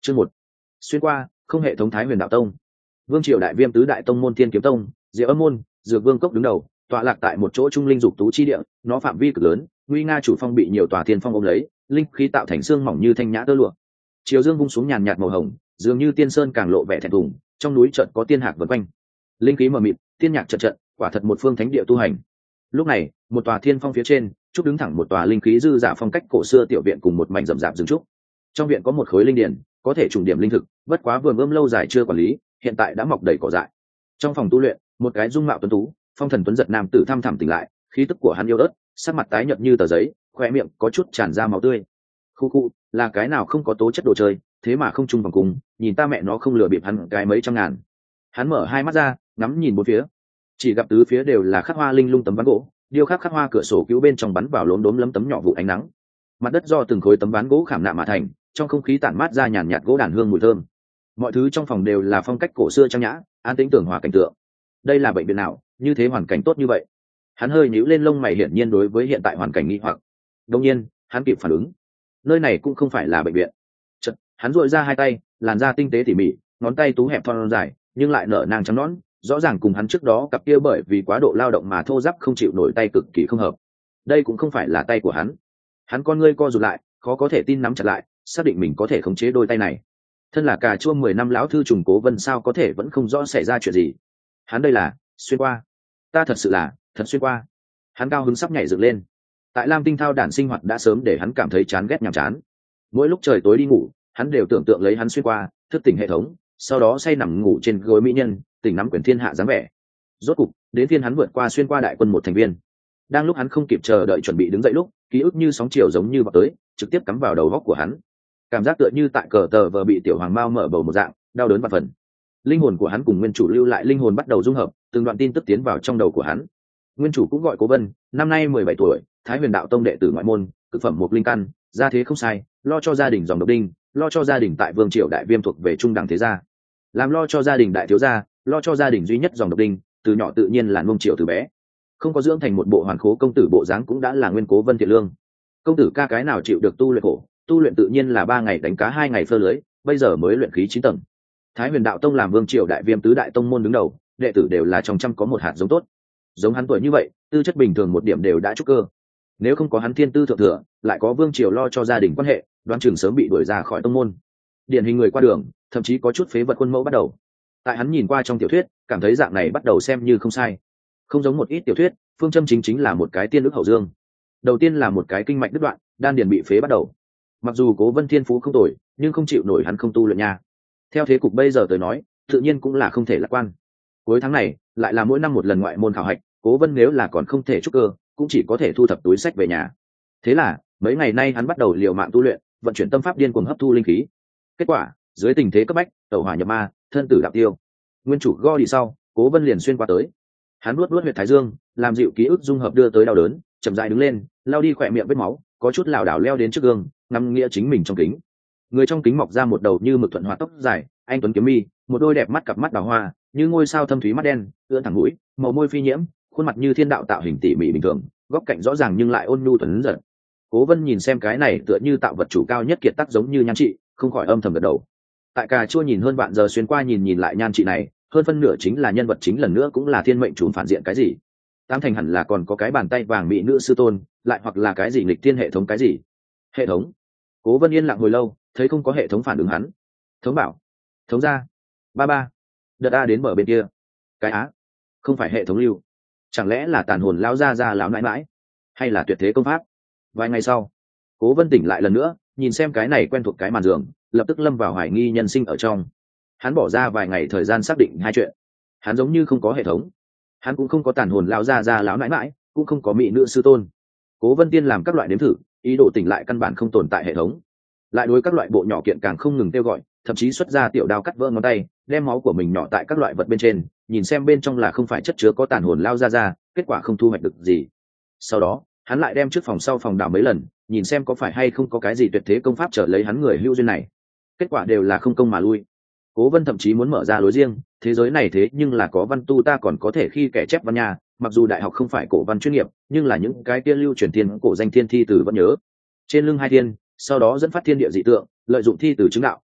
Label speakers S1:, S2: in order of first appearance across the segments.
S1: Chương 1. Xuyên qua, không hệ thống Thái Huyền Đạo Tông. Vương Triều Đại Viêm tứ đại tông môn Thiên Kiếm Tông, Diệu Âm môn, Dược Vương cốc đứng đầu, tọa lạc tại một chỗ trung linh dục tú chi địa, nó phạm vi cực lớn, nguy nga chủ phong bị nhiều tòa thiên phong ôm lấy, linh khí tạo thành xương mỏng như thanh nhã tơ lụa. Chiều dương vung xuống nhàn nhạt màu hồng, dường như tiên sơn càng lộ vẻ thẹn thùng, trong núi chợt có tiên hạc vần quanh. Linh khí mờ mịt, tiên nhạc chợt chợt, quả thật một phương thánh địa tu hành. Lúc này, một tòa thiên phong phía trên, trúc đứng thẳng một tòa linh khí dư dả phong cách cổ xưa tiểu viện cùng một mảnh rậm rạp rừng trúc. Trong viện có một khối linh điển, có thể trùng điểm linh thực, bất quá vườn ươm lâu dài chưa quản lý, hiện tại đã mọc đầy cỏ dại. Trong phòng tu luyện, một cái dung mạo tuấn tú, phong thần tuấn giật nam tử thăm thẳm tỉnh lại, khí tức của hắn yếu ớt, sắc mặt tái nhợt như tờ giấy, khoe miệng có chút tràn ra máu tươi. Khu khu, là cái nào không có tố chất đồ chơi, thế mà không chung vòng cùng, nhìn ta mẹ nó không lừa bịp hắn cái mấy trăm ngàn. Hắn mở hai mắt ra, ngắm nhìn bốn phía, chỉ gặp tứ phía đều là khắc hoa linh lung tấm ván gỗ, điêu khắc hoa cửa sổ cứu bên trong bắn vào lốm đốm lấm tấm nhỏ vụ ánh nắng. Mặt đất do từng khối tấm ván gỗ khảm nạm mà thành, trong không khí tản mát ra nhàn nhạt gỗ đàn hương mùi thơm. Mọi thứ trong phòng đều là phong cách cổ xưa trang nhã, an tĩnh tường hòa cảnh tượng. Đây là bệnh viện nào, như thế hoàn cảnh tốt như vậy? Hắn hơi nhíu lên lông mày, hiển nhiên đối với hiện tại hoàn cảnh nghi hoặc. Đương nhiên, hắn kịp phản ứng. Nơi này cũng không phải là bệnh viện. Chợt, hắn duỗi ra hai tay, làn da tinh tế tỉ mỉ, ngón tay tú hẹp thon dài, nhưng lại nở nang trắng nõn, rõ ràng cùng hắn trước đó cặp kia bởi vì quá độ lao động mà thô ráp không chịu nổi tay cực kỳ không hợp. Đây cũng không phải là tay của hắn. Hắn con ngươi co rụt lại, khó có thể tin nắm chặt lại, xác định mình có thể khống chế đôi tay này. Thân là cà chua 10 năm lão thư trùng Cố Vân sao có thể vẫn không rõ xảy ra chuyện gì. Hắn đây là xuyên qua. Ta thật sự là thật xuyên qua. Hắn cao hứng sắp nhảy dựng lên. Tại Lam Tinh Thao đản sinh hoạt đã sớm để hắn cảm thấy chán ghét nhàm chán. Mỗi lúc trời tối đi ngủ, hắn đều tưởng tượng lấy hắn xuyên qua, thức tỉnh hệ thống, sau đó say nằm ngủ trên gối mỹ nhân, tỉnh nắm quyền thiên hạ dáng vẻ. Rốt cục, đến phiên hắn vượt qua xuyên qua đại quân một thành viên. Đang lúc hắn không kịp chờ đợi chuẩn bị đứng dậy lúc, ký ức như sóng chiều giống như vào tới, trực tiếp cắm vào đầu góc của hắn. Cảm giác tựa như tại cờ tờ vờ bị tiểu hoàng mao mở bầu một dạng, đau đớn vạn phần. Linh hồn của hắn cùng nguyên chủ lưu lại linh hồn bắt đầu dung hợp, từng đoạn tin tức tiến vào trong đầu của hắn. Nguyên chủ cũng gọi Cố Vân, năm nay 17 tuổi, Thái Huyền Đạo Tông đệ tử ngoại môn, cực phẩm một linh căn, gia thế không sai, lo cho gia đình dòng độc đinh, lo cho gia đình tại Vương Triều Đại Viêm thuộc về trung đẳng thế gia. Làm lo cho gia đình đại thiếu gia, lo cho gia đình duy nhất dòng độc đinh, từ nhỏ tự nhiên là nuông chiều từ bé. Không có dưỡng thành một bộ hoàn khố công tử bộ dáng cũng đã là nguyên Cố Vân thiện lương. Công tử ca cái nào chịu được tu luyện khổ, tu luyện tự nhiên là 3 ngày đánh cá 2 ngày phơ lưới, bây giờ mới luyện khí 9 tầng. Thái Huyền Đạo Tông làm Vương Triều Đại Viêm tứ đại tông môn đứng đầu, đệ tử đều là trong trăm có một hạt giống tốt. Giống hắn tuổi như vậy, tư chất bình thường một điểm đều đã trúc cơ. Nếu không có hắn thiên tư thượng thừa, lại có Vương Triều lo cho gia đình quan hệ, đoán chừng sớm bị đuổi ra khỏi tông môn. Điển hình người qua đường, thậm chí có chút phế vật khuôn mẫu bắt đầu. Tại hắn nhìn qua trong tiểu thuyết, cảm thấy dạng này bắt đầu xem như không sai. Không giống một ít tiểu thuyết, phương châm chính là một cái tiên ức hậu dương. Đầu tiên là một cái kinh mạch đứt đoạn, đan điền bị phế bắt đầu. Mặc dù Cố Vân thiên phú không tồi, nhưng không chịu nổi hắn không tu luyện nha. Theo thế cục bây giờ tới nói, tự nhiên cũng là không thể lạc quan. Cuối tháng này, lại là mỗi năm một lần ngoại môn khảo hạch, Cố Vân nếu là còn không thể trúc cơ, cũng chỉ có thể thu thập túi sách về nhà. Thế là, mấy ngày nay hắn bắt đầu liều mạng tu luyện, vận chuyển tâm pháp điên cuồng hấp thu linh khí. Kết quả, dưới tình thế cấp bách, tẩu hỏa nhập ma, thân tử đạo tiêu. Nguyên chủ go đi sau, Cố Vân liền xuyên qua tới. Hắn nuốt huyệt thái dương, làm dịu ký ức dung hợp đưa tới đau đớn, chậm rãi đứng lên, lau đi khỏe miệng vết máu, có chút lảo đảo leo đến trước gương, ngắm nghĩa chính mình trong kính. Người trong kính mọc ra một đầu như mực thuận hoạt tóc dài, anh tuấn kiếm mi, một đôi đẹp mắt cặp mắt đào hoa, như ngôi sao thâm thúy mắt đen, ưỡn thẳng mũi, màu môi phi nhiễm, khuôn mặt như thiên đạo tạo hình tỉ mỉ bình thường, góc cạnh rõ ràng nhưng lại ôn nhu thuần giật. Cố Vân nhìn xem cái này tựa như tạo vật chủ cao nhất kiệt tác giống như nhan trị, không khỏi âm thầm gật đầu. Tại cà chua nhìn hơn bạn giờ xuyên qua nhìn lại nhan trị này, hơn phân nửa chính là nhân vật chính lần nữa cũng là thiên mệnh trốn phản diện cái gì. Tam thành hẳn là còn có cái bàn tay vàng mỹ nữ sư tôn, lại hoặc là cái gì nghịch thiên hệ thống cái gì. Hệ thống. Cố Vân yên lặng hồi lâu, thấy không có hệ thống phản ứng hắn. Thống bảo. Thống gia. Ba. Đợt A đến mở bên kia. Cái á. Không phải hệ thống lưu. Chẳng lẽ là tàn hồn lão gia lão nãi nãi, hay là tuyệt thế công pháp? Vài ngày sau, Cố Vân tỉnh lại lần nữa, nhìn xem cái này quen thuộc cái màn giường, lập tức lâm vào hoài nghi nhân sinh ở trong. Hắn bỏ ra vài ngày thời gian xác định hai chuyện. Hắn giống như không có hệ thống, hắn cũng không có tàn hồn lão gia lão nãi nãi, cũng không có mỹ nữ sư tôn. Cố Vân tiên làm các loại đếm thử, ý đồ tỉnh lại căn bản không tồn tại hệ thống. Lại đối các loại bộ nhỏ kiện càng không ngừng kêu gọi, thậm chí xuất ra tiểu đao cắt vỡ ngón tay, đem máu của mình nhỏ tại các loại vật bên trên, nhìn xem bên trong là không phải chất chứa có tàn hồn lao ra, kết quả không thu hoạch được gì. Sau đó, hắn lại đem trước phòng sau phòng đảo mấy lần, nhìn xem có phải hay không có cái gì tuyệt thế công pháp trở lấy hắn người hữu duyên này. Kết quả đều là không công mà lui. Cố Vân thậm chí muốn mở ra lối riêng, thế giới này thế nhưng là có văn tu ta còn có thể khi kẻ chép văn nhà, mặc dù đại học không phải cổ văn chuyên nghiệp, nhưng là những cái kia lưu truyền thiên cổ danh thiên thi tử vẫn nhớ. Trên lưng hai thiên, sau đó dẫn phát thiên địa dị tượng, lợi dụng thi tử chứng đạo,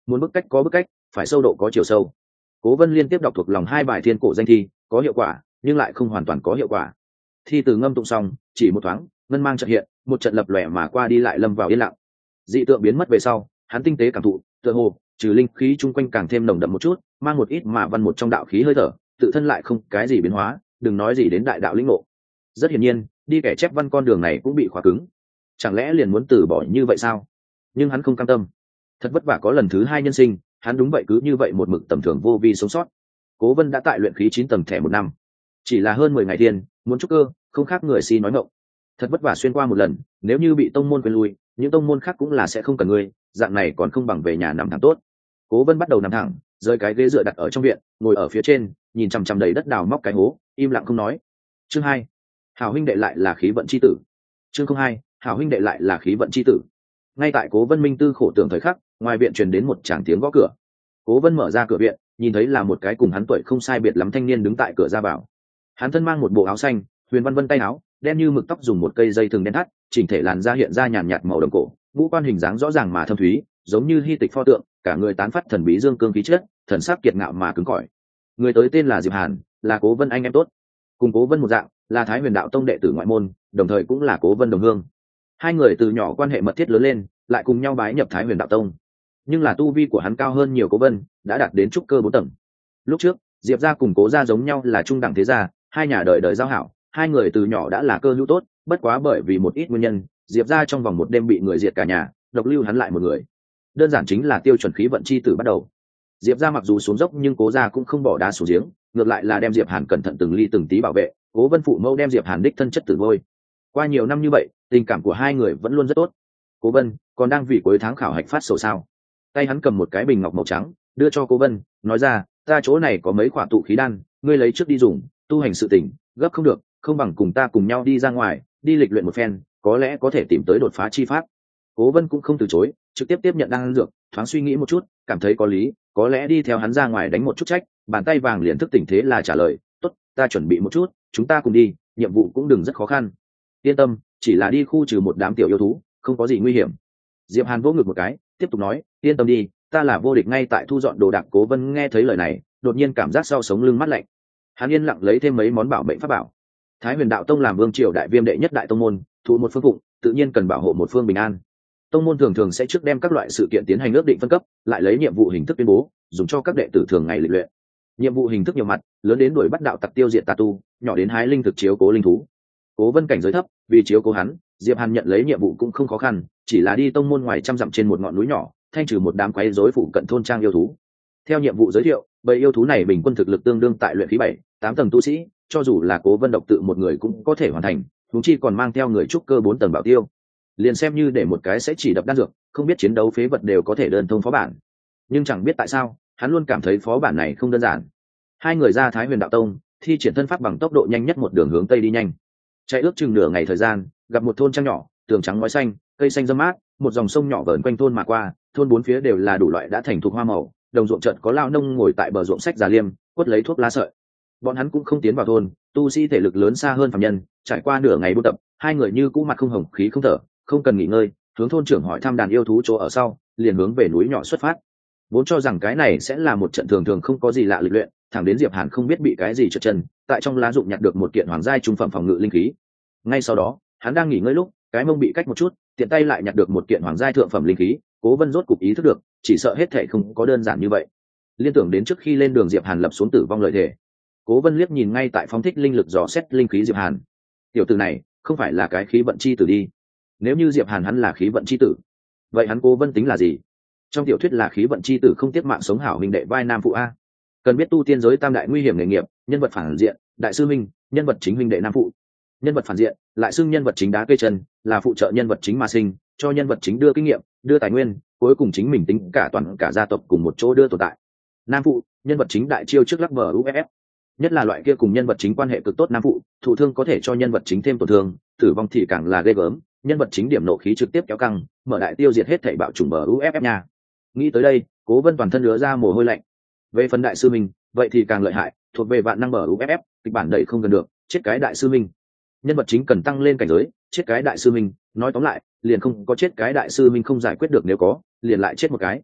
S1: muốn bức cách có bức cách, phải sâu độ có chiều sâu. Cố Vân liên tiếp đọc thuộc lòng 2 bài thiên cổ danh thi, có hiệu quả nhưng lại không hoàn toàn có hiệu quả. Thi từ ngâm tụng xong, chỉ một thoáng ngân mang chợt hiện, một trận lập lòe mà qua đi lại lâm vào yên lặng. Dị tượng biến mất về sau, hắn tinh tế cảm thụ, tựa hồ trừ linh khí chung quanh càng thêm nồng đậm một chút, mang một ít mà văn một trong đạo khí hơi thở, tự thân lại không cái gì biến hóa, đừng nói gì đến đại đạo lĩnh ngộ. Rất hiển nhiên, đi kẻ chép văn con đường này cũng bị khóa cứng. Chẳng lẽ liền muốn từ bỏ như vậy sao? Nhưng hắn không cam tâm. Thật vất vả có lần thứ 2 nhân sinh, hắn đúng vậy cứ như vậy một mực tầm thường vô vi sống sót. Cố Vân đã tại luyện khí 9 tầng thẻ 1 năm, chỉ là hơn 10 ngày tiền, muốn trúc cơ, không khác người si nói ngọng. Thật vất vả xuyên qua một lần, nếu như bị tông môn quên lui, những tông môn khác cũng là sẽ không cần ngươi, dạng này còn không bằng về nhà nằm thẳng tốt. Cố Vân bắt đầu nằm thẳng, rơi cái ghế dựa đặt ở trong viện, ngồi ở phía trên, nhìn chằm chằm đầy đất đào móc cái hố, im lặng không nói. Chương 2. Hảo huynh đệ lại là khí vận chi tử. Chương 2. Hảo huynh đệ lại là khí vận chi tử. Ngay tại Cố Vân minh tư khổ tưởng thời khắc, ngoài viện truyền đến một tràng tiếng gõ cửa. Cố Vân mở ra cửa viện, nhìn thấy là một cái cùng hắn tuổi không sai biệt lắm thanh niên đứng tại cửa ra vào. Hắn thân mang một bộ áo xanh, huyền văn vân tay áo, đen như mực tóc dùng một cây dây thừng đen thắt, chỉnh thể làn da hiện ra nhàn nhạt màu đồng cổ, ngũ quan hình dáng rõ ràng mà thâm thúy, giống như hy tịch pho tượng, cả người tán phát thần bí dương cương khí chất, thần sắc kiệt ngạo mà cứng cỏi. Người tới tên là Diệp Hàn, là Cố Vân anh em tốt, cùng Cố Vân một dạng, là Thái Huyền đạo tông đệ tử ngoại môn, đồng thời cũng là Cố Vân đồng hương. Hai người từ nhỏ quan hệ mật thiết lớn lên, lại cùng nhau bái nhập Thái Huyền đạo tông. Nhưng là tu vi của hắn cao hơn nhiều Cố Vân, đã đạt đến trúc cơ 4 tầng. Lúc trước, Diệp gia cùng Cố gia giống nhau là trung đẳng thế gia, hai nhà đời đời giao hảo, hai người từ nhỏ đã là cơ hữu tốt, bất quá bởi vì một ít nguyên nhân, Diệp gia trong vòng một đêm bị người diệt cả nhà, độc lưu hắn lại một người. Đơn giản chính là tiêu chuẩn khí vận chi tử bắt đầu. Diệp gia mặc dù xuống dốc nhưng Cố gia cũng không bỏ đá xuống giếng, ngược lại là đem Diệp Hàn cẩn thận từng ly từng tí bảo vệ. Cố Vân phụ mẫu đem Diệp Hàn đích thân chất tử nuôi. Qua nhiều năm như vậy, tình cảm của hai người vẫn luôn rất tốt. Cố Vân còn đang vì cuối tháng khảo hạch phát sầu sao? Tay hắn cầm một cái bình ngọc màu trắng, đưa cho Cố Vân, nói ra, ta chỗ này có mấy quả tụ khí đan, ngươi lấy trước đi dùng, tu hành sự tỉnh, gấp không được, không bằng cùng ta cùng nhau đi ra ngoài, đi lịch luyện một phen, có lẽ có thể tìm tới đột phá chi pháp. Cố Vân cũng không từ chối, trực tiếp tiếp nhận đan dược, thoáng suy nghĩ một chút, cảm thấy có lý, có lẽ đi theo hắn ra ngoài đánh một chút trách, bàn tay vàng liền thức tỉnh thế là trả lời, tốt, ta chuẩn bị một chút, chúng ta cùng đi, nhiệm vụ cũng đừng rất khó khăn. Yên tâm, chỉ là đi khu trừ một đám tiểu yêu thú, không có gì nguy hiểm. Diệp Hàn vỗ ngực một cái, tiếp tục nói, yên tâm đi, ta là vô địch ngay tại thu dọn đồ đạc. Cố Vân nghe thấy lời này, đột nhiên cảm giác sau sống lưng mát lạnh. Hắn yên lặng lấy thêm mấy món bảo mệnh pháp bảo. Thái Huyền đạo tông làm vương triều đại viêm đệ nhất đại tông môn, thụ một phương phụng, tự nhiên cần bảo hộ một phương bình an. Tông môn thường thường sẽ trước đem các loại sự kiện tiến hành ước định phân cấp, lại lấy nhiệm vụ hình thức tuyên bố, dùng cho các đệ tử thường ngày lịch luyện. Nhiệm vụ hình thức nhiều mặt, lớn đến đuổi bắt đạo tặc tiêu diệt tà tu, nhỏ đến hái linh thực chiếu cố linh thú. Cố Vân cảnh giới thấp, vì chiếu cố hắn, Diệp Hàn nhận lấy nhiệm vụ cũng không khó khăn, chỉ là đi tông môn ngoài trăm dặm trên một ngọn núi nhỏ, thanh trừ một đám quái rối phụ cận thôn trang yêu thú. Theo nhiệm vụ giới thiệu, bầy yêu thú này bình quân thực lực tương đương tại luyện khí 7, 8 tầng tu sĩ, cho dù là Cố Vân độc tự một người cũng có thể hoàn thành, huống chi còn mang theo người trúc cơ 4 tầng bảo tiêu. Liền xem như để một cái sẽ chỉ đập đan dược, không biết chiến đấu phế vật đều có thể đơn thông phó bản. Nhưng chẳng biết tại sao, hắn luôn cảm thấy phó bản này không đơn giản. Hai người ra Thái Huyền đạo tông, thi triển thân pháp bằng tốc độ nhanh nhất một đường hướng tây đi nhanh. Chạy ước chừng nửa ngày thời gian, gặp một thôn trang nhỏ, tường trắng ngói xanh, cây xanh râm mát, một dòng sông nhỏ vờn quanh thôn mà qua, thôn bốn phía đều là đủ loại đã thành thuộc hoa màu, đồng ruộng chợt có lao nông ngồi tại bờ ruộng sách già liêm, quất lấy thuốc lá sợi. Bọn hắn cũng không tiến vào thôn, tu sĩ thể lực lớn xa hơn phàm nhân, trải qua nửa ngày buôn tập, hai người như cũ mặt không hồng khí không thở, không cần nghỉ ngơi, hướng thôn trưởng hỏi thăm đàn yêu thú chỗ ở sau, liền hướng về núi nhỏ xuất phát. Vốn cho rằng cái này sẽ là một trận thường thường không có gì lạ lịch luyện, thẳng đến Diệp Hàn không biết bị cái gì trượt chân, tại trong lá dụng nhặt được một kiện hoàng giai trung phẩm phòng ngự linh khí. Ngay sau đó, hắn đang nghỉ ngơi lúc, cái mông bị cách một chút, tiện tay lại nhặt được một kiện hoàng giai thượng phẩm linh khí. Cố Vân rốt cục ý thức được, chỉ sợ hết thảy không có đơn giản như vậy. Liên tưởng đến trước khi lên đường Diệp Hàn lập xuống tử vong lợi thể, Cố Vân liếc nhìn ngay tại phóng thích linh lực dò xét linh khí Diệp Hàn. Tiểu tử này, không phải là cái khí vận chi tử đi. Nếu như Diệp Hàn hắn là khí vận chi tử, vậy hắn Cố Vân tính là gì? Trong tiểu thuyết là khí vận chi tử không tiếc mạng sống hảo huynh đệ vai nam phụ a. Cần biết tu tiên giới tam đại nguy hiểm nghề nghiệp, nhân vật phản diện, đại sư minh, nhân vật chính huynh đệ nam phụ. Nhân vật phản diện lại xưng nhân vật chính đá cây chân, là phụ trợ nhân vật chính mà sinh, cho nhân vật chính đưa kinh nghiệm, đưa tài nguyên, cuối cùng chính mình tính cả toàn cả gia tộc cùng một chỗ đưa tồn tại. Nam phụ, nhân vật chính đại chiêu trước lắc vờ uff, nhất là loại kia cùng nhân vật chính quan hệ cực tốt nam phụ, thụ thương có thể cho nhân vật chính thêm tổn thương, tử vong thì càng là ghê gớm, nhân vật chính điểm nộ khí trực tiếp kéo căng, mở đại tiêu diệt hết thảy bạo chủng bờ uff nha. Nghĩ tới đây, Cố Vân toàn thân ứa ra mồ hôi lạnh. Về phần đại sư minh, vậy thì càng lợi hại, thuộc về vạn năng bờ uff, kịch bản đẩy không gần được, chết cái đại sư minh. Nhân vật chính cần tăng lên cảnh giới, chết cái đại sư minh, nói tóm lại, liền không có chết cái đại sư minh không giải quyết được, nếu có, liền lại chết một cái.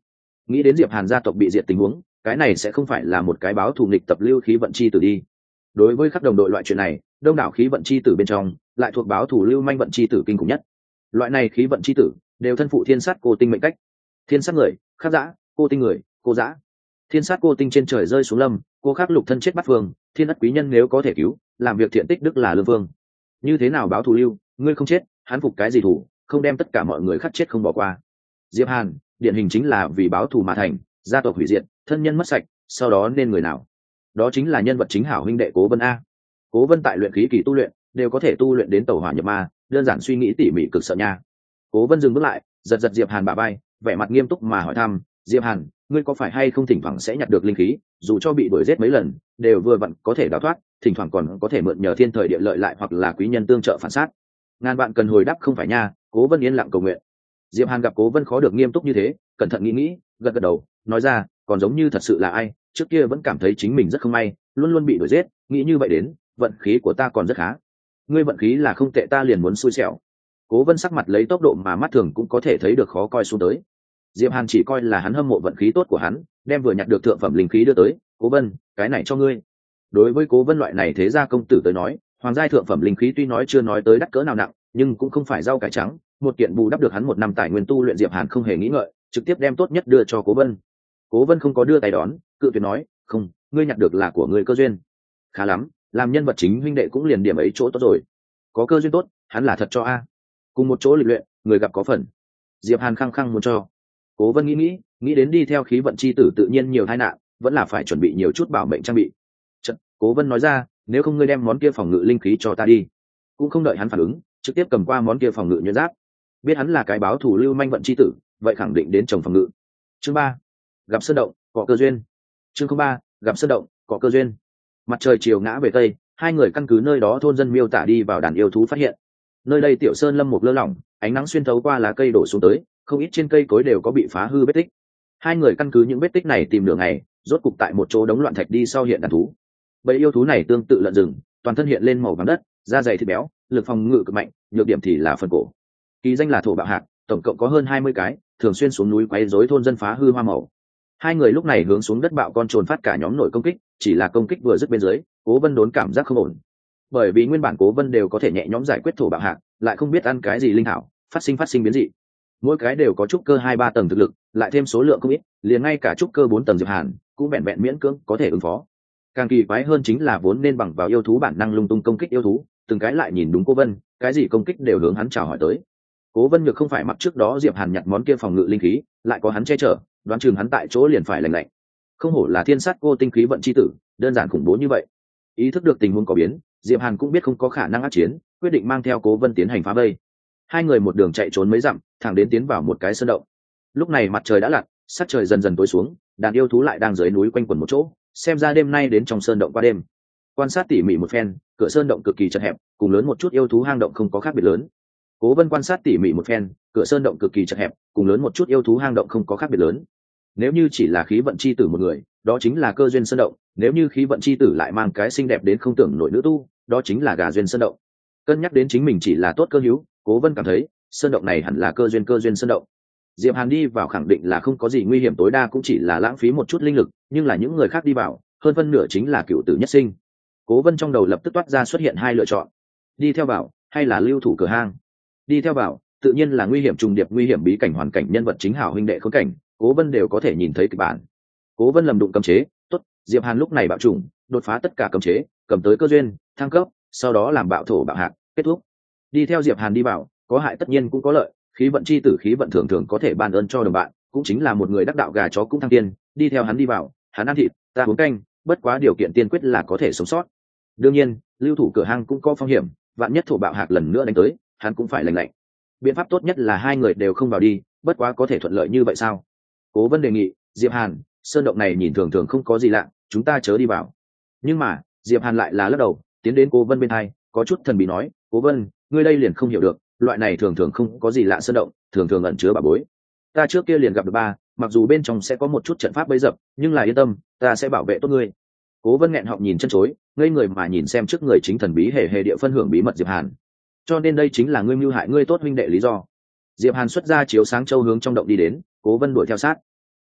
S1: nghĩ đến Diệp Hàn gia tộc bị diệt tình huống, cái này sẽ không phải là một cái báo thù nghịch tập lưu khí vận chi tử đi. Đối với các đồng đội loại chuyện này, đông đảo khí vận chi tử bên trong lại thuộc báo thù lưu manh vận chi tử kinh khủng nhất. Loại này khí vận chi tử đều thân phụ thiên sát cô tinh mệnh cách. Thiên sát người khắc dã, cô tinh người cô dã. Thiên sát cô tinh trên trời rơi xuống lâm, cô khắc lục thân chết bắt phương, thiên ất quý nhân nếu có thể cứu, làm việc thiện tích đức là lương vương. Như thế nào báo thù lưu, ngươi không chết hắn phục cái gì thủ, không đem tất cả mọi người khắc chết không bỏ qua. Diệp Hàn điển hình chính là vì báo thù mà thành, gia tộc hủy diệt, thân nhân mất sạch, sau đó nên người nào? Đó chính là nhân vật chính hảo huynh đệ Cố Vân a. Cố Vân tại luyện khí kỳ tu luyện đều có thể tu luyện đến tẩu hỏa nhập ma, đơn giản suy nghĩ tỉ mỉ cực sợ nha. Cố Vân dừng bước lại, giật giật Diệp Hàn bả vai, vẻ mặt nghiêm túc mà hỏi thăm, Diệp Hàn, ngươi có phải hay không thỉnh thoảng sẽ nhặt được linh khí, dù cho bị đuổi giết mấy lần đều vừa vặn có thể đào thoát, thỉnh thoảng còn có thể mượn nhờ thiên thời địa lợi lại hoặc là quý nhân tương trợ phản sát. Ngàn bạn cần hồi đáp không phải nha. Cố Vân yên lặng cầu nguyện. Diệp Hàn gặp Cố Vân khó được nghiêm túc như thế, cẩn thận nghĩ, gật gật đầu, nói ra, còn giống như thật sự là ai, trước kia vẫn cảm thấy chính mình rất không may, luôn luôn bị đuổi giết, nghĩ như vậy đến, vận khí của ta còn rất khá. Ngươi vận khí là không tệ, ta liền muốn xui xẻo. Cố Vân sắc mặt lấy tốc độ mà mắt thường cũng có thể thấy được khó coi xuống tới. Diệp Hàn chỉ coi là hắn hâm mộ vận khí tốt của hắn, đem vừa nhặt được thượng phẩm linh khí đưa tới, Cố Vân, cái này cho ngươi. Đối với Cố Vân loại này thế gia công tử tới nói, hoàng giai thượng phẩm linh khí tuy nói chưa nói tới đắt cỡ nào nặng, nhưng cũng không phải rau cải trắng, một kiện bù đắp được hắn một năm tài nguyên tu luyện. Diệp Hàn không hề nghĩ ngợi, trực tiếp đem tốt nhất đưa cho Cố Vân. Cố Vân không có đưa tay đón, cự tuyệt nói, không, ngươi nhặt được là của ngươi cơ duyên. Khá lắm, làm nhân vật chính huynh đệ cũng liền điểm ấy chỗ tốt rồi. Có cơ duyên tốt, hắn là thật cho a. Cùng một chỗ lịch luyện, người gặp có phần. Diệp Hàn khăng khăng muốn cho. Cố Vân nghĩ đến đi theo khí vận chi tử tự nhiên nhiều tai nạn, vẫn là phải chuẩn bị nhiều chút bảo mệnh trang bị. Chợt, Cố Vân nói ra, nếu không ngươi đem món kia phòng ngự linh khí cho ta đi. Cũng không đợi hắn phản ứng, trực tiếp cầm qua món kia phòng ngự nhuyễn giáp. Biết hắn là cái báo thù lưu manh vận chi tử, vậy khẳng định đến trồng phòng ngự. Chương 3, gặp sơn động, có cơ duyên. Chương 3, gặp sơn động, có cơ duyên. Mặt trời chiều ngã về tây, hai người căn cứ nơi đó thôn dân miêu tả đi vào đàn yêu thú phát hiện. Nơi đây tiểu sơn lâm mục lơ lỏng, ánh nắng xuyên thấu qua lá cây đổ xuống tới, không ít trên cây cối đều có bị phá hư vết tích. Hai người căn cứ những vết tích này tìm nửa ngày, rốt cục tại một chỗ đống loạn thạch đi sau hiện đàn thú. Bầy yêu thú này tương tự lợn rừng, toàn thân hiện lên màu vàng đất, da dày thịt béo, lực phòng ngự cực mạnh, nhược điểm thì là phần cổ. Kỳ danh là thổ bạo hạc, tổng cộng có hơn 20 cái, thường xuyên xuống núi quấy rối thôn dân phá hư hoa màu. Hai người lúc này hướng xuống đất bạo con trồn phát cả nhóm nổi công kích, chỉ là công kích vừa dứt bên dưới, Cố Vân đốn cảm giác không ổn. Bởi vì nguyên bản Cố Vân đều có thể nhẹ nhõm giải quyết thổ bạo hạc, lại không biết ăn cái gì linh hảo, phát sinh biến dị. Mỗi cái đều có trúc cơ 2-3 tầng thực lực, lại thêm số lượng không ít, liền ngay cả trúc cơ 4 tầng Diệp Hàn cũng vẹn vẹn miễn cưỡng có thể ứng phó. Càng kỳ quái hơn chính là vốn nên bằng vào yêu thú bản năng lung tung công kích yêu thú, từng cái lại nhìn đúng Cố Vân, cái gì công kích đều hướng hắn chào hỏi tới. Cố Vân nhược không phải mặc trước đó Diệp Hàn nhặt món kia phòng ngự linh khí, lại có hắn che chở, đoán chừng hắn tại chỗ liền phải lành lạnh. Không hổ là thiên sát cô tinh khí vận chi tử, đơn giản khủng bố như vậy. Ý thức được tình huống có biến, Diệp Hàn cũng biết không có khả năng áp chiến, quyết định mang theo Cố Vân tiến hành phá vây. Hai người một đường chạy trốn mấy dặm, thẳng đến tiến vào một cái sơn động. Lúc này mặt trời đã lặn, sắc trời dần dần tối xuống, đàn yêu thú lại đang dưới núi quanh quẩn một chỗ, xem ra đêm nay đến trong sơn động qua đêm. Quan sát tỉ mỉ một phen, cửa sơn động cực kỳ chật hẹp, cùng lớn một chút yêu thú hang động không có khác biệt lớn. Cố Vân quan sát tỉ mỉ một phen, cửa sơn động cực kỳ chật hẹp, cùng lớn một chút yêu thú hang động không có khác biệt lớn. Nếu như chỉ là khí vận chi tử một người, đó chính là cơ duyên sơn động, nếu như khí vận chi tử lại mang cái xinh đẹp đến không tưởng nổi nữ tu, đó chính là gà duyên sơn động. Cân nhắc đến chính mình chỉ là tốt cơ hữu, Cố Vân cảm thấy sơn động này hẳn là cơ duyên sơn động. Diệp Hàn đi vào khẳng định là không có gì nguy hiểm, tối đa cũng chỉ là lãng phí một chút linh lực, nhưng là những người khác đi vào, hơn phân nửa chính là cựu tử nhất sinh. Cố Vân trong đầu lập tức toát ra xuất hiện hai lựa chọn: đi theo vào hay là lưu thủ cửa hang. Đi theo vào tự nhiên là nguy hiểm trùng điệp, nguy hiểm bí cảnh, hoàn cảnh, nhân vật chính hảo huynh đệ khốn cảnh, Cố Vân đều có thể nhìn thấy kịch bản. Cố Vân lầm đụng cấm chế, tốt, Diệp Hàn lúc này bạo trùng, đột phá tất cả cấm chế, cầm tới cơ duyên, thăng cấp, sau đó làm bạo thổ bạo hạt, kết thúc. Đi theo Diệp Hàn đi vào, có hại tất nhiên cũng có lợi, khí vận chi tử khí vận thường thường có thể ban ơn cho đồng bạn, cũng chính là một người đắc đạo gà chó cũng thăng tiên. Đi theo hắn đi vào, hắn ăn thịt, ta uống canh, bất quá điều kiện tiên quyết là có thể sống sót. Đương nhiên, lưu thủ cửa hang cũng có phong hiểm, vạn nhất thổ bạo hạt lần nữa đánh tới, hắn cũng phải lành lạnh. Biện pháp tốt nhất là hai người đều không vào đi, bất quá có thể thuận lợi như vậy sao? Cố Vân đề nghị, Diệp Hàn, sơn động này nhìn thường thường không có gì lạ, chúng ta chớ đi vào. Nhưng mà Diệp Hàn lại là lắc đầu, tiến đến Cố Vân bên hai, có chút thần bí nói, Cố Vân, ngươi đây liền không hiểu được, loại này thường thường không có gì lạ sơn động, thường thường ẩn chứa bảo bối. Ta trước kia liền gặp được ba, mặc dù bên trong sẽ có một chút trận pháp bấy dập, nhưng là yên tâm, ta sẽ bảo vệ tốt ngươi. Cố Vân nghẹn họng nhìn chân chối, ngây người mà nhìn xem trước người chính thần bí hề hề địa phân hưởng bí mật Diệp Hàn. Cho nên đây chính là ngươi mưu hại ngươi tốt huynh đệ lý do. Diệp Hàn xuất ra chiếu sáng châu hướng trong động đi đến, Cố Vân đuổi theo sát.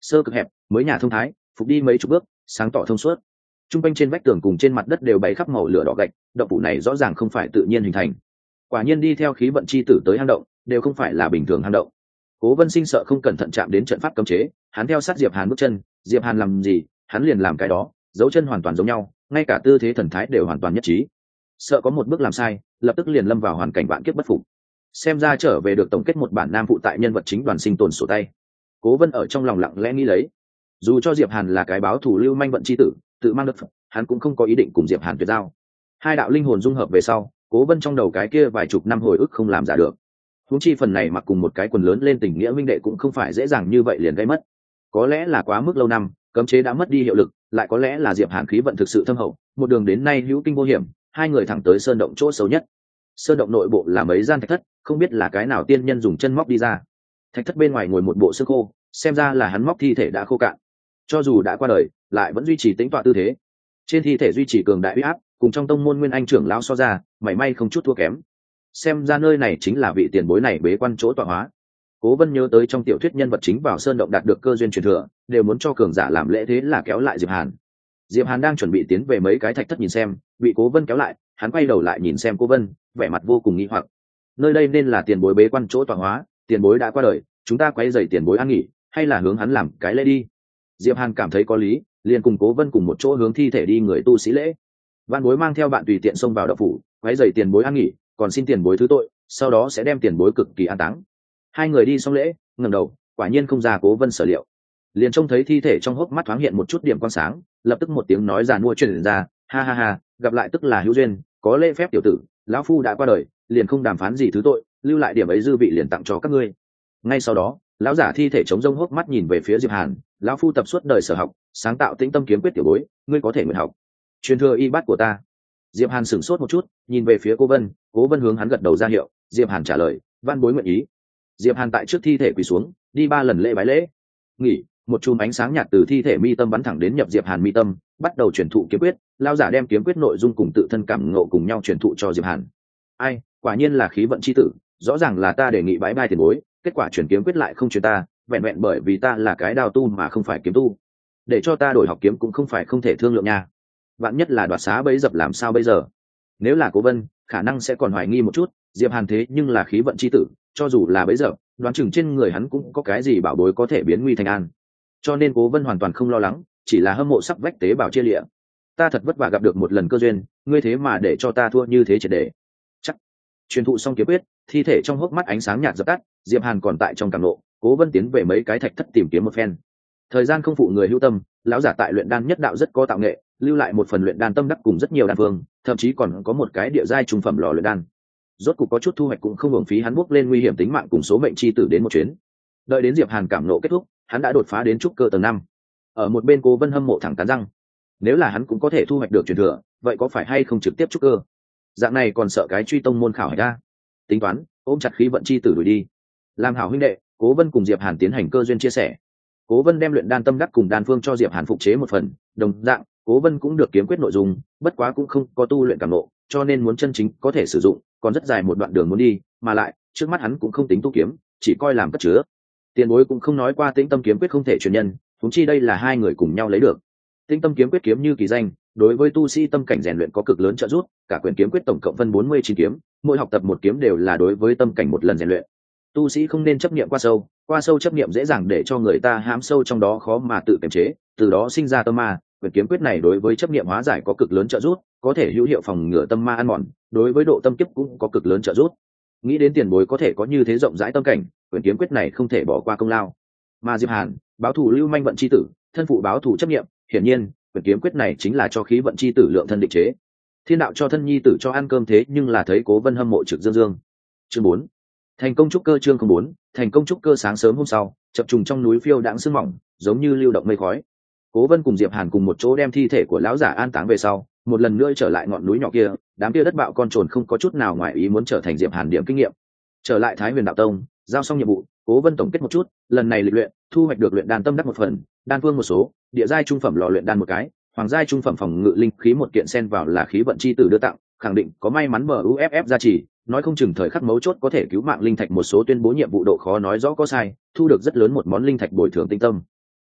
S1: sơ cực hẹp, mới nhà thông thái, phục đi mấy chục bước, sáng tỏ thông suốt. Trung quanh trên vách tường cùng trên mặt đất đều bày khắp màu lửa đỏ gạch, động phủ này rõ ràng không phải tự nhiên hình thành. Quả nhiên đi theo khí vận chi tử tới hang động, đều không phải là bình thường hang động. Cố Vân Sinh sợ không cẩn thận chạm đến trận pháp cấm chế, hắn theo sát Diệp Hàn bước chân, Diệp Hàn làm gì, hắn liền làm cái đó, dấu chân hoàn toàn giống nhau, ngay cả tư thế thần thái đều hoàn toàn nhất trí. Sợ có một bước làm sai, lập tức liền lâm vào hoàn cảnh vạn kiếp bất phục. Xem ra trở về được tổng kết một bản nam phụ tại nhân vật chính đoàn sinh tồn sổ tay. Cố Vân ở trong lòng lặng lẽ nghĩ lấy, dù cho Diệp Hàn là cái báo thủ lưu manh vận chi tử, tự mang đất, hắn cũng không có ý định cùng Diệp Hàn tuyệt giao. Hai đạo linh hồn dung hợp về sau, Cố Vân trong đầu cái kia vài chục năm hồi ức không làm giả được. Huống chi phần này mặc cùng một cái quần lớn lên tình nghĩa minh đệ cũng không phải dễ dàng như vậy liền gây mất. Có lẽ là quá mức lâu năm, cấm chế đã mất đi hiệu lực, lại có lẽ là Diệp Hàn khí vận thực sự thâm hậu, một đường đến nay hữu kinh vô hiểm, hai người thẳng tới sơn động chỗ sâu nhất. Sơn động nội bộ là mấy gian thạch thất, không biết là cái nào tiên nhân dùng chân móc đi ra. Thạch thất bên ngoài ngồi một bộ xương khô, xem ra là hắn móc thi thể đã khô cạn. Cho dù đã qua đời, lại vẫn duy trì tĩnh tọa tư thế. Trên thi thể duy trì cường đại uy áp, cùng trong tông môn nguyên anh trưởng lão so ra, mảy may không chút thua kém. Xem ra nơi này chính là vị tiền bối này bế quan chỗ tọa hóa. Cố Vân nhớ tới trong tiểu thuyết nhân vật chính vào sơn động đạt được cơ duyên truyền thừa, đều muốn cho cường giả làm lễ, thế là kéo lại Diệp Hàn. Diệp Hàn đang chuẩn bị tiến về mấy cái thạch thất nhìn xem, bị Cố Vân kéo lại, hắn quay đầu lại nhìn xem Cố Vân, vẻ mặt vô cùng nghi hoặc. Nơi đây nên là tiền bối bế quan chỗ tọa hóa, tiền bối đã qua đời, chúng ta quấy rầy tiền bối an nghỉ, hay là hướng hắn làm cái lễ đi? Diệp Hàn cảm thấy có lý, liền cùng Cố Vân cùng một chỗ hướng thi thể đi người tu sĩ lễ. Vạn Bối mang theo bạn tùy tiện xông vào động phủ, quấy rầy tiền bối an nghỉ, còn xin tiền bối thứ tội, sau đó sẽ đem tiền bối cực kỳ an táng. Hai người đi xong lễ, ngẩng đầu, quả nhiên không ra Cố Vân sở liệu. Liền trông thấy thi thể trong hốc mắt thoáng hiện một chút điểm quang sáng, lập tức một tiếng nói giàn mua truyền ra, ha ha ha, gặp lại tức là hữu duyên, có lễ phép tiểu tử, lão phu đã qua đời, liền không đàm phán gì thứ tội, lưu lại điểm ấy dư vị liền tặng cho các ngươi. Ngay sau đó, lão giả thi thể chống rông hốc mắt nhìn về phía Diệp Hàn, lão phu tập suốt đời sở học, sáng tạo tĩnh tâm kiếm quyết tiểu bối, ngươi có thể nguyện học truyền thừa y bát của ta. Diệp Hàn sửng sốt một chút, nhìn về phía Cố Vân, Cố Vân hướng hắn gật đầu ra hiệu, Diệp Hàn trả lời, văn bối nguyện ý. Diệp Hàn tại trước thi thể quỳ xuống, đi 3 lần lễ bái lễ. Nghỉ, một chùm ánh sáng nhạt từ thi thể mi tâm bắn thẳng đến nhập Diệp Hàn mi tâm, bắt đầu truyền thụ kiếm quyết, lão giả đem kiếm quyết nội dung cùng tự thân cảm ngộ cùng nhau truyền thụ cho Diệp Hàn. Ai, quả nhiên là khí vận chi tử, rõ ràng là ta đề nghị bái bai tiền bối, kết quả truyền kiếm quyết lại không truyền ta, vẹn vẹn bởi vì ta là cái đao tu mà không phải kiếm tu. Để cho ta đổi học kiếm cũng không phải không thể thương lượng nha. Vạn nhất là đoạt xá bấy dập làm sao bây giờ? Nếu là Cố Vân, khả năng sẽ còn hoài nghi một chút, Diệp Hàn thế nhưng là khí vận chi tử, cho dù là bấy giờ, đoán chừng trên người hắn cũng có cái gì bảo bối có thể biến nguy thành an. Cho nên Cố Vân hoàn toàn không lo lắng, chỉ là hâm mộ sắc vách tế bào chia lịa. Ta thật vất vả gặp được một lần cơ duyên, ngươi thế mà để cho ta thua như thế triệt để. Chắc. Truyền thụ xong kiếm quyết, thi thể trong hốc mắt ánh sáng nhạt dập tắt, Diệp Hàn còn tại trong cảm nộ, Cố Vân tiến về mấy cái thạch thất tìm kiếm một phen. Thời gian không phụ người hữu tâm, lão giả tại luyện đan nhất đạo rất có tạo nghệ, lưu lại một phần luyện đan tâm đắc cùng rất nhiều đan phương, thậm chí còn có một cái địa giai trung phẩm lò luyện đan. Rốt cục có chút thu hoạch cũng không hưởng phí hắn bước lên nguy hiểm tính mạng cùng số mệnh chi tử đến một chuyến. Đợi đến Diệp Hàn cảm nộ kết thúc, hắn đã đột phá đến trúc cơ tầng 5. Ở một bên Cố Vân hâm mộ thẳng cắn răng, nếu là hắn cũng có thể thu hoạch được truyền thừa, vậy có phải hay không trực tiếp trúc cơ? Dạng này còn sợ cái truy tông môn khảo hạch ra. Tính toán, ôm chặt khí vận chi tử đuổi đi. Làm hảo huynh đệ, Cố Vân cùng Diệp Hàn tiến hành cơ duyên chia sẻ. Cố Vân đem luyện đan tâm đắc cùng đan phương cho Diệp Hàn phục chế một phần, đồng dạng, Cố Vân cũng được kiếm quyết nội dung, bất quá cũng không có tu luyện cảm ngộ, cho nên muốn chân chính có thể sử dụng, còn rất dài một đoạn đường muốn đi, mà lại, trước mắt hắn cũng không tính tu kiếm, chỉ coi làm cất chứa. Tiền bối cũng không nói qua Tĩnh Tâm kiếm quyết không thể truyền nhân, huống chi đây là hai người cùng nhau lấy được. Tĩnh Tâm kiếm quyết kiếm như kỳ danh, đối với tu sĩ tâm cảnh rèn luyện có cực lớn trợ giúp, cả quyển kiếm quyết tổng cộng phân 49 kiếm, mỗi học tập một kiếm đều là đối với tâm cảnh một lần rèn luyện. Tu sĩ không nên chấp niệm qua sâu chấp niệm dễ dàng để cho người ta hãm sâu trong đó khó mà tự kiềm chế, từ đó sinh ra tâm ma. Quyển kiếm quyết này đối với chấp niệm hóa giải có cực lớn trợ giúp, có thể hữu hiệu phòng ngừa tâm ma ăn mòn, đối với độ tâm kiếp cũng có cực lớn trợ giúp. Nghĩ đến tiền bối có thể có như thế rộng rãi tâm cảnh, quyển kiếm quyết này không thể bỏ qua công lao. Mà Diệp Hàn, báo thủ lưu manh vận chi tử, thân phụ báo thủ chấp niệm, hiển nhiên, quyển kiếm quyết này chính là cho khí vận chi tử lượng thân định chế. Thiên đạo cho thân nhi tử cho ăn cơm thế nhưng là thấy Cố Vân hâm mộ trực dương dương. Chương 4. Thành công trúc cơ chương 04, thành công trúc cơ sáng sớm hôm sau, chập trùng trong núi phiêu đãng sương mỏng, giống như lưu động mây khói. Cố Vân cùng Diệp Hàn cùng một chỗ đem thi thể của lão giả an táng về sau, một lần nữa trở lại ngọn núi nhỏ kia, đám kia đất bạo con trồn không có chút nào ngoài ý muốn trở thành Diệp Hàn điểm kinh nghiệm. Trở lại Thái Huyền Đạo Tông, giao xong nhiệm vụ, Cố Vân tổng kết một chút, lần này lịch luyện, thu hoạch được luyện đan tâm đắc một phần, đan phương một số, địa giai trung phẩm lò luyện đan một cái, hoàng giai trung phẩm phòng ngự linh khí một kiện xen vào là khí vận chi tử đưa tặng, khẳng định có may mắn MUFF gia trì, nói không chừng thời khắc mấu chốt có thể cứu mạng linh thạch một số tuyên bố nhiệm vụ độ khó nói rõ có sai, thu được rất lớn một món linh thạch bồi thường tinh tâm.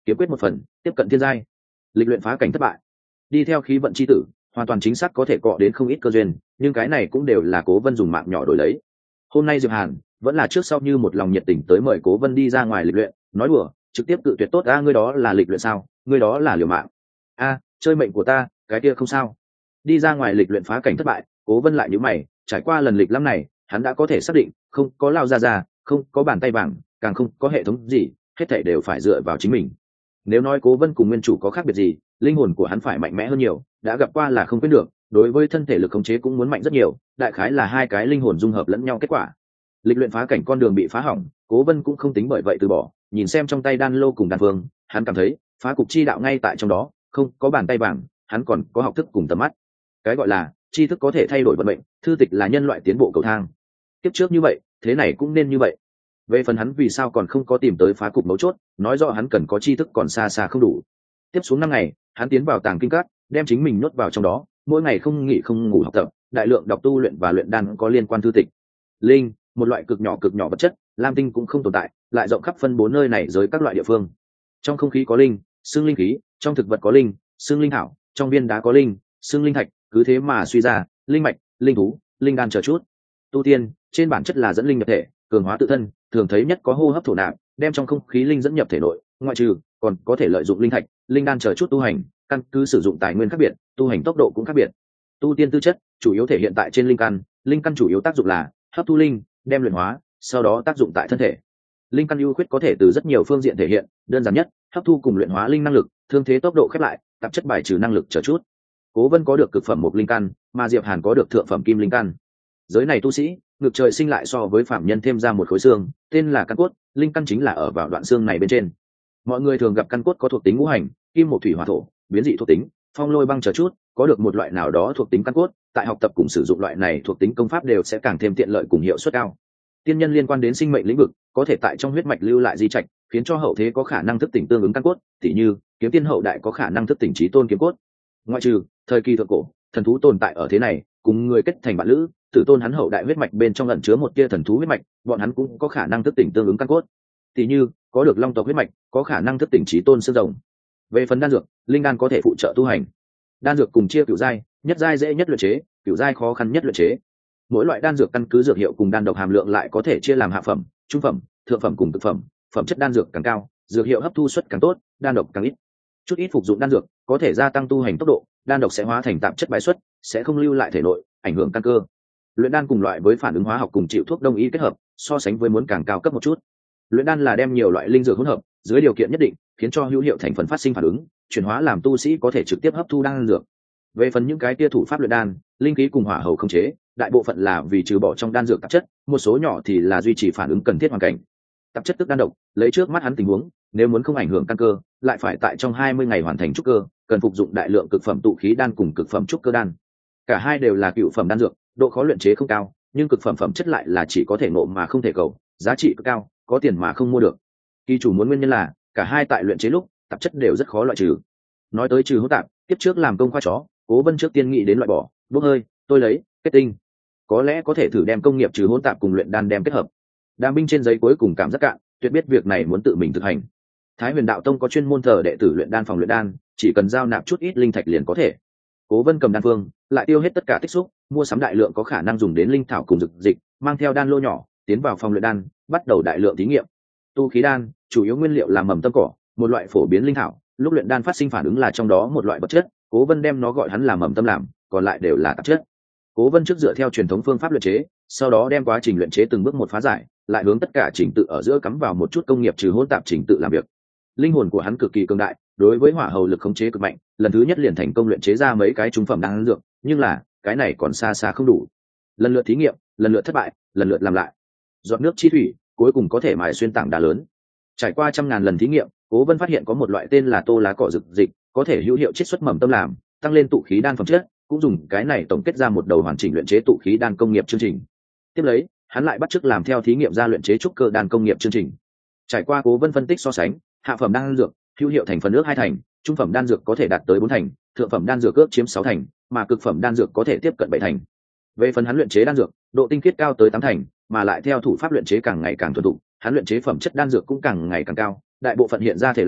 S1: kiếm quyết một phần tiếp cận thiên giai. Lịch luyện phá cảnh thất bại. Đi theo khí vận chi tử, hoàn toàn chính xác có thể cọ đến không ít cơ duyên, nhưng cái này cũng đều là Cố Vân dùng mạng nhỏ đổi lấy. Hôm nay Diệp Hàn vẫn là trước sau như một lòng nhiệt tình tới mời Cố Vân đi ra ngoài lịch luyện, nói đùa trực tiếp cự tuyệt tốt. Ngươi đó là lịch luyện sao? Ngươi đó là liều mạng. Chơi mệnh của ta, cái kia không sao. Đi ra ngoài lịch luyện phá cảnh thất bại, Cố Vân lại nhíu mày, trải qua lần lịch lắm này, hắn đã có thể xác định, không có lao ra, không có bàn tay vàng, càng không có hệ thống gì, hết thảy đều phải dựa vào chính mình. Nếu nói Cố Vân cùng nguyên chủ có khác biệt gì, linh hồn của hắn phải mạnh mẽ hơn nhiều, đã gặp qua là không quên được, đối với thân thể lực khống chế cũng muốn mạnh rất nhiều, đại khái là hai cái linh hồn dung hợp lẫn nhau kết quả. Lịch luyện phá cảnh con đường bị phá hỏng, Cố Vân cũng không tính bởi vậy từ bỏ, nhìn xem trong tay đan lô cùng đan phương, hắn cảm thấy phá cục chi đạo ngay tại trong đó, không có bàn tay vàng, hắn còn có học thức cùng tầm mắt. Cái gọi là tri thức có thể thay đổi vận mệnh, thư tịch là nhân loại tiến bộ cầu thang. Tiếp trước như vậy, thế này cũng nên như vậy. Về phần hắn vì sao còn không có tìm tới phá cục mấu chốt, nói rõ hắn cần có tri thức còn xa xa không đủ. Tiếp xuống 5 ngày, hắn tiến vào tàng kinh các, đem chính mình nhốt vào trong đó, mỗi ngày không nghỉ không ngủ học tập, đại lượng đọc tu luyện và luyện đan có liên quan thư tịch. Linh, một loại cực nhỏ vật chất, lam tinh cũng không tồn tại, lại rộng khắp phân bố nơi này giới các loại địa phương. Trong không khí có linh, xương linh khí, trong thực vật có linh, xương linh thảo, trong viên đá có linh, xương linh thạch, cứ thế mà suy ra, linh mạch, linh thú, linh đan chờ chút. Tu tiên, trên bản chất là dẫn linh nhập thể, cường hóa tự thân, thường thấy nhất có hô hấp thổ nạp, đem trong không khí linh dẫn nhập thể nội, ngoại trừ, còn có thể lợi dụng linh thạch, linh đan chờ chút tu hành, căn cứ sử dụng tài nguyên khác biệt, tu hành tốc độ cũng khác biệt. Tu tiên tư chất, chủ yếu thể hiện tại trên linh căn chủ yếu tác dụng là hấp thu linh, đem luyện hóa, sau đó tác dụng tại thân thể. Linh căn ưu khuyết có thể từ rất nhiều phương diện thể hiện, đơn giản nhất, hấp thu cùng luyện hóa linh năng lực, thương thế tốc độ khép lại, tạp chất bài trừ năng lực chờ chút. Cố Vân có được cực phẩm một linh căn, mà Diệp Hàn có được thượng phẩm kim linh căn. Giới này tu sĩ, ngược trời sinh lại so với phạm nhân thêm ra một khối xương, tên là căn cốt, linh căn chính là ở vào đoạn xương này bên trên. Mọi người thường gặp căn cốt có thuộc tính ngũ hành, kim một thủy hỏa thổ, biến dị thuộc tính, phong lôi băng chờ chút, có được một loại nào đó thuộc tính căn cốt, tại học tập cùng sử dụng loại này thuộc tính công pháp đều sẽ càng thêm tiện lợi cùng hiệu suất cao. Tiên nhân liên quan đến sinh mệnh lĩnh vực, có thể tại trong huyết mạch lưu lại di trạch, khiến cho hậu thế có khả năng thức tỉnh tương ứng căn cốt, tỉ như kiếm tiên hậu đại có khả năng thức tỉnh chí tôn kiếm cốt. Ngoại trừ thời kỳ thượng cổ, thần thú tồn tại ở thế này, cùng người kết thành bạn lữ, tử tôn hắn hậu đại huyết mạch bên trong ẩn chứa một tia thần thú huyết mạch, bọn hắn cũng có khả năng thức tỉnh tương ứng căn cốt. Tỉ như có được long tộc huyết mạch, có khả năng thức tỉnh chí tôn xương rồng. Về phần đan dược, linh đan có thể phụ trợ tu hành. Đan dược cùng chia cửu giai, nhất giai dễ nhất luyện chế, cửu giai khó khăn nhất luyện chế. Mỗi loại đan dược căn cứ dược hiệu cùng đan độc hàm lượng lại có thể chia làm hạ phẩm, trung phẩm, thượng phẩm cùng cực phẩm. Phẩm chất đan dược càng cao, dược hiệu hấp thu suất càng tốt, đan độc càng ít. Chút ít phục dụng đan dược có thể gia tăng tu hành tốc độ, đan độc sẽ hóa thành tạp chất bài xuất, sẽ không lưu lại thể nội, ảnh hưởng căn cơ. Luyện đan cùng loại với phản ứng hóa học cùng chịu thuốc đông y kết hợp, so sánh với muốn càng cao cấp một chút. Luyện đan là đem nhiều loại linh dược hỗn hợp, dưới điều kiện nhất định, khiến cho hữu hiệu thành phần phát sinh phản ứng, chuyển hóa làm tu sĩ có thể trực tiếp hấp thu đan dược. Về phần những cái tia thủ pháp luyện đan, linh khí cùng hỏa hầu không chế, đại bộ phận là vì trừ bỏ trong đan dược tạp chất, một số nhỏ thì là duy trì phản ứng cần thiết hoàn cảnh. Tạp chất tức đan độc, lấy trước mắt hắn tình huống, nếu muốn không ảnh hưởng căn cơ, lại phải tại trong 20 ngày hoàn thành trúc cơ, cần phục dụng đại lượng cực phẩm tụ khí đan cùng cực phẩm trúc cơ đan. Cả hai đều là cựu phẩm đan dược, độ khó luyện chế không cao, nhưng cực phẩm phẩm chất lại là chỉ có thể ngộ mà không thể cầu, giá trị cực cao, có tiền mà không mua được. Kỳ chủ muốn nguyên nhân là cả hai tại luyện chế lúc, tạp chất đều rất khó loại trừ. Nói tới trừ hỗn tạp, tiếp trước làm công khoa chó, Cố Vân trước tiên nghĩ đến loại bỏ, bốc hơi, tôi lấy, kết tinh. Có lẽ có thể thử đem công nghiệp trừ hỗn tạp cùng luyện đan đem kết hợp. Đàm binh trên giấy cuối cùng cảm giác cạn, tuyệt biết việc này muốn tự mình thực hành. Thái Huyền Đạo Tông có chuyên môn thờ đệ tử luyện đan phòng luyện đan, chỉ cần giao nạp chút ít linh thạch liền có thể. Cố Vân cầm đan phương, lại tiêu hết tất cả tích xúc, mua sắm đại lượng có khả năng dùng đến linh thảo cùng dược dịch, mang theo đan lô nhỏ, tiến vào phòng luyện đan, bắt đầu đại lượng thí nghiệm. Tu khí đan, chủ yếu nguyên liệu là mầm tâm cỏ, một loại phổ biến linh thảo, lúc luyện đan phát sinh phản ứng là trong đó một loại vật chất, Cố Vân đem nó gọi hắn là mầm tâm làm, còn lại đều là tạp chất. Cố Vân trước dựa theo truyền thống phương pháp luyện chế, sau đó đem quá trình luyện chế từng bước một phá giải, lại hướng tất cả trình tự ở giữa cắm vào một chút công nghiệp trừ hỗn tạp trình tự làm việc. Linh hồn của hắn cực kỳ cường đại, đối với hỏa hầu lực khống chế cực mạnh, lần thứ nhất liền thành công luyện chế ra mấy cái trung phẩm đan dược, nhưng là, cái này còn xa xa không đủ. Lần lượt thí nghiệm, lần lượt thất bại, lần lượt làm lại. Giọt nước chi thủy, cuối cùng có thể mài xuyên tảng đá lớn. Trải qua trăm ngàn lần thí nghiệm, Cố Vân phát hiện có một loại tên là tô lá cỏ dược dịch, có thể hữu hiệu chiết xuất mầm tâm làm, tăng lên tụ khí đan phẩm chất, cũng dùng cái này tổng kết ra một đầu hoàn chỉnh luyện chế tụ khí đan công nghiệp chương trình. Tiếp lấy, hắn lại bắt chước làm theo thí nghiệm ra luyện chế trúc cơ đan công nghiệp chương trình. Trải qua Cố Vân phân tích so sánh, hạ phẩm đan dược hữu hiệu thành phần ước 2 thành, trung phẩm đan dược có thể đạt tới 4 thành, thượng phẩm đan dược ước chiếm 6 thành, mà cực phẩm đan dược có thể tiếp cận 7 thành. Về phần hắn luyện chế đan dược, độ tinh khiết cao tới 8 thành, mà lại theo thủ pháp luyện chế càng ngày càng thuần thục, hắn luyện chế phẩm chất đan dược cũng càng ngày càng cao, đại bộ phận hiện ra thể lỏng,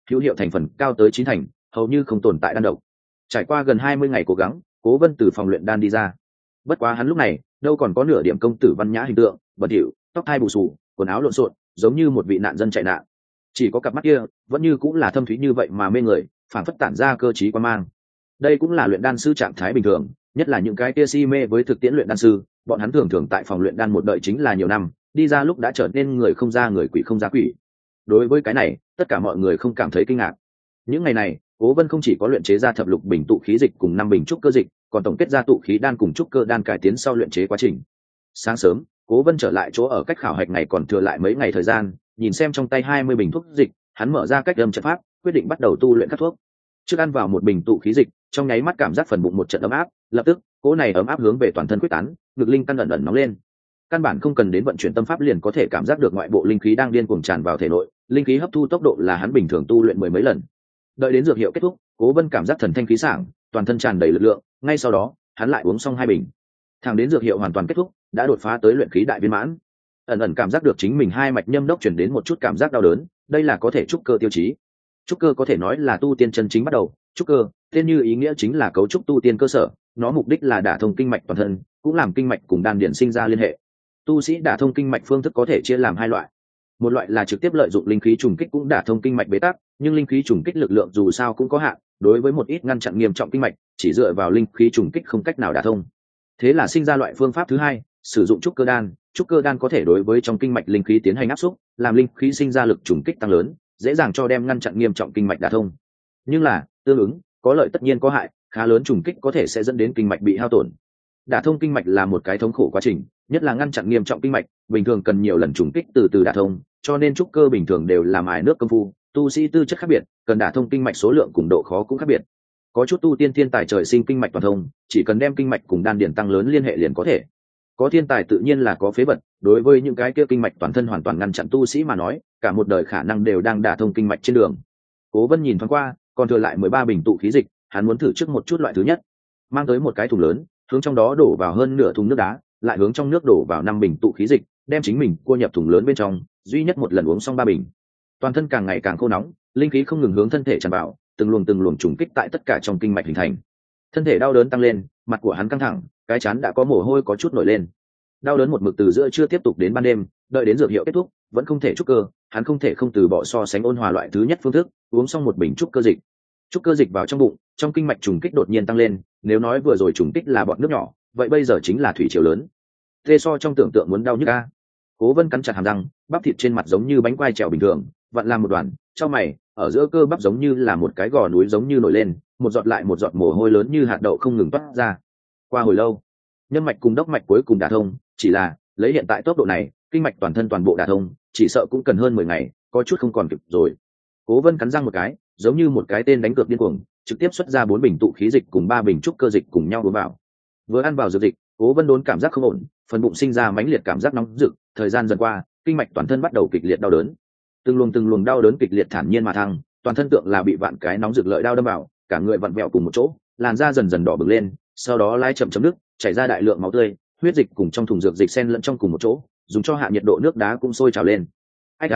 S1: hữu hiệu thành phần cao tới 9 thành, hầu như không tồn tại đan độc. Trải qua gần 20 ngày cố gắng, Cố Vân từ phòng luyện đan đi ra. Bất quá hắn lúc này đâu còn có nửa điểm công tử văn nhã hình tượng, bẩn thỉu, tóc hai bù xù, quần áo lộn xộn, giống như một vị nạn dân chạy nạn. Chỉ có cặp mắt kia vẫn như cũng là thâm thúy như vậy mà mê người, phảng phất tản ra cơ trí quan mang. Đây cũng là luyện đan sư trạng thái bình thường, nhất là những cái kia si mê với thực tiễn luyện đan sư, bọn hắn thường thường tại phòng luyện đan một đợi chính là nhiều năm, đi ra lúc đã trở nên người không ra người, quỷ không ra quỷ. Đối với cái này, tất cả mọi người không cảm thấy kinh ngạc. Những ngày này, Cố Vân không chỉ có luyện chế ra thập lục bình tụ khí dịch cùng 5 bình trúc cơ dịch, còn tổng kết ra tụ khí đan cùng trúc cơ đan cải tiến sau luyện chế quá trình. Sáng sớm, Cố Vân trở lại chỗ ở cách khảo hạch ngày còn thừa lại mấy ngày thời gian, nhìn xem trong tay 20 bình thuốc dịch, hắn mở ra cách âm trận pháp, quyết định bắt đầu tu luyện các thuốc. Trước ăn vào một bình tụ khí dịch, trong nháy mắt cảm giác phần bụng một trận ấm áp, lập tức, cỗ này ấm áp hướng về toàn thân quyết tán, ngực linh căn ẩn ẩn nóng lên. Căn bản không cần đến vận chuyển tâm pháp liền có thể cảm giác được ngoại bộ linh khí đang điên cuồng tràn vào thể nội, linh khí hấp thu tốc độ là hắn bình thường tu luyện mười mấy lần. Đợi đến dược hiệu kết thúc, Cố Vân cảm giác thần thanh khí sảng, toàn thân tràn đầy lực lượng, ngay sau đó, hắn lại uống xong 2 bình. Thẳng đến dược hiệu hoàn toàn kết thúc, đã đột phá tới luyện khí đại viên mãn. Ẩn ẩn cảm giác được chính mình hai mạch nhâm đốc truyền đến một chút cảm giác đau đớn, đây là có thể trúc cơ tiêu chí. Trúc cơ có thể nói là tu tiên chân chính bắt đầu, trúc cơ, tên như ý nghĩa chính là cấu trúc tu tiên cơ sở, nó mục đích là đả thông kinh mạch toàn thân, cũng làm kinh mạch cùng đan điển sinh ra liên hệ. Tu sĩ đả thông kinh mạch phương thức có thể chia làm 2 loại. Một loại là trực tiếp lợi dụng linh khí trùng kích cũng đả thông kinh mạch bế tắc, nhưng linh khí trùng kích lực lượng dù sao cũng có hạn, đối với một ít ngăn chặn nghiêm trọng kinh mạch, chỉ dựa vào linh khí trùng kích không cách nào đả thông. Thế là sinh ra loại phương pháp thứ hai, sử dụng trúc cơ đan. Trúc cơ đan có thể đối với trong kinh mạch linh khí tiến hành áp xúc, làm linh khí sinh ra lực trùng kích tăng lớn, dễ dàng cho đem ngăn chặn nghiêm trọng kinh mạch đả thông. Nhưng là, tương ứng, có lợi tất nhiên có hại, khá lớn trùng kích có thể sẽ dẫn đến kinh mạch bị hao tổn. Đả thông kinh mạch là một cái thống khổ quá trình, nhất là ngăn chặn nghiêm trọng kinh mạch, bình thường cần nhiều lần trùng kích từ từ đả thông, cho nên trúc cơ bình thường đều là mài nước công phu, tu sĩ tư chất khác biệt, cần đả thông kinh mạch số lượng cùng độ khó cũng khác biệt. Có chút tu tiên thiên tài trời sinh kinh mạch toàn thông, chỉ cần đem kinh mạch cùng đan điển tăng lớn liên hệ liền có thể. Có thiên tài tự nhiên là có phế vật, đối với những cái kia kinh mạch toàn thân hoàn toàn ngăn chặn tu sĩ mà nói, cả một đời khả năng đều đang đả thông kinh mạch trên đường. Cố Vân nhìn thoáng qua, còn thừa lại 13 bình tụ khí dịch, hắn muốn thử trước một chút loại thứ nhất. Mang tới một cái thùng lớn, hướng trong đó đổ vào hơn nửa thùng nước đá, lại hướng trong nước đổ vào 5 bình tụ khí dịch, đem chính mình cua nhập thùng lớn bên trong, duy nhất một lần uống xong 3 bình. Toàn thân càng ngày càng khô nóng, linh khí không ngừng hướng thân thể tràn vào, từng luồng trùng kích tại tất cả trong kinh mạch hình thành. Thân thể đau đớn tăng lên, mặt của hắn căng thẳng, cái trán đã có mồ hôi có chút nổi lên. Đau đớn một mực từ giữa trưa tiếp tục đến ban đêm, đợi đến dược hiệu kết thúc, vẫn không thể trúc cơ, hắn không thể không từ bỏ so sánh ôn hòa loại thứ nhất phương thức, uống xong một bình trúc cơ dịch. Trúc cơ dịch vào trong bụng, trong kinh mạch trùng kích đột nhiên tăng lên, nếu nói vừa rồi trùng kích là bọt nước nhỏ, vậy bây giờ chính là thủy triều lớn. Tê so trong tưởng tượng muốn đau nhức a. Cố Vân cắn chặt hàm răng, bắp thịt trên mặt giống như bánh quai trèo bình thường, vặn làm một đoàn, trong mày, ở giữa cơ bắp giống như là một cái gò núi giống như nổi lên, một giọt lại một giọt mồ hôi lớn như hạt đậu không ngừng toát ra. Qua hồi lâu, nhân mạch cùng đốc mạch cuối cùng đả thông, chỉ là lấy hiện tại tốc độ này, kinh mạch toàn thân toàn bộ đả thông, chỉ sợ cũng cần hơn 10 ngày, có chút không còn kịp rồi. Cố Vân cắn răng một cái, giống như một cái tên đánh cược điên cuồng, trực tiếp xuất ra 4 bình tụ khí dịch cùng 3 bình trúc cơ dịch cùng nhau đổ vào. Vừa ăn vào dược dịch, Cố Vân đốn cảm giác không ổn, phần bụng sinh ra mãnh liệt cảm giác nóng rực, thời gian dần qua, kinh mạch toàn thân bắt đầu kịch liệt đau đớn. Từng luồng đau đớn kịch liệt thản nhiên mà thăng, toàn thân tượng là bị vạn cái nóng rực lợi đao đâm vào, cả người vặn vẹo cùng một chỗ, làn da dần dần đỏ bừng lên, sau đó lái chậm nước, chảy ra đại lượng máu tươi, huyết dịch cùng trong thùng dược dịch xen lẫn trong cùng một chỗ, dùng cho hạ nhiệt độ nước đá cũng sôi trào lên. Ách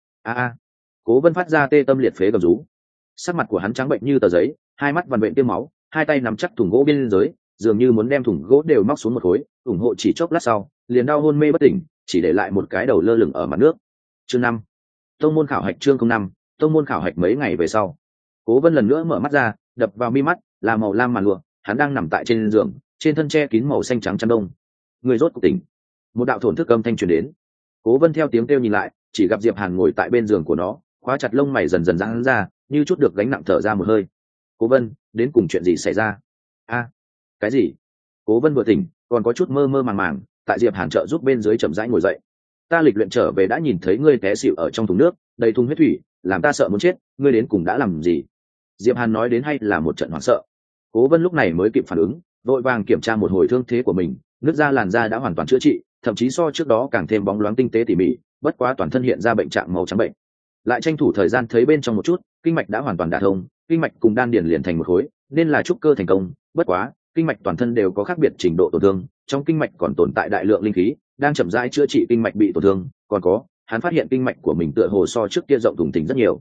S1: a. Cố Vân phát ra tê tâm liệt phế gầm rú. Sắc mặt của hắn trắng bệnh như tờ giấy, hai mắt vằn vện tiêm máu, hai tay nắm chắc thùng gỗ bên dưới, dường như muốn đem thùng gỗ đều móc xuống một khối, ủng hộ chỉ chốc lát sau, liền đau hôn mê bất tỉnh, chỉ để lại một cái đầu lơ lửng ở mặt nước. Chương 5. Tông môn khảo hạch chương 05, tông môn khảo hạch mấy ngày về sau. Cố Vân lần nữa mở mắt ra, đập vào mi mắt là màu lam màn lụa, hắn đang nằm tại trên giường, trên thân che kín màu xanh trắng chăn đông. Người rốt cuộc tỉnh. Một đạo thổn thức âm thanh truyền đến. Cố Vân theo tiếng kêu nhìn lại, chỉ gặp Diệp Hàn ngồi tại bên giường của nó, khóa chặt lông mày dần dần giãn ra, như chút được gánh nặng thở ra một hơi. Cố Vân, đến cùng chuyện gì xảy ra? Cái gì? Cố Vân vừa tỉnh, còn có chút mơ mơ màng màng, tại Diệp Hàn trợ giúp bên dưới chậm rãi ngồi dậy. Ta lịch luyện trở về đã nhìn thấy ngươi té xỉu ở trong thùng nước, đầy thùng huyết thủy, làm ta sợ muốn chết, ngươi đến cùng đã làm gì? Diệp Hàn nói đến hay là một trận hoảng sợ. Cố Vân lúc này mới kịp phản ứng, vội vàng kiểm tra một hồi thương thế của mình, nước da làn da đã hoàn toàn chữa trị, thậm chí so trước đó càng thêm bóng loáng tinh tế tỉ mỉ, bất quá toàn thân hiện ra bệnh trạng màu trắng bệnh. Lại tranh thủ thời gian thấy bên trong một chút, kinh mạch đã hoàn toàn đả thông, kinh mạch cùng đan điền liền thành một khối, nên là trúc cơ thành công, bất quá, kinh mạch toàn thân đều có khác biệt trình độ tổn thương, trong kinh mạch còn tồn tại đại lượng linh khí, đang chậm rãi chữa trị kinh mạch bị tổn thương, còn có, hắn phát hiện kinh mạch của mình tựa hồ so trước kia rộng thùng thình rất nhiều.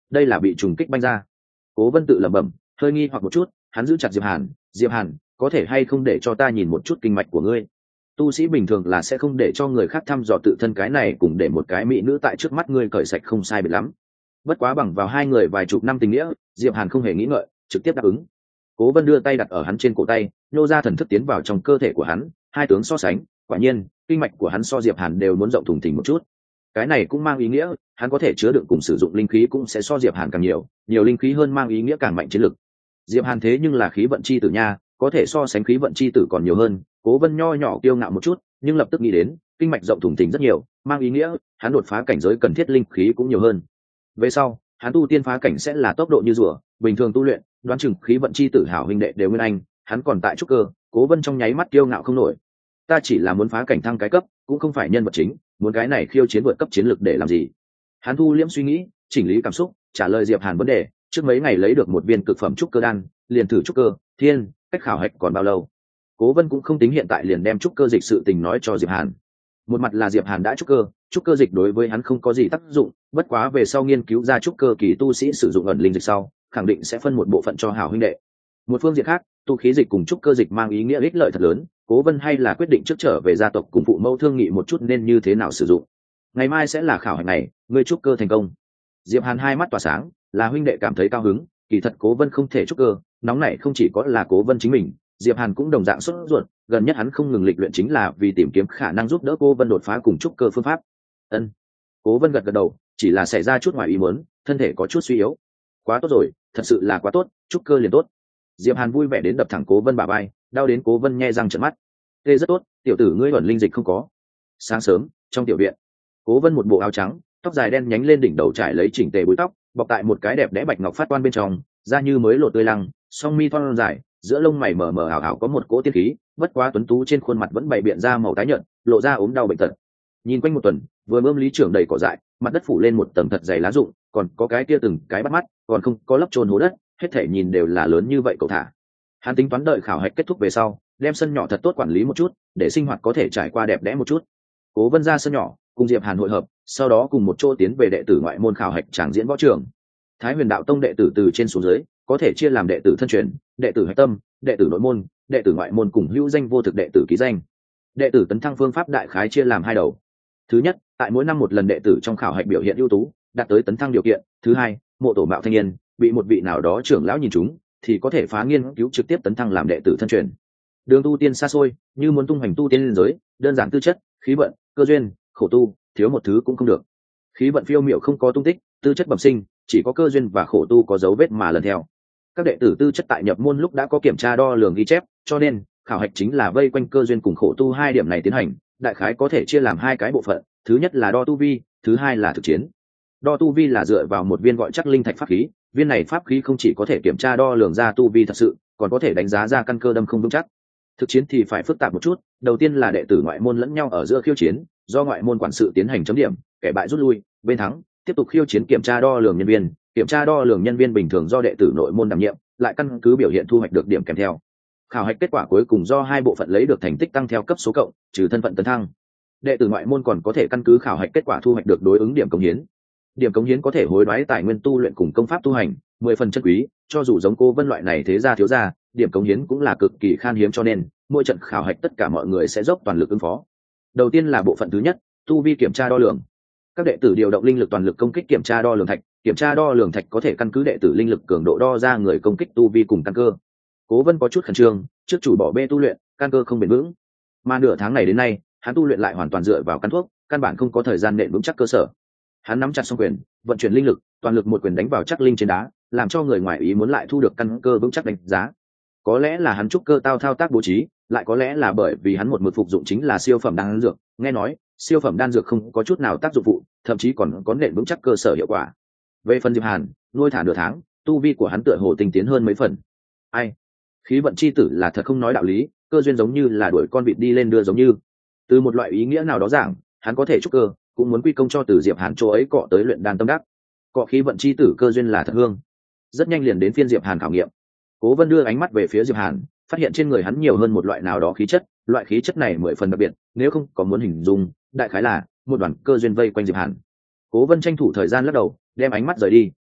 S1: đây là bị trùng kích banh ra. Cố Vân tự lẩm bẩm, hơi nghi hoặc một chút, hắn giữ chặt Diệp Hàn, có thể hay không để cho ta nhìn một chút kinh mạch của ngươi? Tu sĩ bình thường là sẽ không để cho người khác thăm dò tự thân, cái này cùng để một cái mỹ nữ tại trước mắt ngươi cởi sạch không sai biệt lắm. Bất quá bằng vào hai người vài chục năm tình nghĩa, Diệp Hàn không hề nghĩ ngợi, trực tiếp đáp ứng. Cố Vân đưa tay đặt ở hắn trên cổ tay, nhô ra thần thức tiến vào trong cơ thể của hắn, hai tướng so sánh, quả nhiên, kinh mạch của hắn so Diệp Hàn đều muốn rộng thùng thình một chút. Cái này cũng mang ý nghĩa, hắn có thể chứa đựng cùng sử dụng linh khí cũng sẽ so Diệp Hàn càng nhiều, nhiều linh khí hơn mang ý nghĩa càng mạnh chiến lực. Diệp Hàn thế nhưng là khí vận chi tử nha, có thể so sánh khí vận chi tử còn nhiều hơn. Cố Vân nho nhỏ kiêu ngạo một chút, nhưng lập tức nghĩ đến, kinh mạch rộng thùng thình rất nhiều, mang ý nghĩa, hắn đột phá cảnh giới cần thiết linh khí cũng nhiều hơn. Về sau, hắn tu tiên phá cảnh sẽ là tốc độ như rùa, bình thường tu luyện, đoán chừng khí vận chi tử hảo huynh đệ đều nguyên anh, hắn còn tại trúc cơ. Cố Vân trong nháy mắt kiêu ngạo không nổi. Ta chỉ là muốn phá cảnh thăng cái cấp, cũng không phải nhân vật chính, muốn cái này khiêu chiến vượt cấp chiến lược để làm gì? Hắn thu liễm suy nghĩ, chỉnh lý cảm xúc, trả lời Diệp Hàn vấn đề. Trước mấy ngày lấy được một viên cực phẩm trúc cơ đan, liền thử trúc cơ thiên, cách khảo hạch còn bao lâu? Cố Vân cũng không tính hiện tại liền đem trúc cơ dịch sự tình nói cho Diệp Hàn. Một mặt là Diệp Hàn đã trúc cơ dịch đối với hắn không có gì tác dụng, bất quá về sau nghiên cứu ra trúc cơ kỳ tu sĩ sử dụng ẩn linh dịch sau, khẳng định sẽ phân một bộ phận cho hảo huynh đệ. Một phương diện khác, tu khí dịch cùng trúc cơ dịch mang ý nghĩa ích lợi thật lớn. Cố Vân hay là quyết định trước trở về gia tộc cùng phụ mẫu thương nghị một chút nên như thế nào sử dụng. Ngày mai sẽ là khảo hạch này, ngươi trúc cơ thành công. Diệp Hàn hai mắt tỏa sáng, là huynh đệ cảm thấy cao hứng. Kỳ thật Cố Vân không thể trúc cơ, nóng này không chỉ có là Cố Vân chính mình, Diệp Hàn cũng đồng dạng sốt ruột. Gần nhất hắn không ngừng lịch luyện chính là vì tìm kiếm khả năng giúp đỡ Cố Vân đột phá cùng trúc cơ phương pháp. Ân. Cố Vân gật gật đầu, chỉ là xảy ra chút ngoài ý muốn, thân thể có chút suy yếu. Quá tốt rồi, thật sự là quá tốt, trúc cơ liền tốt. Diệp Hàn vui vẻ đến đập thẳng Cố Vân bả vai, đau đến Cố Vân nhe răng trợn mắt. Tê rất tốt, tiểu tử ngươi ẩn linh dịch không có. Sáng sớm, trong tiểu viện, Cố Vân một bộ áo trắng, tóc dài đen nhánh lên đỉnh đầu trải lấy chỉnh tề búi tóc, bọc tại một cái đẹp đẽ bạch ngọc phát quan bên trong, da như mới lột tươi lăng, song mi thon dài, giữa lông mày mờ mờ ảo ảo có một cỗ tiên khí, bất quá tuấn tú trên khuôn mặt vẫn bày biện ra màu tái nhợt, lộ ra ốm đau bệnh tật. Nhìn quanh một tuần, vừa bơm lý trưởng đầy cỏ dại, mặt đất phủ lên một tầng thật dày lá rụng, còn có cái kia từng cái bắt mắt, còn không có lấp chôn hố đất, hết thể nhìn đều là lớn như vậy cậu thả. Hắn tính toán đợi khảo hạch kết thúc về sau, đem sân nhỏ thật tốt quản lý một chút, để sinh hoạt có thể trải qua đẹp đẽ một chút. Cố Vân ra sân nhỏ, cùng Diệp Hàn hội hợp, sau đó cùng một chỗ tiến về đệ tử ngoại môn khảo hạch tràng diễn võ trường. Thái Huyền Đạo Tông đệ tử từ trên xuống dưới, có thể chia làm đệ tử thân truyền, đệ tử hạch tâm, đệ tử nội môn, đệ tử ngoại môn cùng hữu danh vô thực đệ tử ký danh. Đệ tử tấn thăng phương pháp đại khái chia làm hai đầu. Thứ nhất, tại mỗi năm một lần đệ tử trong khảo hạch biểu hiện ưu tú, đạt tới tấn thăng điều kiện. Thứ hai, mộ tổ mạo thanh niên, bị một vị nào đó trưởng lão nhìn trúng, thì có thể phá nghiên cứu trực tiếp tấn thăng làm đệ tử thân truyền. Đường tu tiên xa xôi, như muốn tung hoành tu tiên liên giới, đơn giản tư chất, khí vận, cơ duyên, khổ tu, thiếu một thứ cũng không được. Khí vận phiêu miểu không có tung tích, tư chất bẩm sinh, chỉ có cơ duyên và khổ tu có dấu vết mà lần theo. Các đệ tử tư chất tại nhập môn lúc đã có kiểm tra đo lường ghi chép, cho nên khảo hạch chính là vây quanh cơ duyên cùng khổ tu hai điểm này tiến hành. Đại khái có thể chia làm hai cái bộ phận, thứ nhất là đo tu vi, thứ hai là thực chiến. Đo tu vi là dựa vào một viên gọi chắc linh thạch pháp khí, viên này pháp khí không chỉ có thể kiểm tra đo lường ra tu vi thật sự, còn có thể đánh giá ra căn cơ đâm không vững chắc. Thực chiến thì phải phức tạp một chút, đầu tiên là đệ tử ngoại môn lẫn nhau ở giữa khiêu chiến, do ngoại môn quản sự tiến hành chấm điểm, kẻ bại rút lui, bên thắng tiếp tục khiêu chiến kiểm tra đo lường nhân viên. Kiểm tra đo lường nhân viên bình thường do đệ tử nội môn đảm nhiệm, lại căn cứ biểu hiện thu hoạch được điểm kèm theo. Khảo hạch kết quả cuối cùng do hai bộ phận lấy được thành tích tăng theo cấp số cộng, trừ thân phận tấn thăng. Đệ tử ngoại môn còn có thể căn cứ khảo hạch kết quả thu hoạch được đối ứng điểm cống hiến. Điểm cống hiến có thể hối đoái tài nguyên tu luyện cùng công pháp tu hành, 10 phần chân quý, cho dù giống Cố Vân loại này thế gia thiếu gia, điểm cống hiến cũng là cực kỳ khan hiếm, cho nên mỗi trận khảo hạch tất cả mọi người sẽ dốc toàn lực ứng phó. Đầu tiên là bộ phận thứ nhất, tu vi kiểm tra đo lường. Các đệ tử điều động linh lực toàn lực công kích kiểm tra đo lường thạch, kiểm tra đo lường thạch có thể căn cứ đệ tử linh lực cường độ đo ra người công kích tu vi cùng căn cơ. Cố Vân có chút khẩn trương, trước chủ bỏ bê tu luyện, căn cơ không bền vững, mà nửa tháng này đến nay, hắn tu luyện lại hoàn toàn dựa vào căn thuốc, căn bản không có thời gian nện vững chắc cơ sở. Hắn nắm chặt song quyền, vận chuyển linh lực, toàn lực một quyền đánh vào chắc linh trên đá, làm cho người ngoài ý muốn lại thu được căn cơ vững chắc đánh giá. Có lẽ là hắn trúc cơ thao tác bố trí, lại có lẽ là bởi vì hắn một mực phục dụng chính là siêu phẩm đan dược, nghe nói siêu phẩm đan dược không có chút nào tác dụng phụ, thậm chí còn có nện vững chắc cơ sở hiệu quả. Về phần Diệp Hàn, nuôi thả nửa tháng, tu vi của hắn tựa hồ tinh tiến hơn mấy phần. Ai, khí vận chi tử là thật không nói đạo lý, cơ duyên giống như là đuổi con vịt đi lên đưa giống như. Từ một loại ý nghĩa nào đó giảng, hắn có thể trúc cơ, cũng muốn quy công cho từ Diệp Hàn chỗ ấy cọ tới luyện đan tâm đắc. Cọ khí vận chi tử cơ duyên là thật hương. Rất nhanh liền đến phiên Diệp Hàn khảo nghiệm. Cố Vân đưa ánh mắt về phía Diệp Hàn, phát hiện trên người hắn nhiều hơn một loại nào đó khí chất, loại khí chất này 10 phần đặc biệt, nếu không có muốn hình dung, đại khái là một đoàn cơ duyên vây quanh Diệp Hàn. Cố Vân tranh thủ thời gian lắc đầu, đem ánh mắt rời đi,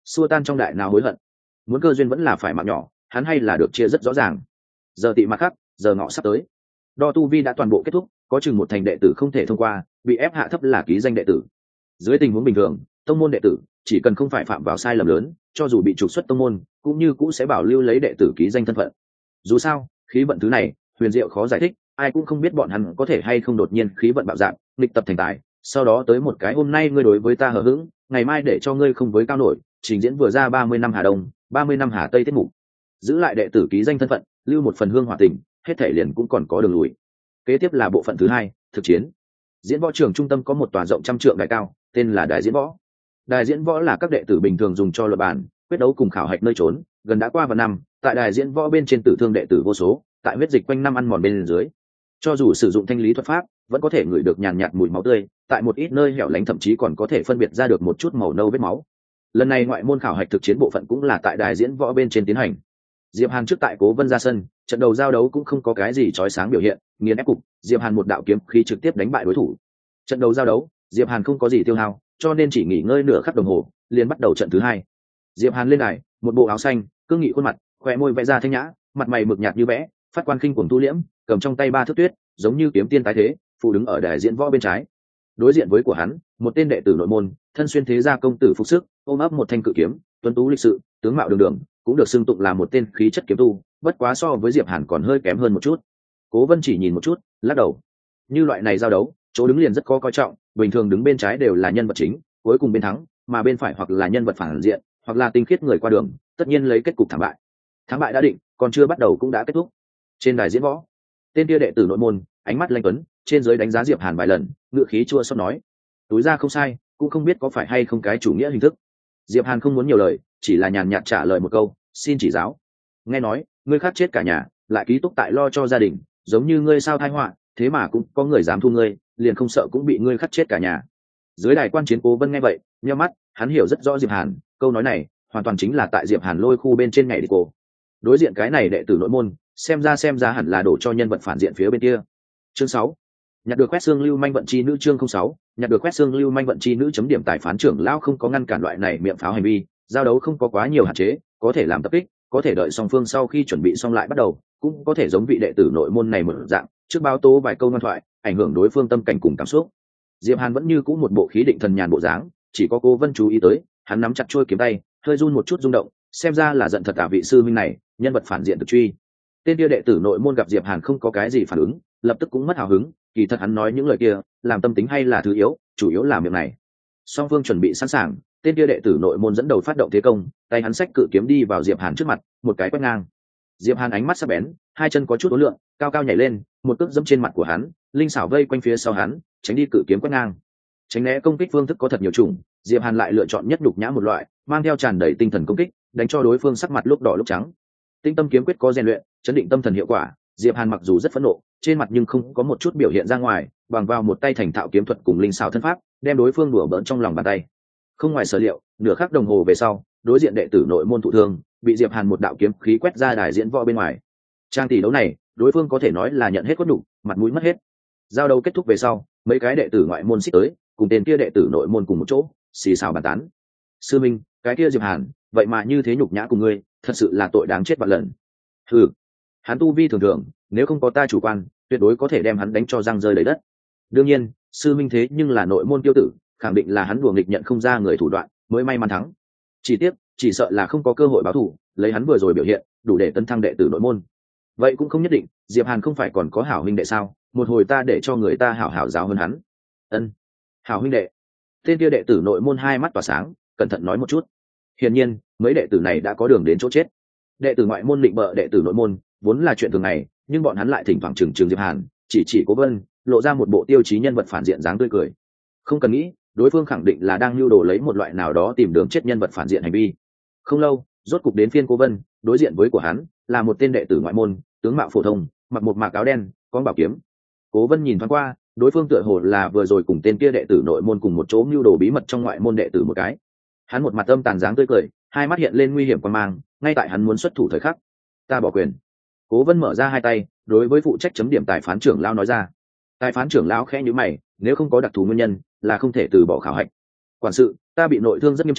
S1: xua tan trong đại nào hối hận. Muốn cơ duyên vẫn là phải mạng nhỏ, hắn hay là được chia rất rõ ràng. Giờ tị mặt khắc, giờ ngọ sắp tới, đo tu vi đã toàn bộ kết thúc, có chừng một thành đệ tử không thể thông qua, bị ép hạ thấp là ký danh đệ tử. Dưới tình huống bình thường, tông môn đệ tử chỉ cần không phải phạm vào sai lầm lớn, cho dù bị trục xuất tông môn cũng như cũ sẽ bảo lưu lấy đệ tử ký danh thân phận. Dù sao khí vận thứ này huyền diệu khó giải thích, ai cũng không biết bọn hắn có thể hay không đột nhiên khí vận bạo dạng nghịch tập thành tài, sau đó tới một cái hôm nay ngươi đối với ta hờ hững, ngày mai để cho ngươi không với cao nổi, trình diễn vừa ra 30 năm Hà Đông 30 năm Hà Tây tiết mục, giữ lại đệ tử ký danh thân phận, lưu một phần hương hỏa tình, hết thể liền cũng còn có đường lùi. Kế tiếp là bộ phận thứ hai, thực chiến. Diễn võ trường trung tâm có một tòa rộng trăm trượng đài cao, tên là đài diễn võ. Đài diễn võ là các đệ tử bình thường dùng cho luận bàn, quyết đấu cùng khảo hạch nơi trốn, gần đã qua vài năm, tại đài diễn võ bên trên tử thương đệ tử vô số, tại huyết dịch quanh năm ăn mòn bên dưới. Cho dù sử dụng thanh lý thuật pháp, vẫn có thể ngửi được nhàn nhạt mùi máu tươi, tại một ít nơi hẻo lánh thậm chí còn có thể phân biệt ra được một chút màu nâu vết máu. Lần này ngoại môn khảo hạch thực chiến bộ phận cũng là tại đài diễn võ bên trên tiến hành. Diệp Hàn trước tại Cố Vân ra sân, trận đầu giao đấu cũng không có cái gì chói sáng biểu hiện, nghiền ép cục, Diệp Hàn một đạo kiếm khí trực tiếp đánh bại đối thủ. Trận đầu giao đấu, Diệp Hàn không có gì tiêu hao, cho nên chỉ nghỉ ngơi nửa khắc đồng hồ, liền bắt đầu trận thứ hai. Diệp Hàn lên đài, một bộ áo xanh, cương nghị khuôn mặt, khóe môi vẽ ra thanh nhã, mặt mày mực nhạt như vẽ, phát quan khinh cuồng tu liễm, cầm trong tay ba thước tuyết, giống như kiếm tiên tái thế, phụ đứng ở đài diễn võ bên trái. Đối diện với của hắn, một tên đệ tử nội môn, thân xuyên thế gia công tử phục sức, ôm ấp một thanh cự kiếm, tuấn tú lịch sự, tướng mạo đường đường, cũng được xưng tụng là một tên khí chất kiếm tu, bất quá so với Diệp Hàn còn hơi kém hơn một chút. Cố Vân chỉ nhìn một chút, lắc đầu. Như loại này giao đấu, chỗ đứng liền rất có coi trọng, bình thường đứng bên trái đều là nhân vật chính, cuối cùng bên thắng, mà bên phải hoặc là nhân vật phản diện, hoặc là tinh khiết người qua đường, tất nhiên lấy kết cục thắng bại. Thắng bại đã định, còn chưa bắt đầu cũng đã kết thúc. Trên đài diễn võ, tên kia đệ tử nội môn, ánh mắt lanh tuấn, trên dưới đánh giá Diệp Hàn vài lần, ngựa khí chua xót nói: "Túi ra không sai, cũng không biết có phải hay không cái chủ nghĩa hình thức." Diệp Hàn không muốn nhiều lời, chỉ là nhàn nhạt trả lời một câu: "Xin chỉ giáo." Nghe nói, ngươi khát chết cả nhà, lại ký túc tại lo cho gia đình, giống như ngươi sao tai họa, thế mà cũng có người dám thu ngươi, liền không sợ cũng bị ngươi khát chết cả nhà. Dưới đài quan chiến Cố Vân nghe vậy, nhíu mắt, hắn hiểu rất rõ Diệp Hàn, câu nói này hoàn toàn chính là tại Diệp Hàn lôi khu bên trên ngày đi cô. Đối diện cái này đệ tử nội môn, xem ra hẳn là đổ cho nhân vật phản diện phía bên kia. Chương 6. Nhặt được quét xương lưu manh vận chi nữ. Chương 06. Nhặt được quét xương lưu manh vận chi nữ. Chấm điểm tài phán trưởng lão không có ngăn cản loại này miệng pháo hành vi, giao đấu không có quá nhiều hạn chế, có thể làm tập kích, có thể đợi song phương sau khi chuẩn bị xong lại bắt đầu, cũng có thể giống vị đệ tử nội môn này mở dạng, trước báo tố vài câu ngoan thoại, ảnh hưởng đối phương tâm cảnh cùng cảm xúc. Diệp Hàn vẫn như cũ một bộ khí định thần nhàn bộ dáng, chỉ có Cố Vân chú ý tới, hắn nắm chặt chuôi kiếm tay, hơi run một chút rung động, xem ra là giận thật cả vị sư minh này, nhân vật phản diện được truy. Tên kia đệ tử nội môn gặp Diệp Hàn không có cái gì phản ứng, lập tức cũng mất hào hứng, kỳ thật hắn nói những lời kia, làm tâm tính hay là thứ yếu, chủ yếu là miệng này. Song phương chuẩn bị sẵn sàng, tên kia đệ tử nội môn dẫn đầu phát động thế công, tay hắn xách cự kiếm đi vào Diệp Hàn trước mặt, một cái quét ngang. Diệp Hàn ánh mắt sắc bén, hai chân có chút uốn lượn, cao cao nhảy lên, một cước dẫm trên mặt của hắn, linh xảo vây quanh phía sau hắn, tránh đi cự kiếm quét ngang. Tránh né công kích phương thức có thật nhiều chủng, Diệp Hàn lại lựa chọn nhất đục nhã một loại, mang theo tràn đầy tinh thần công kích, đánh cho đối phương sắc mặt lúc đỏ lúc trắng. Tinh tâm kiếm quyết có rèn luyện, chấn định tâm thần hiệu quả, Diệp Hàn mặc dù rất phẫn nộ, trên mặt nhưng không có một chút biểu hiện ra ngoài, bằng vào một tay thành thạo kiếm thuật cùng linh xảo thân pháp, đem đối phương đùa bỡn trong lòng bàn tay. Không ngoài sở liệu, nửa khắc đồng hồ về sau, đối diện đệ tử nội môn thụ thương, bị Diệp Hàn một đạo kiếm khí quét ra đài diễn võ bên ngoài. Trang tỷ đấu này, đối phương có thể nói là nhận hết cốt đủ, mặt mũi mất hết. Giao đấu kết thúc về sau, mấy cái đệ tử ngoại môn xích tới, cùng tên kia đệ tử nội môn cùng một chỗ, xì xào bàn tán. Sư minh, cái kia Diệp Hàn, vậy mà như thế nhục nhã cùng ngươi, thật sự là tội đáng chết vạn lần. Hừ, hắn tu vi thường thường, nếu không có ta chủ quan, tuyệt đối có thể đem hắn đánh cho răng rơi đầy đất. Đương nhiên, sư minh thế nhưng là nội môn tiêu tử, khẳng định là hắn đùa nghịch nhận không ra người thủ đoạn, mới may mắn thắng. Chỉ tiếc, chỉ sợ là không có cơ hội báo thù, lấy hắn vừa rồi biểu hiện, đủ để tấn thăng đệ tử nội môn. Vậy cũng không nhất định, Diệp Hàn không phải còn có hảo huynh đệ sao? Một hồi ta để cho người ta hảo hảo giáo hơn hắn. Ân, hảo huynh đệ. Tên kia đệ tử nội môn hai mắt tỏa sáng, cẩn thận nói một chút. Hiển nhiên, mấy đệ tử này đã có đường đến chỗ chết. Đệ tử ngoại môn định bợ đệ tử nội môn, vốn là chuyện thường ngày, nhưng bọn hắn lại thỉnh thoảng trừng Diệp Hàn, chỉ Cố Vân, lộ ra một bộ tiêu chí nhân vật phản diện dáng tươi cười. Không cần nghĩ, đối phương khẳng định là đang lưu đồ lấy một loại nào đó tìm đường chết nhân vật phản diện hành vi. Không lâu, rốt cục đến phiên Cố Vân, đối diện với của hắn là một tên đệ tử ngoại môn, tướng mạo phổ thông, mặc một mạc áo đen, con bảo kiếm. Cố Vân nhìn thoáng qua, đối phương tựa hồ là vừa rồi cùng tên kia đệ tử nội môn cùng một chỗ lưu đồ bí mật trong ngoại môn đệ tử một cái. Hắn một mặt âm tàn dáng tươi cười, hai mắt hiện lên nguy hiểm quan mang, ngay tại hắn muốn xuất thủ thời khắc. Ta bỏ quyền. Cố Vân mở ra hai tay, đối với phụ trách chấm điểm tài phán trưởng lão nói ra. Tài phán trưởng lão khẽ nhíu mày, nếu không có đặc thù nguyên nhân, là không thể từ bỏ khảo hạch. Quản sự, ta bị nội thương rất nghiêm trọng,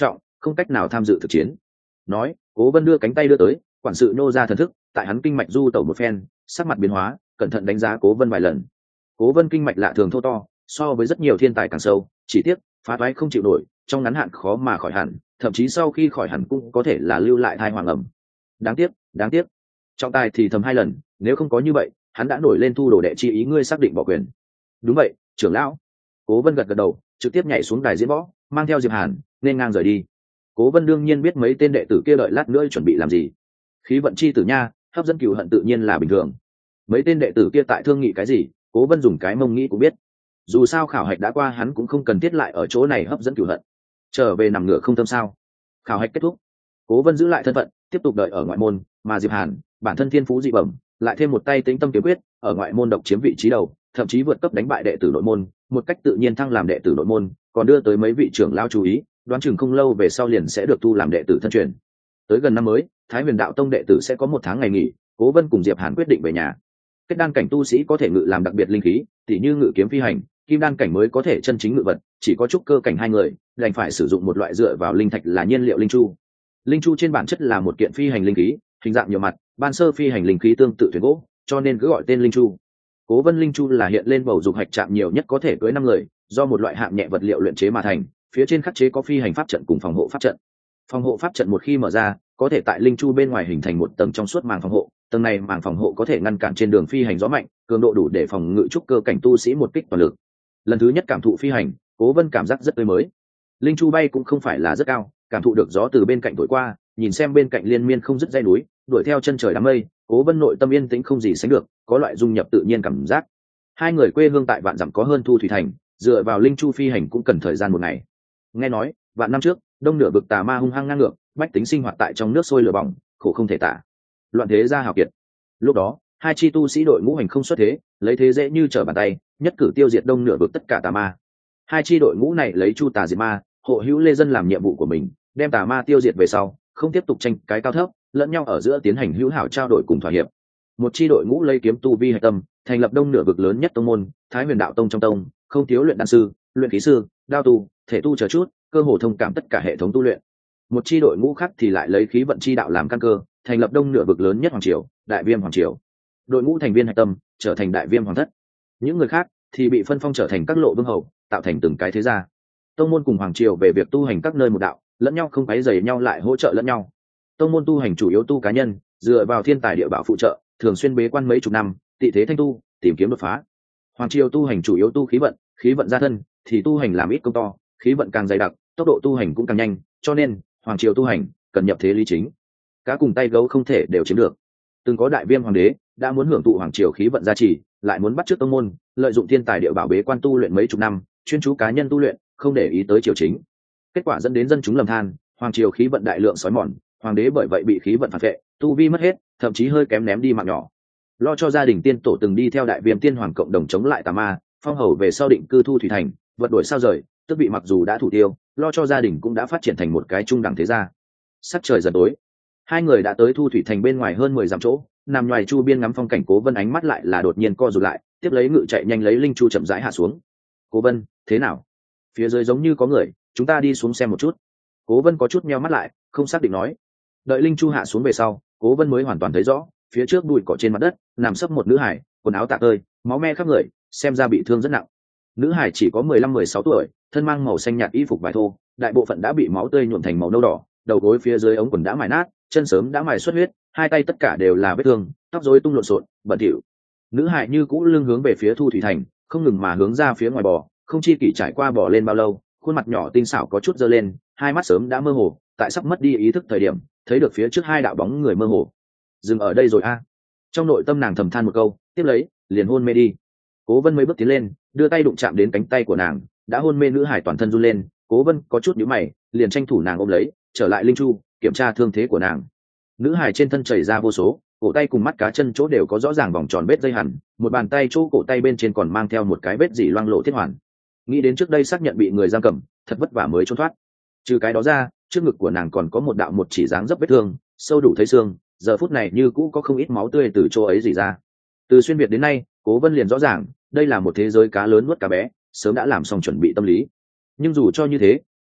S1: không cách nào tham dự thực chiến. Nói, Cố Vân đưa cánh tay đưa tới, quản sự nô ra thần thức, tại hắn kinh mạch du tẩu một phen, sắc mặt biến hóa, cẩn thận đánh giá Cố Vân vài lần. Cố Vân kinh mạch lạ thường thô to, so với rất nhiều thiên tài càng sâu, chỉ tiếc phá toái không chịu nổi, trong ngắn hạn khó mà khỏi hẳn, thậm chí sau khi khỏi hẳn cũng có thể là lưu lại thai hoàng ẩm. Đáng tiếc. Trọng tài thì thầm 2 lần, nếu không có như vậy, hắn đã nổi lên thu đồ đệ chi ý, ngươi xác định bỏ quyền. Đúng vậy, trưởng lão. Cố Vân gật đầu, trực tiếp nhảy xuống đài diễn võ, mang theo Diệp Hàn, nên ngang rời đi. Cố Vân đương nhiên biết mấy tên đệ tử kia đợi lát nữa chuẩn bị làm gì. Khí vận chi tử nha, hấp dẫn cừu hận tự nhiên là bình thường. Mấy tên đệ tử kia tại thương nghị cái gì, Cố Vân dùng cái mông nghĩ cũng biết. Dù sao khảo hạch đã qua, hắn cũng không cần thiết lại ở chỗ này hấp dẫn cừu hận. Trở về nằm ngửa không tâm sao? Khảo hạch kết thúc, Cố Vân giữ lại thân phận, tiếp tục đợi ở ngoại môn, mà Diệp Hàn, bản thân thiên phú dị bẩm, lại thêm một tay tĩnh tâm kiếm quyết, ở ngoại môn độc chiếm vị trí đầu, thậm chí vượt cấp đánh bại đệ tử nội môn, một cách tự nhiên thăng làm đệ tử nội môn, còn đưa tới mấy vị trưởng lão chú ý, đoán chừng không lâu về sau liền sẽ được thu làm đệ tử thân truyền. Tới gần năm mới, Thái Huyền Đạo Tông đệ tử sẽ có 1 tháng ngày nghỉ, Cố Vân cùng Diệp Hàn quyết định về nhà. Kết đan cảnh tu sĩ có thể ngự làm đặc biệt linh khí, tỉ như ngự kiếm phi hành, kim đan cảnh mới có thể chân chính ngự vật, chỉ có trúc cơ cảnh 2 người, đành phải sử dụng một loại dựa vào linh thạch là nhiên liệu linh chu. Linh chu trên bản chất là một kiện phi hành linh khí, hình dạng nhiều mặt, ban sơ phi hành linh khí tương tự thuyền gỗ, cho nên cứ gọi tên linh chu. Cố Vân linh chu là hiện lên bầu dục hạch chạm nhiều nhất có thể cưới 5 người, do một loại hạng nhẹ vật liệu luyện chế mà thành, phía trên khắc chế có phi hành pháp trận cùng phòng hộ pháp trận. Phòng hộ pháp trận một khi mở ra, có thể tại linh chu bên ngoài hình thành một tầng trong suốt màng phòng hộ, tầng này màng phòng hộ có thể ngăn cản trên đường phi hành gió mạnh, cường độ đủ để phòng ngự trúc cơ cảnh tu sĩ một kích toàn lực. Lần thứ nhất cảm thụ phi hành, Cố Vân cảm giác rất tươi mới. Linh chu bay cũng không phải là rất cao, cảm thụ được gió từ bên cạnh thổi qua, nhìn xem bên cạnh liên miên không dứt dãy núi, đuổi theo chân trời đám mây, Cố Vân nội tâm yên tĩnh không gì sánh được, có loại dung nhập tự nhiên cảm giác. Hai người quê hương tại vạn dặm có hơn Thu Thủy Thành, dựa vào linh chu phi hành cũng cần thời gian 1 ngày. Nghe nói, vạn năm trước, đông nửa vực tà ma hung hăng ngang ngược, bách tính sinh hoạt tại trong nước sôi lửa bỏng, khổ không thể tả. Loạn thế gia hào kiệt. Lúc đó, hai chi tu sĩ đội ngũ hành không xuất thế, lấy thế dễ như trở bàn tay, nhất cử tiêu diệt đông nửa vực tất cả tà ma. Hai chi đội ngũ này lấy chu tà diệt ma, hộ hữu lê dân làm nhiệm vụ của mình, đem tà ma tiêu diệt về sau, không tiếp tục tranh cái cao thấp, lẫn nhau ở giữa tiến hành hữu hảo trao đổi cùng thỏa hiệp. Một chi đội ngũ lấy kiếm tu vi hạch tâm, thành lập đông nửa vực lớn nhất tông môn, Thái Huyền Đạo Tông trong tông, không thiếu luyện đan sư, luyện khí sư, đao tu, thể tu chờ chút, cơ hồ thông cảm tất cả hệ thống tu luyện. Một chi đội ngũ khác thì lại lấy khí vận chi đạo làm căn cơ, thành lập đông nửa vực lớn nhất hoàng triều, Đại Viêm hoàng triều. Đội ngũ thành viên hạch tâm trở thành Đại Viêm hoàng thất. Những người khác thì bị phân phong trở thành các lộ vương hầu, tạo thành từng cái thế gia. Tông môn cùng hoàng triều về việc tu hành các nơi một đạo, lẫn nhau không quấy rầy nhau lại hỗ trợ lẫn nhau. Tông môn tu hành chủ yếu tu cá nhân, dựa vào thiên tài địa bảo phụ trợ, thường xuyên bế quan mấy chục năm, tị thế thanh tu, tìm kiếm đột phá. Hoàng triều tu hành chủ yếu tu khí vận gia thân, thì tu hành làm ít công to, khí vận càng dày đặc, tốc độ tu hành cũng càng nhanh, cho nên hoàng triều tu hành cần nhập thế lý chính. Cá cùng tay gấu không thể đều chiếm được. Từng có Đại Viêm hoàng đế đã muốn hưởng thụ hoàng triều khí vận gia trì, lại muốn bắt chước tông môn, lợi dụng thiên tài địa bảo bế quan tu luyện mấy chục năm, chuyên chú cá nhân tu luyện, không để ý tới triều chính. Kết quả dẫn đến dân chúng lầm than, hoàng triều khí vận đại lượng sói mòn, hoàng đế bởi vậy bị khí vận phản vệ, tu vi mất hết, thậm chí hơi kém ném đi mạng nhỏ. Lo cho gia đình tiên tổ từng đi theo Đại Viêm tiên hoàng cộng đồng chống lại tà ma, phong hầu về sau định cư Thu Thủy Thành, vật đổi sao rời, tức bị mặc dù đã thủ tiêu, lo cho gia đình cũng đã phát triển thành một cái trung đẳng thế gia. Sắc trời dần tối, hai người đã tới Thu Thủy Thành bên ngoài hơn 10 dặm chỗ, nằm ngoài chu biên ngắm phong cảnh. Cố Vân ánh mắt lại là đột nhiên co rụt lại, tiếp lấy ngự chạy nhanh lấy linh chu chậm rãi hạ xuống. Cố Vân, thế nào? Phía dưới giống như có người, chúng ta đi xuống xem một chút. Cố Vân có chút nheo mắt lại, không xác định nói. Đợi linh chu hạ xuống về sau, Cố Vân mới hoàn toàn thấy rõ, phía trước bụi cỏ trên mặt đất nằm sấp một nữ hải, quần áo tả tơi, máu me khắp người, xem ra bị thương rất nặng. Nữ hải chỉ có 15-16 tuổi, thân mang màu xanh nhạt y phục vải thô, đại bộ phận đã bị máu tươi nhuộm thành màu nâu đỏ, đầu gối phía dưới ống quần đã mài nát, chân sớm đã mài xuất huyết, hai tay tất cả đều là vết thương, tóc rối tung lộn xộn, bẩn thỉu. Nữ hải như cũ lưng hướng về phía Thu Thủy Thành, không ngừng mà hướng ra phía ngoài bò, không chi kỷ trải qua bò lên bao lâu, khuôn mặt nhỏ tinh xảo có chút dơ lên, hai mắt sớm đã mơ hồ, tại sắp mất đi ý thức thời điểm, thấy được phía trước hai đạo bóng người mơ hồ. Dừng ở đây rồi a. Trong nội tâm nàng thầm than một câu, tiếp lấy liền hôn mê đi. Cố Vân mấy bước tiến lên, đưa tay đụng chạm đến cánh tay của nàng, đã hôn mê nữ hải toàn thân run lên. Cố Vân có chút nhíu mày, liền tranh thủ nàng ôm lấy, trở lại linh chu, kiểm tra thương thế của nàng. Nữ hải trên thân chảy ra vô số, cổ tay cùng mắt cá chân chỗ đều có rõ ràng vòng tròn vết dây hằn, một bàn tay chỗ cổ tay bên trên còn mang theo một cái vết dỉ loang lổ thiết hoàn. Nghĩ đến trước đây xác nhận bị người giam cầm, thật vất vả mới trốn thoát. Trừ cái đó ra, trước ngực của nàng còn có một đạo một chỉ dáng dấp vết thương, sâu đủ thấy xương, giờ phút này như cũ có không ít máu tươi từ chỗ ấy rỉ ra. Từ xuyên việt đến nay, Cố Vân liền rõ ràng, đây là một thế giới cá lớn nuốt cá bé, sớm đã làm xong chuẩn bị tâm lý. Nhưng dù cho như thế,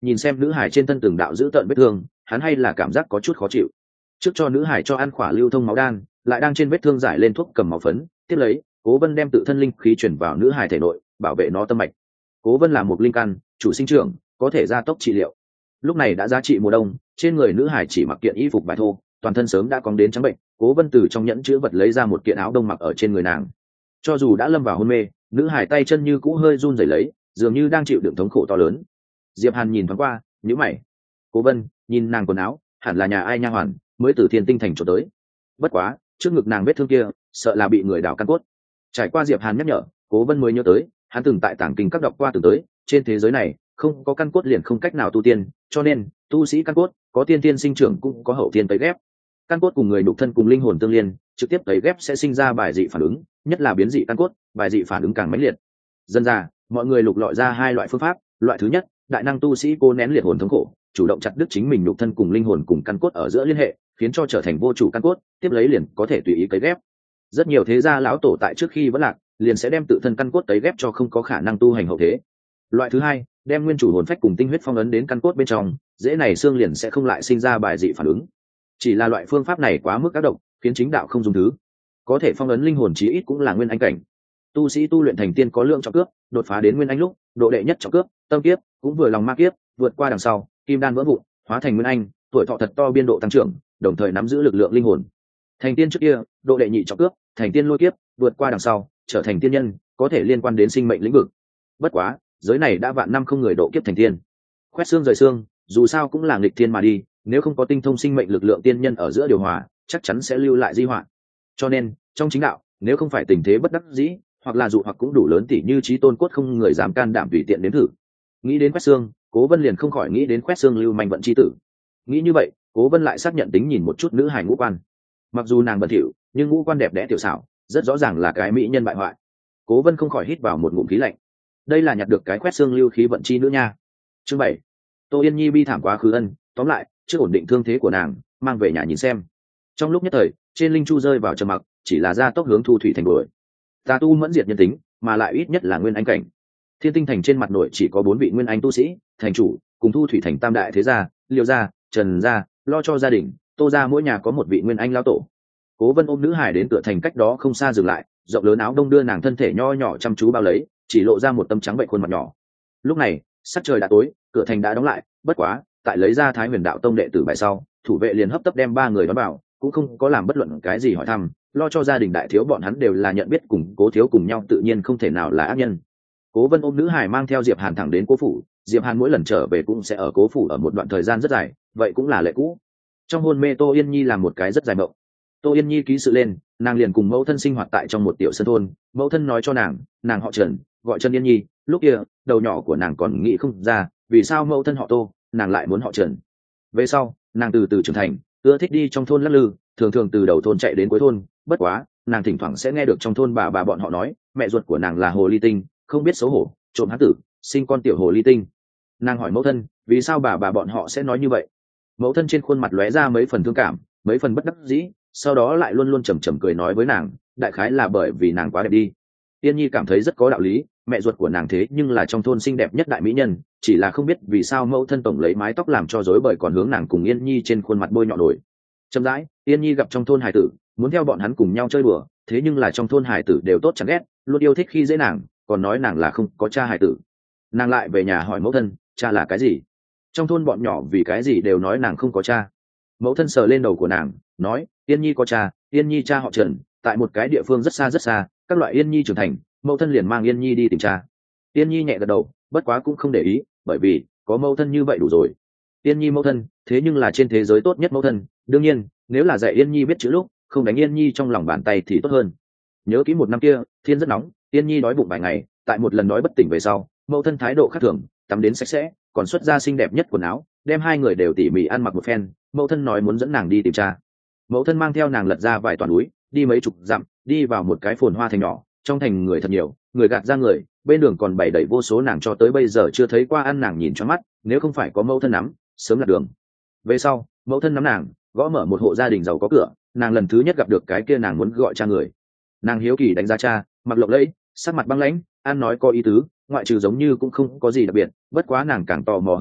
S1: nhìn xem nữ hải trên thân từng đạo giữ tợn vết thương, hắn hay là cảm giác có chút khó chịu. Trước cho nữ hải cho ăn khỏa lưu thông máu đan, lại đang trên vết thương giải lên thuốc cầm máu phấn, tiếp lấy Cố Vân đem tự thân linh khí chuyển vào nữ hải thể nội, bảo vệ nó tâm mạch. Cố Vân là một linh căn, chủ sinh trưởng, có thể gia tốc trị liệu. Lúc này đã giá trị mùa đông, trên người nữ hải chỉ mặc kiện y phục vải thô, toàn thân sớm đã cong đến trắng bệnh. Cố Vân từ trong nhẫn chứa vật lấy ra một kiện áo đông mặc ở trên người nàng. Cho dù đã lâm vào hôn mê, nữ hải tay chân như cũ hơi run rẩy lấy, dường như đang chịu đựng thống khổ to lớn. Diệp Hàn nhìn thoáng qua, nhíu mày. Cố Vân nhìn nàng quần áo, hẳn là nhà ai nha hoàn mới từ Thiên Tinh thành trốn tới. Bất quá, trước ngực nàng vết thương kia, sợ là bị người đào căn cốt. Trải qua Diệp Hàn nhắc nhở, Cố Vân mới nhớ tới, hắn từng tại tàng kinh các đọc qua từng tới, trên thế giới này không có căn cốt liền không cách nào tu tiên, cho nên tu sĩ căn cốt có tiên tiên sinh trưởng cũng có hậu tiên tấy ghép. Căn cốt cùng người đục thân cùng linh hồn tương liên, trực tiếp tấy ghép sẽ sinh ra bài dị phản ứng, nhất là biến dị căn cốt, bài dị phản ứng càng mãnh liệt. Dân ra, mọi người lục lọi ra hai loại phương pháp, loại thứ nhất, đại năng tu sĩ cố nén liệt hồn thống khổ, chủ động chặt đứt chính mình đục thân cùng linh hồn cùng căn cốt ở giữa liên hệ, khiến cho trở thành vô chủ căn cốt, tiếp lấy liền có thể tùy ý cấy ghép. Rất nhiều thế gia lão tổ tại trước khi vẫn lạc, liền sẽ đem tự thân căn cốt tấy ghép cho không có khả năng tu hành hậu thế. Loại thứ hai, đem nguyên chủ hồn phách cùng tinh huyết phong ấn đến căn cốt bên trong, dễ này xương liền sẽ không lại sinh ra bài dị phản ứng. Chỉ là loại phương pháp này quá mức ác độc, khiến chính đạo không dùng thứ. Có thể phong ấn linh hồn chí ít cũng là nguyên anh cảnh. Tu sĩ tu luyện thành tiên có lượng trọng cướp, đột phá đến nguyên anh lúc, độ đệ nhất trọng cướp, tâm kiếp cũng vừa lòng ma kiếp, vượt qua đằng sau, kim đan vỡ vụn, hóa thành nguyên anh, tuổi thọ thật to biên độ tăng trưởng, đồng thời nắm giữ lực lượng linh hồn. Thành tiên trước kia, độ đệ nhị trọng cướp, thành tiên lôi kiếp, vượt qua đằng sau, trở thành tiên nhân, có thể liên quan đến sinh mệnh lĩnh vực. Bất quá, giới này đã vạn năm không người độ kiếp thành tiên. Khoét xương rời xương, dù sao cũng là nghịch thiên mà đi, nếu không có tinh thông sinh mệnh lực lượng tiên nhân ở giữa điều hòa, chắc chắn sẽ lưu lại di họa. Cho nên, trong chính đạo, nếu không phải tình thế bất đắc dĩ, hoặc là dụ hoặc cũng đủ lớn tỉ như chí tôn cốt không người dám can đảm tùy tiện đến thử. Nghĩ đến khoét xương, Cố Vân liền không khỏi nghĩ đến khoét xương lưu manh vận chi tử. Nghĩ như vậy, Cố Vân lại xác nhận tính nhìn một chút nữ hài ngũ quan. Mặc dù nàng bẩn thỉu, nhưng ngũ quan đẹp đẽ tiểu xảo, rất rõ ràng là cái mỹ nhân bại hoại. Cố Vân không khỏi hít vào một ngụm khí lạnh. Đây là nhặt được cái khoét xương lưu khí vận chi nữa nha. Chương 7. Tô Yên Nhi bi thảm quá khứ ân, tóm lại, chưa ổn định thương thế của nàng, mang về nhà nhìn xem. Trong lúc nhất thời, trên linh chu rơi vào trầm mặc, chỉ là ra tốc hướng Thu Thủy thành đuổi. Tà tu mẫn diệt nhân tính, mà lại ít nhất là nguyên anh cảnh. Thiên Tinh thành trên mặt nội chỉ có 4 vị nguyên anh tu sĩ, thành chủ, cùng Thu Thủy thành tam đại thế gia, Liêu gia, Trần gia, lo cho gia đình, Tô gia mỗi nhà có một vị nguyên anh lão tổ. Cố Vân ôm nữ hải đến cửa thành cách đó không xa dừng lại, rộng lớn áo đông đưa nàng thân thể nho nhỏ chăm chú bao lấy, chỉ lộ ra một tấm trắng bệnh khuôn mặt nhỏ. Lúc này, sắc trời đã tối, cửa thành đã đóng lại, bất quá, tại lấy ra Thái Huyền đạo tông đệ tử bài sau, thủ vệ liền hấp tấp đem 3 người đón vào, cũng không có làm bất luận cái gì hỏi thăm, lo cho gia đình đại thiếu bọn hắn đều là nhận biết cùng Cố thiếu cùng nhau, tự nhiên không thể nào là ác nhân. Cố Vân ôm nữ hải mang theo Diệp Hàn thẳng đến Cố phủ, Diệp Hàn mỗi lần trở về cũng sẽ ở Cố phủ ở một đoạn thời gian rất dài, vậy cũng là lệ cũ. Trong hôn mê Tô Yên Nhi làm một cái rất dài mộng. Tô Yên Nhi ký sự lên, nàng liền cùng mẫu thân sinh hoạt tại trong một tiểu sơn thôn, mẫu thân nói cho nàng họ Trần, gọi Trần Yên Nhi, lúc kia, đầu nhỏ của nàng còn nghĩ không ra, vì sao mẫu thân họ Tô, nàng lại muốn họ Trần. Về sau, nàng từ từ trưởng thành, ưa thích đi trong thôn lắc lư, thường thường từ đầu thôn chạy đến cuối thôn, bất quá, nàng thỉnh thoảng sẽ nghe được trong thôn bà bọn họ nói, mẹ ruột của nàng là hồ ly tinh, không biết xấu hổ, trộm hán tử, sinh con tiểu hồ ly tinh. Nàng hỏi mẫu thân, vì sao bà bọn họ sẽ nói như vậy? Mẫu thân trên khuôn mặt lóe ra mấy phần thương cảm, mấy phần bất đắc dĩ, sau đó lại luôn luôn chầm cười nói với nàng, đại khái là bởi vì nàng quá đẹp đi. Yên Nhi cảm thấy rất có đạo lý, mẹ ruột của nàng thế nhưng là trong thôn xinh đẹp nhất đại mỹ nhân, chỉ là không biết vì sao mẫu thân tổng lấy mái tóc làm cho rối bời còn hướng nàng cùng Yên Nhi trên khuôn mặt bôi nhọ nổi. Chậm rãi, Yên Nhi gặp trong thôn hải tử, muốn theo bọn hắn cùng nhau chơi đùa, thế nhưng là trong thôn hải tử đều tốt chẳng ghét, luôn yêu thích khi dễ nàng, còn nói nàng là không có cha hải tử. Nàng lại về nhà hỏi mẫu thân, cha là cái gì? Trong thôn bọn nhỏ vì cái gì đều nói nàng không có cha. Mẫu thân sờ lên đầu của nàng, nói, Yên Nhi có cha, Yên Nhi cha họ Trần, tại một cái địa phương rất xa, các loại Yên Nhi trưởng thành, mẫu thân liền mang Yên Nhi đi tìm cha. Yên Nhi nhẹ gật đầu, bất quá cũng không để ý, bởi vì có mẫu thân như vậy đủ rồi. Yên Nhi mẫu thân, thế nhưng là trên thế giới tốt nhất mẫu thân, đương nhiên, nếu là dạy Yên Nhi biết chữ lúc, không đánh Yên Nhi trong lòng bàn tay thì tốt hơn. Nhớ kỹ một năm kia, thiên rất nóng, Yên Nhi đói bụng vài ngày, tại một lần đói bất tỉnh về sau, mẫu thân thái độ khác thường, tắm đến sạch sẽ, còn xuất ra xinh đẹp nhất quần áo, đem hai người đều tỉ mỉ ăn mặc một phen. Mẫu thân nói muốn dẫn nàng đi tìm cha. Mẫu thân mang theo nàng lật ra vài toàn núi, đi mấy chục dặm, đi vào một cái phồn hoa thành nhỏ, trong thành người thật nhiều, người gạt ra người, bên đường còn bày đầy vô số nàng cho tới bây giờ chưa thấy qua ăn nàng nhìn cho mắt, nếu không phải có mẫu thân nắm, sớm lạc đường. Về sau, mẫu thân nắm nàng, gõ mở một hộ gia đình giàu có cửa, nàng lần thứ nhất gặp được cái kia nàng muốn gọi cha người. Nàng hiếu kỳ đánh giá cha, mặc lộng lẫy, sắc mặt băng lãnh, ăn nói có ý tứ, ngoại trừ giống như cũng không có gì đặc biệt, bất quá nàng càng tò mò hơn là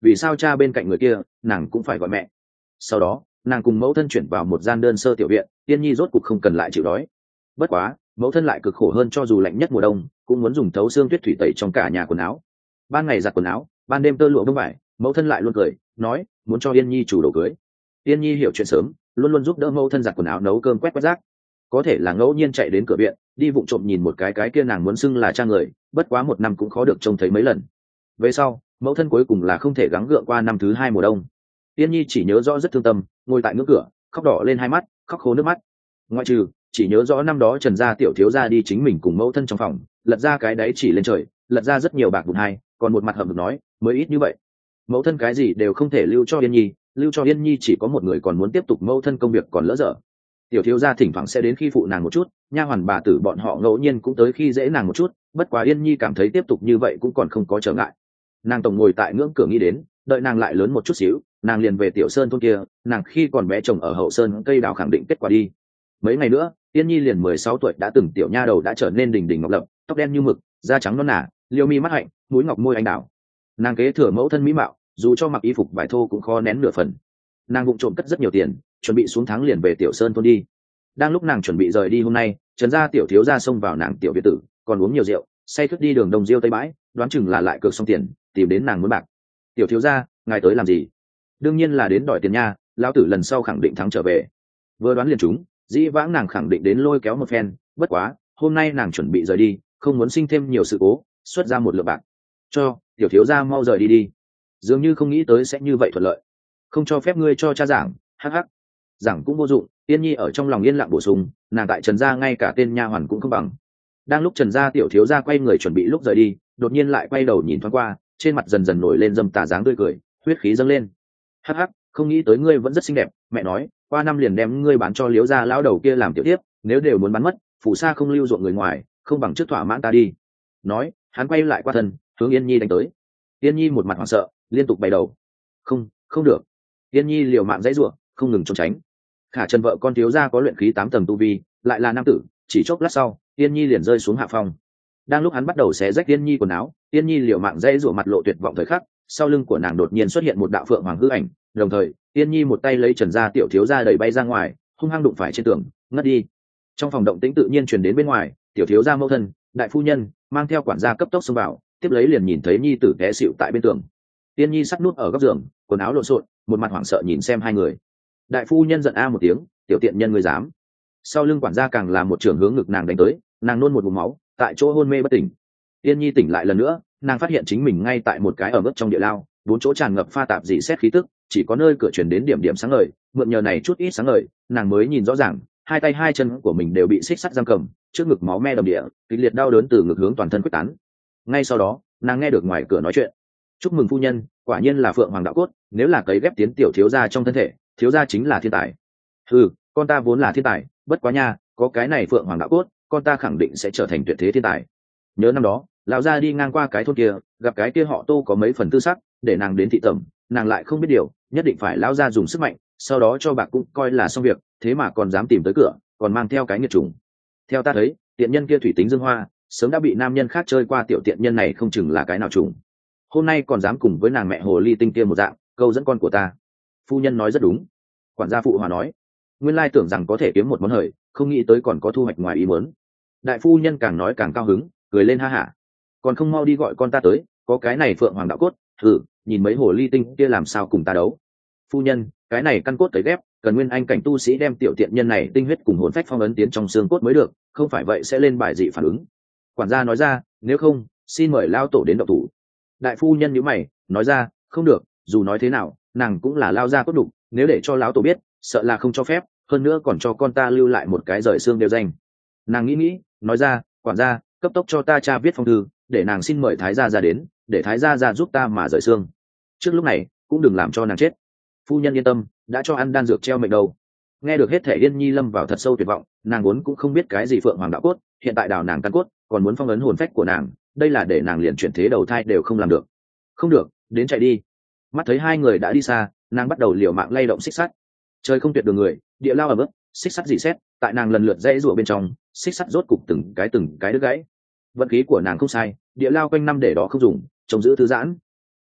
S1: vì sao cha bên cạnh người kia nàng cũng phải gọi mẹ. Sau đó nàng cùng mẫu thân chuyển vào một gian đơn sơ tiểu viện, Yên Nhi rốt cuộc không cần lại chịu đói. Bất quá mẫu thân lại cực khổ hơn, cho dù lạnh nhất mùa đông cũng muốn dùng thấu xương tuyết thủy tẩy trong cả nhà quần áo. Ban ngày giặt quần áo, ban đêm tơ lụa bông vải, mẫu thân lại luôn cười nói muốn cho Yên Nhi chủ đồ cưới. Yên Nhi hiểu chuyện sớm, luôn luôn giúp đỡ mẫu thân giặt quần áo, nấu cơm, quét rác. Có thể là ngẫu nhiên chạy đến cửa viện đi vụng trộm nhìn một cái kia nàng muốn xưng là cha người, bất quá một năm cũng khó được trông thấy mấy lần. Về sau mẫu thân cuối cùng là không thể gắng gượng qua năm thứ hai mùa đông. Yên Nhi chỉ nhớ rõ rất thương tâm, ngồi tại ngưỡng cửa khóc đỏ lên hai mắt, khóc khô nước mắt. Ngoại trừ chỉ nhớ rõ năm đó Trần gia tiểu thiếu gia đi chính mình cùng mẫu thân trong phòng, lật ra cái đáy chỉ lên trời, lật ra rất nhiều bạc vụn hai, còn một mặt hậm hực nói mới ít như vậy. Mẫu thân cái gì đều không thể lưu cho Yên Nhi, lưu cho Yên Nhi chỉ có một người, còn muốn tiếp tục mẫu thân công việc còn lỡ dở. Tiểu thiếu gia thỉnh thoảng sẽ đến khi phụ nàng một chút, nha hoàn bà tử bọn họ ngẫu nhiên cũng tới khi dễ nàng một chút, bất quá Yên Nhi cảm thấy tiếp tục như vậy cũng còn không có trở ngại. Nàng tổng ngồi tại ngưỡng cửa nghĩ đến, đợi nàng lại lớn một chút xíu, nàng liền về tiểu sơn thôn kia, nàng khi còn bé trồng ở hậu sơn cây đào khẳng định kết quả đi. Mấy ngày nữa Yên Nhi liền 16 tuổi, đã từng tiểu nha đầu đã trở nên đình đình ngọc lập, tóc đen như mực, da trắng non nả, liêu mi mắt hạnh, mũi ngọc môi anh đào. Nàng kế thừa mẫu thân mỹ mạo, dù cho mặc y phục vải thô cũng khó nén nửa phần. Nàng vụng trộm cất rất nhiều tiền, chuẩn bị xuống tháng liền về tiểu sơn thôn đi. Đang lúc nàng chuẩn bị rời đi hôm nay, Trần gia tiểu thiếu gia xông vào nàng tiểu biệt tử, còn uống nhiều rượu, say khướt đi đường Đông Diêu Tây bãi, đoán chừng là lại cược xong tiền, tìm đến nàng muốn bạc. Tiểu thiếu gia, ngài tới làm gì? Đương nhiên là đến đòi tiền nha, lão tử lần sau khẳng định thắng trở về. Vừa đoán liền trúng, dĩ vãng nàng khẳng định đến lôi kéo một phen, bất quá hôm nay nàng chuẩn bị rời đi, không muốn sinh thêm nhiều sự cố, xuất ra một lượng bạc. Cho tiểu thiếu gia mau rời đi đi. Dường như không nghĩ tới sẽ như vậy thuận lợi. Không cho phép ngươi cho cha giảng, hắc hắc. Giảng cũng vô dụng. Yên Nhi ở trong lòng yên lặng bổ sung, nàng tại Trần gia ngay cả tên nha hoàn cũng không bằng. Đang lúc Trần gia tiểu thiếu gia quay người chuẩn bị lúc rời đi, đột nhiên lại quay đầu nhìn thoáng qua, trên mặt dần dần nổi lên dâm tà dáng tươi cười, huyết khí dâng lên. Hắc hắc, không nghĩ tới ngươi vẫn rất xinh đẹp, mẹ nói qua năm liền đem ngươi bán cho Liễu gia lão đầu kia làm tiểu tiếp, nếu đều muốn bán mất, phủ xa không lưu ruộng người ngoài, không bằng trước thỏa mãn ta đi. Nói hắn quay lại qua thân, hướng Yên Nhi đánh tới. Yên Nhi một mặt hoảng sợ, liên tục bày đầu. Không, không được. Yên Nhi liều mạng dãy giụa, không ngừng trốn tránh. Khả Trần vợ con thiếu gia có luyện khí 8 tầng tu vi, lại là nam tử, chỉ chốc lát sau Yên Nhi liền rơi xuống hạ phong. Đang lúc hắn bắt đầu xé rách Yên Nhi quần áo, Yên Nhi liều mạng dãy giụa, mặt lộ tuyệt vọng thời khắc, sau lưng của nàng đột nhiên xuất hiện một đạo phượng hoàng hư ảnh, đồng thời Yên Nhi một tay lấy Trần gia tiểu thiếu gia đẩy bay ra ngoài, hung hăng đụng phải trên tường, ngất đi. Trong phòng động tĩnh tự nhiên truyền đến bên ngoài, tiểu thiếu gia mẫu thân, đại phu nhân mang theo quản gia cấp tốc xông vào, tiếp lấy liền nhìn thấy Nhi tử té xỉu tại bên tường. Yên Nhi sắt nút ở góc giường, quần áo lộn xộn, một mặt hoảng sợ nhìn xem hai người. Đại phu nhân giận a một tiếng, tiểu tiện nhân ngươi dám. Sau lưng quản gia càng là một trường hướng ngực nàng đánh tới, nàng nôn một ngụm máu, tại chỗ hôn mê bất tỉnh. Yên Nhi tỉnh lại lần nữa, nàng phát hiện chính mình ngay tại một cái ở mức trong địa lao, bốn chỗ tràn ngập pha tạp dị xét khí tức, chỉ có nơi cửa chuyển đến điểm điểm sáng ngời, mượn nhờ này chút ít sáng ngời, nàng mới nhìn rõ ràng, hai tay hai chân của mình đều bị xích sắt giam cầm, trước ngực máu me đầm địa, kịch liệt đau đớn từ ngực hướng toàn thân quyết tán. Ngay sau đó nàng nghe được ngoài cửa nói chuyện. Chúc mừng phu nhân, quả nhiên là phượng hoàng đạo cốt, nếu là cấy ghép tiến tiểu thiếu gia trong thân thể, thiếu gia chính là thiên tài. Ừ, con ta vốn là thiên tài, bất quá nha, có cái này phượng hoàng đạo cốt, con ta khẳng định sẽ trở thành tuyệt thế thiên tài. Nhớ năm đó lão gia đi ngang qua cái thôn kia, gặp cái kia họ Tô có mấy phần tư sắc, để nàng đến thị tẩm, nàng lại không biết điều, nhất định phải lão gia dùng sức mạnh, sau đó cho bạc cũng coi là xong việc, thế mà còn dám tìm tới cửa, còn mang theo cái nghiệt trùng. Theo ta thấy, tiện nhân kia thủy tính dương hoa, sớm đã bị nam nhân khác chơi qua, tiểu tiện nhân này không chừng là cái nào trùng. Hôm nay còn dám cùng với nàng mẹ hồ ly tinh kia một dạng, câu dẫn con của ta. Phu nhân nói rất đúng. Quản gia phụ hòa nói, nguyên lai tưởng rằng có thể kiếm một món hời, không nghĩ tới còn có thu hoạch ngoài ý muốn. Đại phu nhân càng nói càng cao hứng, cười lên ha hả. Còn không mau đi gọi con ta tới, có cái này phượng hoàng đạo cốt, thử nhìn mấy hồ ly tinh kia làm sao cùng ta đấu. Phu nhân, cái này căn cốt tới ghép, cần nguyên anh cảnh tu sĩ đem tiểu tiện nhân này tinh huyết cùng hồn phách phong ấn tiến trong xương cốt mới được, không phải vậy sẽ lên bài dị phản ứng. Quản gia nói ra, nếu không xin mời lao tổ đến động thủ. Đại phu nhân nhíu mày nói ra, không được, dù nói thế nào nàng cũng là lao gia cốt đục, nếu để cho lão tổ biết sợ là không cho phép, hơn nữa còn cho con ta lưu lại một cái rời xương đều danh. Nàng nghĩ nói ra, quản gia cấp tốc cho ta cha viết phong thư, để nàng xin mời thái gia ra đến, để thái gia ra giúp ta mà rời xương, trước lúc này cũng đừng làm cho nàng chết. Phu nhân yên tâm, đã cho ăn đan dược treo mệnh đầu. Nghe được hết thể Yên Nhi lâm vào thật sâu tuyệt vọng, nàng vốn cũng không biết cái gì phượng hoàng đạo cốt, hiện tại đào nàng căn cốt còn muốn phong ấn hồn phách của nàng, đây là để nàng liền chuyển thế đầu thai đều không làm được. Không được, đến chạy đi. Mắt thấy hai người đã đi xa, nàng bắt đầu liều mạng lay động xích sắt. Trời không tuyệt đường người, địa lao ở bước, xích sắt dị xét, tại nàng lần lượt dãy rủa bên trong, xích sắt rốt cục từng cái đứt gãy. Vận khí của nàng không sai, địa lao quanh năm để đó không dùng, trông giữ thư giãn.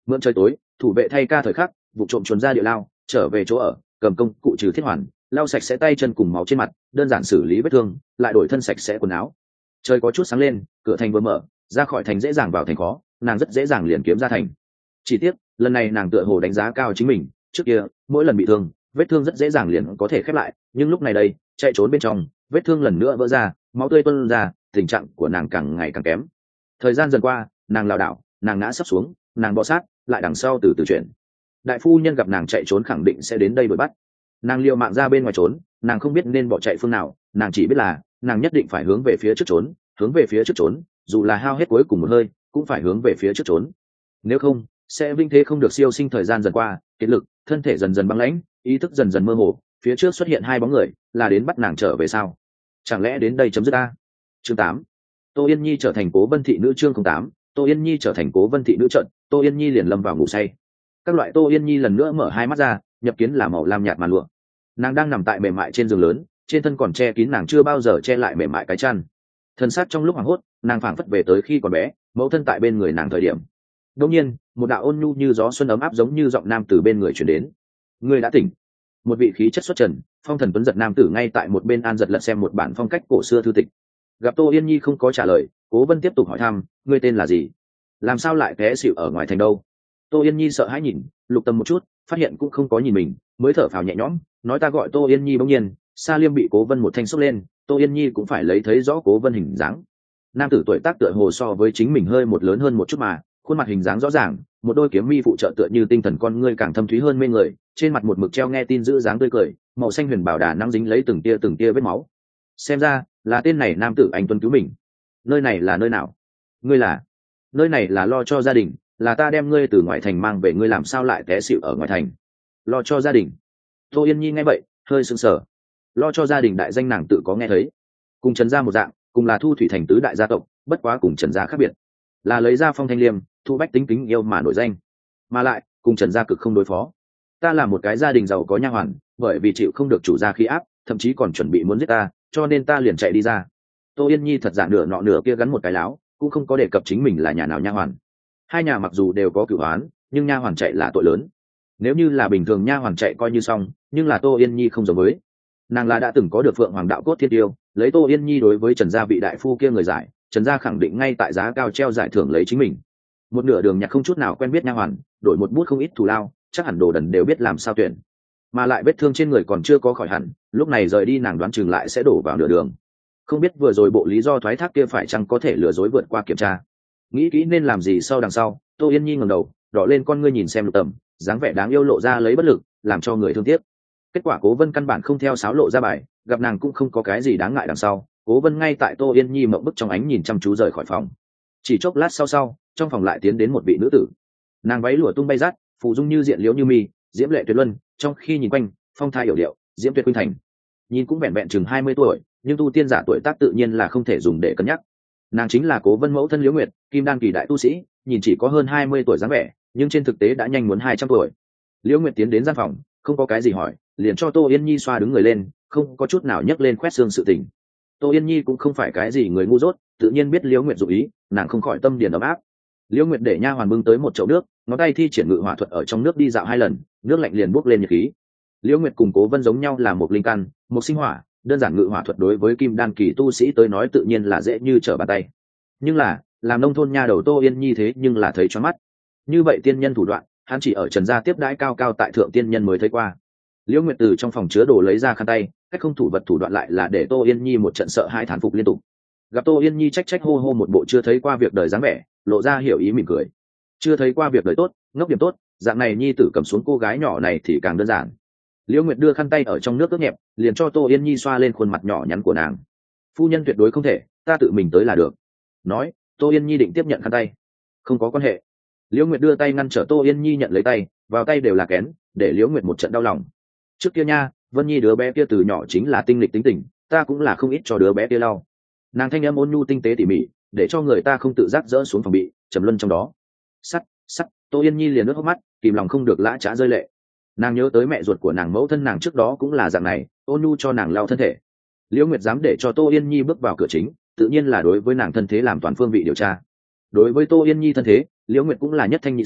S1: mượn trời tối thủ vệ thay ca thời khắc vụ trộm chuồn ra địa lao trở về chỗ ở, cầm công cụ trừ thiết hoàn, lau sạch sẽ tay chân cùng máu trên mặt, đơn giản xử lý vết thương, lại đổi thân sạch sẽ quần áo. Trời có chút sáng lên, cửa thành vừa mở, ra khỏi thành dễ dàng vào thành khó, nàng rất dễ dàng liền kiếm ra thành. Chỉ tiếc lần này nàng tựa hồ đánh giá cao chính mình, trước kia mỗi lần bị thương vết thương rất dễ dàng liền có thể khép lại, nhưng lúc này đây chạy trốn bên trong vết thương lần nữa vỡ ra, máu tươi tuôn ra, tình trạng của nàng càng ngày càng kém. Thời gian dần qua, nàng lảo đảo, nàng ngã sấp xuống, nàng bò sát lại đằng sau từ từ chuyển. Đại phu nhân gặp nàng chạy trốn khẳng định sẽ đến đây đuổi bắt, nàng liều mạng ra bên ngoài trốn, nàng không biết nên bỏ chạy phương nào, nàng chỉ biết là nàng nhất định phải hướng về phía trước trốn, hướng về phía trước trốn, dù là hao hết cuối cùng một hơi cũng phải hướng về phía trước trốn, nếu không sẽ vinh thế không được siêu sinh. Thời gian dần qua, kiệt lực, thân thể dần dần băng lãnh, ý thức dần dần mơ hồ, phía trước xuất hiện hai bóng người, là đến bắt nàng trở về sao? Chẳng lẽ đến đây chấm dứt a? Chương 8. Tô Yên Nhi trở thành Cố Vân thị nữ. Chương 08. Tô Yên Nhi trở thành Cố Vân thị nữ. Trận Tô Yên Nhi liền lâm vào ngủ say. Các loại Tô Yên Nhi lần nữa mở hai mắt ra, nhập kiến là màu lam nhạt màn lụa. Nàng đang nằm tại mềm mại trên giường lớn, trên thân còn che kín nàng chưa bao giờ che lại mềm mại cái chăn. Thân xác trong lúc hoảng hốt, nàng phảng phất về tới khi còn bé, mẫu thân tại bên người nàng thời điểm. Đột nhiên, một đạo ôn nhu như gió xuân ấm áp giống như giọng nam từ bên người truyền đến. Ngươi đã tỉnh. Một vị khí chất xuất trần, phong thần tuấn giật nam tử ngay tại một bên an giật lật xem một bản phong cách cổ xưa thư tịch. Gặp Tô Yên Nhi không có trả lời, Cố Vân tiếp tục hỏi thăm, ngươi tên là gì? Làm sao lại té xỉu ở ngoài thành đâu? Tô Yên Nhi sợ hãi nhìn, lục tâm một chút, phát hiện cũng không có nhìn mình, mới thở phào nhẹ nhõm, nói ta gọi Tô Yên Nhi. Bỗng nhiên, Sa Liêm bị Cố Vân một thanh xốc lên, Tô Yên Nhi cũng phải lấy thấy rõ Cố Vân hình dáng. Nam tử tuổi tác tựa hồ so với chính mình hơi một lớn hơn một chút mà, khuôn mặt hình dáng rõ ràng, một đôi kiếm mi phụ trợ tựa như tinh thần con ngươi càng thâm thúy hơn mê người, trên mặt một mực treo nghe tin giữ dáng tươi cười, màu xanh huyền bảo đà năng dính lấy từng tia vết máu. Xem ra là tên này nam tử anh tuấn cứu mình. Nơi này là nơi nào? Ngươi là? Nơi này là lo cho gia đình, là ta đem ngươi từ ngoại thành mang về, ngươi làm sao lại té xỉu ở ngoài thành? Lo cho gia đình? Tô Yên Nhi nghe vậy hơi sững sờ. Lo cho gia đình đại danh nàng tự có nghe thấy, cùng Trần gia một dạng, cùng là thu thủy thành tứ đại gia tộc, bất quá cùng Trần gia khác biệt, là lấy ra phong thanh liêm, thu bách tính kính yêu mà nổi danh, mà lại cùng Trần gia cực không đối phó. Ta là một cái gia đình giàu có nha hoàn, bởi vì chịu không được chủ gia khí áp, thậm chí còn chuẩn bị muốn giết ta, cho nên ta liền chạy đi ra. Tô Yên Nhi thật giả nửa nọ nửa kia gắn một cái láo, cũng không có đề cập chính mình là nhà nào nha hoàn. Hai nhà mặc dù đều có cửu oán, nhưng nha hoàn chạy là tội lớn. Nếu như là bình thường nha hoàn chạy coi như xong, nhưng là Tô Yên Nhi không giống với. Nàng là đã từng có được Phượng Hoàng đạo cốt thiên tiêu, lấy Tô Yên Nhi đối với Trần gia vị đại phu kia người giải, Trần gia khẳng định ngay tại giá cao treo giải thưởng lấy chính mình. Một nửa đường nhặt không chút nào quen biết nha hoàn, đổi một bút không ít thù lao, chắc hẳn đồ đần đều biết làm sao tuyển. Mà lại vết thương trên người còn chưa có khỏi hẳn, lúc này rời đi nàng đoán chừng lại sẽ đổ vào nửa đường. Không biết vừa rồi bộ lý do thoái thác kia phải chăng có thể lừa dối vượt qua kiểm tra. Nghĩ kỹ nên làm gì sau đằng sau, Tô Yên Nhi ngẩng đầu, đỏ lên con ngươi nhìn xem Lục Tầm, dáng vẻ đáng yêu lộ ra lấy bất lực, làm cho người thương tiếc. Kết quả Cố Vân căn bản không theo sáo lộ ra bài, gặp nàng cũng không có cái gì đáng ngại đằng sau, Cố Vân ngay tại Tô Yên Nhi mộng bức trong ánh nhìn chăm chú rời khỏi phòng. Chỉ chốc lát sau, trong phòng lại tiến đến một vị nữ tử. Nàng váy lụa tung bay rát, phù dung như diện liễu như mi, diễm lệ tuyệt luân, trong khi nhìn quanh, phong thái hiểu điệu, diễm tuyệt khuynh thành. Nhìn cũng vẹn vẹn chừng 20 tuổi, nhưng tu tiên giả tuổi tác tự nhiên là không thể dùng để cân nhắc. Nàng chính là Cố Vân mẫu thân Liễu Nguyệt, kim đan kỳ đại tu sĩ, nhìn chỉ có hơn 20 tuổi dáng vẻ, nhưng trên thực tế đã nhanh muốn 200 tuổi. Liễu Nguyệt tiến đến gian phòng, không có cái gì hỏi, liền cho Tô Yên Nhi xoa đứng người lên, không có chút nào nhấc lên khoét xương sự tình. Tô Yên Nhi cũng không phải cái gì người ngu dốt, tự nhiên biết Liễu Nguyệt dụng ý, nàng không khỏi tâm điền ấm áp. Liễu Nguyệt để nha hoàn bưng tới một chậu nước, ngón tay thi triển ngự hỏa thuật ở trong nước đi dạo 2 lần, nước lạnh liền bốc lên nhiệt khí. Liễu Nguyệt cùng Cố Vân giống nhau là một linh căn, một sinh hỏa, đơn giản ngự hỏa thuật đối với kim đan kỳ tu sĩ tới nói tự nhiên là dễ như trở bàn tay. Nhưng là, làm nông thôn nha đầu Tô Yên Nhi thế nhưng là thấy choáng mắt. Như vậy tiên nhân thủ đoạn, hắn chỉ ở Trần gia tiếp đãi cao cao tại thượng tiên nhân mới thấy qua. Liễu Nguyệt từ trong phòng chứa đồ lấy ra khăn tay, cách không thủ vật thủ đoạn lại là để Tô Yên Nhi một trận sợ hai thán phục liên tục. Gặp Tô Yên Nhi trách hô hô một bộ chưa thấy qua việc đời dáng vẻ, lộ ra hiểu ý mỉm cười. Chưa thấy qua việc đời tốt, ngốc điểm tốt, dạng này Nhi tử cầm xuống cô gái nhỏ này thì càng đơn giản. Liễu Nguyệt đưa khăn tay ở trong nước ướt nhẹp, liền cho Tô Yên Nhi xoa lên khuôn mặt nhỏ nhắn của nàng. Phu nhân tuyệt đối không thể, ta tự mình tới là được. Nói, Tô Yên Nhi định tiếp nhận khăn tay. Không có quan hệ. Liễu Nguyệt đưa tay ngăn trở Tô Yên Nhi nhận lấy tay, vào tay đều là kén, để Liễu Nguyệt một trận đau lòng. Trước kia nha, Vân Nhi đứa bé kia từ nhỏ chính là tinh lịch tính tình, ta cũng là không ít cho đứa bé kia lau. Nàng thanh âm ôn nhu tinh tế tỉ mỉ, để cho người ta không tự giác dỡ xuống phòng bị, trầm luân trong đó. Sắt, Tô Yên Nhi liền nước hốc mắt, kìm lòng không được lã chã rơi lệ. Nàng nhớ tới mẹ ruột của nàng, mẫu thân nàng trước đó cũng là dạng này, ôn nhu cho nàng lau thân thể. Liễu Nguyệt dám để cho Tô Yên Nhi bước vào cửa chính, tự nhiên là đối với nàng thân thế làm toàn phương vị điều tra. Đối với Tô Yên Nhi thân thế, Liễu Nguyệt cũng là nhất thanh nhị sở,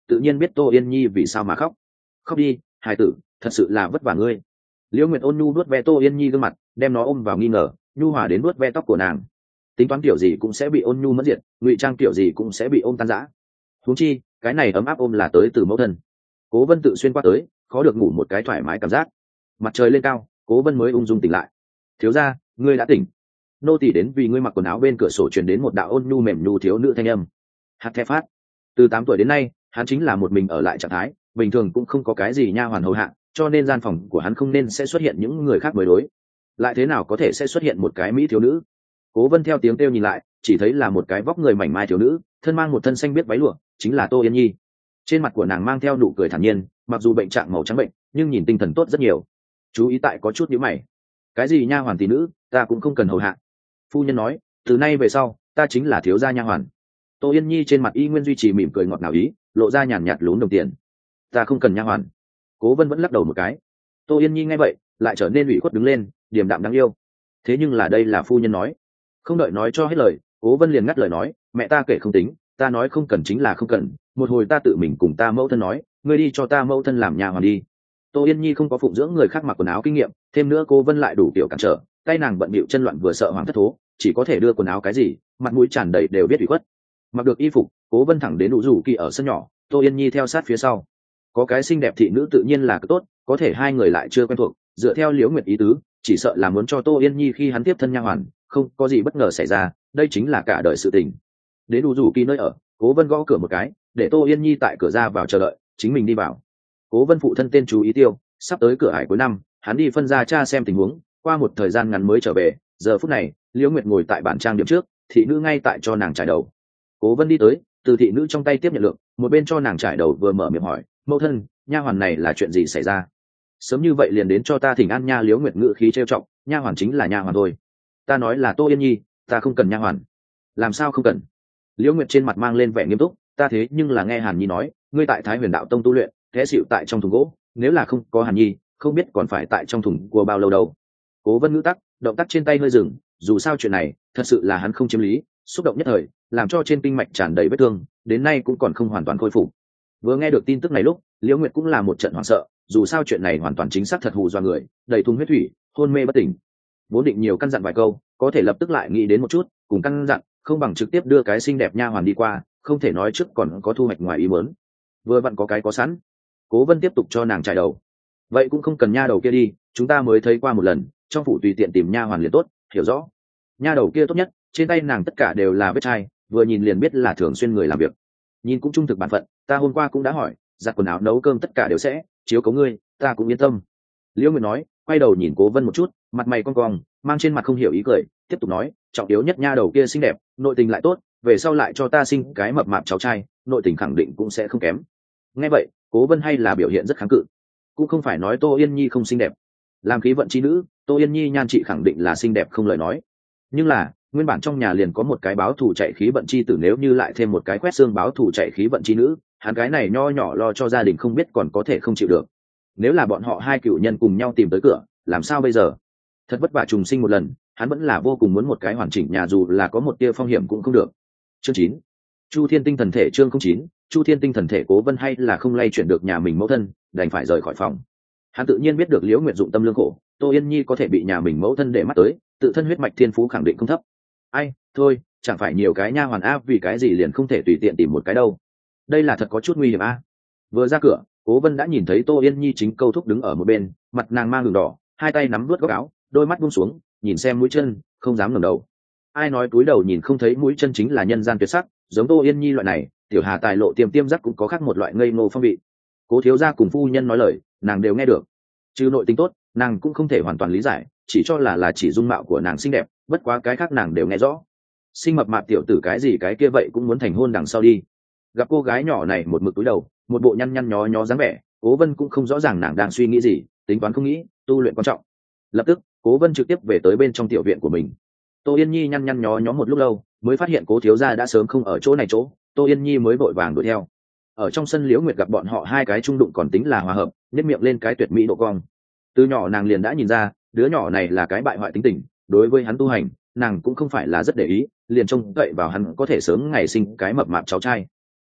S1: tự nhiên biết Tô Yên Nhi vì sao mà khóc. Khóc đi hài tử, thật sự là vất vả ngươi. Liễu Nguyệt ôn nhu vuốt ve Tô Yên Nhi gương mặt, đem nó ôm vào nghi ngờ, nhu hòa đến vuốt ve tóc của nàng. Tính toán kiểu gì cũng sẽ bị ôn nhu mất diệt, ngụy trang kiểu gì cũng sẽ bị ôm tan rã. Huống chi cái này ấm áp ôm là tới từ mẫu thân. Cố Vân tự xuyên qua tới, khó được ngủ một cái thoải mái cảm giác. Mặt trời lên cao, Cố Vân mới ung dung tỉnh lại. Thiếu gia, ngươi đã tỉnh. Nô tỳ đến vì ngươi mặc quần áo, bên cửa sổ truyền đến một đạo ôn nhu mềm nhu thiếu nữ thanh âm. Hạt the phát. Từ 8 tuổi đến nay, hắn chính là một mình ở lại trạng thái, bình thường cũng không có cái gì nha hoàn hầu hạ, cho nên gian phòng của hắn không nên sẽ xuất hiện những người khác mới đối. Lại thế nào có thể sẽ xuất hiện một cái mỹ thiếu nữ? Cố Vân theo tiếng kêu nhìn lại, chỉ thấy là một cái vóc người mảnh mai thiếu nữ, thân mang một thân xanh biết váy lụa, chính là Tô Yên Nhi. Trên mặt của nàng mang theo nụ cười thản nhiên, mặc dù bệnh trạng màu trắng bệnh, nhưng nhìn tinh thần tốt rất nhiều. Chú ý tại có chút nhíu mày. Cái gì nha hoàn tỷ nữ, ta cũng không cần hầu hạ. Phu nhân nói, từ nay về sau, ta chính là thiếu gia nha hoàn. Tô Yên Nhi trên mặt y nguyên duy trì mỉm cười ngọt ngào ý, lộ ra nhàn nhạt lún đồng tiền. Ta không cần nha hoàn. Cố Vân vẫn lắc đầu một cái. Tô Yên Nhi nghe vậy, lại trở nên ủy khuất đứng lên, điềm đạm đáng yêu. Thế nhưng là đây là phu nhân nói. Không đợi nói cho hết lời, Cố Vân liền ngắt lời nói, mẹ ta kể không tính, ta nói không cần chính là không cần, một hồi ta tự mình cùng ta mẫu thân nói, ngươi đi cho ta mẫu thân làm nhà hoàn đi. Tô Yên Nhi không có phụng dưỡng người khác mặc quần áo kinh nghiệm, thêm nữa Cố Vân lại đủ kiểu cản trở, tay nàng bận bịu chân loạn vừa sợ hoàng thất thố, chỉ có thể đưa quần áo cái gì, mặt mũi tràn đầy đều biết ủy khuất. Mặc được y phục, Cố Vân thẳng đến đủ rủ kỳ ở sân nhỏ, Tô Yên Nhi theo sát phía sau. Có cái xinh đẹp thị nữ tự nhiên là cực tốt, có thể hai người lại chưa quen thuộc, dựa theo Liễu Nguyệt ý tứ, chỉ sợ là muốn cho Tô Yên Nhi khi hắn tiếp thân nha hoàn, không có gì bất ngờ xảy ra, đây chính là cả đời sự tình. Đến đủ rủ kỳ nơi ở, Cố Vân gõ cửa một cái, để Tô Yên Nhi tại cửa ra vào chờ đợi, chính mình đi vào. Cố Vân phụ thân tên chú ý Tiêu, sắp tới cửa hải cuối năm, hắn đi phân ra tra xem tình huống, qua một thời gian ngắn mới trở về. Giờ phút này, Liễu Nguyệt ngồi tại bàn trang điểm trước, thị nữ ngay tại cho nàng trải đầu. Cố Vân đi tới, từ thị nữ trong tay tiếp nhận lượng, một bên cho nàng trải đầu vừa mở miệng hỏi, mẫu thân, nha hoàn này là chuyện gì xảy ra? Sớm như vậy liền đến cho ta thỉnh an nha. Liễu Nguyệt ngữ khí trêu chọc, nha hoàn chính là nha hoàn thôi. Ta nói là Tô Yên Nhi, ta không cần nha hoàn. Làm sao không cần? Liễu Nguyệt trên mặt mang lên vẻ nghiêm túc, ta thế nhưng là nghe Hàn Nhi nói, ngươi tại Thái Huyền Đạo Tông tu luyện, thế xịu tại trong thùng gỗ, nếu là không có Hàn Nhi, không biết còn phải tại trong thùng của bao lâu đâu. Cố Vân ngữ tắc, động tác trên tay hơi dừng, dù sao chuyện này, thật sự là hắn không chiếm lý, xúc động nhất thời, làm cho trên kinh mạch tràn đầy vết thương, đến nay cũng còn không hoàn toàn khôi phục. Vừa nghe được tin tức này lúc, Liễu Nguyệt cũng là một trận hoảng sợ, dù sao chuyện này hoàn toàn chính xác thật hù dọa người, đầy thùng huyết thủy, hôn mê bất tỉnh. Vốn định nhiều căn dặn vài câu, có thể lập tức lại nghĩ đến một chút, cùng căn dặn, không bằng trực tiếp đưa cái xinh đẹp nha hoàn đi qua, không thể nói trước còn có thu hoạch ngoài ý muốn. Vừa vặn có cái có sẵn. Cố Vân tiếp tục cho nàng trải đầu. Vậy cũng không cần nha đầu kia đi, chúng ta mới thấy qua một lần, trong phủ tùy tiện tìm nha hoàn liền tốt, hiểu rõ. Nha đầu kia tốt nhất, trên tay nàng tất cả đều là vết chai, vừa nhìn liền biết là thường xuyên người làm việc. Nhìn cũng trung thực bản phận, ta hôm qua cũng đã hỏi, giặt quần áo nấu cơm tất cả đều sẽ chiếu cố ngươi, ta cũng yên tâm. Liễu Nguyệt nói, quay đầu nhìn Cố Vân một chút, mặt mày cong cong, mang trên mặt không hiểu ý cười, tiếp tục nói, trọng yếu nhất nha đầu kia xinh đẹp, nội tình lại tốt, về sau lại cho ta sinh cái mập mạp cháu trai, nội tình khẳng định cũng sẽ không kém. Nghe vậy, Cố Vân hay là biểu hiện rất kháng cự. Cũng không phải nói Tô Yên Nhi không xinh đẹp, làm khí vận chi nữ, Tô Yên Nhi nhan trị khẳng định là xinh đẹp không lời nói. Nhưng là, nguyên bản trong nhà liền có một cái báo thù chạy khí vận chi tử, nếu như lại thêm một cái quét xương báo thù chạy khí vận chi nữ, hắn cái này nho nhỏ lo cho gia đình không biết còn có thể không chịu được. Nếu là bọn họ hai cựu nhân cùng nhau tìm tới cửa, làm sao bây giờ? Thật vất vả trùng sinh một lần, hắn vẫn là vô cùng muốn một cái hoàn chỉnh nhà, dù là có một tia phong hiểm cũng không được. Chương 9. Chu Thiên Tinh thần thể. Chương 09. Chu Thiên Tinh thần thể. Cố Vân hay là không lay chuyển được nhà mình mẫu thân, đành phải rời khỏi phòng. Hắn tự nhiên biết được Liễu Nguyệt dụng tâm lương khổ, Tô Yên Nhi có thể bị nhà mình mẫu thân để mắt tới, tự thân huyết mạch thiên phú khẳng định không thấp. Ai, thôi, chẳng phải nhiều cái nha hoàn a, vì cái gì liền không thể tùy tiện tìm một cái đâu. Đây là thật có chút nguy hiểm a. Vừa ra cửa, Cố Vân đã nhìn thấy Tô Yên Nhi chính câu thúc đứng ở một bên, mặt nàng mang đường đỏ, hai tay nắm đuốt góc áo, đôi mắt buông xuống, nhìn xem mũi chân, không dám ngẩng đầu. Ai nói túi đầu nhìn không thấy mũi chân chính là nhân gian tuyệt sắc, giống Tô Yên Nhi loại này, tiểu hà tài lộ tiềm tiêm giác cũng có khác một loại ngây ngô phong vị. Cố thiếu gia cùng phu nhân nói lời, nàng đều nghe được. Trừ nội tính tốt, nàng cũng không thể hoàn toàn lý giải, chỉ cho là chỉ dung mạo của nàng xinh đẹp, bất quá cái khác nàng đều nghe rõ. Sinh mập mạp tiểu tử cái gì cái kia vậy cũng muốn thành hôn đằng sau đi. Gặp cô gái nhỏ này một mực túi đầu, một bộ nhăn nhăn nhó nhó dáng vẻ, Cố Vân cũng không rõ ràng nàng đang suy nghĩ gì, tính toán không nghĩ, tu luyện quan trọng. Lập tức, Cố Vân trực tiếp về tới bên trong tiểu viện của mình. Tô Yên Nhi nhăn nhăn nhó nhó một lúc lâu, mới phát hiện Cố thiếu gia đã sớm không ở chỗ này chỗ, Tô Yên Nhi mới vội vàng đuổi theo. Ở trong sân, Liễu Nguyệt gặp bọn họ hai cái trung đụng còn tính là hòa hợp, nhếch miệng lên cái tuyệt mỹ độ cong. Từ nhỏ nàng liền đã nhìn ra, đứa nhỏ này là cái bại hoại tính tình, đối với hắn tu hành, nàng cũng không phải là rất để ý, liền trông cậy vào hắn có thể sớm ngày sinh cái mập mạp cháu trai.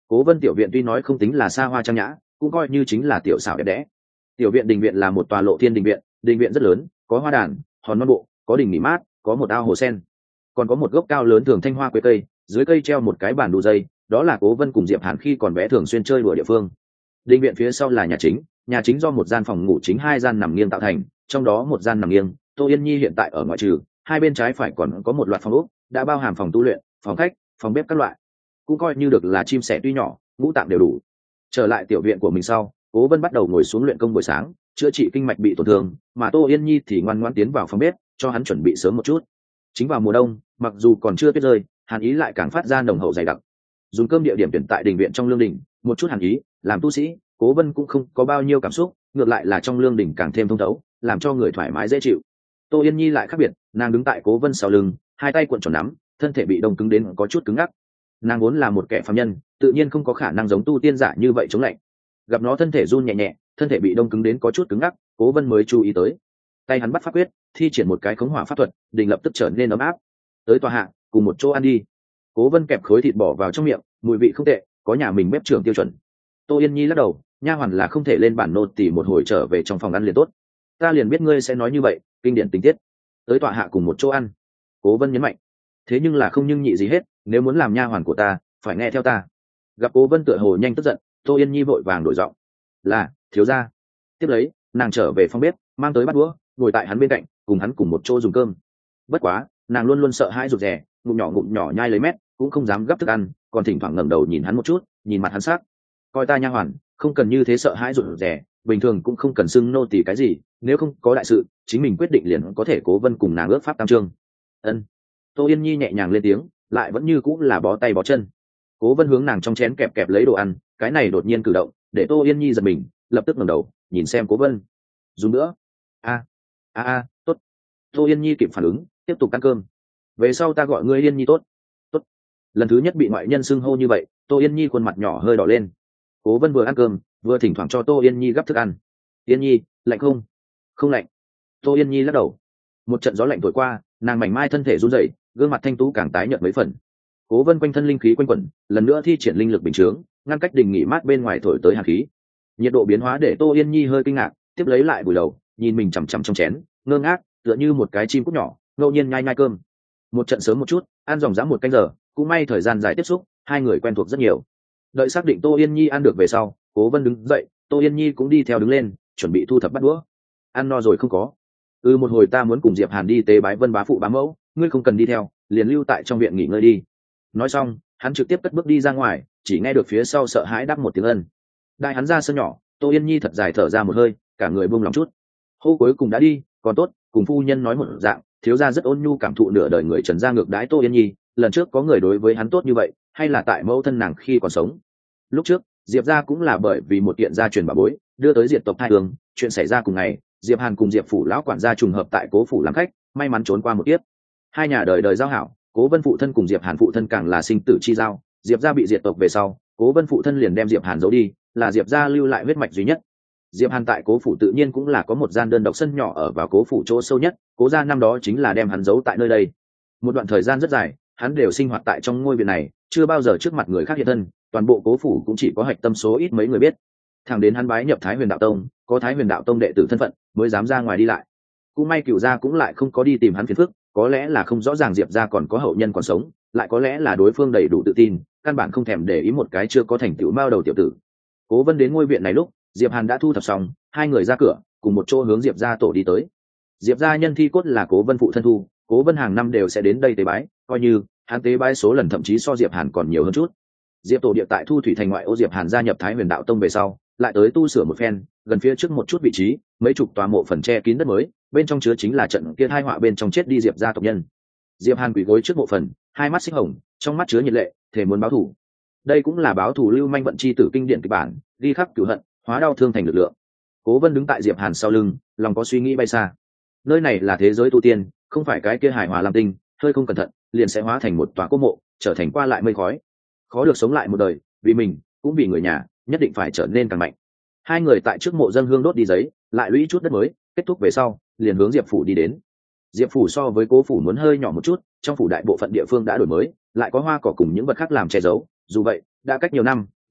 S1: Cố Vân tiểu viện tuy nói không tính là xa hoa trang nhã, cũng coi như chính là tiểu xảo đẹp đẽ. Tiểu viện đình viện là một tòa lộ thiên đình viện rất lớn, có hoa đàn, hòn non bộ, có đình nghỉ mát, có một ao hồ sen, còn có một gốc cao lớn thường thanh hoa quế cây, dưới cây treo một cái bàn đu dây, đó là Cố Vân cùng Diệp Hàn khi còn bé thường xuyên chơi đùa địa phương. Đình viện phía sau là nhà chính do một gian phòng ngủ chính, hai gian nằm nghiêng tạo thành, trong đó một gian nằm nghiêng, Tô Yên Nhi hiện tại ở ngoại trừ, hai bên trái phải còn có một loạt phòng ốc, đã bao hàm phòng tu luyện, phòng khách, phòng bếp các loại, cũng coi như được là chim sẻ tuy nhỏ, ngũ tạng đều đủ. Trở lại tiểu viện của mình sau, Cố Vân bắt đầu ngồi xuống luyện công buổi sáng, chữa trị kinh mạch bị tổn thương, mà Tô Yên Nhi thì ngoan ngoãn tiến vào phòng bếp, cho hắn chuẩn bị sớm một chút. Chính vào mùa đông, mặc dù còn chưa tuyết rơi, hàn ý lại càng phát ra nồng hậu dày đặc. Dùng cơm địa điểm tuyển tại đình viện trong lương đình, một chút hàn ý, làm tu sĩ, Cố Vân cũng không có bao nhiêu cảm xúc, ngược lại là trong lương đình càng thêm thông thấu, làm cho người thoải mái dễ chịu. Tô Yên Nhi lại khác biệt, nàng đứng tại Cố Vân sau lưng, hai tay cuộn tròn nắm, thân thể bị đông cứng đến có chút cứng ngắc. Nàng vốn là một kẻ phàm nhân, tự nhiên không có khả năng giống tu tiên giả như vậy chống lạnh. Gặp nó thân thể run nhẹ nhẹ, thân thể bị đông cứng đến có chút cứng ngắc, Cố Vân mới chú ý tới. Tay hắn bắt pháp quyết, thi triển một cái khống hỏa pháp thuật, đình lập tức trở nên ấm áp. Tới tòa hạ, cùng một chỗ ăn đi. Cố Vân kẹp khối thịt bỏ vào trong miệng, mùi vị không tệ, có nhà mình bếp trưởng tiêu chuẩn. Tô Yên Nhi lắc đầu, nha hoàn là không thể lên bản nô tỳ một hồi trở về trong phòng ăn liền tốt. Ta liền biết ngươi sẽ nói như vậy, kinh điển tình tiết. Tới tòa hạ cùng một chỗ ăn. Cố Vân nhấn mạnh. Thế nhưng là không nhưng nhị gì hết, nếu muốn làm nha hoàn của ta, phải nghe theo ta. Gặp Cố Vân tựa hồ nhanh tức giận, Tô Yên Nhi vội vàng đổi giọng. Là, thiếu gia. Tiếp lấy, nàng trở về phòng bếp, mang tới bát đũa, ngồi tại hắn bên cạnh, cùng hắn cùng một chỗ dùng cơm. Bất quá, nàng luôn luôn sợ hãi rụt rè, ngụm nhỏ nhai lấy mét, cũng không dám gấp thức ăn, còn thỉnh thoảng ngẩng đầu nhìn hắn một chút, nhìn mặt hắn sắc. Coi ta nha hoàn, không cần như thế sợ hãi rụt rè, bình thường cũng không cần xưng nô tỳ cái gì, nếu không có đại sự, chính mình quyết định liền có thể. Cố Vân cùng nàng ước pháp tam chương. Ân. Tô Yên Nhi nhẹ nhàng lên tiếng, lại vẫn như cũng là bó tay bó chân. Cố Vân hướng nàng trong chén kẹp kẹp lấy đồ ăn, cái này đột nhiên cử động, để Tô Yên Nhi giật mình, lập tức ngẩng đầu, nhìn xem Cố Vân. Dùng nữa. Tốt. Tô Yên Nhi kịp phản ứng, tiếp tục ăn cơm. Về sau ta gọi ngươi Yên Nhi tốt. Tốt. Lần thứ nhất bị ngoại nhân xưng hô như vậy, Tô Yên Nhi khuôn mặt nhỏ hơi đỏ lên. Cố Vân vừa ăn cơm, vừa thỉnh thoảng cho Tô Yên Nhi gắp thức ăn. Yên Nhi, lạnh không? Không lạnh. Tô Yên Nhi lắc đầu. Một trận gió lạnh thổi qua, nàng mảnh mai thân thể run rẩy, gương mặt thanh tú càng tái nhợt mấy phần. Cố Vân quanh thân linh khí quanh quẩn, lần nữa thi triển linh lực bình chướng, ngăn cách đình nghỉ mát bên ngoài thổi tới hàn khí. Nhiệt độ biến hóa để Tô Yên Nhi hơi kinh ngạc, tiếp lấy lại bùi đầu, nhìn mình chằm chằm trong chén, ngơ ngác, tựa như một cái chim cút nhỏ, ngẫu nhiên nhai nhai cơm. Một trận sớm một chút, ăn dòng dã một canh giờ, cũng may thời gian dài tiếp xúc, hai người quen thuộc rất nhiều. Đợi xác định Tô Yên Nhi ăn được về sau, Cố Vân đứng dậy, Tô Yên Nhi cũng đi theo đứng lên, chuẩn bị thu thập bát đũa. Ăn no rồi không có? Một hồi ta muốn cùng Diệp Hàn đi tế bái Vân bá phụ bá mẫu, ngươi không cần đi theo, liền lưu tại trong viện nghỉ ngơi đi. Nói xong, hắn trực tiếp cất bước đi ra ngoài, chỉ nghe được phía sau sợ hãi đáp một tiếng ân. Đại hắn ra sân nhỏ, Tô Yên Nhi thật dài thở ra một hơi, cả người buông lòng chút. Hô cuối cùng đã đi, còn tốt, cùng phu nhân nói một dạng, thiếu gia rất ôn nhu cảm thụ nửa đời người Trần gia ngược đãi Tô Yên Nhi, lần trước có người đối với hắn tốt như vậy, hay là tại mẫu thân nàng khi còn sống. Lúc trước, Diệp gia cũng là bởi vì một kiện gia truyền bảo bối, đưa tới diệt tộc thai hương, chuyện xảy ra cùng ngày, Diệp Hàn cùng Diệp phủ lão quản gia trùng hợp tại Cố phủ làm khách, may mắn trốn qua một kiếp. Hai nhà đời đời giao hảo, Cố Vân phụ thân cùng Diệp Hàn phụ thân càng là sinh tử chi giao, Diệp gia bị diệt tộc về sau, Cố Vân phụ thân liền đem Diệp Hàn giấu đi, là Diệp gia lưu lại huyết mạch duy nhất. Diệp Hàn tại Cố phủ tự nhiên cũng là có một gian đơn độc sân nhỏ ở vào Cố phủ chỗ sâu nhất, Cố gia năm đó chính là đem hắn giấu tại nơi đây. Một đoạn thời gian rất dài, hắn đều sinh hoạt tại trong ngôi viện này, chưa bao giờ trước mặt người khác hiện thân, toàn bộ Cố phủ cũng chỉ có hạch tâm số ít mấy người biết. Thẳng đến hắn bái nhập Thái Huyền Đạo Tông, có Thái Huyền Đạo Tông đệ tử thân phận, mới dám ra ngoài đi lại. Cũng may Cửu gia cũng lại không có đi tìm hắn phiền phức, có lẽ là không rõ ràng Diệp gia còn có hậu nhân còn sống, lại có lẽ là đối phương đầy đủ tự tin, căn bản không thèm để ý một cái chưa có thành tựu mao đầu tiểu tử. Cố Vân đến ngôi viện này lúc, Diệp Hàn đã thu thập xong, hai người ra cửa, cùng một chỗ hướng Diệp gia tổ đi tới. Diệp gia nhân thi cốt là Cố Vân phụ thân thu, Cố Vân hàng năm đều sẽ đến đây tế bái, coi như hắn tế bái số lần thậm chí so Diệp Hàn còn nhiều hơn chút. Diệp tổ địa tại Thu Thủy thành ngoại ô, Diệp Hàn gia nhập Thái Huyền Đạo Tông về sau, lại tới tu sửa một phen, gần phía trước một chút vị trí, mấy chục tòa mộ phần che kín đất mới, bên trong chứa chính là trận kia tai họa bên trong chết đi Diệp gia tộc nhân. Diệp Hàn quỳ gối trước mộ phần, hai mắt xích hồng, trong mắt chứa nhiệt lệ, thể muốn báo thù. Đây cũng là báo thù lưu manh vận chi tử kinh điển kịch bản, ghi khắc cửu hận, hóa đau thương thành lực lượng. Cố Vân đứng tại Diệp Hàn sau lưng, lòng có suy nghĩ bay xa. Nơi này là thế giới tu tiên, không phải cái kia hải hòa lam tinh, hơi không cẩn thận, liền sẽ hóa thành một tòa cố mộ, trở thành qua lại mây khói. Khó được sống lại một đời, vì mình, cũng vì người nhà, nhất định phải trở nên càng mạnh. Hai người tại trước mộ dâng hương đốt đi giấy, lại lũy chút đất mới, kết thúc về sau, liền hướng Diệp phủ đi đến. Diệp phủ so với Cố phủ muốn hơi nhỏ một chút, trong phủ đại bộ phận địa phương đã đổi mới, lại có hoa cỏ cùng những vật khác làm che giấu, dù vậy, đã cách nhiều năm,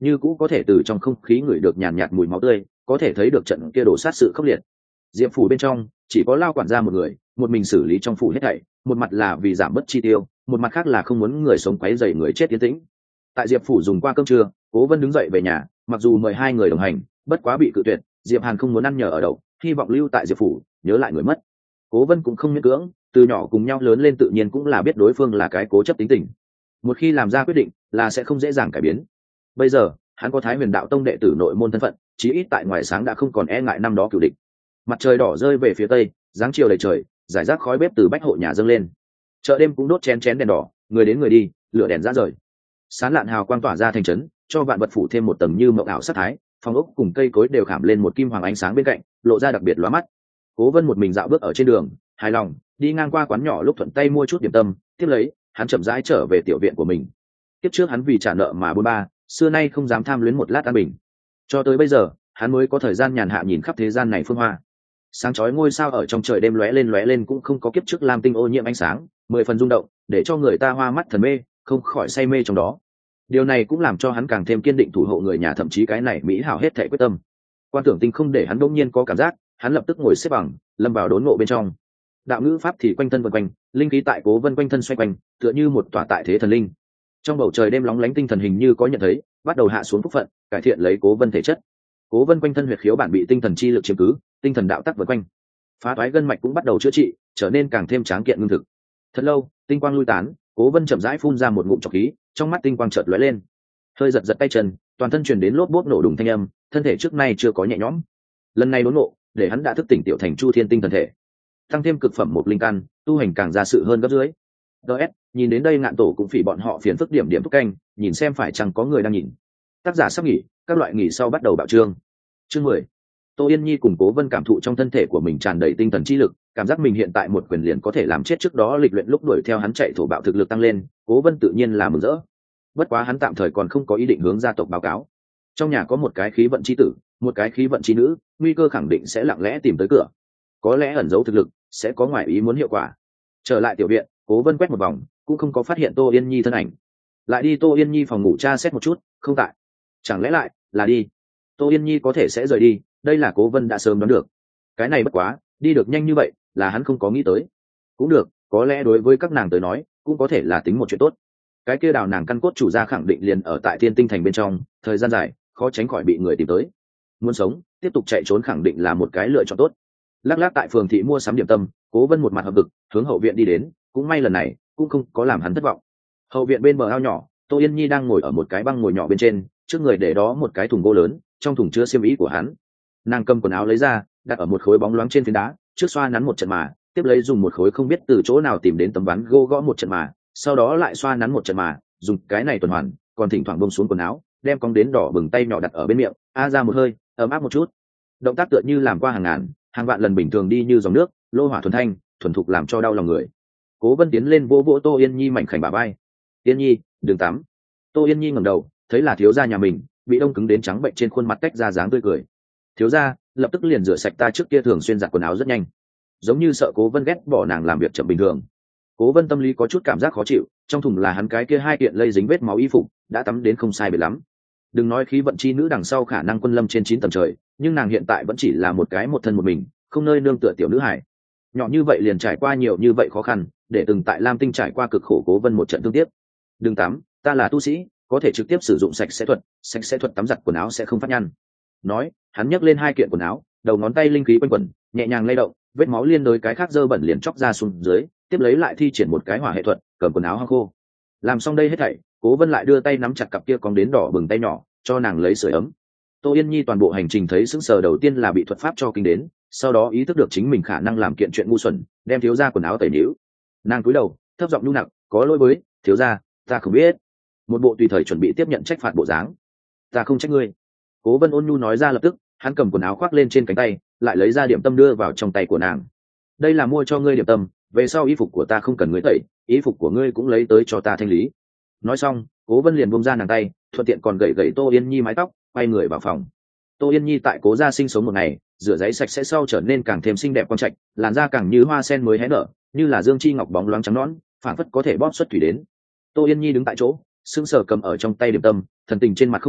S1: như cũ có thể từ trong không khí ngửi được nhàn nhạt mùi máu tươi, có thể thấy được trận kia đổ sát sự khốc liệt. Diệp phủ bên trong chỉ có Lao quản gia một người, một mình xử lý trong phủ hết thảy, một mặt là vì giảm bớt chi tiêu, một mặt khác là không muốn người sống quấy rầy người chết tiến tĩnh. Tại Diệp phủ dùng qua cơm trưa, Cố Vân đứng dậy về nhà, mặc dù mời hai người đồng hành, bất quá bị cự tuyệt. Diệp Hàn không muốn ăn nhờ ở đậu, hy vọng lưu tại Diệp phủ, nhớ lại người mất. Cố Vân cũng không miễn cưỡng, từ nhỏ cùng nhau lớn lên tự nhiên cũng là biết đối phương là cái cố chấp tính tình. Một khi làm ra quyết định, là sẽ không dễ dàng cải biến. Bây giờ, hắn có Thái Huyền Đạo Tông đệ tử nội môn thân phận, chí ít tại ngoài sáng đã không còn e ngại năm đó cửu địch. Mặt trời đỏ rơi về phía tây, dáng chiều đầy trời, giải rác khói bếp từ bách hộ nhà dâng lên. Chợ đêm cũng đốt chén chén đèn đỏ, người đến người đi, lửa đèn rã rời. Sáng lạn hào quang tỏa ra thành trấn, cho vạn vật phủ thêm một tầng như mộng ảo sát thái. Phòng ốc cùng cây cối đều khảm lên một kim hoàng ánh sáng bên cạnh, lộ ra đặc biệt lóa mắt. Cố Vân một mình dạo bước ở trên đường, hài lòng, đi ngang qua quán nhỏ lúc thuận tay mua chút điểm tâm, tiếp lấy, hắn chậm rãi trở về tiểu viện của mình. Tiếp trước hắn vì trả nợ mà bôn ba, xưa nay không dám tham luyến một lát an bình. Cho tới bây giờ, hắn mới có thời gian nhàn hạ nhìn khắp thế gian này phương hoa. Sáng chói ngôi sao ở trong trời đêm lóe lên cũng không có kiếp trước lam tinh ô nhiễm ánh sáng, 10 phần rung động, để cho người ta hoa mắt thần mê, không khỏi say mê trong đó. Điều này cũng làm cho hắn càng thêm kiên định thủ hộ người nhà, thậm chí cái này mỹ hảo hết thảy quyết tâm. Quan tưởng tinh không để hắn đột nhiên có cảm giác, hắn lập tức ngồi xếp bằng, lâm vào đốn ngộ bên trong. Đạo ngữ pháp thì quanh thân vần quanh, linh khí tại Cố Vân quanh thân xoay quanh, tựa như một tòa tại thế thần linh. Trong bầu trời đêm lóng lánh tinh thần hình như có nhận thấy, bắt đầu hạ xuống phúc phận, cải thiện lấy Cố Vân thể chất. Cố Vân quanh thân huyệt khiếu bản bị tinh thần chi lực chiếm cứ, tinh thần đạo tắc vần quanh, phá toái gân mạch cũng bắt đầu chữa trị, trở nên càng thêm tráng kiện ngưng thực. Thật lâu, tinh quang lui tán, Cố Vân chậm rãi phun ra một ngụm trọc khí, trong mắt tinh quang chợt lóe lên, hơi giật giật tay chân, toàn thân truyền đến lốp bốp nổ đùng thanh âm, thân thể trước nay chưa có nhẹ nhõm. Lần này đốn ngộ, để hắn đã thức tỉnh tiểu thành Chu Thiên tinh thần thể, tăng thêm cực phẩm một linh căn, tu hành càng ra sự hơn gấp dưới. DS, nhìn đến đây Ngạn Tổ cũng phỉ bọn họ phiền phức điểm thúc canh, nhìn xem phải chăng có người đang nhìn. Tác giả sắp nghỉ, các loại nghỉ sau bắt đầu bạo chương. Chương 10. Tô Yên Nhi cùng Cố Vân cảm thụ trong thân thể của mình tràn đầy tinh thần chi lực, cảm giác mình hiện tại một quyền liền có thể làm chết trước đó lịch luyện lúc đuổi theo hắn chạy thổ bạo thực lực tăng lên, Cố Vân tự nhiên là mừng rỡ. Bất quá hắn tạm thời còn không có ý định hướng gia tộc báo cáo. Trong nhà có một cái khí vận chi tử, một cái khí vận chi nữ, nguy cơ khẳng định sẽ lặng lẽ tìm tới cửa. Có lẽ ẩn giấu thực lực, sẽ có ngoại ý muốn hiệu quả. Trở lại tiểu viện, Cố Vân quét một vòng, cũng không có phát hiện Tô Yên Nhi thân ảnh. Lại đi Tô Yên Nhi phòng ngủ tra xét một chút, không tại. Chẳng lẽ lại là đi? Tô Yên Nhi có thể sẽ rời đi, đây là Cố Vân đã sớm đoán được. Cái này bất quá, đi được nhanh như vậy, là hắn không có nghĩ tới. Cũng được, có lẽ đối với các nàng tới nói, cũng có thể là tính một chuyện tốt. Cái kia đào nàng căn cốt chủ gia khẳng định liền ở tại Thiên Tinh thành bên trong, thời gian dài, khó tránh khỏi bị người tìm tới. Muốn sống, tiếp tục chạy trốn khẳng định là một cái lựa chọn tốt. Lắc lắc tại phường thị mua sắm điểm tâm, Cố Vân một mặt hợp vực, hướng hậu viện đi đến, cũng may lần này cũng không có làm hắn thất vọng. Hậu viện bên bờ ao nhỏ, Tô Yên Nhi đang ngồi ở một cái băng ngồi nhỏ bên trên, trước người để đó một cái thùng gỗ lớn, trong thùng chứa xiêm y của hắn. Nàng cầm quần áo lấy ra, đặt ở một khối bóng loáng trên phiến đá, trước xoa nắn một trận mà, tiếp lấy dùng một khối không biết từ chỗ nào tìm đến tấm ván gỗ gõ một trận mà, sau đó lại xoa nắn một trận mà, dùng cái này tuần hoàn, còn thỉnh thoảng buông xuống quần áo, đem cong đến đỏ bừng tay nhỏ đặt ở bên miệng, ra một hơi, ấm áp một chút. Động tác tựa như làm qua hàng ngàn, hàng vạn lần bình thường đi như dòng nước, lô hỏa thuần thanh, thuần thục làm cho đau lòng người. Cố Vân tiến lên vỗ vỗ Tô Yên Nhi mảnh khảnh bả vai. "Yên Nhi, đừng tắm." Tô Yên Nhi ngẩng đầu, thấy là thiếu gia nhà mình, bị đông cứng đến trắng bệnh trên khuôn mặt tách ra dáng tươi cười. "Thiếu gia, lập tức liền rửa sạch, ta trước kia thường xuyên giặt quần áo rất nhanh." Giống như sợ Cố Vân ghét bỏ nàng làm việc chậm bình thường. Cố Vân tâm lý có chút cảm giác khó chịu, trong thùng là hắn cái kia hai kiện lây dính vết máu y phục, đã tắm đến không sai biệt lắm. Đừng nói khí vận chi nữ đằng sau khả năng quân lâm trên 9 tầng trời, nhưng nàng hiện tại vẫn chỉ là một cái một thân một mình, không nơi nương tựa tiểu nữ hài. Nhỏ như vậy liền trải qua nhiều như vậy khó khăn, để từng tại Lam Tinh trải qua cực khổ Cố Vân một trận thương tiếc. "Đừng tắm, ta là tu sĩ, có thể trực tiếp sử dụng sạch sẽ thuật tắm giặt quần áo sẽ không phát nhăn." Nói, hắn nhấc lên hai kiện quần áo, đầu ngón tay linh khí quanh quẩn, nhẹ nhàng lay động, vết máu liên đối cái khác dơ bẩn liền chóc ra xuống dưới, tiếp lấy lại thi triển một cái hỏa hệ thuật, cầm quần áo hong khô. Làm xong đây hết thảy, Cố Vân lại đưa tay nắm chặt cặp kia cong đến đỏ bừng tay nhỏ, cho nàng lấy sưởi ấm. Tô Yên Nhi toàn bộ hành trình thấy sững sờ, đầu tiên là bị thuật pháp cho kinh đến, sau đó ý thức được chính mình khả năng làm kiện chuyện ngu xuẩn, đem thiếu gia quần áo tẩy níu. Nàng cúi đầu, thấp giọng nhu nặng, "Có lỗi với thiếu gia, ta không biết." Một bộ tùy thời chuẩn bị tiếp nhận trách phạt bộ dáng. "Ta không trách ngươi." Cố Vân ôn nhu nói ra, lập tức hắn cầm quần áo khoác lên trên cánh tay, lại lấy ra điểm tâm đưa vào trong tay của nàng. "Đây là mua cho ngươi điểm tâm, về sau y phục của ta không cần ngươi tẩy, y phục của ngươi cũng lấy tới cho ta thanh lý." Nói xong, Cố Vân liền buông ra nàng tay, thuận tiện còn gẩy gẩy Tô Yên Nhi mái tóc, quay người vào phòng. Tô Yên Nhi tại Cố gia sinh sống một ngày, rửa giấy sạch sẽ sau trở nên càng thêm xinh đẹp quang trạch, làn da càng như hoa sen mới hé nở, như là dương chi ngọc bóng loáng trắng nõn, phảng phất có thể bóp xuất thủy đến. Tô Yên Nhi đứng tại chỗ, sững sờ cầm ở trong tay điểm tâm, thần tình trên mặt không hiểu,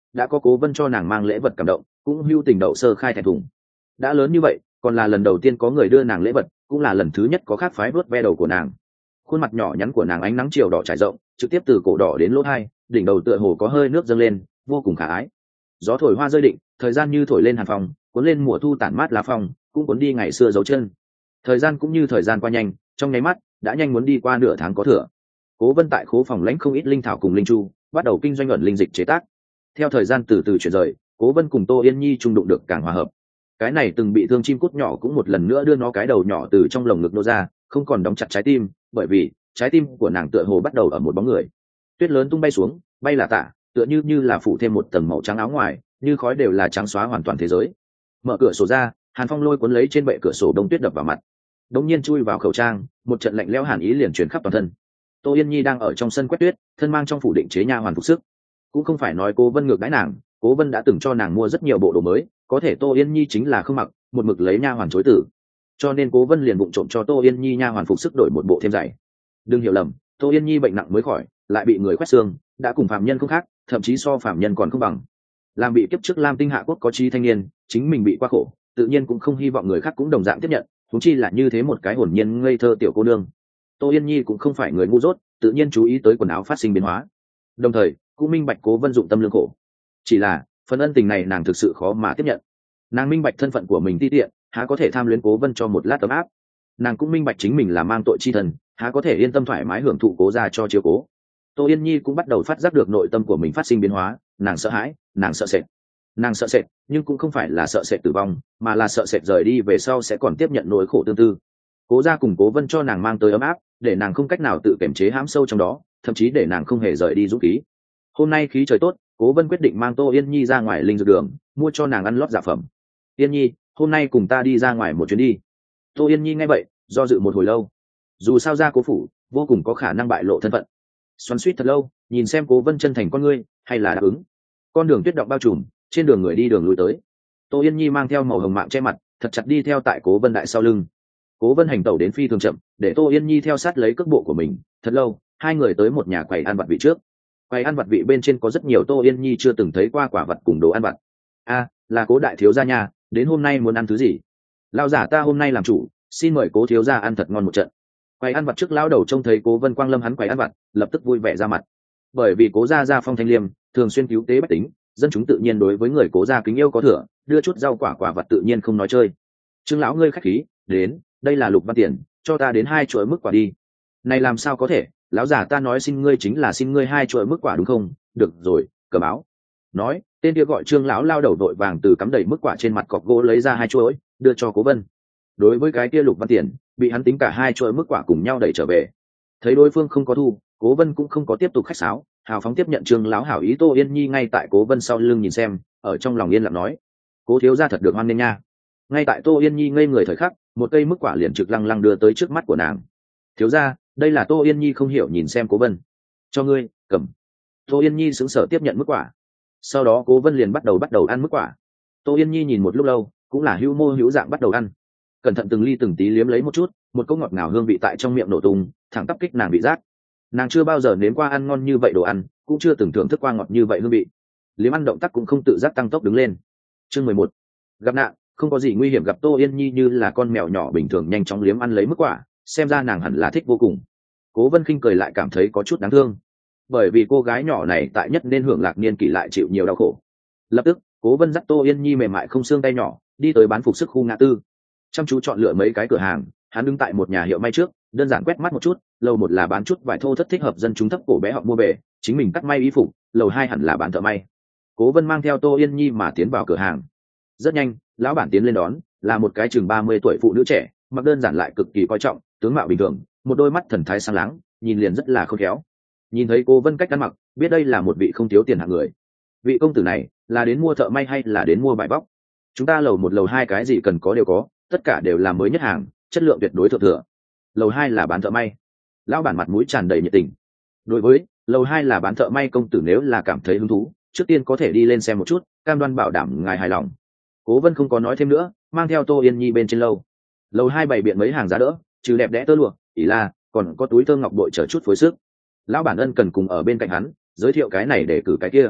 S1: đã có Cố Vân cho nàng mang lễ vật cảm động, cũng hưu tình đậu sơ khai thẹn thùng. Đã lớn như vậy, còn là lần đầu tiên có người đưa nàng lễ vật, cũng là lần thứ nhất có khác phái vuốt ve đầu của nàng. Khuôn mặt nhỏ nhắn của nàng ánh nắng chiều đỏ trải rộng, trực tiếp từ cổ đỏ đến lỗ tai, đỉnh đầu tựa hồ có hơi nước dâng lên, vô cùng khả ái. Gió thổi hoa rơi định, thời gian như thổi lên hàn phong, cuốn lên mùa thu tản mát lá phong, cũng cuốn đi ngày xưa dấu chân. Thời gian cũng như thời gian qua nhanh, trong nháy mắt đã nhanh muốn đi qua nửa tháng có thừa. Cố Vân tại khố phòng lãnh không ít linh thảo cùng linh chu, bắt đầu kinh doanh ẩn linh dịch chế tác. Theo thời gian từ từ chuyển rời, Cố Vân cùng Tô Yên Nhi trung đụng được càng hòa hợp. Cái này từng bị thương chim cút nhỏ cũng một lần nữa đưa nó cái đầu nhỏ từ trong lồng ngực nô ra, không còn đóng chặt trái tim, bởi vì trái tim của nàng tựa hồ bắt đầu ở một bóng người. Tuyết lớn tung bay xuống, bay là tả, tựa như là phủ thêm một tầng màu trắng áo ngoài, như khói đều là trắng xóa hoàn toàn thế giới. Mở cửa sổ ra, hàn phong lôi cuốn lấy trên bệ cửa sổ đông tuyết đập vào mặt. Đống nhiên chui vào khẩu trang, một trận lạnh lẽo hàn ý liền truyền khắp toàn thân. Tô Yên Nhi đang ở trong sân quét tuyết, thân mang trong phủ định chế nha hoàn phục sức. Cũng không phải nói Cố Vân ngược đãi nàng, Cố Vân đã từng cho nàng mua rất nhiều bộ đồ mới, có thể Tô Yên Nhi chính là không mặc, một mực lấy nha hoàn chối tử. Cho nên Cố Vân liền vụng trộm cho Tô Yên Nhi nha hoàn phục sức đổi một bộ thêm dày. Đừng hiểu lầm, Tô Yên Nhi bệnh nặng mới khỏi, lại bị người quét xương, đã cùng phàm nhân không khác, thậm chí so phàm nhân còn không bằng. Làm bị kiếp trước Lam Tinh Hạ Quốc có trí thanh niên, chính mình bị quá khổ, tự nhiên cũng không hy vọng người khác cũng đồng dạng tiếp nhận, huống chi là như thế một cái hồn nhiên ngây thơ tiểu cô nương. Tô Yên Nhi cũng không phải người ngu dốt, tự nhiên chú ý tới quần áo phát sinh biến hóa, đồng thời cũng minh bạch Cố Vân dụng tâm lương khổ. Chỉ là phần ân tình này nàng thực sự khó mà tiếp nhận. Nàng minh bạch thân phận của mình ti tiện, há có thể tham luyến Cố Vân cho một lát ấm áp. Nàng cũng minh bạch chính mình là mang tội chi thần, há có thể yên tâm thoải mái hưởng thụ Cố gia cho chiếu cố. Tô Yên Nhi cũng bắt đầu phát giác được nội tâm của mình phát sinh biến hóa, nàng sợ hãi, nàng sợ sệt. Nàng sợ sệt, nhưng cũng không phải là sợ sệt tử vong, mà là sợ sệt rời đi về sau sẽ còn tiếp nhận nỗi khổ tương tư. Cố gia cùng Cố Vân cho nàng mang tới ấm áp, để nàng không cách nào tự kiềm chế hãm sâu trong đó, thậm chí để nàng không hề rời đi dũng khí. Hôm nay khí trời tốt, Cố Vân quyết định mang Tô Yên Nhi ra ngoài linh dược đường, mua cho nàng ăn lót dạ phẩm. Yên Nhi, hôm nay cùng ta đi ra ngoài một chuyến đi. Tô Yên Nhi nghe vậy, do dự một hồi lâu. Dù sao ra Cố phủ, vô cùng có khả năng bại lộ thân phận. Xoắn xuýt thật lâu, nhìn xem Cố Vân chân thành con ngươi, hay là đáp ứng. Con đường tuyết động bao trùm, trên đường người đi đường lui tới. Tô Yên Nhi mang theo màu hồng mạng che mặt, thật chặt đi theo tại Cố Vân đại sau lưng. Cố Vân hành tẩu đến phi thường chậm, để Tô Yên Nhi theo sát lấy cước bộ của mình. Thật lâu, hai người tới một nhà quầy ăn vặt vị trước. Quầy ăn vặt vị bên trên có rất nhiều Tô Yên Nhi chưa từng thấy qua quả vật cùng đồ ăn vặt. A, là Cố đại thiếu gia nhà, đến hôm nay muốn ăn thứ gì? Lão giả ta hôm nay làm chủ, xin mời Cố thiếu gia ăn thật ngon một trận. Quầy ăn vặt trước lão đầu trông thấy Cố Vân quang lâm hắn quầy ăn vặt, lập tức vui vẻ ra mặt. Bởi vì Cố gia phong thanh liêm, thường xuyên cứu tế bách tính, dân chúng tự nhiên đối với người Cố gia kính yêu có thừa, đưa chút rau quả vật tự nhiên không nói chơi. Trương lão ngươi khách khí, đến, đây là Lục Văn tiền, cho ta đến 2 chuỗi mức quả đi. Này làm sao có thể, lão giả ta nói xin ngươi chính là xin ngươi 2 chuỗi mức quả đúng không? Được rồi, cầm áo. Nói, tên kia gọi Trương lão lao đầu vội vàng từ cắm đầy mức quả trên mặt cọc gỗ lấy ra 2 chuỗi, đưa cho Cố Vân. Đối với cái kia Lục Văn tiền, bị hắn tính cả 2 chuỗi mức quả cùng nhau đẩy trở về. Thấy đối phương không có thu, Cố Vân cũng không có tiếp tục khách sáo, hào phóng tiếp nhận Trương lão hảo ý. Tô Yên Nhi ngay tại Cố Vân sau lưng nhìn xem, ở trong lòng yên lặng nói: Cố thiếu gia thật được hoan nghênh nha. Ngay tại Tô Yên Nhi ngây người thời khắc, một cây mức quả liền trực lăng lăng đưa tới trước mắt của nàng. Thiếu gia, đây là Tô Yên Nhi không hiểu nhìn xem Cố Vân. Cho ngươi, cầm. Tô Yên Nhi sững sờ tiếp nhận mức quả. Sau đó Cố Vân liền bắt đầu ăn mức quả. Tô Yên Nhi nhìn một lúc lâu, cũng là hữu mô hữu dạng bắt đầu ăn. Cẩn thận từng ly từng tí liếm lấy một chút, một cỗ ngọt ngào hương vị tại trong miệng nổ tung, thẳng tắp kích nàng vị giác. Nàng chưa bao giờ nếm qua ăn ngon như vậy đồ ăn, cũng chưa từng thưởng thức qua ngọt như vậy hương vị. Liếm ăn động tác cũng không tự giác tăng tốc đứng lên. Chương 11. Gặp nạn. Không có gì nguy hiểm gặp Tô Yên Nhi như là con mèo nhỏ bình thường nhanh chóng liếm ăn lấy mức quả, xem ra nàng hẳn là thích vô cùng. Cố Vân khinh cười lại cảm thấy có chút đáng thương, bởi vì cô gái nhỏ này tại nhất nên hưởng lạc niên kỷ lại chịu nhiều đau khổ. Lập tức, Cố Vân dắt Tô Yên Nhi mềm mại không xương tay nhỏ, đi tới bán phục sức khu ngã tư. Chăm chú chọn lựa mấy cái cửa hàng, hắn đứng tại một nhà hiệu may trước, đơn giản quét mắt một chút, lầu 1 là bán chút vải thô thất thích hợp dân chúng thấp cổ bé họ mua về, chính mình cắt may y phục, lầu 2 hẳn là bán thợ may. Cố Vân mang theo Tô Yên Nhi mà tiến vào cửa hàng. Rất nhanh, lão bản tiến lên đón, là một cái chừng 30 tuổi phụ nữ trẻ, mặc đơn giản lại cực kỳ coi trọng, tướng mạo bình thường, một đôi mắt thần thái sáng láng, nhìn liền rất là khôn khéo. Nhìn thấy Cố Vân cách ăn mặc, biết đây là một vị không thiếu tiền hạng người. Vị công tử này, là đến mua thợ may hay là đến mua vải bóc? Chúng ta lầu 1 lầu 2 cái gì cần có đều có, tất cả đều là mới nhất hàng, chất lượng tuyệt đối thượng thừa. Lầu 2 là bán thợ may. Lão bản mặt mũi tràn đầy nhiệt tình. Đối với lầu 2 là bán thợ may công tử nếu là cảm thấy hứng thú, trước tiên có thể đi lên xem một chút, cam đoan bảo đảm ngài hài lòng. Cố Vân không có nói thêm nữa, mang theo Tô Yên Nhi bên trên lầu. Lầu 2 bày biện mấy hàng giá đỡ, trừ đẹp đẽ tơ lụa, ỉ là còn có túi thơ ngọc bội chở chút phối sức. Lão bản ân cần cùng ở bên cạnh hắn, giới thiệu cái này để cử cái kia.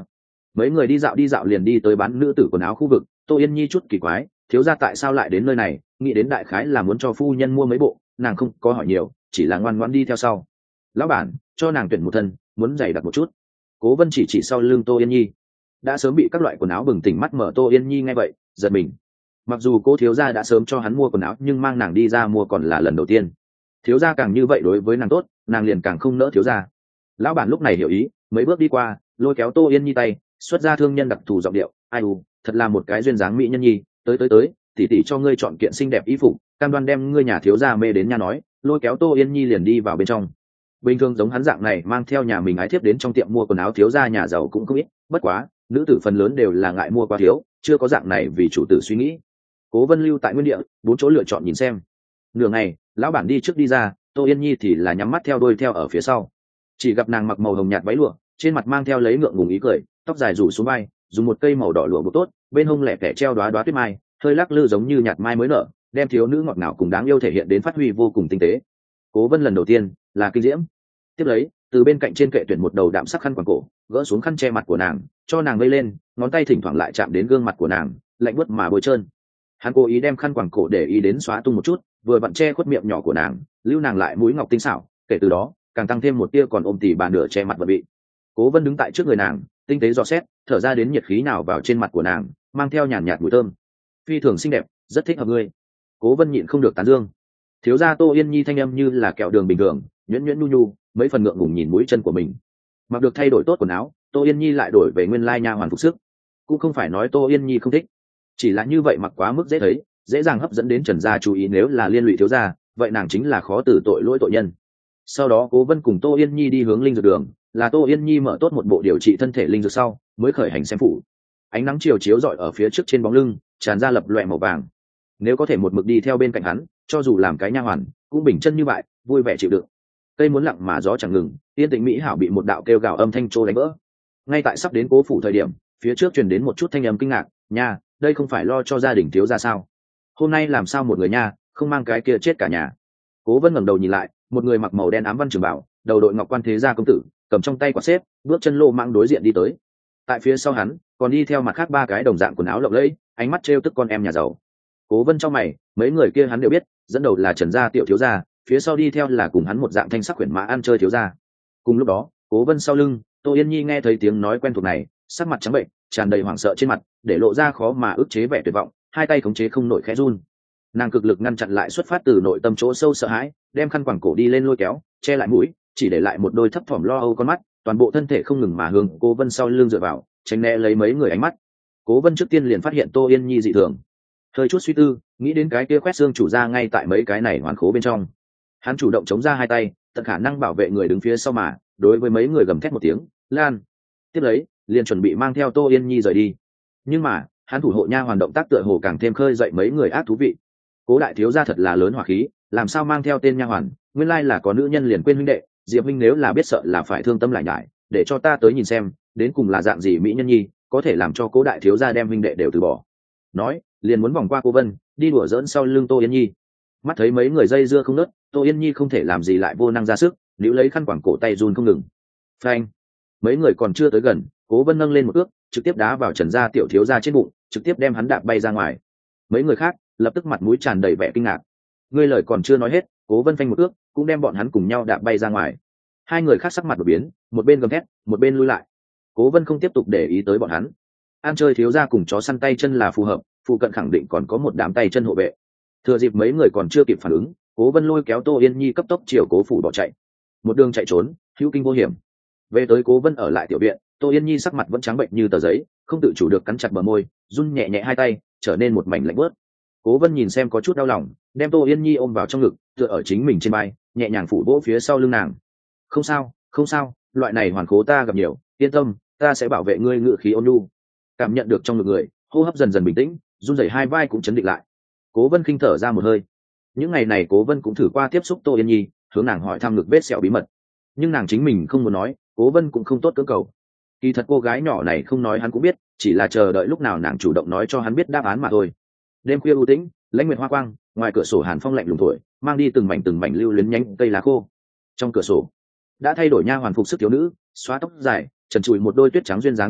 S1: mấy người đi dạo liền đi tới bán nữ tử quần áo khu vực. Tô Yên Nhi chút kỳ quái, thiếu gia tại sao lại đến nơi này, nghĩ đến đại khái là muốn cho phu nhân mua mấy bộ, nàng không có hỏi nhiều, chỉ là ngoan ngoãn đi theo sau. Lão bản cho nàng tuyển một thân, muốn dày đặc một chút. Cố Vân chỉ sau lưng Tô Yên Nhi. Đã sớm bị các loại quần áo bừng tỉnh mắt mở Tô Yên Nhi nghe vậy giật mình. Mặc dù cô thiếu gia đã sớm cho hắn mua quần áo, nhưng mang nàng đi ra mua còn là lần đầu tiên. Thiếu gia càng như vậy đối với nàng tốt, nàng liền càng không nỡ thiếu gia. Lão bản lúc này hiểu ý, mấy bước đi qua, lôi kéo Tô Yên Nhi tay, xuất ra thương nhân đặc thù giọng điệu, ai u, thật là một cái duyên dáng mỹ nhân nhi, tới, tỉ tỉ cho ngươi chọn kiện xinh đẹp y phục, cam đoan đem ngươi nhà thiếu gia mê đến nha nói, lôi kéo Tô Yên Nhi liền đi vào bên trong. Bình thường giống hắn dạng này mang theo nhà mình ái thiếp đến trong tiệm mua quần áo thiếu gia nhà giàu cũng không ít, bất quá nữ tử phần lớn đều là ngại mua quá thiếu, chưa có dạng này vì chủ tử suy nghĩ. Cố Vân lưu tại nguyên địa, bốn chỗ lựa chọn nhìn xem. Nửa ngày, lão bản đi trước đi ra, Tô Yên Nhi thì là nhắm mắt theo đuôi theo ở phía sau. Chỉ gặp nàng mặc màu hồng nhạt váy lụa, trên mặt mang theo lấy ngượng ngùng ý cười, tóc dài rủ xuống vai, dùng một cây màu đỏ lụa buộc tốt, bên hông lẻ tẻ treo đóa tuyết mai, hơi lắc lư giống như nhạt mai mới nở, đem thiếu nữ ngọt ngào cùng đáng yêu thể hiện đến phát huy vô cùng tinh tế. Cố Vân lần đầu tiên là kinh diễm. Tiếp lấy, từ bên cạnh trên kệ tuyển một đầu đạm sắc khăn quàng cổ, gỡ xuống khăn che mặt của nàng, cho nàng vây lên, ngón tay thỉnh thoảng lại chạm đến gương mặt của nàng, lạnh buốt mà bôi trơn. Hắn cố ý đem khăn quàng cổ để ý đến xóa tung một chút, vừa vặn che khuất miệng nhỏ của nàng, lưu nàng lại mũi ngọc tinh xảo, kể từ đó càng tăng thêm một tia còn ôm tỉ bà nửa che mặt vật vị. Cố Vân đứng tại trước người nàng, tinh tế dò xét, thở ra đến nhiệt khí nào vào trên mặt của nàng, mang theo nhàn nhạt mùi thơm. Phi thường xinh đẹp, rất thích hợp ngươi. Cố Vân nhịn không được tán dương. Thiếu gia Tô Yên Nhi thanh âm như là kẹo đường bình thường, nhuyễn nhuyễn nhu nhu, mấy phần ngượng ngùng nhìn mũi chân của mình. Mặc được thay đổi tốt quần áo, Tô Yên Nhi lại đổi về nguyên lai nha hoàn phục sức. Cũng không phải nói Tô Yên Nhi không thích, chỉ là như vậy mặc quá mức dễ thấy, dễ dàng hấp dẫn đến Trần gia chú ý, nếu là liên lụy thiếu gia, vậy nàng chính là khó từ tội lỗi tội nhân. Sau đó Cố Vân cùng Tô Yên Nhi đi hướng linh dược đường, là Tô Yên Nhi mở tốt một bộ điều trị thân thể linh dược sau, mới khởi hành xem phủ. Ánh nắng chiều chiếu rọi ở phía trước trên bóng lưng, tràn ra lập loè màu vàng. Nếu có thể một mực đi theo bên cạnh hắn, cho dù làm cái nha hoàn, cũng bình chân như vậy, vui vẻ chịu đựng. Cây muốn lặng mà gió chẳng ngừng, yên tĩnh mỹ hảo bị một đạo kêu gào âm thanh trô đánh vỡ. Ngay tại sắp đến Cố phủ thời điểm, phía trước truyền đến một chút thanh âm kinh ngạc, nha, đây không phải lo cho gia đình thiếu gia sao? Hôm nay làm sao một người nha, không mang cái kia chết cả nhà. Cố Vân ngẩng đầu nhìn lại, một người mặc màu đen ám văn trường bảo, đầu đội ngọc quan thế gia công tử, cầm trong tay quả xếp, bước chân lô mạng đối diện đi tới. Tại phía sau hắn, còn đi theo mặt khác ba cái đồng dạng quần áo lộng lẫy, ánh mắt trêu tức con em nhà giàu. Cố Vân trong mày, mấy người kia hắn đều biết, dẫn đầu là Trần gia tiểu thiếu gia, phía sau đi theo là cùng hắn một dạng thanh sắc quyển mã ăn chơi thiếu gia. Cùng lúc đó, Cố Vân sau lưng, Tô Yên Nhi nghe thấy tiếng nói quen thuộc này, sắc mặt trắng bệnh, tràn đầy hoảng sợ trên mặt, để lộ ra khó mà ức chế vẻ tuyệt vọng, hai tay khống chế không nổi khẽ run. Nàng cực lực ngăn chặn lại xuất phát từ nội tâm chỗ sâu sợ hãi, đem khăn quàng cổ đi lên lôi kéo, che lại mũi, chỉ để lại một đôi thấp thỏm lo âu con mắt, toàn bộ thân thể không ngừng mà hướng Cố Vân sau lưng dựa vào, tránh né lấy mấy người ánh mắt. Cố Vân trước tiên liền phát hiện Tô Yên Nhi dị thường, hơi chút suy tư, nghĩ đến cái kia quét xương chủ ra ngay tại mấy cái này hoàn khố bên trong. Hắn chủ động chống ra hai tay, tận khả năng bảo vệ người đứng phía sau mà, đối với mấy người gầm thét một tiếng, "Lan!" Tiếp lấy, liền chuẩn bị mang theo Tô Yên Nhi rời đi. Nhưng mà, hắn thủ hộ nha hoàn động tác tựa hồ càng thêm khơi dậy mấy người ác thú vị. Cố đại thiếu gia thật là lớn hỏa khí, làm sao mang theo tên nha hoàn, nguyên lai là có nữ nhân liền quên huynh đệ, Diệp huynh nếu là biết sợ là phải thương tâm lại nhải, để cho ta tới nhìn xem, đến cùng là dạng gì mỹ nhân nhi, có thể làm cho Cố đại thiếu gia đem huynh đệ đều từ bỏ. Nói, liền muốn vòng qua Cố Vân, đi đùa giỡn sau lưng Tô Yên Nhi. Mắt thấy mấy người dây dưa không nớt, Tô Yên Nhi không thể làm gì lại vô năng ra sức, níu lấy khăn quàng cổ tay run không ngừng. Phanh! Mấy người còn chưa tới gần, Cố Vân nâng lên một ước, trực tiếp đá vào Trần gia tiểu thiếu gia trên bụng, trực tiếp đem hắn đạp bay ra ngoài. Mấy người khác lập tức mặt mũi tràn đầy vẻ kinh ngạc. Ngươi lời còn chưa nói hết, Cố Vân phanh một ước, cũng đem bọn hắn cùng nhau đạp bay ra ngoài. Hai người khác sắc mặt đổi biến, một bên gầm thét, một bên lui lại. Cố Vân không tiếp tục để ý tới bọn hắn. Ăn chơi thiếu gia cùng chó săn tay chân là phù hợp, phụ cận khẳng định còn có một đám tay chân hộ vệ. Thừa dịp mấy người còn chưa kịp phản ứng, Cố Vân lôi kéo Tô Yên Nhi cấp tốc chiều Cố phủ bỏ chạy. Một đường chạy trốn, hữu kinh vô hiểm. Về tới Cố Vân ở lại tiểu viện, Tô Yên Nhi sắc mặt vẫn trắng bệnh như tờ giấy, không tự chủ được cắn chặt bờ môi, run nhẹ nhẹ hai tay, trở nên một mảnh lạnh bớt. Cố Vân nhìn xem có chút đau lòng, đem Tô Yên Nhi ôm vào trong ngực, tựa ở chính mình trên vai, nhẹ nhàng phủ vỗ phía sau lưng nàng. Không sao, không sao, loại này hoàn khố ta gặp nhiều, yên tâm, ta sẽ bảo vệ ngươi. Ngự khí ôn nhu. Cảm nhận được trong ngực người, hô hấp dần dần bình tĩnh, run rẩy hai vai cũng chấn định lại. Cố Vân khinh thở ra một hơi. Những ngày này Cố Vân cũng thử qua tiếp xúc Tô Yên Nhi, hướng nàng hỏi thăm ngực vết sẹo bí mật, nhưng nàng chính mình không muốn nói, Cố Vân cũng không tốt cưỡng cầu. Kỳ thật cô gái nhỏ này không nói hắn cũng biết, chỉ là chờ đợi lúc nào nàng chủ động nói cho hắn biết đáp án mà thôi. Đêm khuya u tĩnh, lãnh nguyệt hoa quang, ngoài cửa sổ hàn phong lạnh lùng thổi, mang đi từng mảnh lưu luyến nhánh cây lá khô. Trong cửa sổ đã thay đổi nha hoàn phục sức thiếu nữ, xóa tóc dài, trần trụi một đôi tuyết trắng duyên dáng chân ngọc,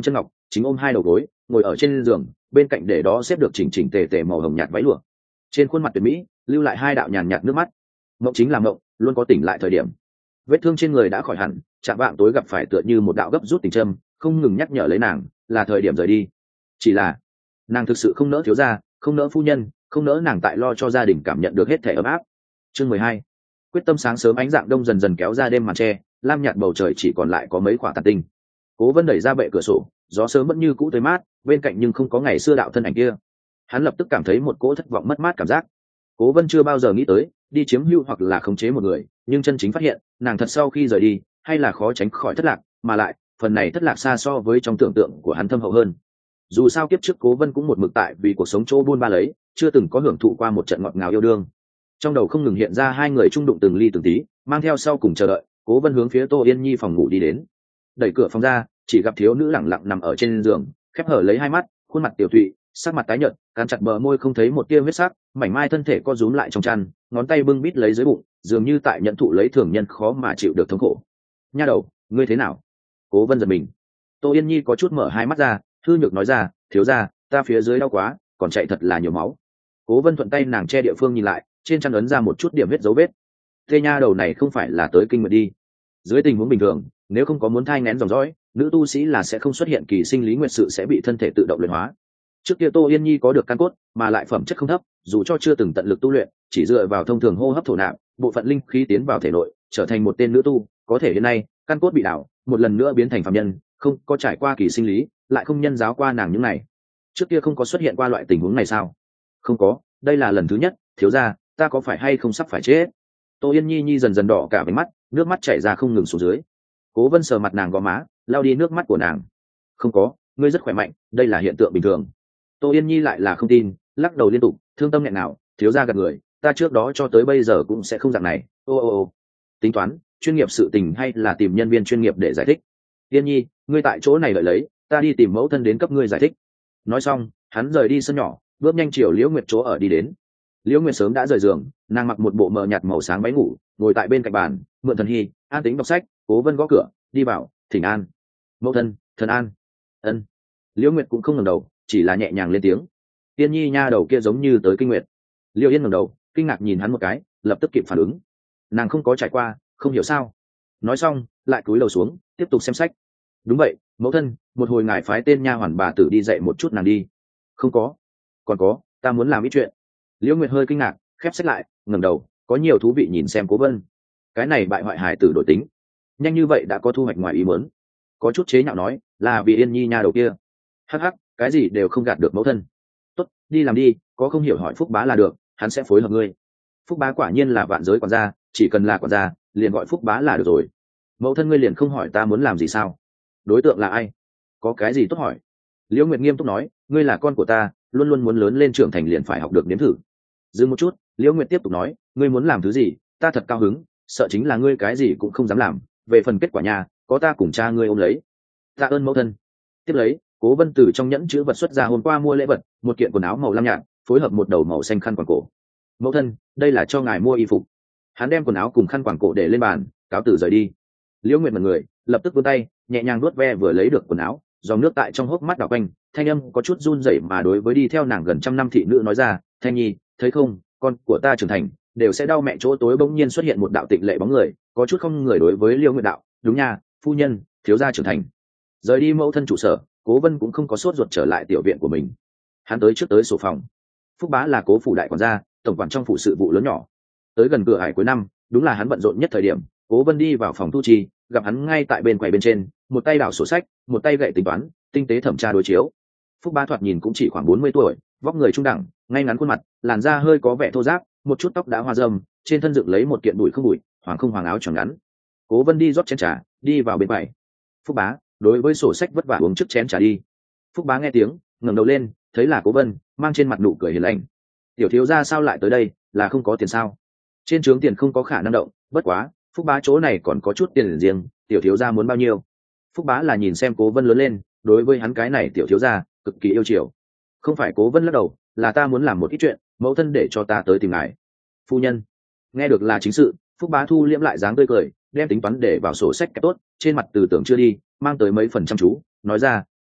S1: chính ôm hai đầu gối ngồi ở trên giường, bên cạnh để đó xếp được chỉnh chỉnh tề tề màu hồng nhạt váy lụa, trên khuôn mặt tuyệt mỹ lưu lại hai đạo nhàn nhạt nước mắt. Mộng chính là mộng, luôn có tỉnh lại thời điểm. Vết thương trên người đã khỏi hẳn, chạm vạng tối gặp phải tựa như một đạo gấp rút tình châm, không ngừng nhắc nhở lấy nàng là thời điểm rời đi. Chỉ là nàng thực sự không nỡ thiếu gia, không nỡ phu nhân, không nỡ nàng tại lo cho gia đình cảm nhận được hết thể ấm áp. Chương 12. Quyết tâm. Sáng sớm ánh dạng đông dần dần kéo ra đêm màn tre, lam nhạt bầu trời chỉ còn lại có mấy quả tàn tinh. Cố Vân đẩy ra bệ cửa sổ, gió sớm vẫn như cũ tới mát, bên cạnh nhưng không có ngày xưa đạo thân ảnh kia. Hắn lập tức cảm thấy một cỗ thất vọng mất mát cảm giác. Cố Vân chưa bao giờ nghĩ tới đi chiếm hữu hoặc là khống chế một người, nhưng chân chính phát hiện nàng thật sau khi rời đi hay là khó tránh khỏi thất lạc, mà lại phần này thất lạc xa so với trong tưởng tượng của hắn thâm hậu hơn. Dù sao kiếp trước Cố Vân cũng một mực tại vì cuộc sống chỗ buôn ba lấy, chưa từng có hưởng thụ qua một trận ngọt ngào yêu đương. Trong đầu không ngừng hiện ra hai người chung đụng từng ly từng tí, mang theo sau cùng chờ đợi. Cố Vân hướng phía Tô Yên Nhi phòng ngủ đi đến, đẩy cửa phòng ra, chỉ gặp thiếu nữ lẳng lặng nằm ở trên giường, khép hở lấy hai mắt, khuôn mặt tiểu tụy, sắc mặt tái nhợt, cắn chặt bờ môi không thấy một tia huyết sắc, mảnh mai thân thể co rúm lại trong chăn, ngón tay bưng bít lấy dưới bụng, dường như tại nhận thụ lấy thường nhân khó mà chịu được thống khổ. Nha đầu, ngươi thế nào? Cố Vân giật mình. Tô Yên Nhi có chút mở hai mắt ra, thư nhược nói ra, thiếu gia, ta phía dưới đau quá, còn chạy thật là nhiều máu. Cố Vân thuận tay nàng che địa phương nhìn lại, trên chăn ấn ra một chút điểm huyết dấu vết. Thế nha đầu này không phải là tới kinh nguyệt đi? Dưới tình huống bình thường, nếu không có muốn thai nghén dòng dõi, nữ tu sĩ là sẽ không xuất hiện kỳ sinh lý nguyệt sự, sẽ bị thân thể tự động luyện hóa. Trước kia Tô Yên Nhi có được căn cốt, mà lại phẩm chất không thấp, dù cho chưa từng tận lực tu luyện, chỉ dựa vào thông thường hô hấp thổ nạp, bộ phận linh khí tiến vào thể nội, trở thành một tên nữ tu. Có thể hiện nay căn cốt bị đảo, một lần nữa biến thành phàm nhân, không có trải qua kỳ sinh lý, lại không nhân giáo qua nàng những này. Trước kia không có xuất hiện qua loại tình huống này sao? Không có, đây là lần thứ nhất. Thiếu gia, ta có phải hay không sắp phải chết? Tô Yên Nhi dần dần đỏ cả váy mắt, nước mắt chảy ra không ngừng xuống dưới. Cố Vân sờ mặt nàng gò má, lau đi nước mắt của nàng. Không có, ngươi rất khỏe mạnh, đây là hiện tượng bình thường. Tô Yên Nhi lại là không tin, lắc đầu liên tục, thương tâm nghẹn nào, thiếu gia gạt người, ta trước đó cho tới bây giờ cũng sẽ không dạng này. Ô, tính toán chuyên nghiệp sự tình hay là tìm nhân viên chuyên nghiệp để giải thích. Yên Nhi, ngươi tại chỗ này đợi lấy, ta đi tìm mẫu thân đến cấp ngươi giải thích. Nói xong, hắn rời đi sân nhỏ, bước nhanh chiều Liễu Nguyệt chỗ ở đi đến. Liễu Nguyệt sớm đã rời giường, nàng mặc một bộ mờ nhạt màu sáng váy ngủ, ngồi tại bên cạnh bàn, mượn thần hy, an tĩnh đọc sách. Cố Vân gõ cửa, đi vào, thỉnh an. Mẫu thân, thần an. Ân. Liễu Nguyệt cũng không ngẩng đầu, chỉ là nhẹ nhàng lên tiếng. Yên Nhi nha đầu kia giống như tới kinh nguyệt. Liễu Yên ngẩng đầu, kinh ngạc nhìn hắn một cái, lập tức kịp phản ứng. Nàng không có trải qua, không hiểu sao. Nói xong, lại cúi đầu xuống, tiếp tục xem sách. Đúng vậy, mẫu thân, một hồi ngài phái tên nha hoàn bà tử đi dạy một chút nàng đi. Không có. Còn có, ta muốn làm ít chuyện. Liễu Nguyệt hơi kinh ngạc, khép sách lại, ngẩng đầu, có nhiều thú vị nhìn xem Cố Vân. Cái này bại hoại hài tử đổi tính, nhanh như vậy đã có thu hoạch ngoài ý muốn. Có chút chế nhạo nói, là vì Yên Nhi nha đầu kia. Hắc hắc, cái gì đều không gạt được mẫu thân. Tốt, đi làm đi, có không hiểu hỏi Phúc Bá là được, hắn sẽ phối hợp ngươi. Phúc Bá quả nhiên là vạn giới quản gia, chỉ cần là quản gia, liền gọi Phúc Bá là được rồi. Mẫu thân ngươi liền không hỏi ta muốn làm gì sao? Đối tượng là ai? Có cái gì tốt hỏi? Liễu Nguyệt nghiêm túc nói, ngươi là con của ta, luôn luôn muốn lớn lên trưởng thành liền phải học được nếm thử. Dừng một chút, Liễu Nguyệt tiếp tục nói, ngươi muốn làm thứ gì, ta thật cao hứng, sợ chính là ngươi cái gì cũng không dám làm. Về phần kết quả nhà, có ta cùng cha ngươi ôm lấy. Tạ ơn mẫu thân. Tiếp lấy, Cố Vân từ trong nhẫn chữ vật xuất ra hôm qua mua lễ vật, một kiện quần áo màu lam nhạt, phối hợp một đầu màu xanh khăn quàng cổ. Mẫu thân, đây là cho ngài mua y phục. Hắn đem quần áo cùng khăn quàng cổ để lên bàn, cáo từ rời đi. Liễu Nguyệt mật người, lập tức vươn tay, nhẹ nhàng nuốt ve vừa lấy được quần áo, dòng nước tại trong hốc mắt đảo quanh, thanh âm có chút run rẩy mà đối với đi theo nàng gần trăm năm thị nữ nói ra, Thanh Nhi, thấy không, con của ta trưởng thành, đều sẽ đau mẹ chỗ tối. Bỗng nhiên xuất hiện một đạo tịnh lệ bóng người, có chút không người đối với Liễu Nguyệt đạo, đúng nha, phu nhân, thiếu gia trưởng thành. Rời đi mẫu thân trụ sở, Cố Vân cũng không có sốt ruột trở lại tiểu viện của mình. Hắn tới trước tới sổ phòng. Phúc Bá là Cố phủ đại quản gia, tổng quản trong phủ sự vụ lớn nhỏ. Tới gần cửa hải cuối năm, đúng là hắn bận rộn nhất thời điểm. Cố Vân đi vào phòng thu chi, gặp hắn ngay tại bên quầy bên trên, một tay đảo sổ sách, một tay gậy tính toán, tinh tế thẩm tra đối chiếu. Phúc Bá thoạt nhìn cũng chỉ khoảng 40 tuổi, vóc người trung đẳng, ngay ngắn khuôn mặt, làn da hơi có vẻ thô ráp, một chút tóc đã hoa râm, trên thân dựng lấy một kiện bụi không bụi, hoàng không hoàng áo choàng ngắn. Cố Vân đi rót chén trà, đi vào bên quầy. Phúc Bá, đối với sổ sách vất vả uống trước chén trà đi. Phúc Bá nghe tiếng, ngẩng đầu lên, thấy là Cố Vân, mang trên mặt nụ cười hiền lành. Tiểu thiếu gia sao lại tới đây, là không có tiền sao? Trên trướng tiền không có khả năng động, bất quá, Phúc Bá chỗ này còn có chút tiền riêng, tiểu thiếu gia muốn bao nhiêu? Phúc Bá là nhìn xem Cố Vân lớn lên, đối với hắn cái này tiểu thiếu gia cực kỳ yêu chiều. Không phải. Cố Vân lắc đầu, là ta muốn làm một ít chuyện, mẫu thân để cho ta tới tìm ngài. Phu nhân. Nghe được là chính sự, Phúc Bá thu liễm lại dáng tươi cười, đem tính toán để vào sổ sách kẹp tốt, trên mặt từ tưởng chưa đi, mang tới mấy phần chăm chú, nói ra,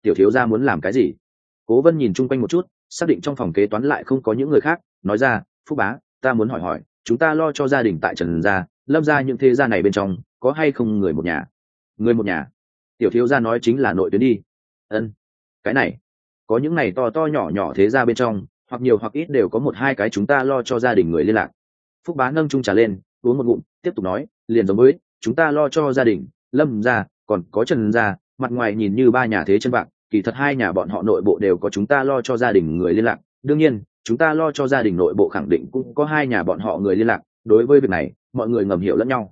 S1: tiểu thiếu gia muốn làm cái gì? Cố Vân nhìn chung quanh một chút, xác định trong phòng kế toán lại không có những người khác, nói ra, Phúc bá, ta muốn hỏi hỏi, chúng ta lo cho gia đình tại Trần gia, Lâm gia những thế gia này bên trong có hay không người một nhà? Người một nhà? Tiểu thiếu gia nói chính là nội tuyến đi. Ân, cái này, có những này to to nhỏ nhỏ thế gia bên trong, hoặc nhiều hoặc ít đều có một hai cái chúng ta lo cho gia đình người liên lạc. Phúc bá nâng chung trà lên, uống một ngụm, tiếp tục nói, liền giống với chúng ta lo cho gia đình Lâm gia, còn có Trần gia, mặt ngoài nhìn như ba nhà thế chân bạc, kỳ thật hai nhà bọn họ nội bộ đều có chúng ta lo cho gia đình người liên lạc. Đương nhiên, chúng ta lo cho gia đình nội bộ khẳng định cũng có hai nhà bọn họ người liên lạc. Đối với việc này, mọi người ngầm hiểu lẫn nhau.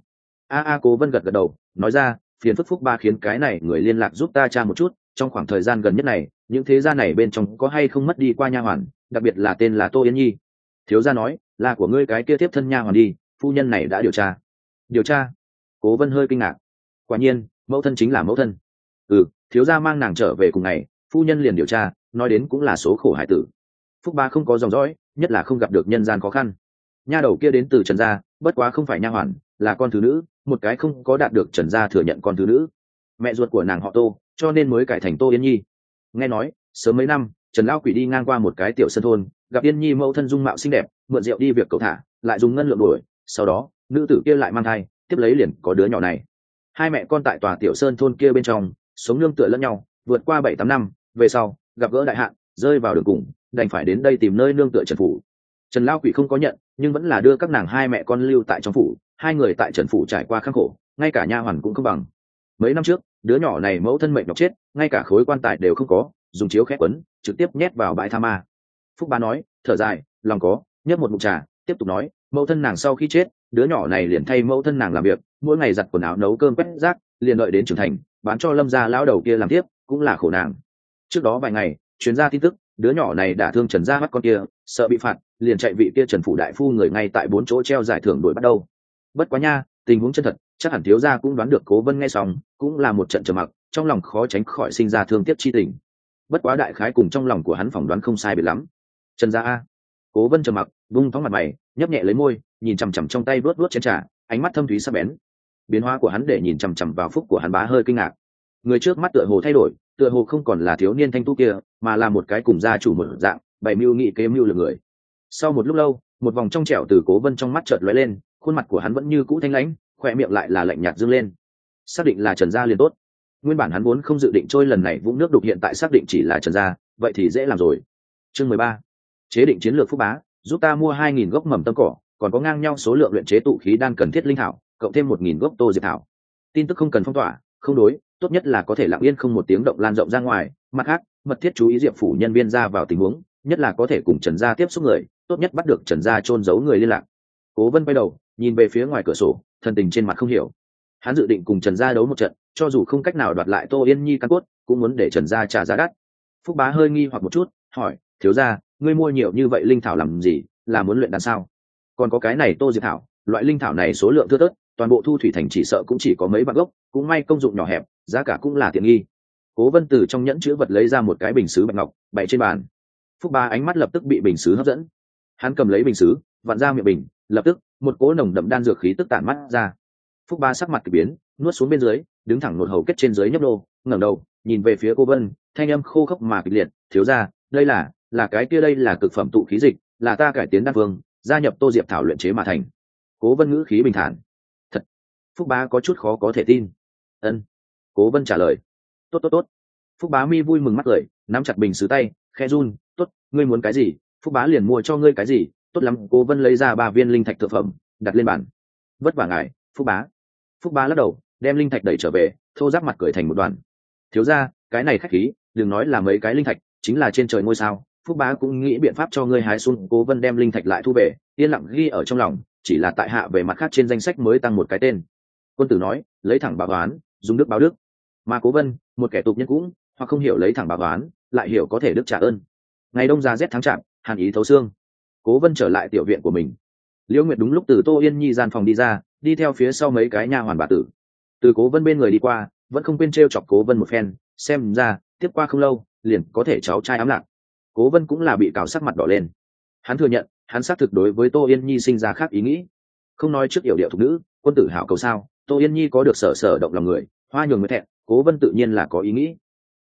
S1: Cố Vân gật gật đầu, nói ra, phiền phức Phúc ba khiến cái này người liên lạc giúp ta tra một chút, trong khoảng thời gian gần nhất này, những thế gia này bên trong có hay không mất đi qua nha hoàn, đặc biệt là tên là Tô Yên Nhi. Thiếu gia nói, là của ngươi cái kia tiếp thân nha hoàn đi, phu nhân này đã điều tra. Điều tra? Cố Vân hơi kinh ngạc. Quả nhiên, mẫu thân chính là mẫu thân. Thiếu gia mang nàng trở về cùng ngày, phu nhân liền điều tra, nói đến cũng là số khổ hải tử. Phúc ba không có dòng dõi, nhất là không gặp được nhân gian khó khăn. Nha đầu kia đến từ Trần gia, bất quá không phải nha hoàn, là con thứ nữ, một cái không có đạt được Trần gia thừa nhận con thứ nữ. Mẹ ruột của nàng họ Tô, cho nên mới cải thành Tô Yên Nhi. Nghe nói, sớm mấy năm, Trần lão quỷ đi ngang qua một cái tiểu sân thôn, gặp Yên Nhi mẫu thân dung mạo xinh đẹp, mượn rượu đi việc cậu thả, lại dùng ngân lượng đuổi, sau đó, nữ tử kia lại mang thai, tiếp lấy liền có đứa nhỏ này. Hai mẹ con tại tòa tiểu sơn thôn kia bên trong, sống nương tựa lẫn nhau, vượt qua 7-8 năm, về sau, gặp gỡ đại hạn, rơi vào đường cùng, đành phải đến đây tìm nơi nương tựa Trần phủ. Trần lão quỷ không có nhận, nhưng vẫn là đưa các nàng hai mẹ con lưu tại trong phủ, hai người tại Trần phủ trải qua khắc khổ, ngay cả nha hoàn cũng không bằng. Mấy năm trước, đứa nhỏ này mẫu thân mệnh nhọc chết, ngay cả khối quan tài đều không có, dùng chiếu khép quấn, trực tiếp nhét vào bãi tha ma. Phúc bá nói, thở dài, lòng có, nhấp một ngụm trà, tiếp tục nói, mẫu thân nàng sau khi chết, đứa nhỏ này liền thay mẫu thân nàng làm việc, mỗi ngày giặt quần áo nấu cơm quét rác, liền đợi đến trưởng thành, bán cho Lâm gia lão đầu kia làm tiếp, cũng là khổ nàng. Trước đó vài ngày, truyền ra tin tức, đứa nhỏ này đã thương Trần gia mắt con kia, sợ bị phạt, liền chạy vị kia Trần phủ đại phu người ngay tại 4 chỗ treo giải thưởng đuổi bắt đầu. Bất quá nha, tình huống chân thật, chắc hẳn thiếu gia cũng đoán được. Cố Vân nghe xong, cũng là một trận trầm mặc, trong lòng khó tránh khỏi sinh ra thương tiếc chi tình. Bất quá đại khái cùng trong lòng của hắn phỏng đoán không sai biệt lắm. Trần gia a. Cố Vân trầm mặc, vung thóng mặt mày, nhấp nhẹ lấy môi, nhìn chằm chằm trong tay vuốt vuốt chén trà, ánh mắt thâm thúy sắc bén. Biến hóa của hắn để nhìn chằm chằm vào phúc của hắn bá hơi kinh ngạc. Người trước mắt tựa hồ thay đổi, tựa hồ không còn là thiếu niên thanh tú kia, mà là một cái cùng gia chủ một dạng, bày mưu nghị kế mưu lược người. Sau một lúc lâu, một vòng trong trẻo từ Cố Vân trong mắt chợt lóe lên, khuôn mặt của hắn vẫn như cũ thanh lãnh, khỏe miệng lại là lạnh nhạt dương lên. Xác định là Trần gia liền tốt. Nguyên bản hắn vốn không dự định trôi lần này vũng nước đục, hiện tại xác định chỉ là Trần gia, vậy thì dễ làm rồi. Chương 13. Chế định chiến lược Phúc bá, giúp ta mua 2.000 gốc mầm tâm cỏ, còn có ngang nhau số lượng luyện chế tụ khí đan cần thiết linh thảo, cộng thêm 1.000 gốc tô diệp thảo. Tin tức không cần phong tỏa, không đối, tốt nhất là có thể lặng yên không một tiếng động lan rộng ra ngoài. Mặt khác, mật thiết chú ý diệp phủ nhân viên ra vào tình huống, nhất là có thể cùng Trần gia tiếp xúc người, tốt nhất bắt được Trần gia chôn giấu người liên lạc. Cố Vân quay đầu, nhìn về phía ngoài cửa sổ, thần tình trên mặt không hiểu. Hắn dự định cùng Trần gia đấu một trận, cho dù không cách nào đoạt lại Tô Yên Nhi căn cốt, cũng muốn để Trần gia trả giá đắt. Phúc bá hơi nghi hoặc một chút, hỏi, thiếu gia, ngươi mua nhiều như vậy linh thảo làm gì, là muốn luyện đan sao? Còn có cái này tô diệp thảo, loại linh thảo này số lượng thưa thớt, toàn bộ Thu Thủy thành chỉ sợ cũng chỉ có mấy vạn gốc, cũng may công dụng nhỏ hẹp, giá cả cũng là tiện nghi. Cố Vân từ trong nhẫn chứa vật lấy ra một cái bình sứ bạch ngọc, bày trên bàn. Phúc bá ánh mắt lập tức bị bình sứ hấp dẫn. Hắn cầm lấy bình sứ, vặn ra miệng bình, lập tức một cỗ nồng đậm đan dược khí tức tản mắt ra. Phúc bá sắc mặt kỳ biến, nuốt xuống bên dưới, đứng thẳng nột hầu kết trên dưới nhấp đô, ngẩng đầu nhìn về phía Cố Vân, thanh âm khô khốc mà kịch liệt, thiếu gia, đây là cái kia, đây là cực phẩm tụ khí dịch, là ta cải tiến đan phương, gia nhập tô diệp thảo luyện chế mà thành. Cố Vân ngữ khí bình thản. Thật? Phúc bá có chút khó có thể tin. Ân. Cố Vân trả lời. Tốt tốt tốt. Phúc bá mi vui mừng mắt cười, nắm chặt bình sứ tay, khẽ run. Tốt, ngươi muốn cái gì, Phúc bá liền mua cho ngươi cái gì. Tốt lắm. Cố Vân lấy ra 3 viên linh thạch thượng phẩm, đặt lên bàn. Vất vả ngài, Phúc bá. Phúc bá lắc đầu, đem linh thạch đẩy trở về, thô ráp mặt cười thành một đoàn. Thiếu gia, cái này khách khí, đừng nói là mấy cái linh thạch, chính là trên trời ngôi sao, Phúc bá cũng nghĩ biện pháp cho ngươi hái xuống. Cố Vân đem linh thạch lại thu về, yên lặng ghi ở trong lòng, chỉ là tại hạ về mặt khác trên danh sách mới tăng một cái tên. Quân tử nói, lấy thẳng báo oán, dùng đức báo đức. Mà Cố Vân, một kẻ tục nhân cũng, hoặc không hiểu lấy thẳng báo oán, lại hiểu có thể đức trả ơn. Ngày đông ra rét tháng chạp, hàn ý thấu xương. Cố Vân trở lại tiểu viện của mình. Liễu Nguyệt đúng lúc từ Tô Yên Nhi gian phòng đi ra, đi theo phía sau mấy cái nha hoàn bà tử. Từ Cố Vân bên người đi qua, vẫn không quên trêu chọc Cố Vân một phen, xem ra tiếp qua không lâu liền có thể cháu trai ám lạc. Cố Vân cũng là bị cào sắc mặt đỏ lên. Hắn thừa nhận, hắn xác thực đối với Tô Yên Nhi sinh ra khác ý nghĩ. Không nói trước yểu điệu thục nữ, quân tử hảo cầu sao, Tô Yên Nhi có được sở động lòng người, hoa nhường người thẹn, Cố Vân tự nhiên là có ý nghĩ.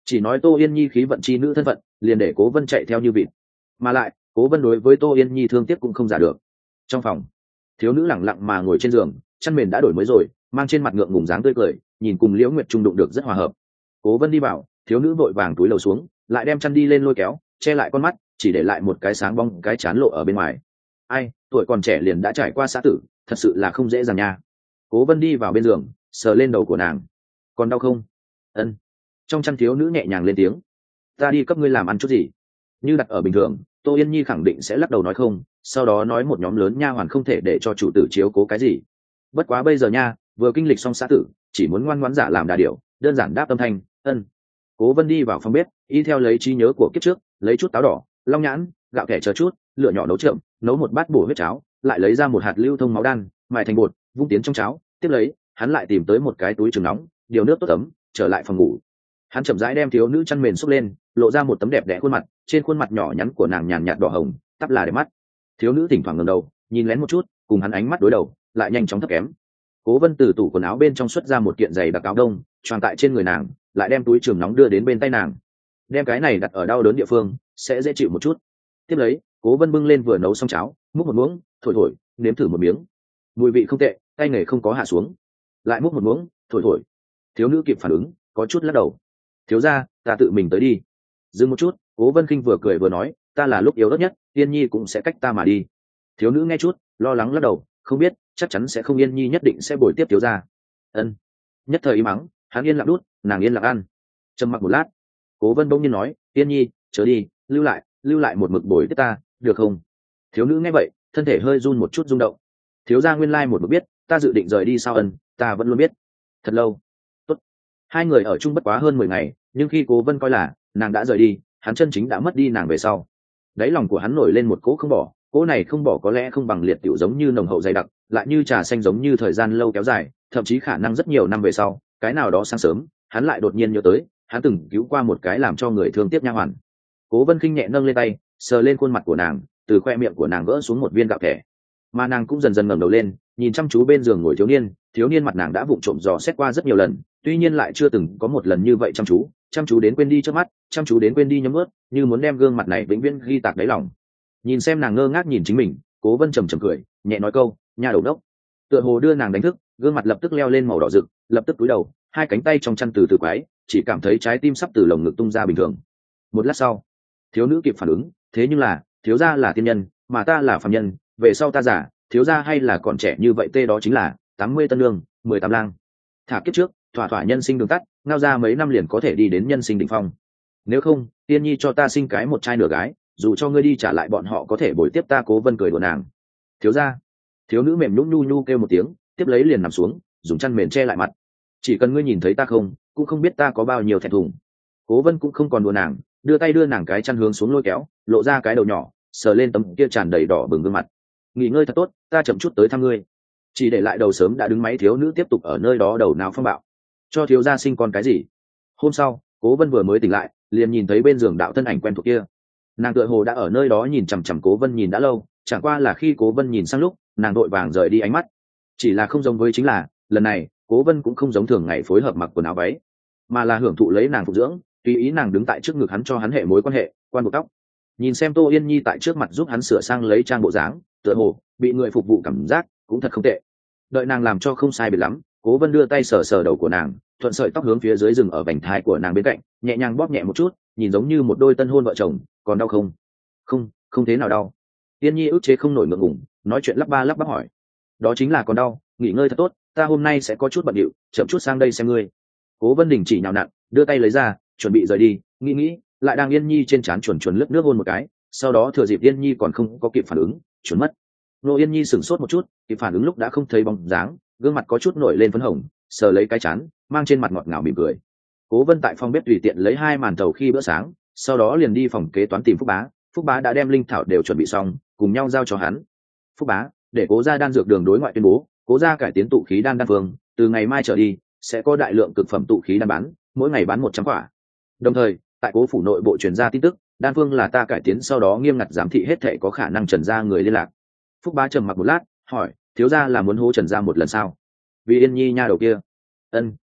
S1: chỉ nói Tô Yên Nhi khí vận chi nữ thân phận, liền để Cố Vân chạy theo như vịt. Mà lại, Cố Vân đối với Tô Yên Nhi thương tiếc cũng không giả được. Trong phòng, thiếu nữ lẳng lặng mà ngồi trên giường, chăn mền đã đổi mới rồi, mang trên mặt ngượng ngùng dáng tươi cười, nhìn cùng Liễu Nguyệt Trung đụng được rất hòa hợp. Cố Vân đi vào, thiếu nữ vội vàng túi lầu xuống, lại đem chăn đi lên lôi kéo, che lại con mắt, chỉ để lại một cái sáng bóng cái chán lộ ở bên ngoài. Ai, tuổi còn trẻ liền đã trải qua xã tử, thật sự là không dễ dàng nha. Cố Vân đi vào bên giường, sờ lên đầu của nàng. Còn đau không? Ân. Trong chăn thiếu nữ nhẹ nhàng lên tiếng. Ta đi cấp ngươi làm ăn chút gì? Như đặt ở bình thường, Tô Yên Nhi khẳng định sẽ lắc đầu nói không, sau đó nói một nhóm lớn nha hoàn không thể để cho chủ tử chiếu cố cái gì. Bất quá bây giờ nha, vừa kinh lịch xong xã tử, chỉ muốn ngoan ngoãn giả làm đà điểu, đơn giản đáp âm thanh, ân. Cố Vân đi vào phòng bếp, y theo lấy trí nhớ của kiếp trước, lấy chút táo đỏ, long nhãn, gạo kẻ chờ chút, lửa nhỏ nấu trộm, nấu một bát bổ huyết cháo, lại lấy ra một hạt lưu thông máu đan, mài thành bột, vung tiến trong cháo. Tiếp lấy, hắn lại tìm tới một cái túi trứng nóng, điều nước tốt ấm, trở lại phòng ngủ. Hắn chậm rãi đem thiếu nữ chăn mền xốc lên, lộ ra một tấm đẹp đẽ khuôn mặt, trên khuôn mặt nhỏ nhắn của nàng nhàn nhạt đỏ hồng, tắp là đẹp mắt. Thiếu nữ thỉnh thoảng ngẩng đầu, nhìn lén một chút, cùng hắn ánh mắt đối đầu, lại nhanh chóng thấp kém. Cố Vân từ tủ quần áo bên trong xuất ra một kiện giày đặc áo đông, choàng tại trên người nàng, lại đem túi trường nóng đưa đến bên tay nàng. Đem cái này đặt ở đau đớn địa phương, sẽ dễ chịu một chút. Tiếp lấy, Cố Vân bưng lên vừa nấu xong cháo, múc một muỗng, thổi thổi, nếm thử một miếng. Mùi vị không tệ, tay nghề không có hạ xuống. Lại múc một muỗng, thổi thổi. Thiếu nữ kịp phản ứng, có chút lắc đầu. Thiếu gia, ta tự mình tới đi. Dừng một chút, Cố Vân Khinh vừa cười vừa nói, ta là lúc yếu đất nhất, Yên Nhi cũng sẽ cách ta mà đi. Thiếu nữ nghe chút, lo lắng lắc đầu, không biết, chắc chắn sẽ không. Yên Nhi nhất định sẽ bồi tiếp thiếu gia. Ân. Nhất thời im mắng, hắn yên lặng đút, nàng yên lặng ăn. Trầm mặc một lát, Cố Vân bỗng nhiên nói, Yên Nhi, chớ đi, lưu lại một mực bồi tiếp ta, được không? Thiếu nữ nghe vậy, thân thể hơi run một chút rung động. Thiếu gia nguyên lai một mực biết, ta dự định rời đi sao? Ân, ta vẫn luôn biết. Thật lâu. Tốt. Hai người ở chung bất quá hơn 10 ngày, nhưng khi Cố Vân coi là nàng đã rời đi, hắn chân chính đã mất đi nàng về sau. Đáy lòng của hắn nổi lên một cỗ không bỏ, cỗ này không bỏ có lẽ không bằng liệt tiểu giống như nồng hậu dày đặc, lại như trà xanh giống như thời gian lâu kéo dài, thậm chí khả năng rất nhiều năm về sau, cái nào đó sáng sớm, hắn lại đột nhiên nhớ tới, hắn từng cứu qua một cái làm cho người thương tiếc nha hoàn. Cố Vân Khinh nhẹ nâng lên tay, sờ lên khuôn mặt của nàng, từ khoe miệng của nàng gỡ xuống một viên gạo thẻ, mà nàng cũng dần dần ngẩng đầu lên, nhìn chăm chú bên giường ngồi thiếu niên mặt nàng đã vụng trộm dò xét qua rất nhiều lần, tuy nhiên lại chưa từng có một lần như vậy chăm chú đến quên đi trước mắt, chăm chú đến quên đi nhấm ướt, như muốn đem gương mặt này vĩnh viễn ghi tạc đáy lòng. Nhìn xem nàng ngơ ngác nhìn chính mình, Cố Vân trầm trầm cười, nhẹ nói câu, nhà đầu đốc. Tựa hồ đưa nàng đánh thức, gương mặt lập tức leo lên màu đỏ rực, lập tức cúi đầu, hai cánh tay trong chăn từ từ quái, chỉ cảm thấy trái tim sắp từ lồng ngực tung ra bình thường. Một lát sau, thiếu nữ kịp phản ứng, thế nhưng là, thiếu gia là tiên nhân, mà ta là phàm nhân, về sau ta giả, thiếu gia hay là còn trẻ như vậy, tê đó chính là 80 tân lương, 18 lang. Thả kiếp trước, thỏa thỏa nhân sinh đường tắt, ngao ra mấy năm liền có thể đi đến nhân sinh đỉnh phong. Nếu không, Tiên Nhi cho ta sinh cái một trai nửa gái, dù cho ngươi đi trả lại bọn họ có thể bồi tiếp ta. Cố Vân cười đùa nàng. Thiếu gia. Thiếu nữ mềm nhũn nhu nhu kêu một tiếng, tiếp lấy liền nằm xuống, dùng chăn mền che lại mặt. Chỉ cần ngươi nhìn thấy ta không, cũng không biết ta có bao nhiêu thẹn thùng. Cố Vân cũng không còn đùa nàng, đưa tay đưa nàng cái chăn hướng xuống lôi kéo, lộ ra cái đầu nhỏ, sờ lên tấm kia tràn đầy đỏ bừng gương mặt. Nghỉ ngơi thật tốt, ta chậm chút tới thăm ngươi. Chỉ để lại đầu sớm đã đứng máy thiếu nữ tiếp tục ở nơi đó đầu nào phong bạo. Cho thiếu gia sinh con cái gì? Hôm sau, Cố Vân vừa mới tỉnh lại, liền nhìn thấy bên giường đạo thân ảnh quen thuộc kia. Nàng tựa hồ đã ở nơi đó nhìn chằm chằm Cố Vân nhìn đã lâu, chẳng qua là khi Cố Vân nhìn sang lúc, nàng đội vàng rời đi ánh mắt. Chỉ là không giống với chính là, lần này, Cố Vân cũng không giống thường ngày phối hợp mặc quần áo váy, mà là hưởng thụ lấy nàng phục dưỡng, tùy ý nàng đứng tại trước ngực hắn cho hắn hệ mối quan hệ, quan buộc tóc. Nhìn xem Tô Yên Nhi tại trước mặt giúp hắn sửa sang lấy trang bộ dáng, tựa hồ bị người phục vụ cảm giác cũng thật không tệ. Đợi nàng làm cho không sai biệt lắm, Cố Vân đưa tay sờ sờ đầu của nàng, thuận sợi tóc hướng phía dưới rừng ở vành thai của nàng bên cạnh, nhẹ nhàng bóp nhẹ một chút, nhìn giống như một đôi tân hôn vợ chồng. Còn đau không? Không thế nào đau. Yên Nhi ức chế không nổi ngượng ngùng, nói chuyện lắp ba lắp bắp hỏi. Đó chính là còn đau, nghỉ ngơi thật tốt, ta hôm nay sẽ có chút bận điệu, chậm chút sang đây xem ngươi. Cố Vân đình chỉ nhào nặn, đưa tay lấy ra, chuẩn bị rời đi, nghĩ lại đang Yên Nhi trên trán chuồn lướt nước hôn một cái, sau đó thừa dịp Yên Nhi còn không có kịp phản ứng, chuẩn mất. Nô Yên Nhi sửng sốt một chút, kịp phản ứng lúc đã không thấy bóng dáng, gương mặt có chút nổi lên phấn hồng, sờ lấy cái chán, mang trên mặt ngọt ngào mỉm cười. Cố Vân tại phòng bếp tùy tiện lấy 2 màn tàu khi bữa sáng, sau đó liền đi phòng kế toán tìm Phúc Bá đã đem linh thảo đều chuẩn bị xong, cùng nhau giao cho hắn. Phúc Bá, để Cố gia đan dược đường đối ngoại tuyên bố, Cố gia cải tiến tụ khí đan phương, từ ngày mai trở đi sẽ có đại lượng cực phẩm tụ khí đan bán, mỗi ngày bán 100 quả. Đồng thời, tại Cố phủ nội bộ truyền ra tin tức, đan phương là ta cải tiến, sau đó nghiêm ngặt giám thị hết thảy có khả năng Trần gia người liên lạc. Phúc Bá trầm mặc một lát, hỏi, thiếu gia là muốn hô Trần gia một lần sao? Vì Yên Nhi nha đầu kia. Ân,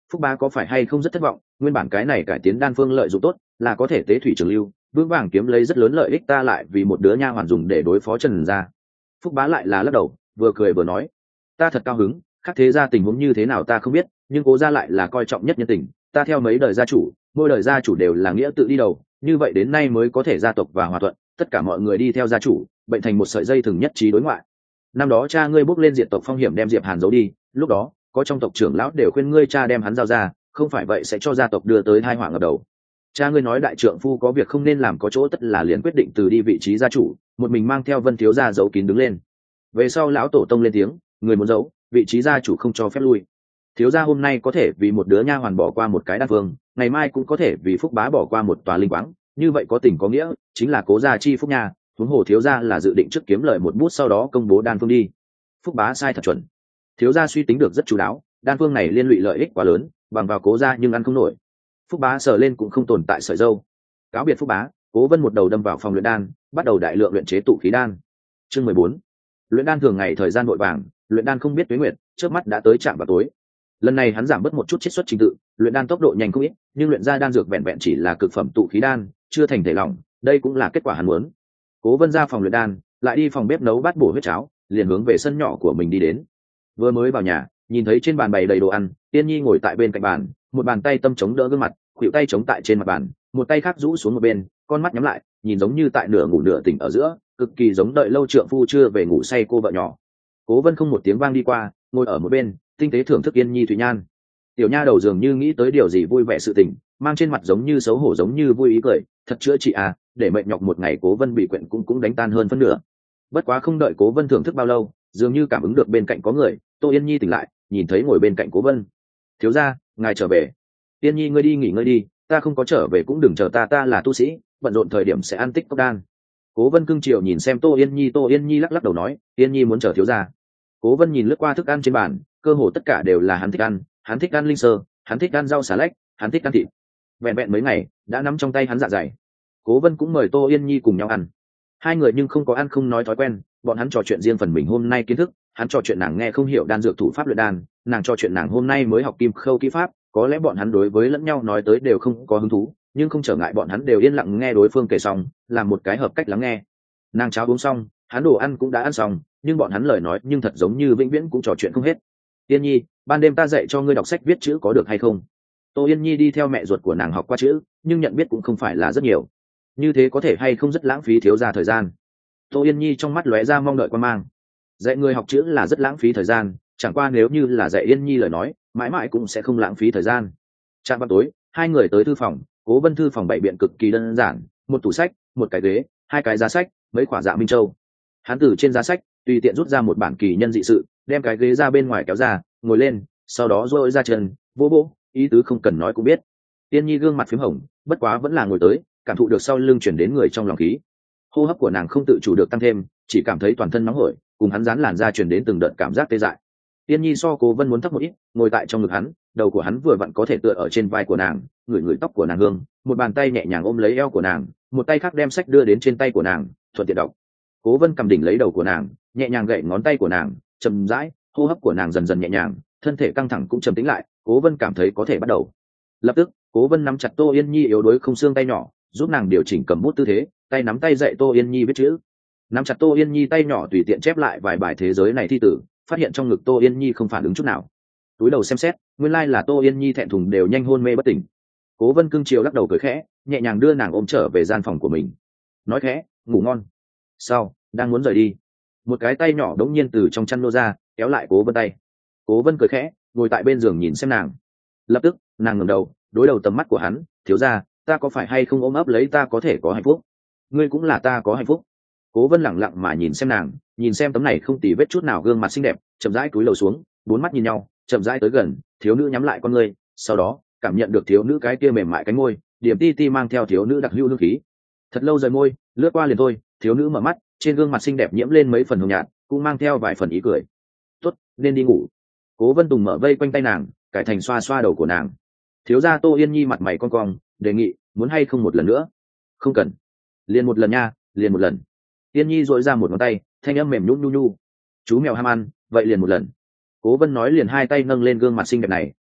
S1: Phúc bá có phải hay không rất thất vọng, nguyên bản cái này cải tiến đan phương lợi dụng tốt, là có thể tế thủy trường lưu, vững vàng kiếm lấy rất lớn lợi ích, ta lại vì một đứa nha hoàn dùng để đối phó Trần gia. Phúc bá lại là lắc đầu, vừa cười vừa nói, ta thật cao hứng, khác thế ra tình huống như thế nào ta không biết, nhưng Cố gia lại là coi trọng nhất nhân tình, ta theo mấy đời gia chủ, mỗi đời gia chủ đều là nghĩa tự đi đầu, như vậy đến nay mới có thể gia tộc và hòa thuận, tất cả mọi người đi theo gia chủ, bệnh thành một sợi dây thừng nhất trí đối ngoại. Năm đó cha ngươi bước lên diệt tộc phong hiểm đem Diệp Hàn giấu đi, lúc đó có trong tộc trưởng lão đều khuyên ngươi cha đem hắn giao ra, không phải vậy sẽ cho gia tộc đưa tới tai họa ngập đầu. Cha ngươi nói đại trượng phu có việc không nên làm có chỗ tất là liền quyết định từ đi vị trí gia chủ, một mình mang theo Vân thiếu gia giấu kín đứng lên. Về sau lão tổ tông lên tiếng, người muốn giấu, vị trí gia chủ không cho phép lui. Thiếu gia hôm nay có thể vì một đứa nha hoàn bỏ qua một cái đan phương, ngày mai cũng có thể vì Phúc bá bỏ qua một tòa linh quáng, như vậy có tình có nghĩa, chính là Cố gia chi phúc nha. Huống hồ thiếu gia là dự định trước kiếm lời một bút sau đó công bố đan phương đi. Phúc bá sai thật chuẩn. Thiếu gia suy tính được rất chú đáo, đan phương này liên lụy lợi ích quá lớn, bằng vào Cố gia nhưng ăn không nổi. Phúc bá sờ lên cũng không tồn tại sợi dâu. Cáo biệt Phúc bá, Cố Vân một đầu đâm vào phòng luyện đan, bắt đầu đại lượng luyện chế tụ khí đan. Chương 14. Luyện đan thường ngày thời gian vội vàng, luyện đan không biết tuế nguyệt, trước mắt đã tới trạm vào tối. Lần này hắn giảm bớt một chút chiết xuất trình tự, luyện đan tốc độ nhanh không ít, nhưng luyện ra đan dược vẹn vẹn chỉ là cực phẩm tụ khí đan, chưa thành thể lỏng, đây cũng là kết quả hắn muốn. Cố Vân ra phòng luyện đan, lại đi phòng bếp nấu bát bổ huyết cháo, liền hướng về sân nhỏ của mình đi đến. Vừa mới vào nhà, nhìn thấy trên bàn bày đầy đồ ăn, Tiên Nhi ngồi tại bên cạnh bàn, một bàn tay tâm chống đỡ gương mặt, khuỷu tay chống tại trên mặt bàn, một tay khác rũ xuống một bên, con mắt nhắm lại, nhìn giống như tại nửa ngủ nửa tỉnh ở giữa, cực kỳ giống đợi lâu trượng phu chưa về ngủ say cô vợ nhỏ. Cố Vân không một tiếng vang đi qua, ngồi ở một bên, tinh tế thưởng thức Yên Nhi thủy nhan. Tiểu nha đầu dường như nghĩ tới điều gì vui vẻ sự tình, mang trên mặt giống như xấu hổ giống như vui ý cười, thật chữa trị à, để mệt nhọc một ngày Cố Vân bị quyện cũng đánh tan hơn phân nửa. Bất quá không đợi Cố Vân thưởng thức bao lâu, dường như cảm ứng được bên cạnh có người, Tô Yên Nhi tỉnh lại, nhìn thấy ngồi bên cạnh Cố Vân. Thiếu gia, ngài trở về. Yên Nhi ngươi đi nghỉ ngơi đi, ta không có trở về cũng đừng chờ ta, ta là tu sĩ, bận rộn thời điểm sẽ ăn tích cốc đan. Cố Vân cưng chiều nhìn xem Tô Yên Nhi lắc lắc đầu nói, Yên Nhi muốn chờ thiếu gia. Cố Vân nhìn lướt qua thức ăn trên bàn, cơ hồ tất cả đều là hắn thích ăn linh sơ, hắn thích ăn rau xà lách, hắn thích ăn thịt. Vẹn vẹn mấy ngày, đã nắm trong tay hắn dạ dày. Cố Vân cũng mời Tô Yên Nhi cùng nhau ăn. Hai người nhưng không có ăn không nói thói quen, bọn hắn trò chuyện riêng phần mình hôm nay kiến thức, hắn trò chuyện nàng nghe không hiểu đan dược thủ pháp luyện đan, nàng trò chuyện nàng hôm nay mới học kim khâu kỹ pháp, có lẽ bọn hắn đối với lẫn nhau nói tới đều không có hứng thú, nhưng không trở ngại bọn hắn đều yên lặng nghe đối phương kể xong, làm một cái hợp cách lắng nghe. Nàng cháo uống xong, hắn đồ ăn cũng đã ăn xong, nhưng bọn hắn lời nói nhưng thật giống như vĩnh viễn cũng trò chuyện không hết. Yên Nhi, ban đêm ta dạy cho ngươi đọc sách viết chữ có được hay không? Tô Yên Nhi đi theo mẹ ruột của nàng học qua chữ, nhưng nhận biết cũng không phải là rất nhiều. Như thế có thể hay không rất lãng phí thiếu gia thời gian. Tô Yên Nhi trong mắt lóe ra mong đợi quan mang. Dạy người học chữ là rất lãng phí thời gian, chẳng qua nếu như là dạy Yên Nhi lời nói, mãi mãi cũng sẽ không lãng phí thời gian. Trạm vào tối, hai người tới thư phòng, Cố Vân thư phòng bày biện cực kỳ đơn giản, một tủ sách, một cái ghế, hai cái giá sách, mấy quả dạ minh châu. Hắn từ trên giá sách tùy tiện rút ra một bản kỳ nhân dị sự, đem cái ghế ra bên ngoài kéo ra, ngồi lên, sau đó duỗi ra chân, vô bố, ý tứ không cần nói cũng biết. Tiên Nhi gương mặt phím hồng, bất quá vẫn là ngồi tới, cảm thụ được sau lưng chuyển đến người trong lòng khí. Hô hấp của nàng không tự chủ được tăng thêm, chỉ cảm thấy toàn thân nóng hổi, cùng hắn dán làn da truyền đến từng đợt cảm giác tê dại. Tiên Nhi so Cố Vân muốn thấp một ít, ngồi tại trong ngực hắn, đầu của hắn vừa vặn có thể tựa ở trên vai của nàng, ngửi tóc của nàng hương, một bàn tay nhẹ nhàng ôm lấy eo của nàng, một tay khác đem sách đưa đến trên tay của nàng, thuận tiện đọc. Cố Vân cầm đỉnh lấy đầu của nàng, nhẹ nhàng gậy ngón tay của nàng, chậm rãi, hô hấp của nàng dần dần nhẹ nhàng, thân thể căng thẳng cũng trầm tĩnh lại. Cố Vân cảm thấy có thể bắt đầu. Lập tức, Cố Vân nắm chặt Tô Yên Nhi yếu đuối không xương tay nhỏ, giúp nàng điều chỉnh cầm bút tư thế, tay nắm tay dạy Tô Yên Nhi viết chữ. Nắm chặt Tô Yên Nhi tay nhỏ tùy tiện chép lại vài bài thế giới này thi tử, phát hiện trong ngực Tô Yên Nhi không phản ứng chút nào. Túi đầu xem xét, nguyên lai là Tô Yên Nhi thẹn thùng đều nhanh hôn mê bất tỉnh. Cố Vân cưng chiều lắc đầu cười khẽ, nhẹ nhàng đưa nàng ôm trở về gian phòng của mình. Nói khẽ, ngủ ngon. Sau, đang muốn rời đi, một cái tay nhỏ đống nhiên từ trong chăn nô ra, kéo lại Cố Vân tay. Cố Vân cười khẽ, ngồi tại bên giường nhìn xem nàng. Lập tức, nàng ngẩng đầu, đối đầu tầm mắt của hắn, thiếu gia, ta có phải hay không ôm ấp lấy ta có thể có hạnh phúc? Ngươi cũng là ta có hạnh phúc. Cố Vân lẳng lặng mà nhìn xem nàng, nhìn xem tấm này không tì vết chút nào gương mặt xinh đẹp, chậm rãi cúi đầu xuống, bốn mắt nhìn nhau, chậm rãi tới gần, thiếu nữ nhắm lại con ngươi, sau đó cảm nhận được thiếu nữ cái kia mềm mại cánh môi, điểm ti ti mang theo thiếu nữ đặc hữu hương khí. Thật lâu rời môi, lướt qua liền thôi, thiếu nữ mở mắt, trên gương mặt xinh đẹp nhiễm lên mấy phần hồng nhạt, cũng mang theo vài phần ý cười. Tốt, nên đi ngủ. Cố Vân Tùng mở vây quanh tay nàng, cải thành xoa xoa đầu của nàng. Thiếu gia Tô Yên Nhi mặt mày cong cong, đề nghị, muốn hay không một lần nữa? Không cần, liền một lần nha, liền một lần. Yên Nhi dội ra một ngón tay, thanh âm mềm nhũn nhu nhu. Chú mèo ham ăn, vậy liền một lần. Cố Vân nói liền hai tay nâng lên gương mặt xinh đẹp này,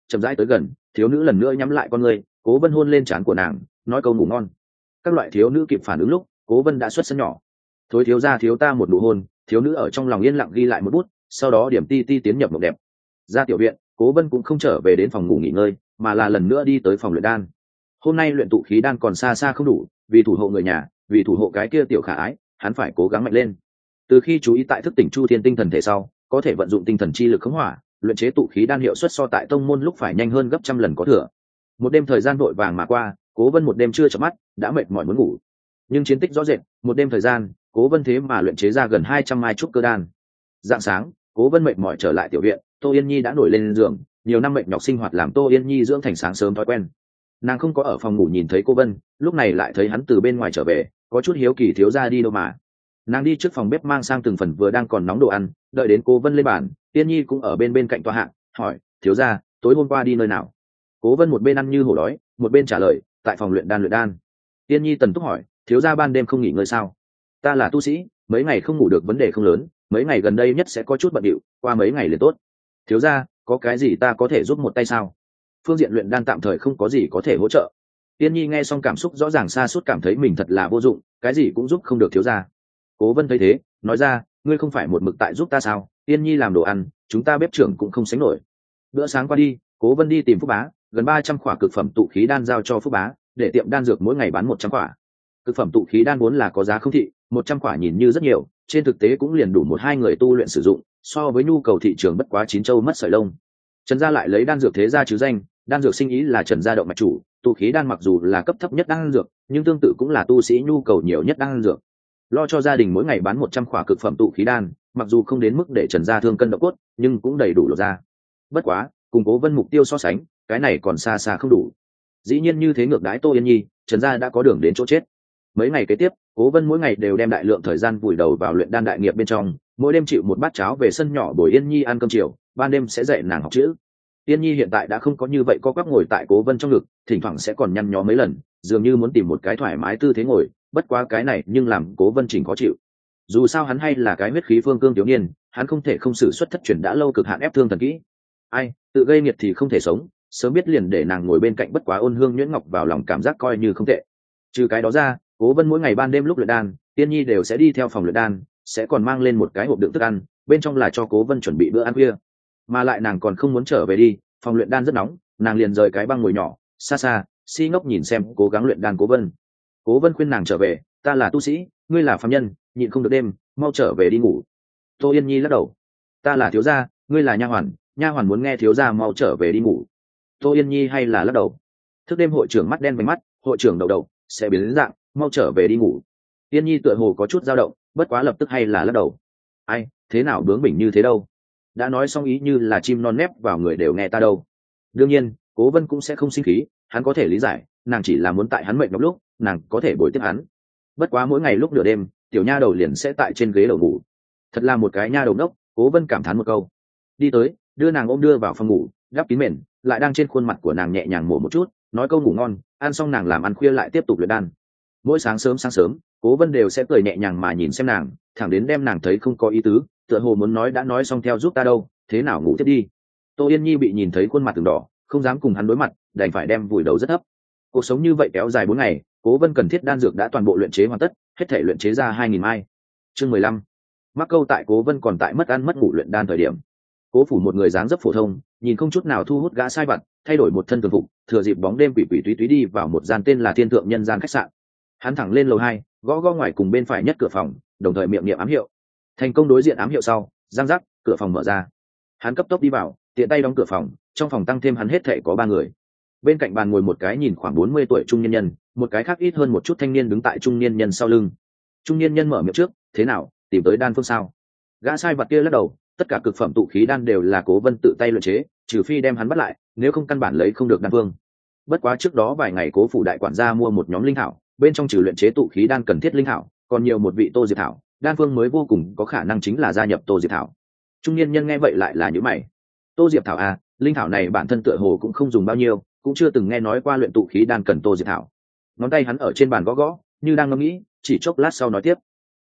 S1: chậm rãi tới gần, thiếu nữ lần nữa nhắm lại con người, Cố Vân hôn lên trán của nàng, nói câu ngủ ngon. Các loại thiếu nữ kịp phản ứng lúc, Cố Vân đã xuất sân nhỏ. Thối thiếu gia thiếu ta một nụ hôn, thiếu nữ ở trong lòng yên lặng ghi lại một bút, sau đó điểm ti ti tiến nhập mộng đẹp. Ra tiểu viện, Cố Vân cũng không trở về đến phòng ngủ nghỉ ngơi, mà là lần nữa đi tới phòng luyện đan. Hôm nay luyện tụ khí đan còn xa xa không đủ, vì thủ hộ người nhà, vì thủ hộ cái kia tiểu khả ái, hắn phải cố gắng mạnh lên. Từ khi chú ý tại thức tỉnh Chu Thiên tinh thần thể sau, có thể vận dụng tinh thần chi lực khống hỏa, luyện chế tụ khí đan hiệu suất so tại tông môn lúc phải nhanh hơn gấp trăm lần có thừa. Một đêm thời gian vội vàng mà qua, Cố Vân một đêm chưa chợp mắt, đã mệt mỏi muốn ngủ. Nhưng chiến tích rõ rệt, một đêm thời gian, Cố Vân thế mà luyện chế ra gần 200 mai trúc cơ đan. Dạng sáng, Cố Vân mệt mỏi trở lại tiểu viện, Tô Yên Nhi đã nổi lên giường, nhiều năm mệt nhọc sinh hoạt làm Tô Yên Nhi dưỡng thành sáng sớm thói quen. Nàng không có ở phòng ngủ nhìn thấy Cố Vân, lúc này lại thấy hắn từ bên ngoài trở về, có chút hiếu kỳ thiếu gia đi đâu mà. Nàng đi trước phòng bếp mang sang từng phần vừa đang còn nóng đồ ăn, đợi đến Cố Vân lên bàn, Yên Nhi cũng ở bên cạnh tòa hạ, hỏi: "Thiếu gia, tối hôm qua đi nơi nào?" Cố Vân một bên ăn như hổ đói, một bên trả lời: "Tại phòng luyện đan." Yên Nhi tần túc hỏi: "Thiếu gia ban đêm không nghỉ ngơi sao?" "Ta là tu sĩ, mấy ngày không ngủ được vấn đề không lớn, mấy ngày gần đây nhất sẽ có chút bận rộn, qua mấy ngày liền tốt. Thiếu gia, có cái gì ta có thể giúp một tay sao?" Phương diện luyện đan tạm thời không có gì có thể hỗ trợ. Yên Nhi nghe xong cảm xúc rõ ràng sa sút cảm thấy mình thật là vô dụng, cái gì cũng giúp không được thiếu gia. Cố Vân thấy thế, nói ra: "Ngươi không phải một mực tại giúp ta sao? Yên Nhi làm đồ ăn, chúng ta bếp trưởng cũng không sánh nổi." Bữa sáng qua đi, Cố Vân đi tìm Phúc Bá, gần 300 khỏa cực phẩm tụ khí đan giao cho Phúc Bá, để tiệm đan dược mỗi ngày bán 100 khỏa. Cực phẩm tụ khí đan vốn là có giá không thị, 100 khỏa nhìn như rất nhiều, trên thực tế cũng liền đủ một hai người tu luyện sử dụng, so với nhu cầu thị trường bất quá 9 châu mất sợi lông. Trần gia lại lấy đan dược thế gia chứ danh, đan dược sinh ý là Trần gia động mạch chủ, tụ khí đan mặc dù là cấp thấp nhất đan dược, nhưng tương tự cũng là tu sĩ nhu cầu nhiều nhất đan dược. Lo cho gia đình mỗi ngày bán 100 khỏa cực phẩm tụ khí đan, mặc dù không đến mức để Trần gia thương cân động cốt, nhưng cũng đầy đủ lột ra. Bất quá, cùng Cố Vân mục tiêu so sánh, cái này còn xa xa không đủ. Dĩ nhiên như thế ngược đãi Tô Yên Nhi, Trần gia đã có đường đến chỗ chết. Mấy ngày kế tiếp, Cố Vân mỗi ngày đều đem đại lượng thời gian vùi đầu vào luyện đan đại nghiệp bên trong, mỗi đêm chịu một bát cháo về sân nhỏ bồi Yên Nhi ăn cơm chiều, ban đêm sẽ dạy nàng học chữ. Yên Nhi hiện tại đã không có như vậy co quắp ngồi tại Cố Vân trong ngực, thỉnh thoảng sẽ còn nhăn nhó mấy lần, dường như muốn tìm một cái thoải mái tư thế ngồi, bất quá cái này nhưng làm Cố Vân Trình khó chịu. Dù sao hắn hay là cái huyết khí phương cương thiếu niên, hắn không thể không sử xuất thất truyền đã lâu cực hạn ép thương thần kỹ. Ai, tự gây nghiệt thì không thể sống, sớm biết liền để nàng ngồi bên cạnh bất quá ôn hương nhuyễn ngọc vào lòng cảm giác coi như không tệ. Trừ cái đó ra, Cố Vân mỗi ngày ban đêm lúc luyện đan, Tiên Nhi đều sẽ đi theo phòng luyện đan, sẽ còn mang lên một cái hộp đựng thức ăn, bên trong là cho Cố Vân chuẩn bị bữa ăn khuya. Mà lại nàng còn không muốn trở về đi, phòng luyện đan rất nóng, nàng liền rời cái băng ngồi nhỏ, xa xa, si ngốc nhìn xem cố gắng luyện đan Cố Vân. Cố Vân khuyên nàng trở về: "Ta là tu sĩ, ngươi là phàm nhân, nhịn không được đêm, mau trở về đi ngủ." Tô Yên Nhi lắc đầu: "Ta là thiếu gia, ngươi là nha hoàn, nha hoàn muốn nghe thiếu gia mau trở về đi ngủ." Tô Yên Nhi hay là lắc đầu. Thức đêm hội trưởng mắt đen vành mắt, hội trưởng đầu đầu sẽ biến đến dạng, mau trở về đi ngủ. Yên Nhi tựa hồ có chút dao động, bất quá lập tức hay là lắc đầu. Ai, thế nào bướng bỉnh như thế đâu? Đã nói xong ý như là chim non nép vào người đều nghe ta đâu. Đương nhiên, Cố Vân cũng sẽ không sinh khí, hắn có thể lý giải, nàng chỉ là muốn tại hắn mệt nhọc lúc, nàng có thể bồi tiếp hắn. Bất quá mỗi ngày lúc nửa đêm, tiểu nha đầu liền sẽ tại trên ghế đầu ngủ. Thật là một cái nha đầu đốc, Cố Vân cảm thán một câu. Đi tới, đưa nàng ôm đưa vào phòng ngủ, đắp kín mền, lại đang trên khuôn mặt của nàng nhẹ nhàng mổ một chút, nói câu ngủ ngon, ăn xong nàng làm ăn khuya lại tiếp tục luyện đan. Mỗi sáng sớm, Cố Vân đều sẽ cười nhẹ nhàng mà nhìn xem nàng, thẳng đến đem nàng thấy không có ý tứ, tựa hồ muốn nói đã nói xong theo giúp ta đâu, thế nào ngủ tiếp đi. Tô Yên Nhi bị nhìn thấy khuôn mặt từng đỏ, không dám cùng hắn đối mặt, đành phải đem vùi đầu rất thấp. Cuộc sống như vậy kéo dài 4 ngày, Cố Vân cần thiết đan dược đã toàn bộ luyện chế hoàn tất, hết thể luyện chế ra 2000 mai. Chương 15. Mắc câu tại Cố Vân còn tại mất ăn mất ngủ luyện đan thời điểm. Cố phủ một người dáng dấp phổ thông, nhìn không chút nào thu hút gã sai vặt, thay đổi một thân thường phục, thừa dịp bóng đêm quỷ quỷ túy túy đi vào một gian tên là Thiên Thượng Nhân gian khách sạn. Hắn thẳng lên lầu 2, gõ gõ ngoài cùng bên phải nhất cửa phòng, đồng thời miệng niệm ám hiệu. Thành công đối diện ám hiệu sau, giang giác, cửa phòng mở ra. Hắn cấp tốc đi vào, tiện tay đóng cửa phòng, trong phòng tăng thêm hắn hết thể có 3 người. Bên cạnh bàn ngồi một cái nhìn khoảng 40 tuổi trung niên nhân, một cái khác ít hơn một chút thanh niên đứng tại trung niên nhân sau lưng. Trung niên nhân mở miệng trước: "Thế nào, tìm tới đan phương sao?" Gã sai vật kia lắc đầu: "Tất cả cực phẩm tụ khí đan đều là Cố Vân tự tay luyện chế, trừ phi đem hắn bắt lại, nếu không căn bản lấy không được đan phương. Bất quá trước đó vài ngày Cố phủ đại quản gia mua một nhóm linh thảo, bên trong trừ luyện chế tụ khí đan cần thiết linh thảo, còn nhiều một vị Tô Diệp thảo, đan phương mới vô cùng có khả năng chính là gia nhập Tô Diệp thảo." Trung niên nhân nghe vậy lại là nhíu mày. Tô Diệp thảo à, linh thảo này bản thân tựa hồ cũng không dùng bao nhiêu, cũng chưa từng nghe nói qua luyện tụ khí đan cần Tô Diệp thảo. Ngón tay hắn ở trên bàn gõ gõ, như đang ngẫm nghĩ, chỉ chốc lát sau nói tiếp: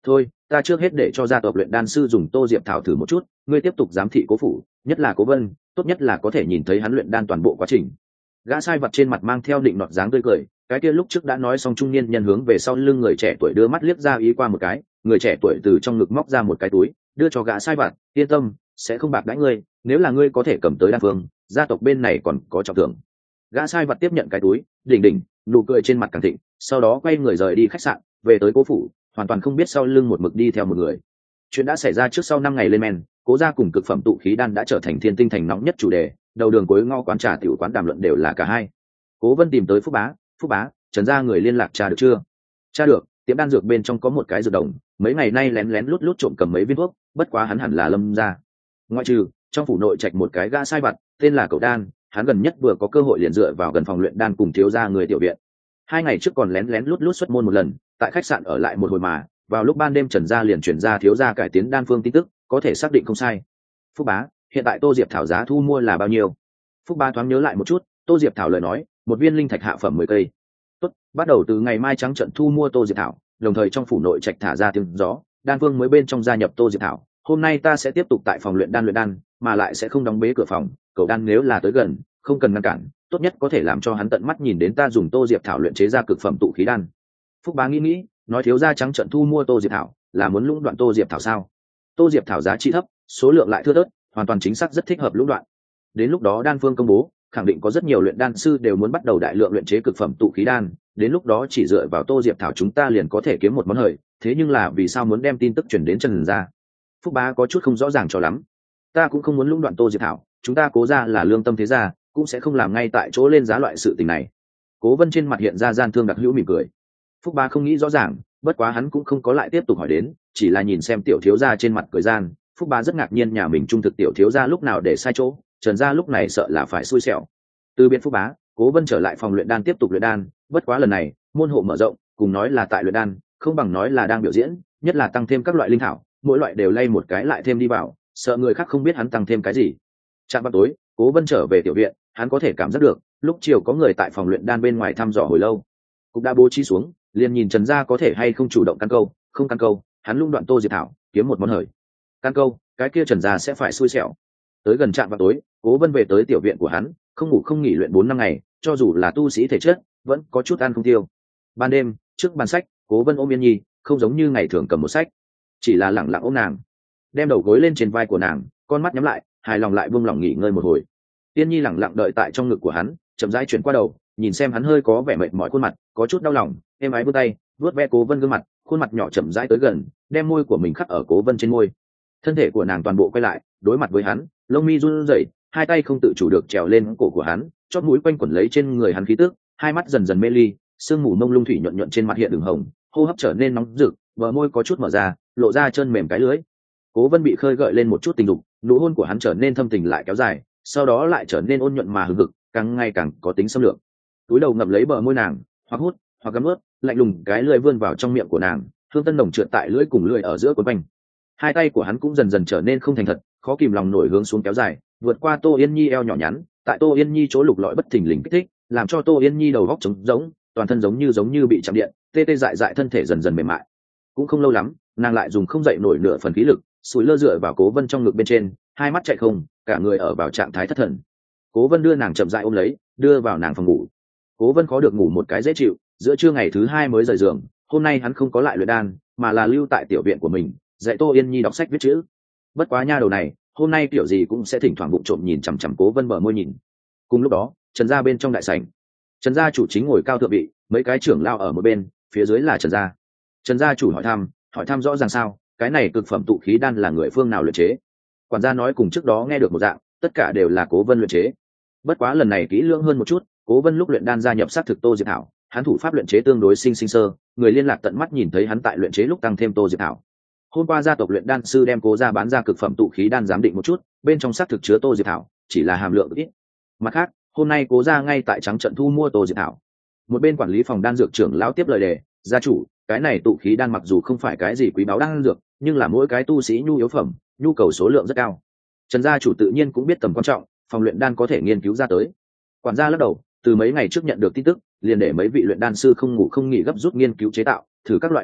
S1: thôi ta trước hết để cho gia tộc luyện đan sư dùng tô diệp thảo thử một chút, ngươi tiếp tục giám thị cố phủ, nhất là cố vân, tốt nhất là có thể nhìn thấy hắn luyện đan toàn bộ quá trình. Gã sai vật trên mặt mang theo định nọt dáng tươi cười, cái kia lúc trước đã nói xong trung niên nhân hướng về sau lưng người trẻ tuổi đưa mắt liếc ra ý qua một cái, người trẻ tuổi từ trong ngực móc ra một cái túi đưa cho gã sai vật, yên tâm sẽ không bạc đãi ngươi, nếu là ngươi có thể cầm tới đan phương, gia tộc bên này còn có trọng thưởng. Gã sai vật tiếp nhận cái túi, đỉnh đỉnh nụ cười trên mặt càng thịnh, sau đó quay người rời đi khách sạn, về tới cố phủ, hoàn toàn không biết sau lưng một mực đi theo một người. Chuyện đã xảy ra trước sau 5 ngày lên men, cố gia cùng cực phẩm tụ khí đan đã trở thành thiên tinh thành nóng nhất chủ đề, đầu đường cuối ngõ quán trà tiểu quán đàm luận đều là cả hai. Cố Vân tìm tới Phúc Bá, Trần gia người liên lạc tra được chưa? Tra được, tiệm đan dược bên trong có một cái dược đồng, mấy ngày nay lén lén lút lút trộm cầm mấy viên thuốc, bất quá hắn hẳn là Lâm gia. Ngoại trừ, trong phủ nội trạch một cái gã sai vặt, tên là Cậu Đan, hắn gần nhất vừa có cơ hội liền dựa vào gần phòng luyện đan cùng thiếu gia người tiểu viện. 2 ngày trước còn lén lén lút lút xuất môn một lần, tại khách sạn ở lại một hồi mà, vào lúc ban đêm Trần gia liền chuyển ra thiếu gia cải tiến đan phương tin tức, có thể xác định không sai. Phúc Bá, hiện tại Tô Diệp thảo giá thu mua là bao nhiêu? Phúc Bá thoáng nhớ lại một chút, Tô Diệp thảo lời nói, một viên linh thạch hạ phẩm 10 cây. Tốt, bắt đầu từ ngày mai trắng trận thu mua Tô Diệp thảo, đồng thời trong phủ nội trạch thả ra tiếng gió, đan phương mới bên trong gia nhập Tô Diệp thảo. Hôm nay ta sẽ tiếp tục tại phòng luyện đan, mà lại sẽ không đóng bế cửa phòng, Cậu Đan nếu là tới gần, không cần ngăn cản, tốt nhất có thể làm cho hắn tận mắt nhìn đến ta dùng Tô Diệp thảo luyện chế ra cực phẩm tụ khí đan. Phúc Bá nghĩ, nói thiếu gia trắng trận thu mua Tô Diệp thảo, là muốn lũng đoạn Tô Diệp thảo sao? Tô Diệp thảo giá trị thấp, số lượng lại thưa thớt, hoàn toàn chính xác rất thích hợp lũng đoạn. Đến lúc đó đan phương công bố, khẳng định có rất nhiều luyện đan sư đều muốn bắt đầu đại lượng luyện chế cực phẩm tụ khí đan, đến lúc đó chỉ dựa vào Tô Diệp thảo chúng ta liền có thể kiếm một món hời, thế nhưng là vì sao muốn đem tin tức truyền đến Trần gia? Phúc Bá có chút không rõ ràng cho lắm. Ta cũng không muốn lũng đoạn Tô Diệp thảo, chúng ta Cố gia là lương tâm thế gia, cũng sẽ không làm ngay tại chỗ lên giá loại sự tình này. Cố Vân trên mặt hiện ra gian thương đặc hữu mỉm cười. Phúc Bá không nghĩ rõ ràng, bất quá hắn cũng không có lại tiếp tục hỏi đến, chỉ là nhìn xem tiểu thiếu gia trên mặt cười gian. Phúc Bá rất ngạc nhiên nhà mình trung thực tiểu thiếu gia lúc nào để sai chỗ, Trần gia lúc này sợ là phải xui xẻo. Từ biệt Phúc Bá, Cố Vân trở lại phòng luyện đan tiếp tục luyện đan, bất quá lần này môn hộ mở rộng, cùng nói là tại luyện đan, không bằng nói là đang biểu diễn, nhất là tăng thêm các loại linh thảo, mỗi loại đều lay một cái lại thêm đi vào, sợ người khác không biết hắn tăng thêm cái gì. Trạm vào tối, Cố Vân trở về tiểu viện, hắn có thể cảm giác được, lúc chiều có người tại phòng luyện đan bên ngoài thăm dò hồi lâu. Cũng đã bố trí xuống, liền nhìn Trần gia có thể hay không chủ động căn câu, không căn câu, hắn lung đoạn Tô Diệp thảo, kiếm một món hời. Căn câu, cái kia Trần gia sẽ phải xui xẻo. Tới gần trạm vào tối, Cố Vân về tới tiểu viện của hắn, không ngủ không nghỉ luyện 4-5 ngày, cho dù là tu sĩ thể chất, vẫn có chút ăn không tiêu. Ban đêm, trước bàn sách, Cố Vân ôm Yên Nhi, không giống như ngày thường cầm một sách, chỉ là lẳng lặng ôm nàng, đem đầu gối lên trên vai của nàng, con mắt nhắm lại, hài lòng lại buông lỏng nghỉ ngơi một hồi. Yên Nhi lẳng lặng đợi tại trong ngực của hắn, chậm rãi chuyển qua đầu, nhìn xem hắn hơi có vẻ mệt mỏi khuôn mặt, có chút đau lòng, êm ái vươn tay, vuốt ve Cố Vân gương mặt, khuôn mặt nhỏ chậm rãi tới gần, đem môi của mình khắc ở Cố Vân trên môi. Thân thể của nàng toàn bộ quay lại, đối mặt với hắn, lông mi run rẩy, hai tay không tự chủ được trèo lên cổ của hắn, chót mũi quanh quẩn lấy trên người hắn khí tức, hai mắt dần dần mê ly, sương mù mông lung thủy nhuận nhuận trên mặt hiện đường hồng, hô hấp trở nên nóng rực, bờ môi có chút mở ra, lộ ra chân mềm cái lưỡi. Cố Vân bị khơi gợi lên một chút tình dục, nụ hôn của hắn trở nên thâm tình lại kéo dài, sau đó lại trở nên ôn nhuận mà hừng hực, càng ngày càng có tính xâm lược. Túi đầu ngậm lấy bờ môi nàng, hoặc hút, hoặc gặm ướt, lạnh lùng cái lưỡi vươn vào trong miệng của nàng, hương tân nồng trượt tại lưỡi cùng lưỡi ở giữa quấn quanh. Hai tay của hắn cũng dần dần trở nên không thành thật, khó kìm lòng nổi hướng xuống kéo dài, vượt qua Tô Yên Nhi eo nhỏ nhắn, tại Tô Yên Nhi chỗ lục lọi bất thình lình kích thích, làm cho Tô Yên Nhi đầu góc trống rỗng, toàn thân giống như bị chạm điện, tê tê dại dại thân thể dần dần mềm mại. Cũng không lâu lắm, nàng lại dùng không dậy nổi nửa phần khí lực, sủi lơ dựa vào Cố Vân trong ngực bên trên, hai mắt chạy không, cả người ở vào trạng thái thất thần. Cố Vân đưa nàng chậm rãi ôm lấy, đưa vào nàng phòng ngủ. Cố Vân khó được ngủ một cái dễ chịu, giữa trưa ngày thứ 2 mới rời giường, hôm nay hắn không có lại luyện đan, mà là lưu tại tiểu viện của mình, dạy Tô Yên Nhi đọc sách viết chữ. Bất quá nha đầu này, hôm nay kiểu gì cũng sẽ thỉnh thoảng bụng trộm nhìn chằm chằm Cố Vân bờ môi nhìn. Cùng lúc đó, Trần gia bên trong đại sảnh, Trần gia chủ chính ngồi cao thượng vị, mấy cái trưởng lao ở một bên, phía dưới là Trần gia. Trần gia chủ hỏi thăm rõ ràng sao, cái này cực phẩm tụ khí đan là người phương nào luyện chế? Quản gia nói cùng trước đó nghe được một dạng, tất cả đều là Cố Vân luyện chế. Bất quá lần này kỹ lưỡng hơn một chút, Cố Vân lúc luyện đan gia nhập sát thực Tô Diệp thảo, hắn thủ pháp luyện chế tương đối sinh sơ, người liên lạc tận mắt nhìn thấy hắn tại luyện chế lúc tăng thêm Tô Diệp thảo. Hôm qua gia tộc luyện đan sư đem Cố gia bán ra cực phẩm tụ khí đan giám định một chút, bên trong xác thực chứa Tô Diệp thảo, chỉ là hàm lượng ít. Mặt khác, hôm nay Cố gia ngay tại trắng trận thu mua Tô Diệp thảo. Một bên quản lý phòng đan dược trưởng lão tiếp lời đề, gia chủ, cái này tụ khí đan mặc dù không phải cái gì quý báu đan dược, nhưng là mỗi cái tu sĩ nhu yếu phẩm, nhu cầu số lượng rất cao. Trần gia chủ tự nhiên cũng biết tầm quan trọng, phòng luyện đan có thể nghiên cứu ra tới. Quản gia lắc đầu, từ mấy ngày trước nhận được tin tức, liền để mấy vị luyện đan sư không ngủ không nghỉ gấp rút nghiên cứu chế tạo, thử các loại biện pháp,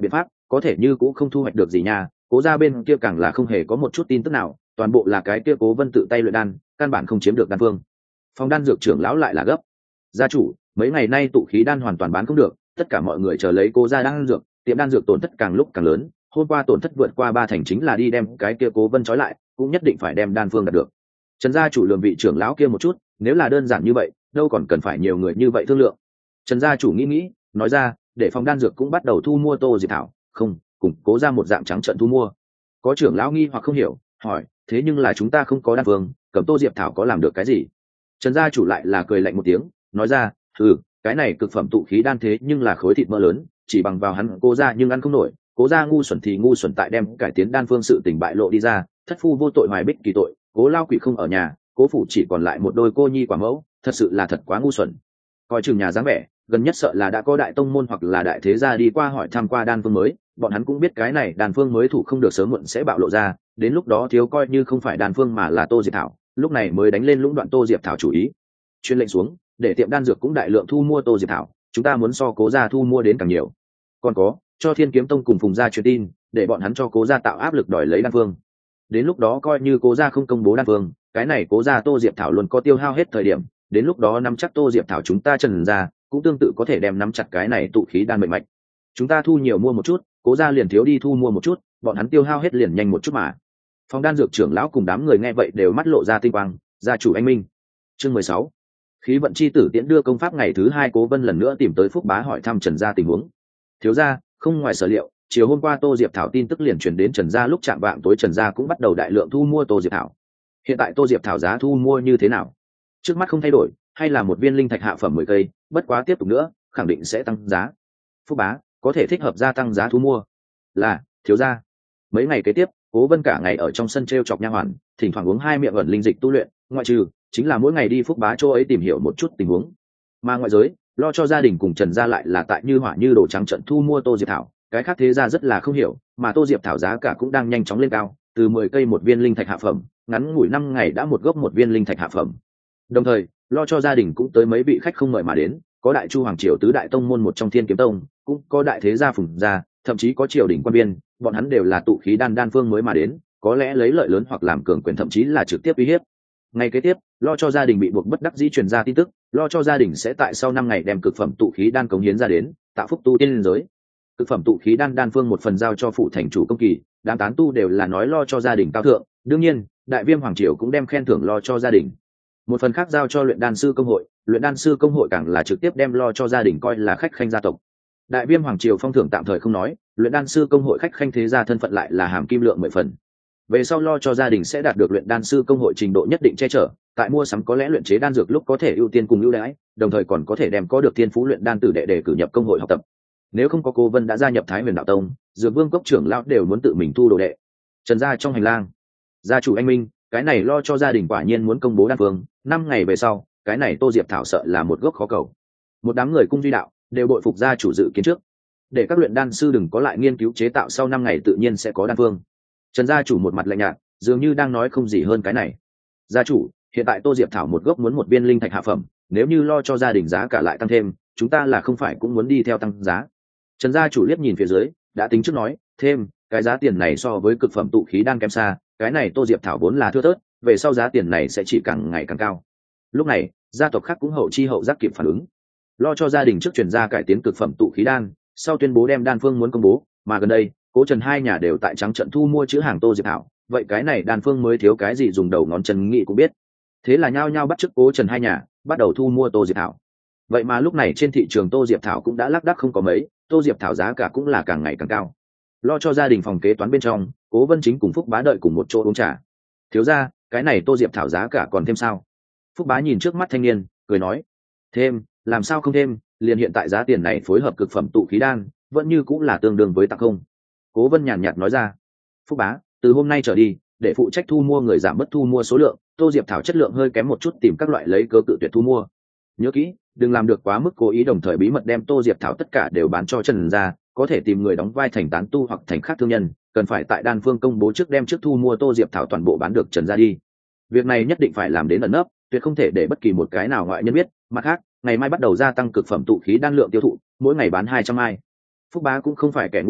S1: có thể như cũng không thu hoạch được gì nha. Cố gia bên kia càng là không hề có một chút tin tức nào, toàn bộ là cái kia Cố Vân tự tay luyện đan, căn bản không chiếm được đan phương. Phòng đan dược trưởng lão lại là gấp. Gia chủ, mấy ngày nay tụ khí đan hoàn toàn bán không được, tất cả mọi người chờ lấy Cố gia đan dược, tiệm đan dược tổn thất càng lúc càng lớn, hôm qua tổn thất vượt qua 3 thành, chính là đi đem cái kia Cố Vân trói lại, cũng nhất định phải đem đan phương đạt được. Trần gia chủ lườm vị trưởng lão kia một chút, nếu là đơn giản như vậy, đâu còn cần phải nhiều người như vậy thương lượng. Trần gia chủ nghĩ, nói ra, để phòng đan dược cũng bắt đầu thu mua Tô Diệp Thảo, không, cùng Cố ra một dạng trắng trợn thu mua. Có trưởng lão nghi hoặc không hiểu, hỏi, thế nhưng là chúng ta không có đan phương, cầm Tô Diệp Thảo có làm được cái gì? Trần gia chủ lại là cười lạnh một tiếng, nói ra, cái này cực phẩm tụ khí đan thế nhưng là khối thịt mỡ lớn, chỉ bằng vào hắn Cố ra nhưng ăn không nổi. Cố ra ngu xuẩn thì ngu xuẩn tại đem cải tiến đan phương sự tình bại lộ đi ra, thất phu vô tội hoài bích kỳ tội, Cố lao quỷ không ở nhà, Cố phủ chỉ còn lại một đôi cô nhi quả mẫu, thật sự là thật quá ngu xuẩn. Coi chừng nhà dáng vẻ, gần nhất sợ là đã có đại tông môn hoặc là đại thế gia đi qua hỏi thăm qua đan phương mới, bọn hắn cũng biết cái này đan phương mới thủ không được sớm muộn sẽ bạo lộ ra, đến lúc đó thiếu coi như không phải đan phương mà là Tô Diệp Thảo, lúc này mới đánh lên lũng đoạn Tô Diệp Thảo chủ ý. Chuyên lệnh xuống, để tiệm đan dược cũng đại lượng thu mua Tô Diệp Thảo, chúng ta muốn so Cố gia thu mua đến càng nhiều. Còn có, cho Thiên Kiếm Tông cùng Phùng gia truyền tin, để bọn hắn cho Cố gia tạo áp lực đòi lấy đan phương. Đến lúc đó coi như Cố gia không công bố đan phương, cái này Cố gia Tô Diệp Thảo luôn có tiêu hao hết thời điểm, đến lúc đó nắm chắc Tô Diệp Thảo chúng ta Trần gia cũng tương tự có thể đem nắm chặt cái này tụ khí đan mệnh mạch. Chúng ta thu nhiều mua một chút, Cố gia liền thiếu đi thu mua một chút, bọn hắn tiêu hao hết liền nhanh một chút mà. Phòng đan dược trưởng lão cùng đám người nghe vậy đều mắt lộ ra tinh quang. Gia chủ anh minh. Chương 16. Khí vận chi tử tiễn đưa công pháp ngày thứ 2, Cố Vân lần nữa tìm tới Phúc Bá hỏi thăm Trần gia tình huống. Thiếu gia, không ngoài sở liệu, chiều hôm qua Tô Diệp Thảo tin tức liền truyền đến Trần gia, lúc chạm vạng tối Trần gia cũng bắt đầu đại lượng thu mua Tô Diệp Thảo. Hiện tại Tô Diệp Thảo giá thu mua như thế nào? Trước mắt không thay đổi, hay là một viên linh thạch hạ phẩm 10 cây, bất quá tiếp tục nữa, khẳng định sẽ tăng giá. Phúc Bá, có thể thích hợp gia tăng giá thu mua. Là, thiếu gia. Mấy ngày kế tiếp, Cố Vân cả ngày ở trong sân treo chọc nha hoàn, thỉnh thoảng uống 2 miệng ẩn linh dịch tu luyện, ngoại trừ chính là mỗi ngày đi Phúc Bá chỗ ấy tìm hiểu một chút tình huống. Mà ngoại giới, lo cho gia đình cùng Trần gia lại là tại như hỏa như đồ trắng trận thu mua Tô Diệp Thảo, cái khác thế gia rất là không hiểu, mà Tô Diệp Thảo giá cả cũng đang nhanh chóng lên cao, từ 10 cây một viên linh thạch hạ phẩm, ngắn ngủi 5 ngày đã một gốc một viên linh thạch hạ phẩm. Đồng thời, lo cho gia đình cũng tới mấy vị khách không mời mà đến, có đại chu hoàng triều tứ đại tông môn một trong Thiên Kiếm Tông, cũng có đại thế gia Phùng gia, thậm chí có triều đình quan viên, bọn hắn đều là tụ khí đan phương mới mà đến, có lẽ lấy lợi lớn hoặc làm cường quyền, thậm chí là trực tiếp uy hiếp. Ngày kế tiếp, lo cho gia đình bị buộc bất đắc dĩ truyền ra tin tức, lo cho gia đình sẽ tại sau 5 ngày đem cực phẩm tụ khí đan cống hiến ra đến, tạo phúc tu tiên giới. Cực phẩm tụ khí đan phương một phần giao cho phụ thành chủ công kỳ, đám tán tu đều là nói lo cho gia đình cao thượng, đương nhiên, đại viêm hoàng triều cũng đem khen thưởng lo cho gia đình. Một phần khác giao cho luyện đan sư công hội, luyện đan sư công hội càng là trực tiếp đem lo cho gia đình coi là khách khanh gia tộc. Đại viêm hoàng triều phong thưởng tạm thời không nói, luyện đan sư công hội khách khanh thế gia thân phận lại là hàm kim lượng 10 phần. Về sau lo cho gia đình sẽ đạt được luyện đan sư công hội trình độ nhất định che chở, tại mua sắm có lẽ luyện chế đan dược lúc có thể ưu tiên cùng ưu đãi, đồng thời còn có thể đem có được thiên phú luyện đan tử đệ đề cử nhập công hội học tập. Nếu không có Cố Vân đã gia nhập Thái Huyền Đạo Tông, Dược Vương cốc trưởng lão đều muốn tự mình thu đồ đệ. Trần gia trong hành lang, gia chủ anh minh, cái này lo cho gia đình quả nhiên muốn công bố đan phương, 5 ngày về sau, cái này Tô Diệp Thảo sợ là một gốc khó cầu. Một đám người cung duy đạo đều bội phục gia chủ dự kiến trước, để các luyện đan sư đừng có lại nghiên cứu chế tạo, sau 5 ngày tự nhiên sẽ có đan phương. Trần gia chủ một mặt lạnh nhạt, dường như đang nói không gì hơn cái này. Gia chủ, hiện tại Tô Diệp Thảo một gốc muốn một viên linh thạch hạ phẩm, nếu như lo cho gia đình giá cả lại tăng thêm, chúng ta là không phải cũng muốn đi theo tăng giá. Trần gia chủ liếc nhìn phía dưới, đã tính trước nói, thêm, cái giá tiền này so với cực phẩm tụ khí đan kém xa, cái này Tô Diệp Thảo vốn là thưa thớt, về sau giá tiền này sẽ chỉ càng ngày càng cao. Lúc này, gia tộc khác cũng hậu chi hậu giác kịp phản ứng. Lo cho gia đình trước chuyển ra cải tiến cực phẩm tụ khí đan, sau tuyên bố đem đan phương muốn công bố, mà gần đây, Cố Trần hai nhà đều tại trắng trận thu mua chữ hàng Tô Diệp Thảo, vậy cái này đan phương mới thiếu cái gì dùng đầu ngón chân nghĩ cũng biết. Thế là nhao nhao bắt chước Cố Trần hai nhà, bắt đầu thu mua Tô Diệp Thảo. Vậy mà lúc này trên thị trường Tô Diệp Thảo cũng đã lác đác không có mấy, Tô Diệp Thảo giá cả cũng là càng ngày càng cao. Lo cho gia đình phòng kế toán bên trong, Cố Vân Chính cùng Phúc Bá đợi cùng một chỗ uống trà. Thiếu gia, cái này Tô Diệp Thảo giá cả còn thêm sao? Phúc Bá nhìn trước mắt thanh niên, cười nói, thêm, làm sao không thêm, liền hiện tại giá tiền này phối hợp cực phẩm tụ khí đan, vẫn như cũng là tương đương với tặng không. Cố Vân nhàn nhạt nói ra. Phúc Bá, từ hôm nay trở đi, để phụ trách thu mua người giảm bớt thu mua số lượng, Tô Diệp Thảo chất lượng hơi kém một chút tìm các loại lấy cớ cự tuyệt thu mua. Nhớ kỹ, đừng làm được quá mức cố ý, đồng thời bí mật đem Tô Diệp Thảo tất cả đều bán cho Trần gia, có thể tìm người đóng vai thành tán tu hoặc thành khác thương nhân, cần phải tại đan phương công bố trước đem trước thu mua Tô Diệp Thảo toàn bộ bán được Trần gia đi. Việc này nhất định phải làm đến ẩn nấp, tuyệt không thể để bất kỳ một cái nào ngoại nhân biết. Mặt khác, ngày mai bắt đầu gia tăng cực phẩm tụ khí đan lượng tiêu thụ, mỗi ngày bán 200 mai. Phúc Bá cũng không phải kẻ ngu dốt,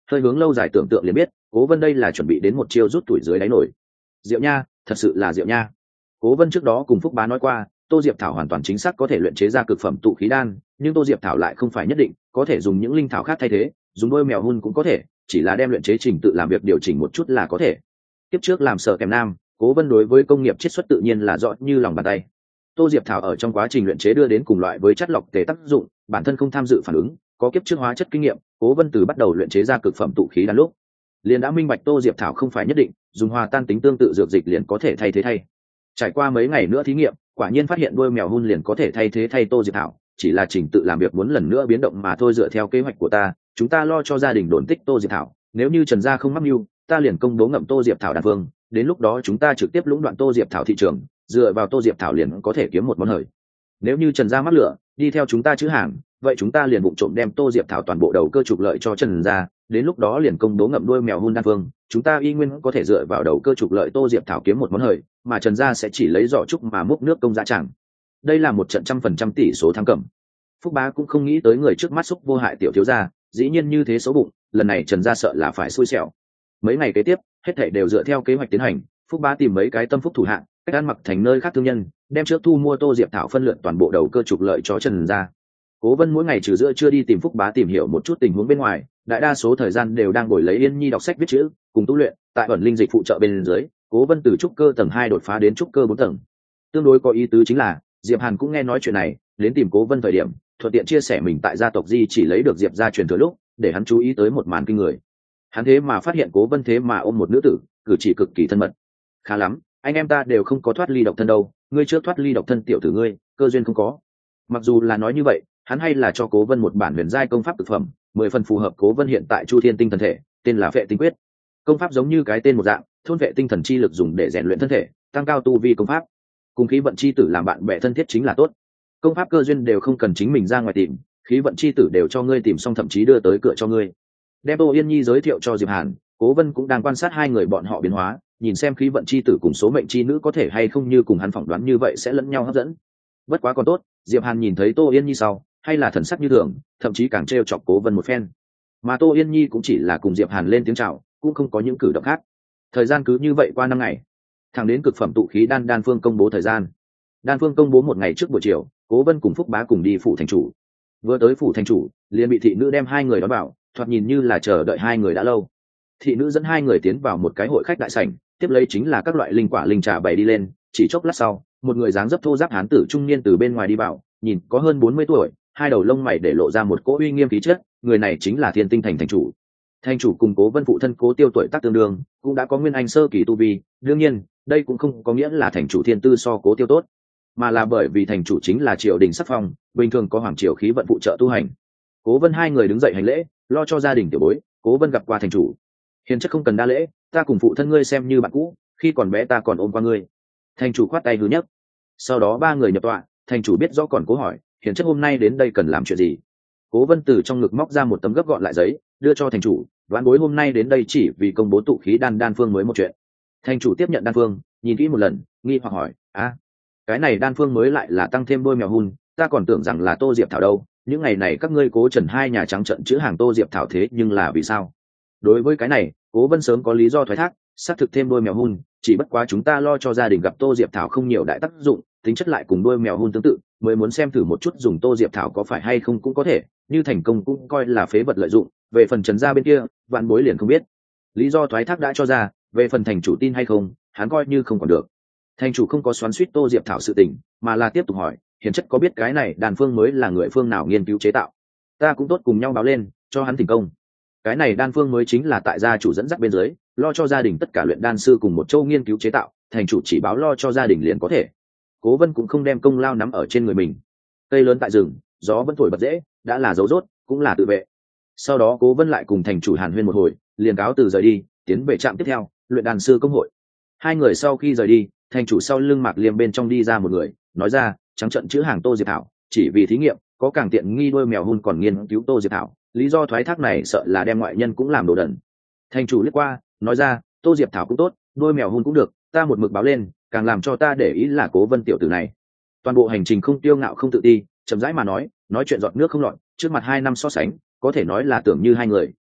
S1: hơi hướng lâu dài tưởng tượng liền biết Cố Vân đây là chuẩn bị đến một chiêu rút tuổi dưới đáy nổi. Diệu nha, thật sự là diệu nha. Cố Vân trước đó cùng Phúc Bá nói qua, Tô Diệp Thảo hoàn toàn chính xác có thể luyện chế ra cực phẩm tụ khí đan, nhưng Tô Diệp Thảo lại không phải nhất định, có thể dùng những linh thảo khác thay thế, dùng đôi mèo hun cũng có thể, chỉ là đem luyện chế trình tự làm việc điều chỉnh một chút là có thể. Tiếp trước làm Sở Kèm Nam, Cố Vân đối với công nghiệp chiết xuất tự nhiên là rõ như lòng bàn tay. Tô Diệp Thảo ở trong quá trình luyện chế đưa đến cùng loại với chất lọc tề tác dụng, bản thân không tham dự phản ứng, có kiếp trước hóa chất kinh nghiệm, Cố Vân từ bắt đầu luyện chế ra cực phẩm tụ khí đan lúc, liền đã minh bạch Tô Diệp Thảo không phải nhất định dùng hòa tan tính tương tự dược dịch liền có thể thay thế thay. Trải qua mấy ngày nữa thí nghiệm, quả nhiên phát hiện đuôi mèo hun liền có thể thay thế thay Tô Diệp Thảo, chỉ là trình tự làm việc muốn lần nữa biến động mà thôi. Dựa theo kế hoạch của ta, chúng ta lo cho gia đình đồn tích Tô Diệp Thảo, nếu như Trần gia không mắc mưu, ta liền công bố ngậm Tô Diệp Thảo đan phương, đến lúc đó chúng ta trực tiếp lũng đoạn Tô Diệp Thảo thị trường, dựa vào Tô Diệp Thảo liền có thể kiếm một món hời. Nếu như Trần gia mắc lửa, đi theo chúng ta chữ hàng, vậy chúng ta liền vụng trộm đem Tô Diệp Thảo toàn bộ đầu cơ trục lợi cho Trần gia, đến lúc đó liền công bố ngậm đuôi mèo hun đan phương, chúng ta y nguyên có thể dựa vào đầu cơ trục lợi Tô Diệp Thảo kiếm một món hời, mà Trần gia sẽ chỉ lấy giỏ trúc mà múc nước công giá chẳng. Đây là một trận 100% tỷ số thắng cẩm. Phúc Bá cũng không nghĩ tới người trước mắt xúc vô hại tiểu thiếu gia, dĩ nhiên như thế xấu bụng, lần này Trần gia sợ là phải xui xẻo. Mấy ngày kế tiếp, hết thảy đều dựa theo kế hoạch tiến hành, Phúc Bá tìm mấy cái tâm phúc thủ hạng, cách ăn mặc thành nơi khác thương nhân, đem trước thu mua Tô Diệp Thảo phân lượt toàn bộ đầu cơ trục lợi cho Trần gia. Cố Vân mỗi ngày trừ giữa trưa đi tìm Phúc Bá tìm hiểu một chút tình huống bên ngoài, đại đa số thời gian đều đang ngồi lấy Yên Nhi đọc sách viết chữ, cùng tu luyện, tại ẩn linh dịch phụ trợ bên dưới, Cố Vân từ trúc cơ tầng 2 đột phá đến trúc cơ 4 tầng. Tương đối có ý tứ chính là, Diệp Hàn cũng nghe nói chuyện này, đến tìm Cố Vân thời điểm, thuận tiện chia sẻ mình tại gia tộc Di chỉ lấy được Diệp gia truyền thừa lúc, để hắn chú ý tới một màn kinh người. Hắn thế mà phát hiện Cố Vân thế mà ôm một nữ tử, cử chỉ cực kỳ thân mật. Khá lắm, anh em ta đều không có thoát ly độc thân đâu, ngươi trước thoát ly độc thân tiểu tử ngươi, cơ duyên không có. Mặc dù là nói như vậy, hắn hay là cho Cố Vân một bản huyền giai công pháp thực phẩm, 10 phần phù hợp Cố Vân hiện tại Chu Thiên Tinh Thần Thể, tên là Phệ Tinh Quyết. Công pháp giống như cái tên một dạng, thôn vệ tinh thần chi lực dùng để rèn luyện thân thể, tăng cao tu vi công pháp. Cùng khí vận chi tử làm bạn bè thân thiết chính là tốt. Công pháp cơ duyên đều không cần chính mình ra ngoài tìm, khí vận chi tử đều cho ngươi tìm xong thậm chí đưa tới cửa cho ngươi. Đem Tô Yên Nhi giới thiệu cho Diệp Hàn, Cố Vân cũng đang quan sát hai người bọn họ biến hóa, nhìn xem khí vận chi tử cùng số mệnh chi nữ có thể hay không như cùng hắn phỏng đoán như vậy sẽ lẫn nhau hấp dẫn. Bất quá còn tốt, Diệp Hàn nhìn thấy Tô Yên Nhi sau, hay là thần sắc như thường, thậm chí càng trêu chọc Cố Vân một phen. Mà Tô Yên Nhi cũng chỉ là cùng Diệp Hàn lên tiếng chào, cũng không có những cử động khác. Thời gian cứ như vậy qua 5 ngày, thẳng đến cực phẩm tụ khí đan phương công bố thời gian. Đan phương công bố một ngày trước buổi chiều, Cố Vân cùng Phúc Bá cùng đi phủ thành chủ. Vừa tới phủ thành chủ, liền bị thị nữ đem hai người đón vào, thoạt nhìn như là chờ đợi hai người đã lâu. Thị nữ dẫn hai người tiến vào một cái hội khách đại sảnh, tiếp lấy chính là các loại linh quả linh trà bày đi lên. Chỉ chốc lát sau, một người dáng dấp thô ráp hán tử trung niên từ bên ngoài đi vào, nhìn có hơn 40 tuổi, hai đầu lông mày để lộ ra một cỗ uy nghiêm khí chất. Người này chính là Thiên Tinh thành thành chủ. Thành chủ cùng Cố Vân phụ thân Cố Tiêu tuổi tác tương đương, cũng đã có nguyên anh sơ kỳ tu vi. Đương nhiên, đây cũng không có nghĩa là thành chủ thiên tư so Cố Tiêu tốt, mà là bởi vì thành chủ chính là triều đình sắc phong, bình thường có hoàng triều khí vận phụ trợ tu hành. Cố Vân hai người đứng dậy hành lễ, lo cho gia đình tiểu bối. Cố Vân gặp qua thành chủ. Hiền chất không cần đa lễ, ta cùng phụ thân ngươi xem như bạn cũ, khi còn bé ta còn ôm qua ngươi. Thành chủ khoát tay hứ nhấc. Sau đó ba người nhập tọa, thành chủ biết rõ còn cố hỏi, hiền chất hôm nay đến đây cần làm chuyện gì. Cố Vân từ trong ngực móc ra một tấm gấp gọn lại giấy, đưa cho thành chủ. Vãn bối hôm nay đến đây chỉ vì công bố tụ khí đan phương mới một chuyện. Thành chủ tiếp nhận đan phương, nhìn kỹ một lần, nghi hoặc hỏi, cái này đan phương mới lại là tăng thêm đôi mèo hun, ta còn tưởng rằng là Tô Diệp Thảo đâu. Những ngày này các ngươi Cố Trần hai nhà trắng trợn chữ hàng Tô Diệp Thảo thế nhưng là vì sao? Đối với cái này, Cố Vân sớm có lý do thoái thác, xác thực thêm đôi mèo hun, chỉ bất quá chúng ta lo cho gia đình gặp Tô Diệp Thảo không nhiều đại tác dụng, tính chất lại cùng đôi mèo hun tương tự, mới muốn xem thử một chút dùng Tô Diệp Thảo có phải hay không cũng có thể, như thành công cũng coi là phế vật lợi dụng. Về phần Trần gia bên kia, vạn bối liền không biết. Lý do thoái thác đã cho ra, về phần thành chủ tin hay không, hắn coi như không còn được. Thành chủ không có xoắn xuýt Tô Diệp Thảo sự tình, mà là tiếp tục hỏi, hiền chất có biết cái này đan phương mới là người phương nào nghiên cứu chế tạo? Ta cũng tốt cùng nhau báo lên, cho hắn thành công. Cái này đan phương mới chính là tại gia chủ dẫn dắt bên dưới, lo cho gia đình tất cả luyện đan sư cùng một châu nghiên cứu chế tạo, thành chủ chỉ báo lo cho gia đình liền có thể. Cố Vân cũng không đem công lao nắm ở trên người mình. Cây lớn tại rừng, gió vẫn thổi bật dễ, đã là dấu rốt, cũng là tự vệ. Sau đó Cố Vân lại cùng thành chủ hàn huyên một hồi, liền cáo từ rời đi, tiến về trạm tiếp theo, luyện đan sư công hội. Hai người sau khi rời đi, thành chủ sau lưng Mạc Liêm bên trong đi ra một người, nói ra, trắng trận chữ hàng Tô Diệp Thảo, chỉ vì thí nghiệm, có càng tiện nghi đôi mèo hun còn nghiên cứu Tô Diệp Thảo, lý do thoái thác này sợ là đem ngoại nhân cũng làm đồ đần. Thành chủ liếc qua, nói ra, Tô Diệp Thảo cũng tốt, đôi mèo hun cũng được, ta một mực báo lên, càng làm cho ta để ý là Cố Vân tiểu tử này. Toàn bộ hành trình không tiêu ngạo không tự ti, chậm rãi mà nói chuyện giọt nước không lọt, trước mặt 2 năm so sánh, có thể nói là tưởng như hai người,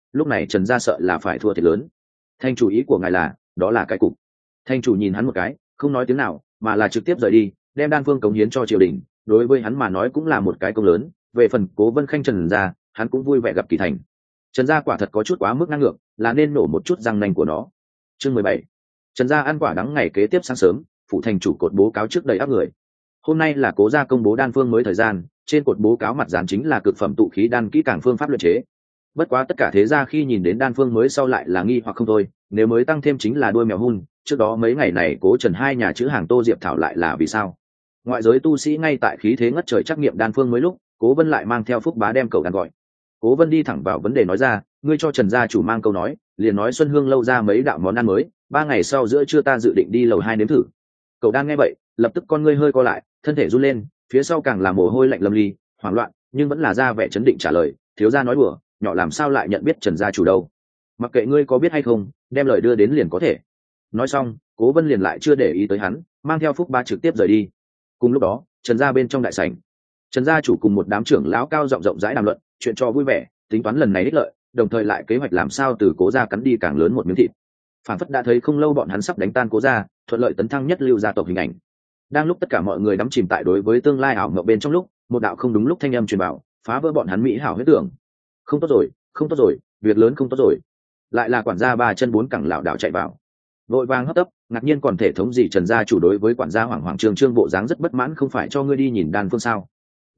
S1: lúc này Trần gia sợ là phải thua thiệt lớn. Thành chủ ý của ngài là, đó là cái cục. Thành chủ nhìn hắn một cái, không nói tiếng nào, mà là trực tiếp rời đi, đem đan phương cống hiến cho triều đình, đối với hắn mà nói cũng là một cái công lớn. Về phần Cố Vân Khanh Trần gia, hắn cũng vui vẻ gặp Kỳ Thành. Trần gia quả thật có chút quá mức ngang ngược, là nên nổ một chút răng nanh của nó. Chương 17. Trần gia ăn quả đắng. Ngày kế tiếp sáng sớm, phụ thành chủ cột bố cáo trước đầy áp người. Hôm nay là Cố gia công bố đan phương mới thời gian, trên cột bố cáo mặt dán chính là cực phẩm tụ khí đan kỹ càng phương pháp luyện chế. Bất quá tất cả thế gia khi nhìn đến đan phương mới sau lại là nghi hoặc không thôi, nếu mới tăng thêm chính là đuôi mèo hun, trước đó mấy ngày này Cố Trần hai nhà chữ hàng Tô Diệp Thảo lại là vì sao? Ngoại giới tu sĩ ngay tại khí thế ngất trời trắc nghiệm đan phương mới lúc, Cố Vân lại mang theo Phúc Bá đem cậu đàn gọi. Cố Vân đi thẳng vào vấn đề nói ra, ngươi cho Trần gia chủ mang câu nói, liền nói Xuân Hương lâu ra mấy đạo món ăn mới, 3 ngày sau giữa trưa ta dự định đi lầu 2 nếm thử. Cậu đang nghe vậy, lập tức con ngươi hơi co lại, thân thể run lên, phía sau càng là mồ hôi lạnh lâm ly, hoảng loạn, nhưng vẫn là ra vẻ chấn định trả lời, thiếu gia nói đùa, nhỏ làm sao lại nhận biết Trần gia chủ đâu? Mặc kệ ngươi có biết hay không, đem lời đưa đến liền có thể. Nói xong, Cố Vân liền lại chưa để ý tới hắn, mang theo Phúc Ba trực tiếp rời đi. Cùng lúc đó, Trần gia bên trong đại sảnh, Trần gia chủ cùng một đám trưởng lão cao rộng rãi đàm luận, chuyện cho vui vẻ, tính toán lần này ích lợi, đồng thời lại kế hoạch làm sao từ Cố gia cắn đi càng lớn một miếng thịt. Phản phất đã thấy không lâu bọn hắn sắp đánh tan Cố gia, thuận lợi tấn thăng nhất lưu gia tộc hình ảnh. Đang lúc tất cả mọi người đắm chìm tại đối với tương lai ảo mộng bên trong lúc, một đạo không đúng lúc thanh âm truyền vào, phá vỡ bọn hắn mỹ hảo huyết tưởng. Không tốt rồi, không tốt rồi, việc lớn không tốt rồi. Lại là quản gia ba chân bốn cẳng lảo đảo chạy vào, vội vàng hấp tấp, ngạc nhiên còn thể thống gì Trần gia chủ đối với quản gia hoảng trương bộ dáng rất bất mãn, không phải cho ngươi đi nhìn đan phương sao?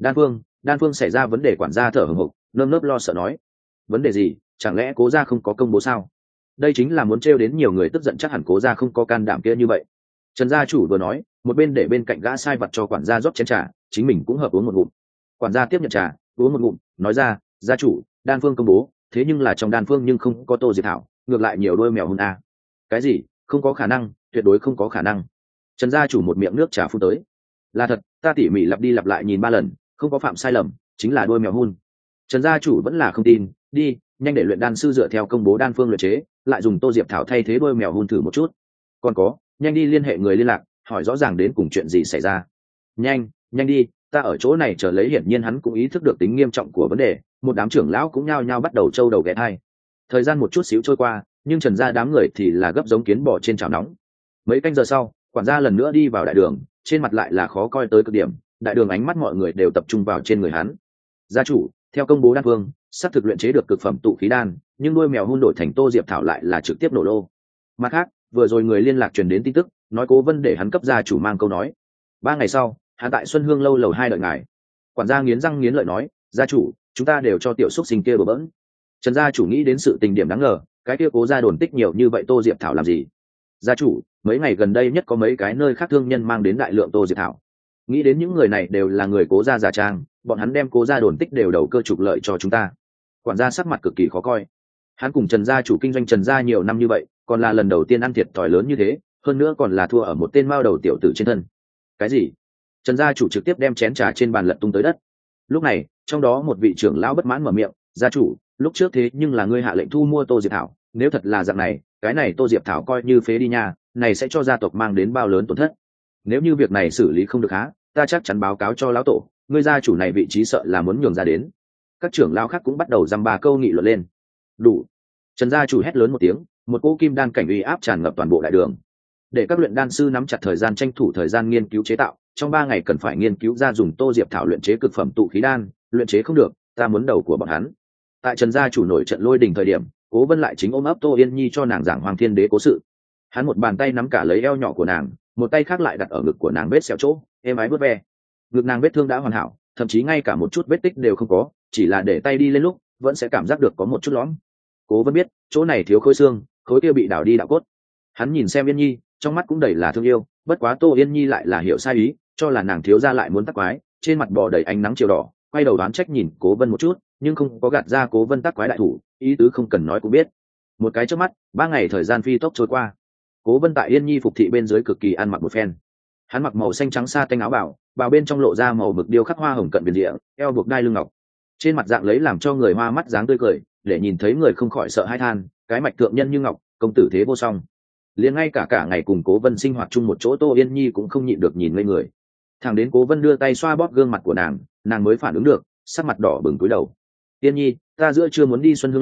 S1: Đan phương xảy ra vấn đề, quản gia thở hổn hộc, nơm nớp lo sợ nói. Vấn đề gì? Chẳng lẽ Cố gia không có công bố sao? Đây chính là muốn trêu đến nhiều người tức giận, chắc hẳn Cố gia không có can đảm kia như vậy. Trần gia chủ vừa nói, một bên để bên cạnh gã sai vặt cho quản gia rót chén trà, chính mình cũng hợp uống một ngụm. Quản gia tiếp nhận trà, uống một ngụm, nói ra, gia chủ, đan phương công bố, thế nhưng là trong đan phương nhưng không có Tô Diệp Thảo, ngược lại nhiều đôi mèo hun a. Cái gì? Không có khả năng, tuyệt đối không có khả năng. Trần gia chủ một miệng nước trà phun tới. Là thật, ta tỉ mỉ lặp đi lặp lại nhìn 3 lần, không có phạm sai lầm, chính là đôi mèo hun. Trần gia chủ vẫn là không tin, đi, nhanh để luyện đan sư dựa theo công bố đan phương luyện chế, lại dùng Tô Diệp Thảo thay thế đôi mèo hun thử một chút. Còn có, nhanh đi liên hệ người liên lạc, hỏi rõ ràng đến cùng chuyện gì xảy ra. Nhanh đi, ta ở chỗ này chờ lấy. Hiển nhiên hắn cũng ý thức được tính nghiêm trọng của vấn đề, một đám trưởng lão cũng nhao nhao bắt đầu trâu đầu ghé thai. Thời gian một chút xíu trôi qua, nhưng Trần gia đám người thì là gấp giống kiến bò trên chảo nóng. Mấy canh giờ sau, quản gia lần nữa đi vào đại đường, trên mặt lại là khó coi tới cực điểm. Đại đường ánh mắt mọi người đều tập trung vào trên người hắn. Gia chủ, theo công bố đan phương, sắp thực luyện chế được cực phẩm tụ khí đan, nhưng đôi mèo hun đổi thành Tô Diệp Thảo lại là trực tiếp nổ lô. Mặt khác, vừa rồi người liên lạc truyền đến tin tức, nói Cố Vân để hắn cấp gia chủ mang câu nói. 3 ngày sau, hắn tại Xuân Hương lâu lầu 2 đợi ngài. Quản gia nghiến răng nghiến lợi nói, gia chủ, chúng ta đều cho tiểu xúc sinh kia bừa bỡn. Trần gia chủ nghĩ đến sự tình điểm đáng ngờ, cái kia Cố gia đồn tích nhiều như vậy Tô Diệp Thảo làm gì? Gia chủ, mấy ngày gần đây nhất có mấy cái nơi khác thương nhân mang đến đại lượng Tô Diệp Thảo. Nghĩ đến những người này đều là người Cố gia giả trang, bọn hắn đem Cố gia đồn tích đều đầu cơ trục lợi cho chúng ta. Quản gia sắc mặt cực kỳ khó coi. Hắn cùng Trần gia chủ kinh doanh Trần gia nhiều năm như vậy, còn là lần đầu tiên ăn thiệt thòi lớn như thế, hơn nữa còn là thua ở một tên mao đầu tiểu tử trên thân. Cái gì? Trần gia chủ trực tiếp đem chén trà trên bàn lật tung tới đất. Lúc này, trong đó một vị trưởng lão bất mãn mở miệng, gia chủ, lúc trước thế nhưng là ngươi hạ lệnh thu mua Tô Diệp Thảo, nếu thật là dạng này, cái này Tô Diệp Thảo coi như phế đi nha, này sẽ cho gia tộc mang đến bao lớn tổn thất. Nếu như việc này xử lý không được há, ta chắc chắn báo cáo cho lão tổ, ngươi gia chủ này vị trí sợ là muốn nhường ra đến. Các trưởng lão khác cũng bắt đầu dăm ba câu nghị luận lên. Đủ. Trần gia chủ hét lớn một tiếng, một cỗ kim đan cảnh uy áp tràn ngập toàn bộ đại đường. Để các luyện đan sư nắm chặt thời gian, tranh thủ thời gian nghiên cứu chế tạo, trong 3 ngày cần phải nghiên cứu ra dùng Tô Diệp Thảo luyện chế cực phẩm tụ khí đan, luyện chế không được, ta muốn đầu của bọn hắn. Tại Trần gia chủ nổi trận lôi đình thời điểm, Cố Vân lại chính ôm ấp Tô Yên Nhi cho nàng giảng Hoàng Thiên Đế cố sự. Hắn một bàn tay nắm cả lấy eo nhỏ của nàng, một tay khác lại đặt ở ngực của nàng vết sẹo chỗ, êm ái vuốt ve. Ngực nàng vết thương đã hoàn hảo, thậm chí ngay cả một chút vết tích đều không có, chỉ là để tay đi lên lúc, vẫn sẽ cảm giác được có một chút lõm. Cố Vân biết, chỗ này thiếu khối xương, khối kia bị đảo đi đạo cốt. Hắn nhìn xem Yên Nhi, trong mắt cũng đầy là thương yêu, bất quá Tô Yên Nhi lại là hiểu sai ý, cho là nàng thiếu gia lại muốn tắc quái, trên mặt bò đầy ánh nắng chiều đỏ, quay đầu đoán trách nhìn Cố Vân một chút, nhưng không có gạt ra Cố Vân tắc quái đại thủ, ý tứ không cần nói cũng biết. Một cái chớp mắt, 3 ngày thời gian phi tốc trôi qua. Cố Vân tại Yên Nhi phục thị bên dưới cực kỳ ăn mặc một phen. Hắn mặc màu xanh trắng sa tanh áo bảo, bào bên trong lộ ra màu mực điêu khắc hoa hồng cận viền địa, eo buộc đai lưng ngọc. Trên mặt dạng lấy làm cho người hoa mắt dáng tươi cười, để nhìn thấy người không khỏi sợ hãi than, cái mạch thượng nhân như ngọc, công tử thế vô song. Liền ngay cả ngày cùng Cố Vân sinh hoạt chung một chỗ Tô Yên Nhi cũng không nhịn được nhìn ngây người. Thẳng đến Cố Vân đưa tay xoa bóp gương mặt của nàng mới phản ứng được, sắc mặt đỏ bừng cúi đầu. Yên Nhi, ta giữa trưa muốn đi Xuân Hương lâu,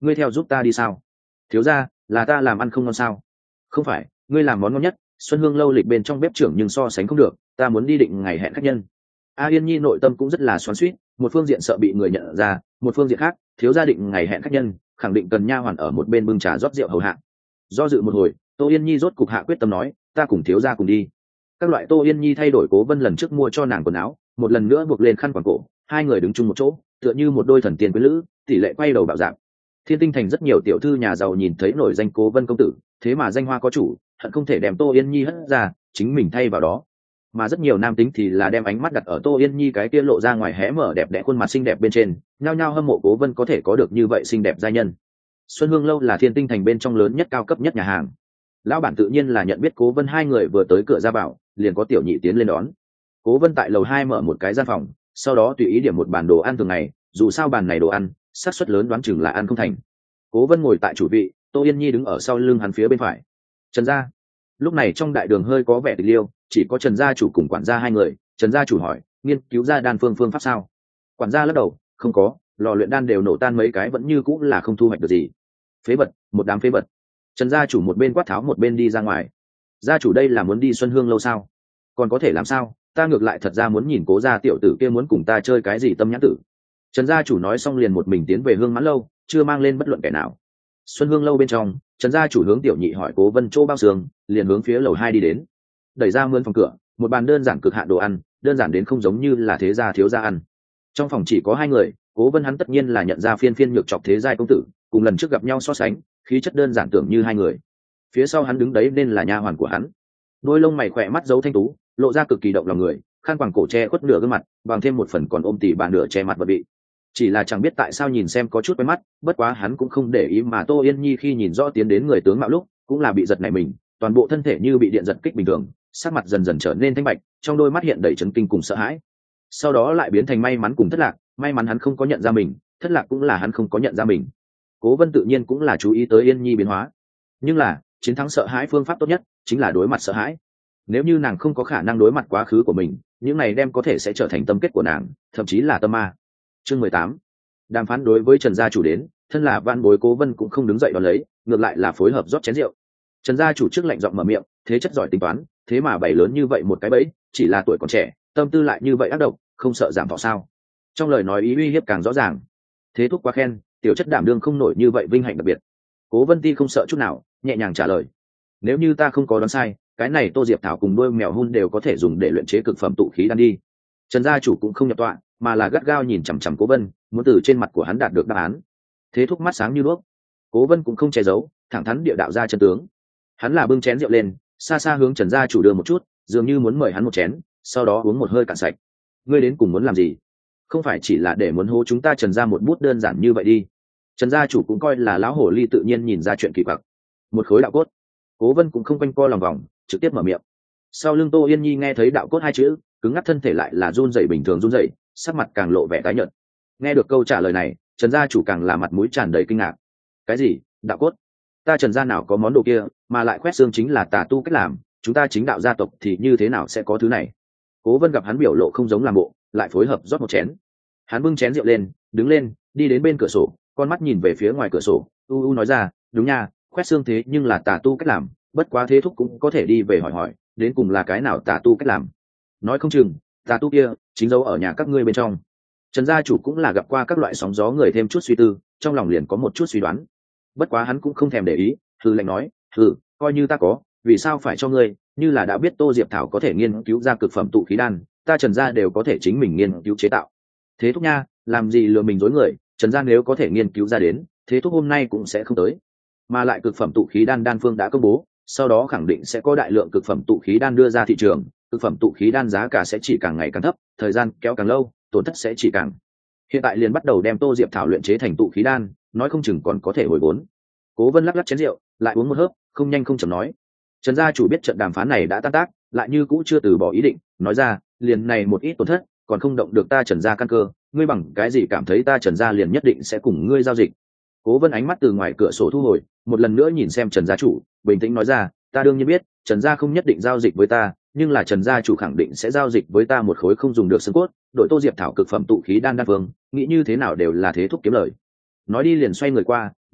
S1: ngươi theo giúp ta đi sao? Thiếu gia, là ta làm ăn không ngon sao? Không phải, ngươi làm món ngon nhất, Xuân Hương lâu lịch bên trong bếp trưởng nhưng so sánh không được, ta muốn đi định ngày hẹn khách nhân. A Yên Nhi nội tâm cũng rất là xoắn xuýt, một phương diện sợ bị người nhận ra, một phương diện khác, thiếu gia định ngày hẹn khách nhân, khẳng định cần nha hoàn ở một bên bưng trà rót rượu hầu hạ. Do dự một hồi, Tô Yên Nhi rốt cục hạ quyết tâm nói, ta cùng thiếu gia cùng đi. Các loại Tô Yên Nhi thay đổi Cố Vân lần trước mua cho nàng quần áo, một lần nữa buộc lên khăn quàng cổ, hai người đứng chung một chỗ, tựa như một đôi thần tiên quyến lữ, tỷ lệ quay đầu bạo dạng. Thiên Tinh Thành rất nhiều tiểu thư nhà giàu nhìn thấy nổi danh Cố Vân công tử, thế mà danh hoa có chủ, hận không thể đem Tô Yên Nhi hất ra, chính mình thay vào đó. Mà rất nhiều nam tính thì là đem ánh mắt đặt ở Tô Yên Nhi cái kia lộ ra ngoài hé mở đẹp đẽ khuôn mặt xinh đẹp bên trên, nhao nhao hâm mộ Cố Vân có thể có được như vậy xinh đẹp giai nhân. Xuân Hương lâu là Thiên Tinh Thành bên trong lớn nhất cao cấp nhất nhà hàng. Lão bản tự nhiên là nhận biết Cố Vân hai người vừa tới cửa ra vào, liền có tiểu nhị tiến lên đón. Cố Vân tại lầu 2 mở một cái gian phòng, sau đó tùy ý điểm một bàn đồ ăn thường ngày, dù sao bàn này đồ ăn, xác suất lớn đoán chừng là ăn không thành. Cố Vân ngồi tại chủ vị, Tô Yên Nhi đứng ở sau lưng hắn phía bên phải. Trần gia. Lúc này trong đại đường hơi có vẻ tịch liêu, chỉ có Trần gia chủ cùng quản gia hai người. Trần gia chủ hỏi, nghiên cứu ra đan phương pháp sao? Quản gia lắc đầu, không có, lò luyện đan đều nổ tan mấy cái vẫn như cũng là không thu hoạch được gì. Phế vật, một đám phế vật. Trần gia chủ một bên quát tháo một bên đi ra ngoài. Gia chủ đây là muốn đi Xuân Hương lâu sao? Còn có thể làm sao? Ta ngược lại thật ra muốn nhìn Cố gia tiểu tử kia muốn cùng ta chơi cái gì tâm nhãn tử. Trần gia chủ nói xong liền một mình tiến về Hương Mãn lâu, chưa mang lên bất luận kẻ nào. Xuân Hương lâu bên trong, Trần gia chủ hướng tiểu nhị hỏi Cố Vân chỗ bao xương, liền hướng phía lầu 2 đi đến. Đẩy ra mướn phòng cửa, một bàn đơn giản cực hạn đồ ăn, đơn giản đến không giống như là thế gia thiếu gia ăn. Trong phòng chỉ có hai người, Cố Vân hắn tất nhiên là nhận ra phiên phiên nhược chọc thế giai công tử, cùng lần trước gặp nhau so sánh, khí chất đơn giản tưởng như hai người. Phía sau hắn đứng đấy nên là nha hoàn của hắn. Đôi lông mày khỏe mắt giấu thanh tú, lộ ra cực kỳ động lòng người, khăn quàng cổ che khuất nửa gương mặt, bằng thêm một phần còn ôm tỉ bà nửa che mặt vật bị. Chỉ là chẳng biết tại sao nhìn xem có chút quen mắt, bất quá hắn cũng không để ý mà Tô Yên Nhi khi nhìn rõ tiến đến người tướng mạo lúc, cũng là bị giật nảy mình, toàn bộ thân thể như bị điện giật kích bình thường, sắc mặt dần dần trở nên thanh bạch, trong đôi mắt hiện đầy chấn kinh cùng sợ hãi. Sau đó lại biến thành may mắn cùng thất lạc, may mắn hắn không có nhận ra mình, thất lạc cũng là hắn không có nhận ra mình. Cố Vân tự nhiên cũng là chú ý tới Yên Nhi biến hóa, nhưng là chiến thắng sợ hãi phương pháp tốt nhất chính là đối mặt sợ hãi. Nếu như nàng không có khả năng đối mặt quá khứ của mình, những này đem có thể sẽ trở thành tâm kết của nàng, thậm chí là tâm ma. Chương 18. Đàm phán đối với Trần gia chủ đến, thân là van bối Cố Vân cũng không đứng dậy đón lấy, ngược lại là phối hợp rót chén rượu. Trần gia chủ trước lạnh giọng mở miệng, thế chất giỏi tính toán, thế mà bày lớn như vậy một cái bẫy, chỉ là tuổi còn trẻ, tâm tư lại như vậy ác độc, không sợ giảm thọ sao? Trong lời nói ý uy hiếp càng rõ ràng. Thế thúc quá khen, tiểu chất đảm đương không nổi như vậy vinh hạnh đặc biệt. Cố Vân Ti không sợ chút nào, nhẹ nhàng trả lời. Nếu như ta không có đoán sai, cái này Tô Diệp Thảo cùng đôi mèo hun đều có thể dùng để luyện chế cực phẩm tụ khí đan đi. Trần gia chủ cũng không nhập tọa, mà là gắt gao nhìn chằm chằm Cố Vân, muốn từ trên mặt của hắn đạt được đáp án. Thế thúc mắt sáng như đuốc. Cố Vân cũng không che giấu, thẳng thắn địa đạo ra chân tướng. Hắn là bưng chén rượu lên, xa xa hướng Trần gia chủ đưa một chút, dường như muốn mời hắn một chén, sau đó uống một hơi cạn sạch. Ngươi đến cùng muốn làm gì? Không phải chỉ là để muốn hố chúng ta Trần gia một bút đơn giản như vậy đi. Trần gia chủ cũng coi là lão hổ ly tự nhiên nhìn ra chuyện kỳ quặc. Một khối đạo cốt. Cố Vân cũng không quanh co lòng vòng, trực tiếp mở miệng. Sau lưng Tô Yên Nhi nghe thấy đạo cốt hai chữ, cứng ngắc thân thể lại là run rẩy bình thường run rẩy, sắc mặt càng lộ vẻ tái nhợt. Nghe được câu trả lời này, Trần gia chủ càng là mặt mũi tràn đầy kinh ngạc. Cái gì? Đạo cốt? Ta Trần gia nào có món đồ kia, mà lại khoét xương chính là tà tu cách làm, chúng ta chính đạo gia tộc thì như thế nào sẽ có thứ này? Cố Vân gặp hắn biểu lộ không giống làm bộ, lại phối hợp rót một chén. Hắn bưng chén rượu lên, đứng lên, đi đến bên cửa sổ, con mắt nhìn về phía ngoài cửa sổ, nói ra, đúng nha, khoét xương thế nhưng là tà tu cách làm, bất quá thế thúc cũng có thể đi về hỏi hỏi, đến cùng là cái nào tà tu cách làm. Nói không chừng, tà tu kia chính giấu ở nhà các ngươi bên trong. Trần gia chủ cũng là gặp qua các loại sóng gió người thêm chút suy tư, trong lòng liền có một chút suy đoán. Bất quá hắn cũng không thèm để ý, hừ lạnh nói, coi như ta có, vì sao phải cho ngươi, như là đã biết Tô Diệp Thảo có thể nghiên cứu ra cực phẩm tụ khí đan, ta Trần gia đều có thể chính mình nghiên cứu chế tạo. Thế thúc nha, làm gì lừa mình dối người, Trần gia nếu có thể nghiên cứu ra đến, thế thúc hôm nay cũng sẽ không tới. Mà lại cực phẩm tụ khí đan đan phương đã công bố, sau đó khẳng định sẽ có đại lượng cực phẩm tụ khí đan đưa ra thị trường, cực phẩm tụ khí đan giá cả sẽ chỉ càng ngày càng thấp, thời gian kéo càng lâu, tổn thất sẽ chỉ càng. Hiện tại liền bắt đầu đem Tô Diệp Thảo luyện chế thành tụ khí đan, nói không chừng còn có thể hồi vốn. Cố Vân lắc lắc chén rượu, lại uống một hớp, không nhanh không chậm nói. Trần gia chủ biết trận đàm phán này đã tan tác, lại như cũ chưa từ bỏ ý định, nói ra, liền này một ít tổn thất, còn không động được ta Trần gia căn cơ, ngươi bằng cái gì cảm thấy ta Trần gia liền nhất định sẽ cùng ngươi giao dịch? Cố Vân ánh mắt từ ngoài cửa sổ thu hồi, một lần nữa nhìn xem Trần gia chủ, bình tĩnh nói ra, ta đương nhiên biết, Trần gia không nhất định giao dịch với ta, nhưng là Trần gia chủ khẳng định sẽ giao dịch với ta một khối không dùng được xương cốt, đội Tô Diệp Thảo cực phẩm tụ khí đan đan phương, nghĩ như thế nào đều là thế thúc kiếm lời. Nói đi liền xoay người qua,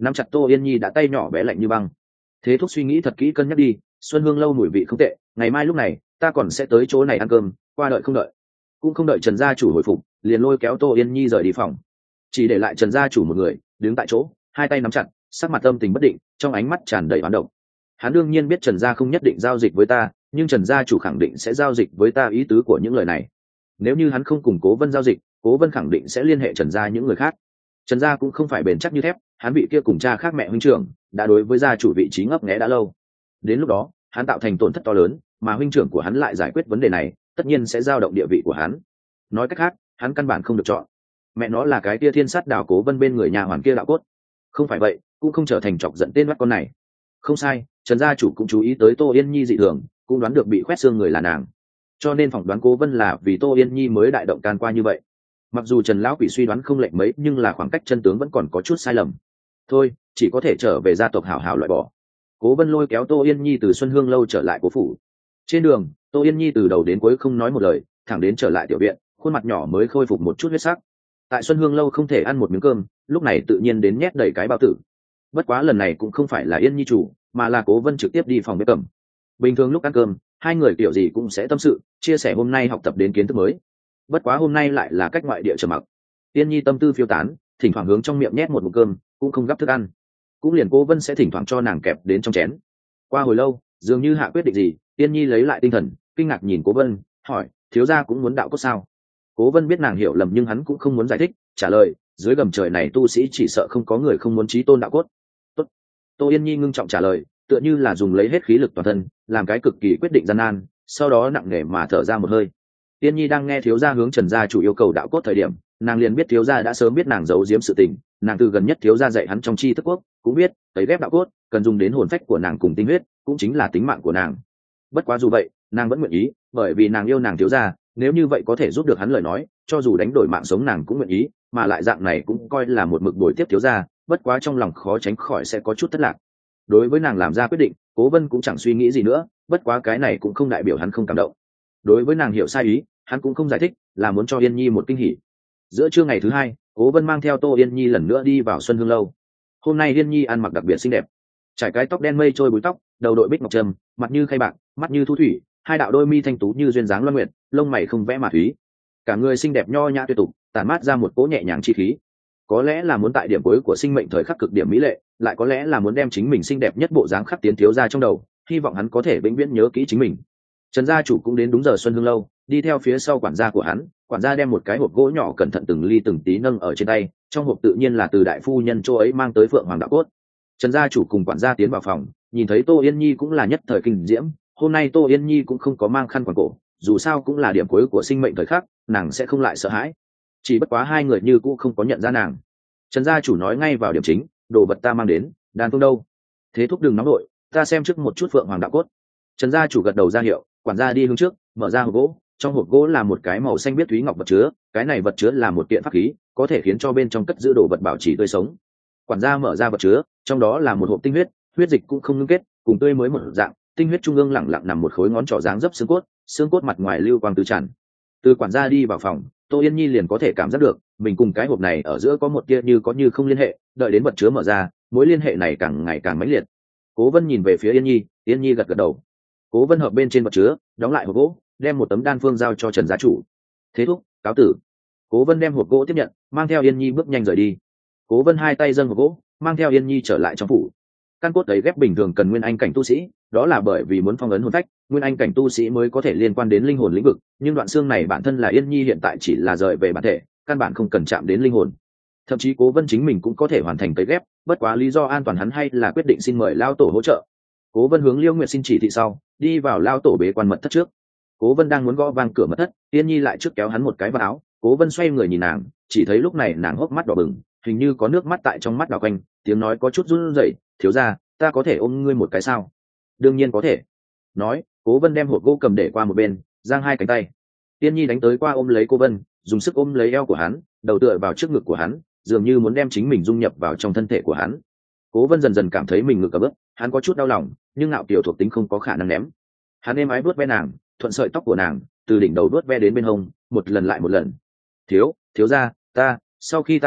S1: nắm chặt Tô Yên Nhi đã tay nhỏ bé lạnh như băng. Thế thúc suy nghĩ thật kỹ cân nhắc đi, Xuân Hương lâu mùi vị không tệ, ngày mai lúc này ta còn sẽ tới chỗ này ăn cơm, qua đợi không đợi. Cũng không đợi Trần gia chủ hồi phục, liền lôi kéo Tô Yên Nhi rời đi phòng, chỉ để lại Trần gia chủ một người đứng tại chỗ, hai tay nắm chặt, sắc mặt âm tình bất định, trong ánh mắt tràn đầy oán độc. Hắn đương nhiên biết Trần gia không nhất định giao dịch với ta, nhưng Trần gia chủ khẳng định sẽ giao dịch với ta, ý tứ của những lời này. Nếu như hắn không cùng Cố Vân giao dịch, Cố Vân khẳng định sẽ liên hệ Trần gia những người khác. Trần gia cũng không phải bền chắc như thép, hắn bị kia cùng cha khác mẹ huynh trưởng, đã đối với gia chủ vị trí ngấp nghé đã lâu. Đến lúc đó, hắn tạo thành tổn thất to lớn, mà huynh trưởng của hắn lại giải quyết vấn đề này, tất nhiên sẽ dao động địa vị của hắn. Nói cách khác, hắn căn bản không được chọn. Mẹ nó là cái kia thiên sát đào Cố Vân bên người nhà hoàn kia đạo cốt. Không phải vậy, cũng không trở thành chọc giận tên mắt con này. Không sai, Trần gia chủ cũng chú ý tới Tô Yên Nhi dị thường, cũng đoán được bị khoét xương người là nàng, cho nên phỏng đoán Cố Vân là vì Tô Yên Nhi mới đại động can qua như vậy. Mặc dù Trần lão quỷ suy đoán không lệch mấy, nhưng là khoảng cách chân tướng vẫn còn có chút sai lầm. Thôi, chỉ có thể trở về gia tộc hảo hảo loại bỏ. Cố Vân lôi kéo Tô Yên Nhi từ Xuân Hương lâu trở lại cố phủ. Trên đường, Tô Yên Nhi từ đầu đến cuối không nói một lời, thẳng đến trở lại tiểu viện, khuôn mặt nhỏ mới khôi phục một chút huyết sắc. Tại Xuân Hương lâu không thể ăn một miếng cơm, lúc này tự nhiên đến nhét đầy cái bao tử. Bất quá lần này cũng không phải là Yên Nhi chủ, mà là Cố Vân trực tiếp đi phòng bếp cầm. Bình thường lúc ăn cơm, hai người kiểu gì cũng sẽ tâm sự, chia sẻ hôm nay học tập đến kiến thức mới. Bất quá hôm nay lại là cách ngoại địa trầm mặc. Yên Nhi tâm tư phiêu tán, thỉnh thoảng hướng trong miệng nhét một ngụm cơm, cũng không gắp thức ăn. Cũng liền Cố Vân sẽ thỉnh thoảng cho nàng kẹp đến trong chén. Qua hồi lâu, dường như hạ quyết định gì, Yên Nhi lấy lại tinh thần, kinh ngạc nhìn Cố Vân, hỏi: thiếu gia cũng muốn đạo cốt sao? Cố Vân biết nàng hiểu lầm nhưng hắn cũng không muốn giải thích, trả lời: dưới gầm trời này tu sĩ chỉ sợ không có người không muốn chí tôn đạo cốt. Tốt. Tô Yên Nhi ngưng trọng trả lời, tựa như là dùng lấy hết khí lực toàn thân, làm cái cực kỳ quyết định gian nan, sau đó nặng nề mà thở ra một hơi. Yên Nhi đang nghe thiếu gia hướng Trần gia chủ yêu cầu đạo cốt thời điểm, nàng liền biết thiếu gia đã sớm biết nàng giấu giếm sự tình, nàng từ gần nhất thiếu gia dạy hắn trong chi thức quốc, cũng biết, tấy ghép đạo cốt, cần dùng đến hồn phách của nàng cùng tinh huyết, cũng chính là tính mạng của nàng. Bất quá dù vậy, nàng vẫn nguyện ý, bởi vì nàng yêu nàng thiếu gia, nếu như vậy có thể giúp được hắn lời nói, cho dù đánh đổi mạng sống nàng cũng nguyện ý, mà lại dạng này cũng coi là một mực bồi tiếp thiếu gia, bất quá trong lòng khó tránh khỏi sẽ có chút thất lạc. Đối với nàng làm ra quyết định, Cố Vân cũng chẳng suy nghĩ gì nữa, bất quá cái này cũng không đại biểu hắn không cảm động. Đối với nàng hiểu sai ý, hắn cũng không giải thích, là muốn cho Yên Nhi một kinh hỉ. Giữa trưa ngày thứ hai, Cố Vân mang theo Tô Yên Nhi lần nữa đi vào Xuân Hương lâu. Hôm nay Yên Nhi ăn mặc đặc biệt xinh đẹp, trải cái tóc đen mây trôi búi tóc, đầu đội bích ngọc trâm, mặt như khay bạc, mắt như thu thủy, hai đạo đôi mi thanh tú như duyên dáng loan nguyệt, lông mày không vẽ mà thúy, cả người xinh đẹp nho nhã tuyệt tục, tản mát ra một cỗ nhẹ nhàng chi khí. Có lẽ là muốn tại điểm cuối của sinh mệnh thời khắc cực điểm mỹ lệ, lại có lẽ là muốn đem chính mình xinh đẹp nhất bộ dáng khắc tiến thiếu gia trong đầu, hy vọng hắn có thể vĩnh viễn nhớ kỹ chính mình. Trần gia chủ cũng đến đúng giờ Xuân Hương lâu, đi theo phía sau quản gia của hắn, quản gia đem một cái hộp gỗ nhỏ cẩn thận từng ly từng tí nâng ở trên tay, trong hộp tự nhiên là từ đại phu nhân chỗ ấy mang tới Phượng Hoàng đạo cốt. Trần gia chủ cùng quản gia tiến vào phòng, nhìn thấy Tô Yên Nhi cũng là nhất thời kinh diễm, hôm nay Tô Yên Nhi cũng không có mang khăn quàng cổ, dù sao cũng là điểm cuối của sinh mệnh thời khắc, nàng sẽ không lại sợ hãi. Chỉ bất quá hai người như cũng không có nhận ra nàng. Trần gia chủ nói ngay vào điểm chính, đồ vật ta mang đến, đan phương đâu? Thế thúc đừng nóng đội, ta xem trước một chút Phượng Hoàng đạo cốt. Trần gia chủ gật đầu ra hiệu, quản gia đi hướng trước, mở ra hộp gỗ, trong hộp gỗ là một cái màu xanh biếc thúy ngọc vật chứa, cái này vật chứa là một kiện pháp khí, có thể khiến cho bên trong cất giữ đồ vật bảo trì tươi sống. Quản gia mở ra vật chứa, trong đó là một hộp tinh huyết, huyết dịch cũng không ngưng kết, cùng tươi mới một dạng, tinh huyết trung ương lẳng lặng nằm một khối ngón trỏ dáng dấp xương cốt mặt ngoài lưu quang tứ tràn. Từ quản gia đi vào phòng, Tô Yên Nhi liền có thể cảm giác được, mình cùng cái hộp này ở giữa có một tia như có như không liên hệ, đợi đến vật chứa mở ra, mối liên hệ này càng ngày càng mãnh liệt. Cố Vân nhìn về phía Yên Nhi gật gật đầu. Cố Vân hợp bên trên vật chứa, đóng lại hộp gỗ, đem một tấm đan phương giao cho Trần gia chủ. Thế thúc, cáo tử. Cố Vân đem hộp gỗ tiếp nhận, mang theo Yên Nhi bước nhanh rời đi. Cố Vân hai tay dâng hộp gỗ, mang theo Yên Nhi trở lại trong phủ. Căn cốt ấy ghép bình thường cần nguyên anh cảnh tu sĩ, đó là bởi vì muốn phong ấn hồn phách, nguyên anh cảnh tu sĩ mới có thể liên quan đến linh hồn lĩnh vực, nhưng đoạn xương này bản thân là Yên Nhi hiện tại chỉ là rời về bản thể, căn bản không cần chạm đến linh hồn. Thậm chí Cố Vân chính mình cũng có thể hoàn thành cấy ghép, bất quá lý do an toàn hắn hay là quyết định xin mời lao tổ hỗ trợ. Cố Vân hướng Liêu Nguyệt xin chỉ thị sau, đi vào lao tổ bế quan mật thất trước. Cố Vân đang muốn gõ vang cửa mật thất, Yên Nhi lại trước kéo hắn một cái vào áo. Cố Vân xoay người nhìn nàng, chỉ thấy lúc này nàng hốc mắt đỏ bừng, hình như có nước mắt tại trong mắt đảo quanh, tiếng nói có chút run rẩy, thiếu gia, ta có thể ôm ngươi một cái sao? Đương nhiên có thể. Nói, Cố Vân đem hộp gỗ cầm để qua một bên, giang hai cánh tay. Yên Nhi đánh tới qua ôm lấy Cố Vân, dùng sức ôm lấy eo của hắn, đầu tựa vào trước ngực của hắn, dường như muốn đem chính mình dung nhập vào trong thân thể của hắn. Cố Vân dần dần cảm thấy mình ngực ấm ức, hắn có chút đau lòng, nhưng ngạo kiều thuộc tính không có khả năng ném. Hắn êm ái vuốt ve nàng, thuận sợi tóc của nàng, từ đỉnh đầu vuốt ve đến bên hông, một lần lại một lần. Thiếu gia, ta, sau khi ta chết,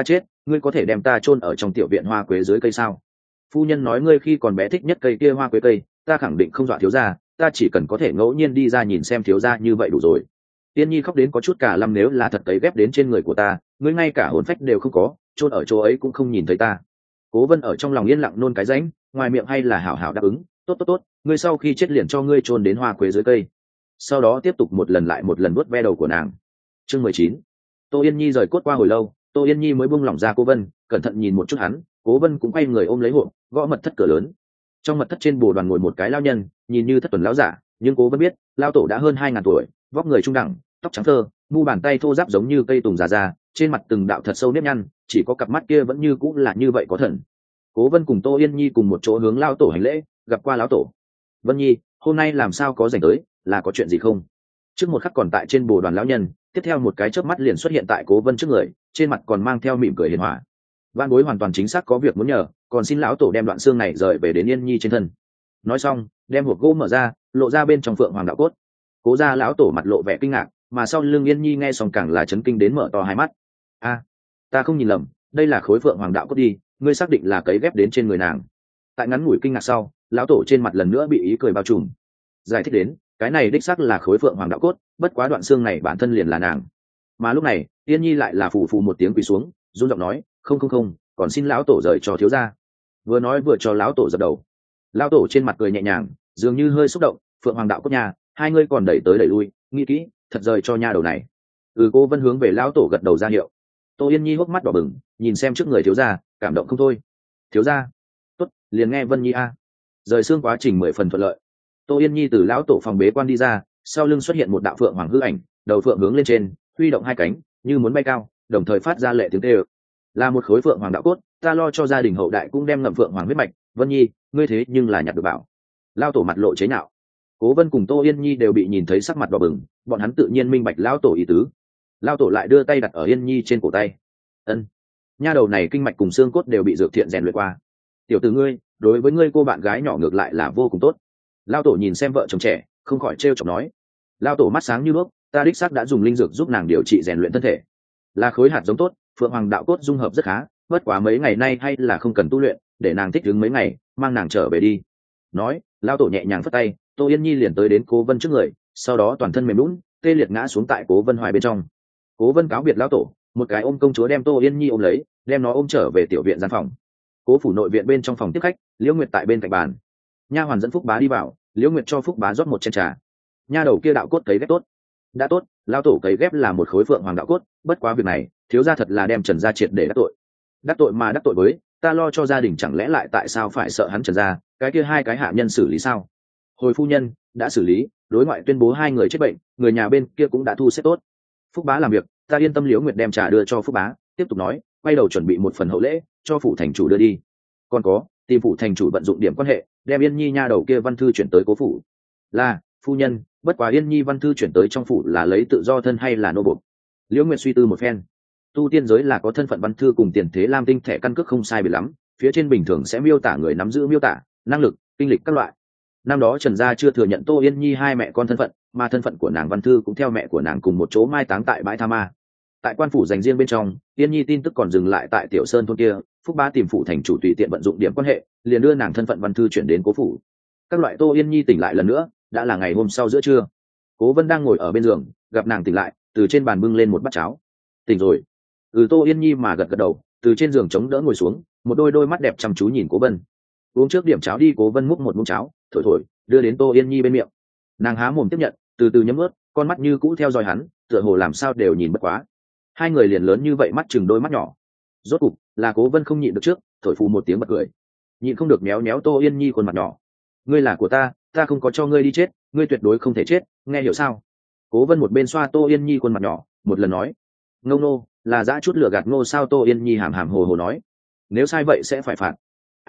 S1: ngươi có thể đem ta chôn ở trong tiểu viện hoa quế dưới cây sao? Phu nhân nói ngươi khi còn bé thích nhất cây kia hoa quế cây, ta khẳng định không dọa thiếu gia, ta chỉ cần có thể ngẫu nhiên đi ra nhìn xem thiếu gia như vậy đủ rồi. Tiên nhi khóc đến có chút cả lâm, nếu là thật cấy ghép đến trên người của ta, ngươi ngay cả hồn phách đều không có, chôn ở chỗ ấy cũng không nhìn thấy ta. Cố Vân ở trong lòng yên lặng nôn cái rãnh, ngoài miệng hay là hảo hảo đáp ứng, tốt tốt tốt, ngươi sau khi chết liền cho ngươi chôn đến hoa quế dưới cây. Sau đó tiếp tục một lần lại một lần vuốt ve đầu của nàng. Chương 19. Tô Yên Nhi rời cốt qua hồi lâu, Tô Yên Nhi mới buông lỏng ra Cố Vân, cẩn thận nhìn một chút hắn, Cố Vân cũng quay người ôm lấy hộp, gõ mật thất cửa lớn. Trong mật thất trên bồ đoàn ngồi một cái lão nhân, nhìn như thất tuần lão giả, nhưng Cố Vân biết, lão tổ đã hơn 2000 tuổi, vóc người trung đẳng, tóc trắng thơ, mu bàn tay thô ráp giống như cây tùng già, trên mặt từng đạo thật sâu nếp nhăn, chỉ có cặp mắt kia vẫn như cũng là như vậy có thần. Cố Vân cùng Tô Yên Nhi cùng một chỗ hướng lão tổ hành lễ, gặp qua lão tổ. Vân Nhi, hôm nay làm sao có rảnh tới, là có chuyện gì không? Trước một khắc còn tại trên bồ đoàn lão nhân, tiếp theo một cái chớp mắt liền xuất hiện tại Cố Vân trước người, trên mặt còn mang theo mỉm cười hiền hòa. Vạn bối hoàn toàn chính xác có việc muốn nhờ, còn xin lão tổ đem đoạn xương này rời về đến Yên Nhi trên thân. Nói xong, đem hộp gỗ mở ra, lộ ra bên trong phượng hoàng đạo cốt. Cố gia lão tổ mặt lộ vẻ kinh ngạc, mà sau lưng Yên Nhi nghe xong càng là chấn kinh đến mở to hai mắt. A, ta không nhìn lầm, đây là khối phượng hoàng đạo cốt đi, ngươi xác định là cấy ghép đến trên người nàng. Tại ngắn ngủi kinh ngạc sau, lão tổ trên mặt lần nữa bị ý cười bao trùm. Giải thích đến, cái này đích xác là khối phượng hoàng đạo cốt, bất quá đoạn xương này bản thân liền là nàng. Mà lúc này, Yên Nhi lại là phù phù một tiếng quỳ xuống, run giọng nói, không, còn xin lão tổ rời cho thiếu gia. Vừa nói vừa cho lão tổ dập đầu. Lão tổ trên mặt cười nhẹ nhàng, dường như hơi xúc động, phượng hoàng đạo cốt nhà, hai ngươi còn đẩy tới đẩy lui, nghĩ kỹ, thật rời cho nha đầu này. Cô Vân hướng về lão tổ gật đầu ra hiệu. Tô Yên Nhi hốc mắt đỏ bừng, nhìn xem trước người thiếu gia, cảm động không thôi. Thiếu gia, tốt, liền nghe Vân Nhi a. Rời xương quá trình 10 phần thuận lợi. Tô Yên Nhi từ lão tổ phòng bế quan đi ra, sau lưng xuất hiện một đạo phượng hoàng hư ảnh, đầu phượng hướng lên trên, huy động hai cánh, như muốn bay cao, đồng thời phát ra lệ tiếng tê ơ. Là một khối phượng hoàng đạo cốt, ta lo cho gia đình hậu đại cũng đem ngậm phượng hoàng huyết mạch. Vân Nhi, ngươi thế nhưng là nhặt được bảo. Lão tổ mặt lộ chế nhạo. Cố Vân cùng Tô Yên Nhi đều bị nhìn thấy sắc mặt đỏ bừng, bọn hắn tự nhiên minh bạch lão tổ ý tứ. Lão tổ lại đưa tay đặt ở Yên Nhi trên cổ tay. Ân, nha đầu này kinh mạch cùng xương cốt đều bị dược thiện rèn luyện qua. Tiểu tử ngươi, đối với ngươi cô bạn gái nhỏ ngược lại là vô cùng tốt. Lão tổ nhìn xem vợ chồng trẻ, không khỏi trêu chọc nói. Lão tổ mắt sáng như đuốc, ta đích xác đã dùng linh dược giúp nàng điều trị rèn luyện thân thể. Là khối hạt giống tốt, phượng hoàng đạo cốt dung hợp rất khá, bất quá mấy ngày nay hay là không cần tu luyện, để nàng thích ứng mấy ngày, mang nàng trở về đi. Nói, lão tổ nhẹ nhàng phất tay, Tô Yên Nhi liền tới đến Cố Vân trước người, sau đó toàn thân mềm nhũn, tê liệt ngã xuống tại Cố Vân hoài bên trong. Cố Vân cáo biệt lão tổ, một cái ôm công chúa đem Tô Yên Nhi ôm lấy, đem nó ôm trở về tiểu viện gian phòng. Cố phủ nội viện bên trong phòng tiếp khách, Liễu Nguyệt tại bên cạnh bàn. Nha hoàn dẫn Phúc Bá đi vào, Liễu Nguyệt cho Phúc Bá rót một chén trà. Nha đầu kia đạo cốt cấy ghép tốt. Đã tốt, lão tổ cấy ghép là một khối phượng hoàng đạo cốt, bất quá việc này, thiếu gia thật là đem Trần gia triệt để đắc tội. Đắc tội mà đắc tội với, ta lo cho gia đình chẳng lẽ lại tại sao phải sợ hắn Trần gia, cái kia hai cái hạ nhân xử lý sao? Hồi phu nhân, đã xử lý, đối ngoại tuyên bố hai người chết bệnh, người nhà bên kia cũng đã thu xếp tốt. Phúc Bá làm việc, ta yên tâm. Liễu Nguyệt đem trà đưa cho Phúc Bá, tiếp tục nói, quay đầu chuẩn bị một phần hậu lễ cho phủ thành chủ đưa đi. Còn có, tìm phủ thành chủ vận dụng điểm quan hệ, đem Yên Nhi nha đầu kia văn thư chuyển tới Cố phủ. Là phu nhân, bất quá Yên Nhi văn thư chuyển tới trong phủ là lấy tự do thân hay là nô bộc? Liễu Nguyệt suy tư một phen. Tu tiên giới là có thân phận văn thư cùng tiền thế lam tinh thẻ căn cước không sai biệt lắm, phía trên bình thường sẽ miêu tả người nắm giữ miêu tả năng lực, kinh lịch các loại. Năm đó Trần gia chưa thừa nhận Tô Yên Nhi hai mẹ con thân phận, mà thân phận của nàng văn thư cũng theo mẹ của nàng cùng một chỗ mai táng tại bãi Tha Ma. Tại quan phủ dành riêng bên trong, Yên Nhi tin tức còn dừng lại tại Tiểu Sơn thôn kia, Phúc Bá tìm phủ thành chủ tùy tiện vận dụng điểm quan hệ, liền đưa nàng thân phận văn thư chuyển đến Cố phủ. Các loại Tô Yên Nhi tỉnh lại lần nữa, đã là ngày hôm sau giữa trưa. Cố Vân đang ngồi ở bên giường, gặp nàng tỉnh lại, từ trên bàn bưng lên một bát cháo. Tỉnh rồi. Tô Yên Nhi mà gật gật đầu, từ trên giường chống đỡ ngồi xuống, một đôi mắt đẹp chăm chú nhìn Cố Vân. Uống trước điểm cháo đi. Cố Vân múc một muỗng cháo, thổi đưa đến Tô Yên Nhi bên miệng. Nàng há mồm tiếp nhận, từ từ nhấm ướt, con mắt như cũ theo dõi hắn, tựa hồ làm sao đều nhìn bất quá. Hai người liền lớn như vậy mắt chừng đôi mắt nhỏ. Rốt cục là Cố Vân không nhịn được trước, thổi phù một tiếng bật cười, nhịn không được méo méo Tô Yên Nhi khuôn mặt nhỏ. Ngươi là của ta, ta không có cho ngươi đi chết, ngươi tuyệt đối không thể chết, nghe hiểu sao? Cố Vân một bên xoa Tô Yên Nhi khuôn mặt nhỏ, một lần nói. Ngông nô, là dã chút lửa gạt ngô sao? Tô Yên Nhi hàm hàm hồ hồ nói. Nếu sai vậy sẽ phải phạt.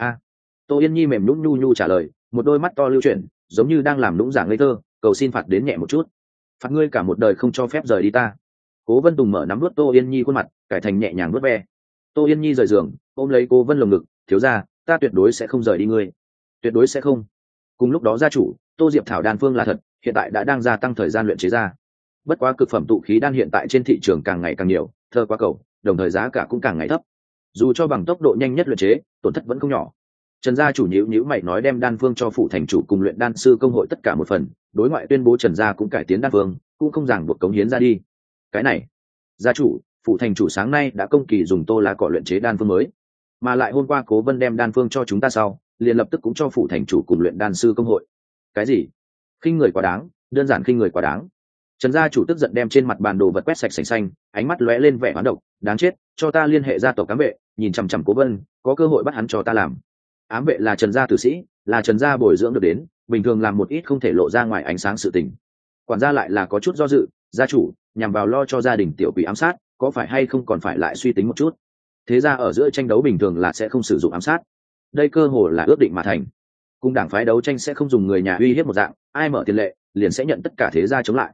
S1: Tô Yên Nhi mềm nhũn nhu nhu trả lời, một đôi mắt to lưu chuyển, giống như đang làm lũng giảng ngây thơ, cầu xin phạt đến nhẹ một chút. Phạt ngươi cả một đời không cho phép rời đi ta. Cố Vân Tùng mở nắm vuốt Tô Yên Nhi khuôn mặt, cải thành nhẹ nhàng vuốt ve. Tô Yên Nhi rời giường, ôm lấy Cố Vân lồng ngực, thiếu gia, ta tuyệt đối sẽ không rời đi ngươi, tuyệt đối sẽ không. Cùng lúc đó gia chủ Tô Diệp thảo đan phương là thật, hiện tại đã đang gia tăng thời gian luyện chế ra. Bất quá cực phẩm tụ khí đan hiện tại trên thị trường càng ngày càng nhiều, thơ quá cầu, đồng thời giá cả cũng càng ngày thấp. dù cho bằng tốc độ nhanh nhất luyện chế tổn thất vẫn không nhỏ. Trần gia chủ nhíu mày nói đem đan phương cho phủ thành chủ cùng luyện đan sư công hội tất cả một phần, đối ngoại tuyên bố Trần gia cũng cải tiến đan phương, cũng không ràng buộc cống hiến ra đi. Cái này, gia chủ, phủ thành chủ sáng nay đã công kỳ dùng tô lá cỏ luyện chế đan phương mới, mà lại hôm qua Cố Vân đem đan phương cho chúng ta sau, liền lập tức cũng cho phủ thành chủ cùng luyện đan sư công hội. Cái gì? Khinh người quá đáng, đơn giản khinh người quá đáng. Trần gia chủ tức giận đem trên mặt bàn đồ vật quét sạch sành xanh, ánh mắt lóe lên vẻ hoán độc, đáng chết, cho ta liên hệ gia tộc ám vệ, nhìn chằm chằm Cố Vân, có cơ hội bắt hắn cho ta làm. Ám vệ là Trần gia tử sĩ, là Trần gia bồi dưỡng được đến, bình thường làm một ít không thể lộ ra ngoài ánh sáng sự tình. Quản gia lại là có chút do dự, gia chủ, nhằm vào lo cho gia đình tiểu quỷ ám sát, có phải hay không còn phải lại suy tính một chút. Thế ra ở giữa tranh đấu bình thường là sẽ không sử dụng ám sát, đây cơ hồ là ước định mà thành. Cùng đảng phái đấu tranh sẽ không dùng người nhà uy hiếp một dạng, ai mở tiền lệ liền sẽ nhận tất cả thế gia chống lại.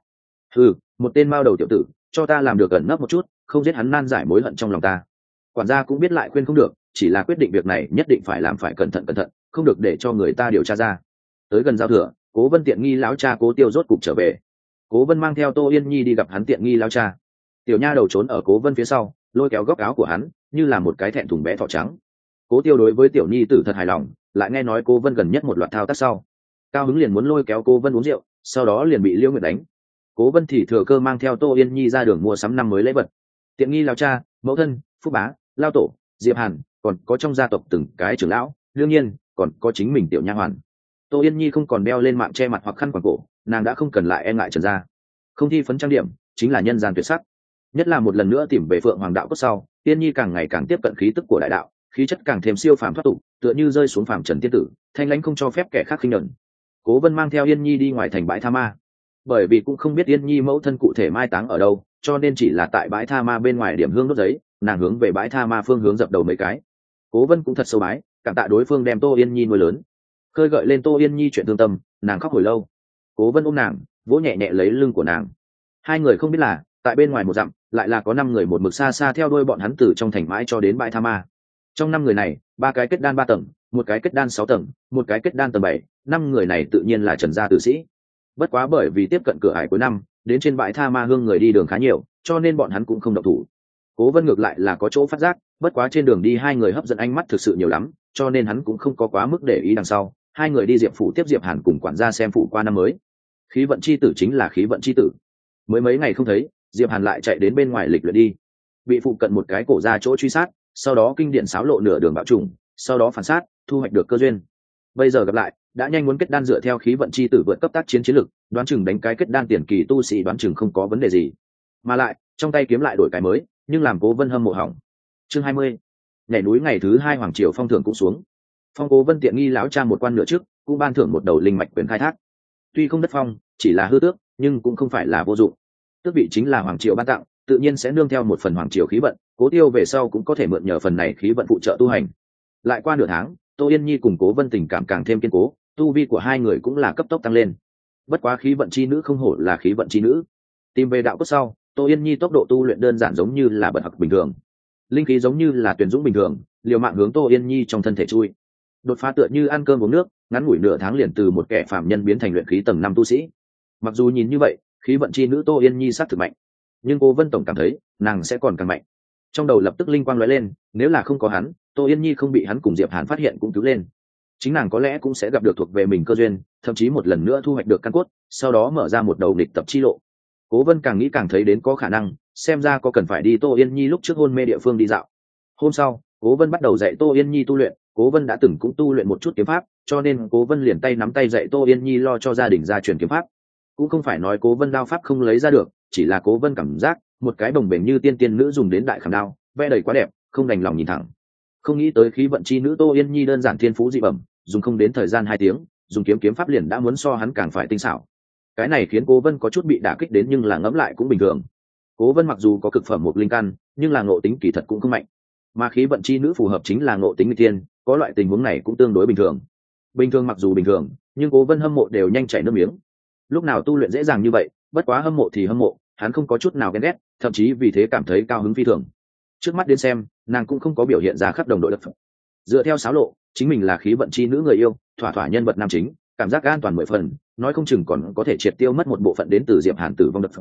S1: Một tên mao đầu tiểu tử, cho ta làm được ẩn nấp một chút, không giết hắn nan giải mối hận trong lòng ta. Quản gia cũng biết lại khuyên không được, chỉ là quyết định việc này nhất định phải làm, phải cẩn thận, không được để cho người ta điều tra ra. Tới gần giao thừa, Cố Vân tiện nghi lão cha Cố Tiêu rốt cục trở về. Cố Vân mang theo Tô Yên Nhi đi gặp hắn tiện nghi lão cha. Tiểu nha đầu trốn ở Cố Vân phía sau, lôi kéo góc áo của hắn, như là một cái thẹn thùng bé thỏ trắng. Cố Tiêu đối với tiểu nhi tử thật hài lòng, lại nghe nói Cố Vân gần nhất một loạt thao tác sau, cao hứng liền muốn lôi kéo Cố Vân uống rượu, sau đó liền bị Liêu Nguyệt đánh. Cố Vân thì thừa cơ mang theo Tô Yên Nhi ra đường mua sắm năm mới lễ vật. Tiện nghi lão cha, mẫu thân, phúc bá, lao tổ, Diệp Hàn, còn có trong gia tộc từng cái trưởng lão, đương nhiên còn có chính mình tiểu nha hoàn. Tô Yên Nhi không còn đeo lên mạng che mặt hoặc khăn quàng cổ, nàng đã không cần lại e ngại Trần gia. Không thi phấn trang điểm, chính là nhân gian tuyệt sắc. Nhất là một lần nữa tìm về Phượng Hoàng đạo cốt sau, Yên Nhi càng ngày càng tiếp cận khí tức của đại đạo, khí chất càng thêm siêu phàm thoát tục, tựa như rơi xuống phàm trần tiên tử, thanh lãnh không cho phép kẻ khác khinh nhẫn. Cố Vân mang theo Yên Nhi đi ngoài thành bãi Tha Ma, bởi vì cũng không biết Yên Nhi mẫu thân cụ thể mai táng ở đâu, cho nên chỉ là tại bãi Tha Ma bên ngoài điểm hương đốt giấy, nàng hướng về bãi Tha Ma phương hướng dập đầu mấy cái. Cố Vân cũng thật sâu bái, cảm tạ đối phương đem Tô Yên Nhi nuôi lớn, khơi gợi lên Tô Yên Nhi chuyện thương tâm, nàng khóc hồi lâu. Cố Vân ôm nàng, vỗ nhẹ nhẹ lấy lưng của nàng. Hai người không biết là tại bên ngoài một dặm lại là có 5 người một mực xa xa theo đuôi bọn hắn từ trong thành mãi cho đến bãi Tha Ma. Trong 5 người này, 3 cái kết đan 3 tầng, một cái kết đan 6 tầng, một cái kết đan tầng 7, 5 người này tự nhiên là Trần gia tử sĩ. Bất quá bởi vì tiếp cận cửa ải cuối năm, đến trên bãi Tha Ma hương người đi đường khá nhiều, cho nên bọn hắn cũng không động thủ. Cố Vân ngược lại là có chỗ phát giác, bất quá trên đường đi hai người hấp dẫn ánh mắt thực sự nhiều lắm, cho nên hắn cũng không có quá mức để ý đằng sau. Hai người đi Diệp phủ tiếp Diệp Hàn cùng quản gia xem phủ qua năm mới. Khí vận chi tử chính là khí vận chi tử. Mới mấy ngày không thấy, Diệp Hàn lại chạy đến bên ngoài lịch luyện đi, bị phụ cận một cái cổ ra chỗ truy sát, sau đó kinh điển xáo lộ nửa đường bạo trùng, sau đó phản sát, thu hoạch được cơ duyên. Bây giờ gặp lại, đã nhanh muốn kết đan dựa theo khí vận chi tử vượt cấp tác chiến chiến lực, đoán chừng đánh cái kết đan tiền kỳ tu sĩ đoán chừng không có vấn đề gì. Mà lại, trong tay kiếm lại đổi cái mới, nhưng làm Cố Vân hâm mộ hỏng. Chương 20. Nhảy núi ngày thứ 2 hoàng triều phong thưởng cũng xuống. Phong Cố Vân tiện nghi lão cha một quan nửa trước, cũng ban thưởng một đầu linh mạch quyền khai thác. Tuy không đất phong, chỉ là hư tước, nhưng cũng không phải là vô dụng. Tước vị chính là hoàng triều ban tặng, tự nhiên sẽ nương theo một phần hoàng triều khí vận, Cố Tiêu về sau cũng có thể mượn nhờ phần này khí vận phụ trợ tu hành. Lại qua nửa tháng, Tô Yên Nhi cùng Cố Vân tình cảm càng thêm kiên cố, tu vi của hai người cũng là cấp tốc tăng lên. Bất quá khí vận chi nữ không hổ là khí vận chi nữ. Tìm về đạo cốt sau, Tô Yên Nhi tốc độ tu luyện đơn giản giống như là bật học bình thường, linh khí giống như là tuyển dũng bình thường, liều mạng hướng Tô Yên Nhi trong thân thể chui. Đột phá tựa như ăn cơm uống nước, ngắn ngủi nửa tháng liền từ một kẻ phàm nhân biến thành luyện khí tầng 5 tu sĩ. Mặc dù nhìn như vậy, khí vận chi nữ Tô Yên Nhi sát thực mạnh, nhưng Cố Vân tổng cảm thấy nàng sẽ còn càng mạnh. Trong đầu lập tức linh quang lóe lên, nếu là không có hắn, Tô Yên Nhi không bị hắn cùng Diệp Hàn phát hiện cũng cứu lên, chính nàng có lẽ cũng sẽ gặp được thuộc về mình cơ duyên, thậm chí một lần nữa thu hoạch được căn cốt, sau đó mở ra một đầu nghịch tập chi lộ. Cố Vân càng nghĩ càng thấy đến có khả năng, xem ra có cần phải đi Tô Yên Nhi lúc trước hôn mê địa phương đi dạo. Hôm sau, Cố Vân bắt đầu dạy Tô Yên Nhi tu luyện, Cố Vân đã từng cũng tu luyện một chút kiếm pháp, cho nên Cố Vân liền tay nắm tay dạy Tô Yên Nhi lo cho gia đình gia truyền kiếm pháp. Cũng không phải nói Cố Vân đao pháp không lấy ra được, chỉ là Cố Vân cảm giác một cái bồng bềnh như tiên tiên nữ dùng đến đại khảm đao, vẽ đầy quá đẹp, không đành lòng nhìn thẳng. Không nghĩ tới khí vận chi nữ Tô Yên Nhi đơn giản thiên phú dị bẩm, dùng không đến thời gian 2 tiếng, dùng kiếm pháp liền đã muốn so hắn càng phải tinh xảo. Cái này khiến Cố Vân có chút bị đả kích đến, nhưng là ngẫm lại cũng bình thường. Cố Vân mặc dù có cực phẩm một linh căn, nhưng là ngộ tính kỳ thật cũng không mạnh. Mà khí vận chi nữ phù hợp chính là ngộ tính nghịch thiên, có loại tình huống này cũng tương đối bình thường. Bình thường mặc dù bình thường, nhưng Cố Vân hâm mộ đều nhanh chảy nước miếng. Lúc nào tu luyện dễ dàng như vậy, bất quá hâm mộ thì hâm mộ, hắn không có chút nào ghen ghét, thậm chí vì thế cảm thấy cao hứng phi thường. Trước mắt đến xem, nàng cũng không có biểu hiện ra khắp đồng đội đất phẩm. Dựa theo xáo lộ, chính mình là khí vận chi nữ người yêu, thỏa thỏa nhân vật nam chính, cảm giác an toàn 10 phần, nói không chừng còn có thể triệt tiêu mất một bộ phận đến từ Diệp Hàn tử vong đất phẩm.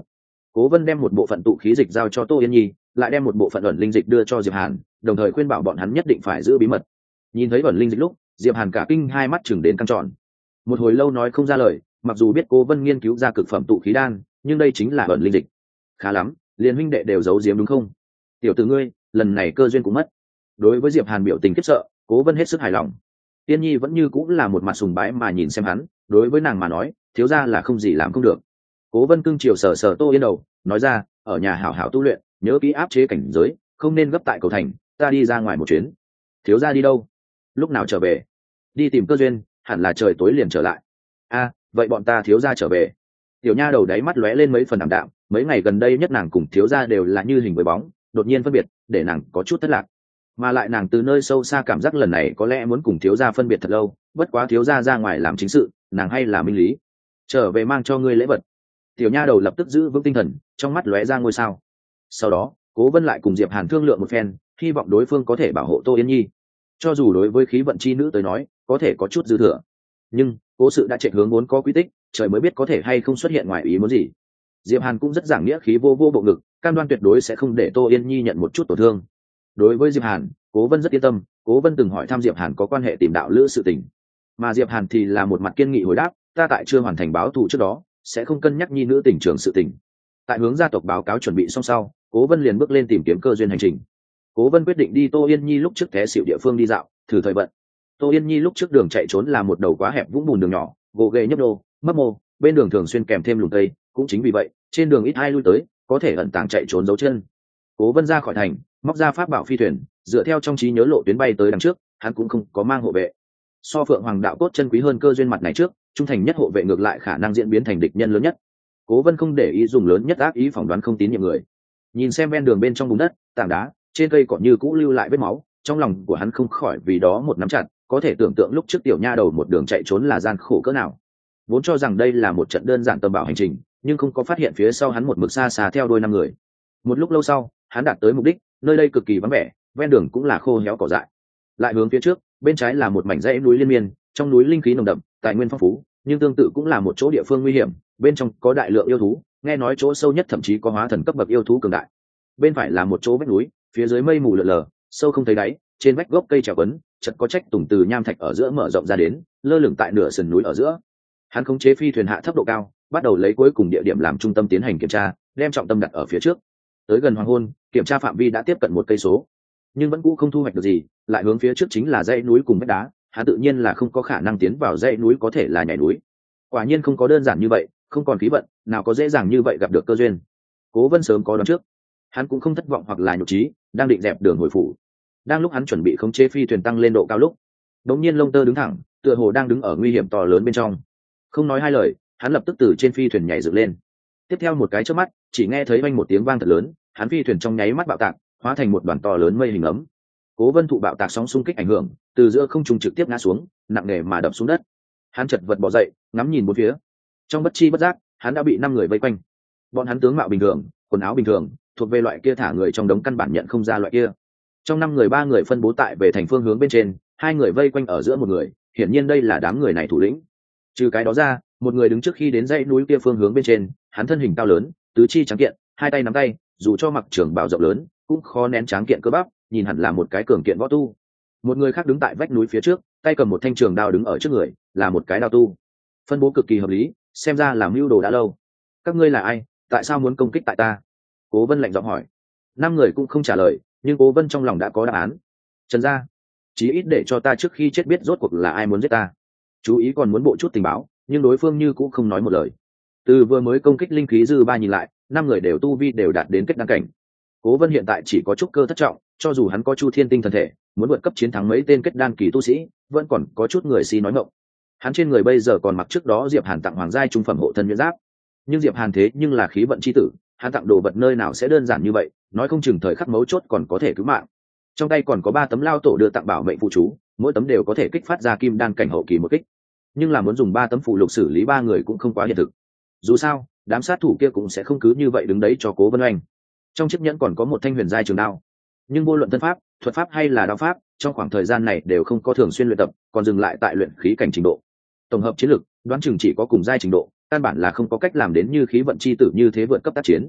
S1: Cố Vân đem một bộ phận tụ khí dịch giao cho Tô Yên Nhi, lại đem một bộ phận ẩn linh dịch đưa cho Diệp Hàn, đồng thời khuyên bảo bọn hắn nhất định phải giữ bí mật. Nhìn thấy ẩn linh dịch lúc, Diệp Hàn cả kinh hai mắt chừng đến căng tròn. Một hồi lâu nói không ra lời, mặc dù biết Cố Vân nghiên cứu ra cực phẩm tụ khí đan, nhưng đây chính là ẩn linh dịch. Khá lắm, liền huynh đệ đều giấu giếm đúng không? Tiểu tử ngươi, lần này cơ duyên cũng mất. Đối với Diệp Hàn biểu tình khiếp sợ, Cố Vân hết sức hài lòng. Tiên Nhi vẫn như cũng là một mặt sùng bái mà nhìn xem hắn, đối với nàng mà nói, thiếu gia là không gì làm không được. Cố Vân cưng chiều sờ sờ Tô Yên đầu, nói ra, ở nhà hảo hảo tu luyện, nhớ kỹ áp chế cảnh giới, không nên gấp tại cầu thành, ta đi ra ngoài một chuyến. Thiếu gia đi đâu? Lúc nào trở về? Đi tìm cơ duyên, hẳn là trời tối liền trở lại. A, vậy bọn ta thiếu gia trở về. Tiểu nha đầu đáy mắt lóe lên mấy phần ảm đạm, mấy ngày gần đây nhất nàng cùng thiếu gia đều là như hình với bóng, đột nhiên phân biệt, để nàng có chút thất lạc. Mà lại nàng từ nơi sâu xa cảm giác lần này có lẽ muốn cùng thiếu gia phân biệt thật lâu, bất quá thiếu gia ra ngoài làm chính sự, nàng hay là minh lý. Trở về mang cho ngươi lễ vật. Tiểu nha đầu lập tức giữ vững tinh thần, trong mắt lóe ra ngôi sao. Sau đó, Cố Vân lại cùng Diệp Hàn thương lượng một phen, hy vọng đối phương có thể bảo hộ Tô Yên Nhi. Cho dù đối với khí vận chi nữ tới nói, có thể có chút dư thừa, nhưng cố sự đã chạy hướng vốn có quy tích, trời mới biết có thể hay không xuất hiện ngoài ý muốn gì. Diệp Hàn cũng rất giảng nghĩa khí vô vô bộ ngực, cam đoan tuyệt đối sẽ không để Tô Yên Nhi nhận một chút tổn thương. Đối với Diệp Hàn, Cố Vân rất yên tâm, Cố Vân từng hỏi thăm Diệp Hàn có quan hệ tìm đạo lữ sự tình, mà Diệp Hàn thì là một mặt kiên nghị hồi đáp, ta tại chưa hoàn thành báo thù trước đó, sẽ không cân nhắc nhi nữ tình trường sự tình. Tại hướng gia tộc báo cáo chuẩn bị xong sau, Cố Vân liền bước lên tìm kiếm cơ duyên hành trình. Cố Vân quyết định đi Tô Yên Nhi lúc trước té xỉu địa phương đi dạo, thử thời vận. Tô Yên Nhi lúc trước đường chạy trốn là một đầu quá hẹp vũng bùn đường nhỏ, gồ ghề nhấp đô, mấp mô, bên đường thường xuyên kèm thêm lùm cây, cũng chính vì vậy, trên đường ít ai lui tới, có thể ẩn tàng chạy trốn dấu chân. Cố Vân ra khỏi thành, móc ra pháp bảo phi thuyền, dựa theo trong trí nhớ lộ tuyến bay tới đằng trước, hắn cũng không có mang hộ vệ. So Phượng Hoàng đạo cốt chân quý hơn cơ duyên mặt này trước, trung thành nhất hộ vệ ngược lại khả năng diễn biến thành địch nhân lớn nhất. Cố Vân không để ý dùng lớn nhất ác ý phỏng đoán không tín nhiệm người. Nhìn xem ven đường bên trong bùn đất, tảng đá, trên cây cỏ như cũ lưu lại vết máu, trong lòng của hắn không khỏi vì đó một nắm chặt, có thể tưởng tượng lúc trước tiểu nha đầu một đường chạy trốn là gian khổ cỡ nào. Vốn cho rằng đây là một trận đơn giản tầm bảo hành trình, nhưng không có phát hiện phía sau hắn một mực xa xa theo đuôi năm người. Một lúc lâu sau, hắn đạt tới mục đích, nơi đây cực kỳ vắng vẻ, ven đường cũng là khô héo cỏ dại. Lại hướng phía trước, bên trái là một mảnh dãy núi liên miên, trong núi linh khí nồng đậm, tài nguyên phong phú, nhưng tương tự cũng là một chỗ địa phương nguy hiểm, bên trong có đại lượng yêu thú, nghe nói chỗ sâu nhất thậm chí có hóa thần cấp bậc yêu thú cường đại. Bên phải là một chỗ vách núi, phía dưới mây mù lờ lờ, sâu không thấy đáy, trên vách gốc cây trèo quấn, chợt có trách tùng từ nham thạch ở giữa mở rộng ra đến, lơ lửng tại nửa sườn núi ở giữa. Hắn khống chế phi thuyền hạ thấp độ cao, bắt đầu lấy cuối cùng địa điểm làm trung tâm tiến hành kiểm tra, đem trọng tâm đặt ở phía trước. Tới gần hoàng hôn, kiểm tra phạm vi đã tiếp cận 1 cây số, nhưng vẫn cũ không thu hoạch được gì, lại hướng phía trước chính là dãy núi cùng vách đá, hắn tự nhiên là không có khả năng tiến vào dãy núi, có thể là nhảy núi. Quả nhiên không có đơn giản như vậy, không còn khí vận, nào có dễ dàng như vậy gặp được cơ duyên. Cố Vân sớm có đoán trước, hắn cũng không thất vọng hoặc là nhục trí, đang định dẹp đường hồi phủ. Đang lúc hắn chuẩn bị khống chế phi thuyền tăng lên độ cao lúc, đống nhiên lông tơ đứng thẳng, tựa hồ đang đứng ở nguy hiểm to lớn bên trong. Không nói hai lời, hắn lập tức từ trên phi thuyền nhảy dựng lên. Tiếp theo một cái chớp mắt, chỉ nghe thấy vang một tiếng vang thật lớn, hắn phi thuyền trong nháy mắt bạo tạc, hóa thành một đoàn to lớn mây hình ấm. Cố Vân thụ bạo tạc sóng xung kích ảnh hưởng, từ giữa không trung trực tiếp ngã xuống, nặng nề mà đập xuống đất. Hắn chật vật bò dậy, ngắm nhìn bốn phía. Trong bất chi bất giác, hắn đã bị 5 người vây quanh. Bọn hắn tướng mạo bình thường, quần áo bình thường, thuộc về loại kia thả người trong đống căn bản nhận không ra loại kia. Trong 5 người 3 người phân bố tại về thành phương hướng bên trên, 2 người vây quanh ở giữa một người, hiển nhiên đây là đám người này thủ lĩnh. Trừ cái đó ra, một người đứng trước khi đến dãy núi kia phương hướng bên trên, hắn thân hình cao lớn, tứ chi trắng kiện, hai tay nắm tay, dù cho mặc trường bào rộng lớn, cũng khó nén tráng kiện cơ bắp, nhìn hẳn là một cái cường kiện võ tu. Một người khác đứng tại vách núi phía trước, tay cầm một thanh trường đao đứng ở trước người, là một cái đao tu. Phân bố cực kỳ hợp lý, xem ra là mưu đồ đã lâu. Các ngươi là ai, tại sao muốn công kích tại ta? Cố Vân lạnh giọng hỏi. 5 người cũng không trả lời, nhưng Cố Vân trong lòng đã có đáp án. Trần gia, chí ít để cho ta trước khi chết biết rốt cuộc là ai muốn giết ta. Chú ý còn muốn bộ chút tình báo, nhưng đối phương như cũng không nói một lời. Từ vừa mới công kích linh khí dư ba nhìn lại, 5 người đều tu vi đều đạt đến kết đăng cảnh. Cố Vân hiện tại chỉ có chút cơ thất trọng, cho dù hắn có Chu Thiên tinh thần thể, muốn vượt cấp chiến thắng mấy tên kết đan kỳ tu sĩ, vẫn còn có chút người si nói mộng. Hắn trên người bây giờ còn mặc trước đó Diệp Hàn tặng hoàng giai trung phẩm hộ thân nhuyễn giáp, nhưng Diệp Hàn thế nhưng là khí vận chi tử, hắn tặng đồ vật nơi nào sẽ đơn giản như vậy, nói không chừng thời khắc mấu chốt còn có thể cứu mạng. Trong tay còn có 3 tấm lao tổ đưa tặng bảo mệnh phụ chú, mỗi tấm đều có thể kích phát ra kim đan cảnh hậu kỳ một kích. Nhưng là muốn dùng 3 tấm phụ lục xử lý 3 người cũng không quá hiện thực. Dù sao, đám sát thủ kia cũng sẽ không cứ như vậy đứng đấy cho Cố Vân Oanh. Trong chiếc nhẫn còn có một thanh huyền giai trường đao, nhưng vô luận thân pháp, thuật pháp hay là đao pháp, trong khoảng thời gian này đều không có thường xuyên luyện tập, còn dừng lại tại luyện khí cảnh trình độ. Tổng hợp chiến lực, đoán chừng chỉ có cùng giai trình độ, căn bản là không có cách làm đến như khí vận chi tử như thế vượt cấp tác chiến.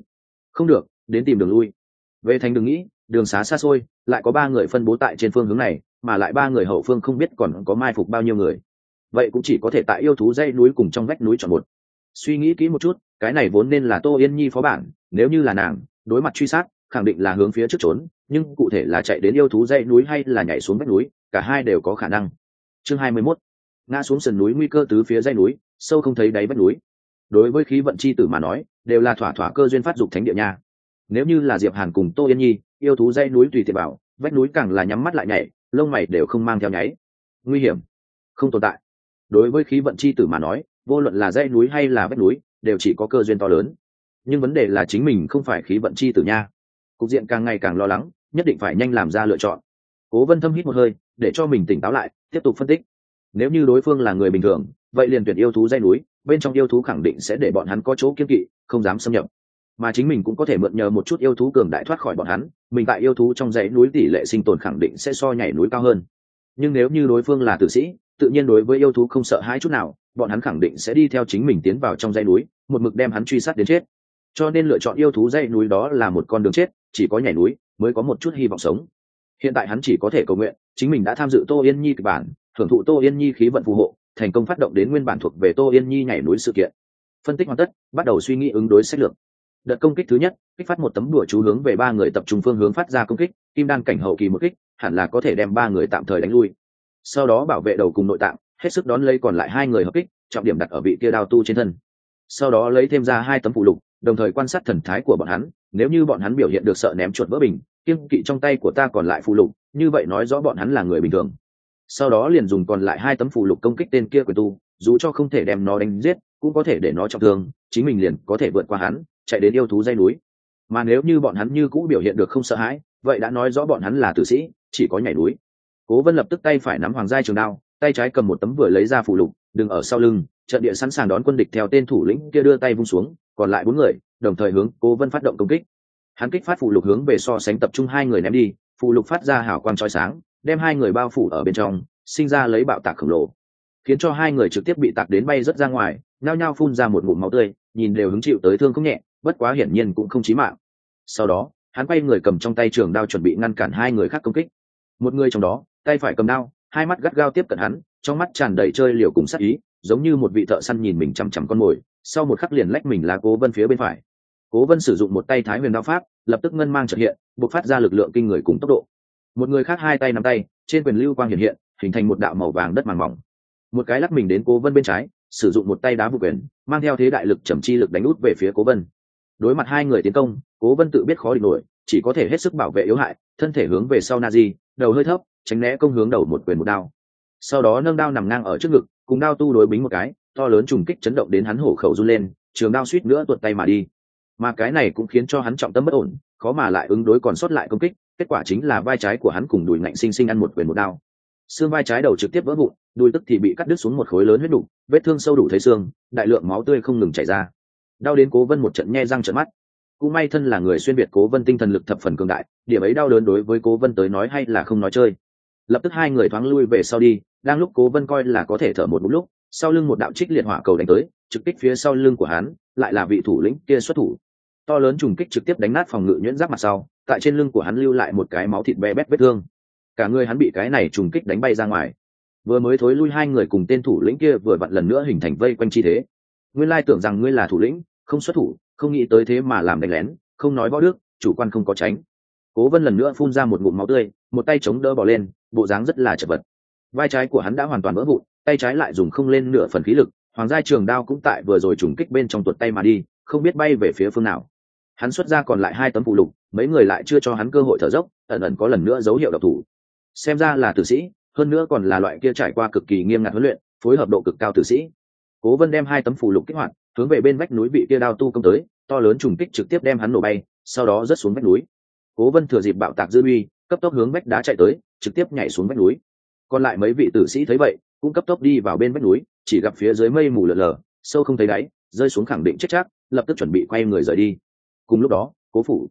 S1: Không được, đến tìm đường lui. Về thành đừng nghĩ, đường xá xa xôi, lại có 3 người phân bố tại trên phương hướng này, mà lại 3 người hậu phương không biết còn có mai phục bao nhiêu người. Vậy cũng chỉ có thể tại yêu thú dãy núi cùng trong vách núi chọn một. Suy nghĩ kỹ một chút, cái này vốn nên là Tô Yên Nhi phó bản, nếu như là nàng, đối mặt truy sát, khẳng định là hướng phía trước trốn, nhưng cụ thể là chạy đến yêu thú dãy núi hay là nhảy xuống vách núi, cả hai đều có khả năng. Chương 21. Ngã xuống sườn núi nguy cơ tứ phía dãy núi, sâu không thấy đáy vách núi. Đối với khí vận chi tử mà nói, đều là thỏa thỏa cơ duyên phát dục thánh địa nha. Nếu như là Diệp Hàn cùng Tô Yên Nhi, yêu thú dãy núi tùy tiện bảo, vách núi càng là nhắm mắt lại nhảy, lông mày đều không mang theo nháy. Nguy hiểm không tồn tại. Đối với khí vận chi tử mà nói, vô luận là dãy núi hay là vách núi, đều chỉ có cơ duyên to lớn. Nhưng vấn đề là chính mình không phải khí vận chi tử nha. Cục diện càng ngày càng lo lắng, nhất định phải nhanh làm ra lựa chọn. Cố Vân thâm hít một hơi, để cho mình tỉnh táo lại, tiếp tục phân tích. Nếu như đối phương là người bình thường, vậy liền tuyển yêu thú dãy núi, bên trong yêu thú khẳng định sẽ để bọn hắn có chỗ kiêng kỵ, không dám xâm nhập. Mà chính mình cũng có thể mượn nhờ một chút yêu thú cường đại thoát khỏi bọn hắn, mình tại yêu thú trong dãy núi tỷ lệ sinh tồn khẳng định sẽ so nhảy núi cao hơn. Nhưng nếu như đối phương là tử sĩ, tự nhiên đối với yêu thú không sợ hãi chút nào, bọn hắn khẳng định sẽ đi theo chính mình tiến vào trong dãy núi, một mực đem hắn truy sát đến chết. Cho nên lựa chọn yêu thú dãy núi đó là một con đường chết, chỉ có nhảy núi mới có một chút hy vọng sống. Hiện tại hắn chỉ có thể cầu nguyện, chính mình đã tham dự Tô Yên Nhi kịch bản, hưởng thụ Tô Yên Nhi khí vận phù hộ, thành công phát động đến nguyên bản thuộc về Tô Yên Nhi nhảy núi sự kiện. Phân tích hoàn tất, bắt đầu suy nghĩ ứng đối sách lược. Đợt công kích thứ nhất, kích phát một tấm đùa chú hướng về 3 người tập trung phương hướng phát ra công kích, kim đan cảnh hậu kỳ một kích, hẳn là có thể đem 3 người tạm thời đánh lui. Sau đó bảo vệ đầu cùng nội tạng, hết sức đón lấy còn lại 2 người hợp kích, trọng điểm đặt ở vị kia đao tu trên thân. Sau đó lấy thêm ra 2 tấm phụ lục, đồng thời quan sát thần thái của bọn hắn, nếu như bọn hắn biểu hiện được sợ ném chuột vỡ bình, kiêng kỵ trong tay của ta còn lại phụ lục, như vậy nói rõ bọn hắn là người bình thường. Sau đó liền dùng còn lại 2 tấm phụ lục công kích tên kia quyền tu, dù cho không thể đem nó đánh giết, cũng có thể để nó trọng thương, chính mình liền có thể vượt qua hắn, chạy đến yêu thú dãy núi. Mà nếu như bọn hắn như cũ biểu hiện được không sợ hãi, vậy đã nói rõ bọn hắn là tử sĩ, chỉ có nhảy núi. Cố Vân lập tức tay phải nắm hoàng giai trường đao, tay trái cầm một tấm vừa lấy ra phụ lục, đứng ở sau lưng, trận địa sẵn sàng đón quân địch theo tên thủ lĩnh kia đưa tay vung xuống, còn lại 4 người đồng thời hướng Cố Vân phát động công kích. Hắn kích phát phụ lục hướng về so sánh tập trung 2 người ném đi, phụ lục phát ra hào quang chói sáng, đem 2 người bao phủ ở bên trong, sinh ra lấy bạo tạc khổng lồ, khiến cho 2 người trực tiếp bị tạc đến bay rất ra ngoài, nhao nhao phun ra một ngụm máu tươi, nhìn đều hứng chịu tới thương không nhẹ, bất quá hiển nhiên cũng không chí mạng. Sau đó, hắn quay người cầm trong tay trường đao chuẩn bị ngăn cản 2 người khác công kích. Một người trong đó, tay phải cầm đao, hai mắt gắt gao tiếp cận hắn, trong mắt tràn đầy chơi liều cùng sát ý, giống như một vị thợ săn nhìn mình chằm chằm con mồi, sau một khắc liền lách mình là Cố Vân phía bên phải. Cố Vân sử dụng một tay Thái Huyền đao pháp, lập tức ngân mang chợt hiện, bộc phát ra lực lượng kinh người cùng tốc độ. Một người khác 2 tay nắm tay, trên quyền lưu quang hiện hiện, hình thành một đạo màu vàng đất màng mỏng. Một cái lắc mình đến Cố Vân bên trái, sử dụng một tay đá vụ quyền, mang theo thế đại lực trầm chi lực đánh út về phía Cố Vân. Đối mặt 2 người tiến công, Cố Vân tự biết khó địch nổi, chỉ có thể hết sức bảo vệ yếu hại, thân thể hướng về sau Nazi, đầu hơi thấp, tránh né công hướng đầu một quyền một đao. Sau đó nâng đao nằm ngang ở trước ngực, cùng đao tu đối bính một cái, to lớn trùng kích chấn động đến hắn hổ khẩu run lên, trường đao suýt nữa tuột tay mà đi. Mà cái này cũng khiến cho hắn trọng tâm bất ổn, khó mà lại ứng đối còn sót lại công kích, kết quả chính là vai trái của hắn cùng đùi ngạnh sinh sinh ăn một quyền một đao. Xương vai trái đầu trực tiếp vỡ vụn, đùi tức thì bị cắt đứt xuống một khối lớn huyết đục, vết thương sâu đủ thấy xương, đại lượng máu tươi không ngừng chảy ra. Đau đến Cố Vân một trận nhe răng trợn mắt. Cũng may thân là người xuyên việt, Cố Vân tinh thần lực thập phần cường đại, điểm ấy đau đớn đối với Cố Vân tới nói hay là không nói chơi. Lập tức 2 người thoáng lui về sau đi, đang lúc Cố Vân coi là có thể thở một lúc, sau lưng một đạo trích liệt hỏa cầu đánh tới, trực kích phía sau lưng của hắn, lại là vị thủ lĩnh kia xuất thủ. To lớn trùng kích trực tiếp đánh nát phòng ngự nhuyễn giáp mặt sau, tại trên lưng của hắn lưu lại một cái máu thịt be bét vết thương. Cả người hắn bị cái này trùng kích đánh bay ra ngoài. Vừa mới thối lui 2 người cùng tên thủ lĩnh kia vừa vặn lần nữa hình thành vây quanh chi thế. Nguyên lai tưởng rằng ngươi là thủ lĩnh, không xuất thủ, không nghĩ tới thế mà làm đánh lén, không nói võ đức, chủ quan không có tránh. Cố Vân lần nữa phun ra một ngụm máu tươi, một tay chống đỡ bò lên, bộ dáng rất là chật vật. Vai trái của hắn đã hoàn toàn vỡ vụn, tay trái lại dùng không lên nửa phần khí lực, hoàng giai trường đao cũng tại vừa rồi trùng kích bên trong tuột tay mà đi, không biết bay về phía phương nào. Hắn xuất ra còn lại 2 tấm phụ lục, mấy người lại chưa cho hắn cơ hội thở dốc, ẩn ẩn có lần nữa dấu hiệu độc thủ. Xem ra là tử sĩ, hơn nữa còn là loại kia trải qua cực kỳ nghiêm ngặt huấn luyện, phối hợp độ cực cao tử sĩ. Cố Vân đem 2 tấm phụ lục kích hoạt, hướng về bên vách núi vị kia đao tu công tới, to lớn trùng kích trực tiếp đem hắn nổ bay, sau đó rớt xuống vách núi. Cố Vân thừa dịp bạo tạc dư uy, cấp tốc hướng vách đá chạy tới, trực tiếp nhảy xuống vách núi. Còn lại mấy vị tử sĩ thấy vậy, cũng cấp tốc đi vào bên vách núi, chỉ gặp phía dưới mây mù lờ lờ, sâu không thấy đáy, rơi xuống khẳng định chết chắc, lập tức chuẩn bị quay người rời đi. Cùng lúc đó,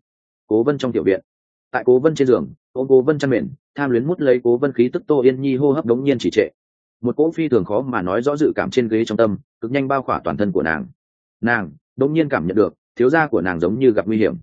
S1: Cố Vân trong tiểu viện, tại Cố Vân trên giường, Cố Vân chăn mền, tham luyến mút lấy Cố Vân khí tức, Tô Yên Nhi hô hấp đống nhiên chỉ trệ. Một cỗ phi thường khó mà nói rõ dự cảm trên ghế trong tâm, cực nhanh bao khỏa toàn thân của nàng. Nàng đống nhiên cảm nhận được, thiếu gia của nàng giống như gặp nguy hiểm,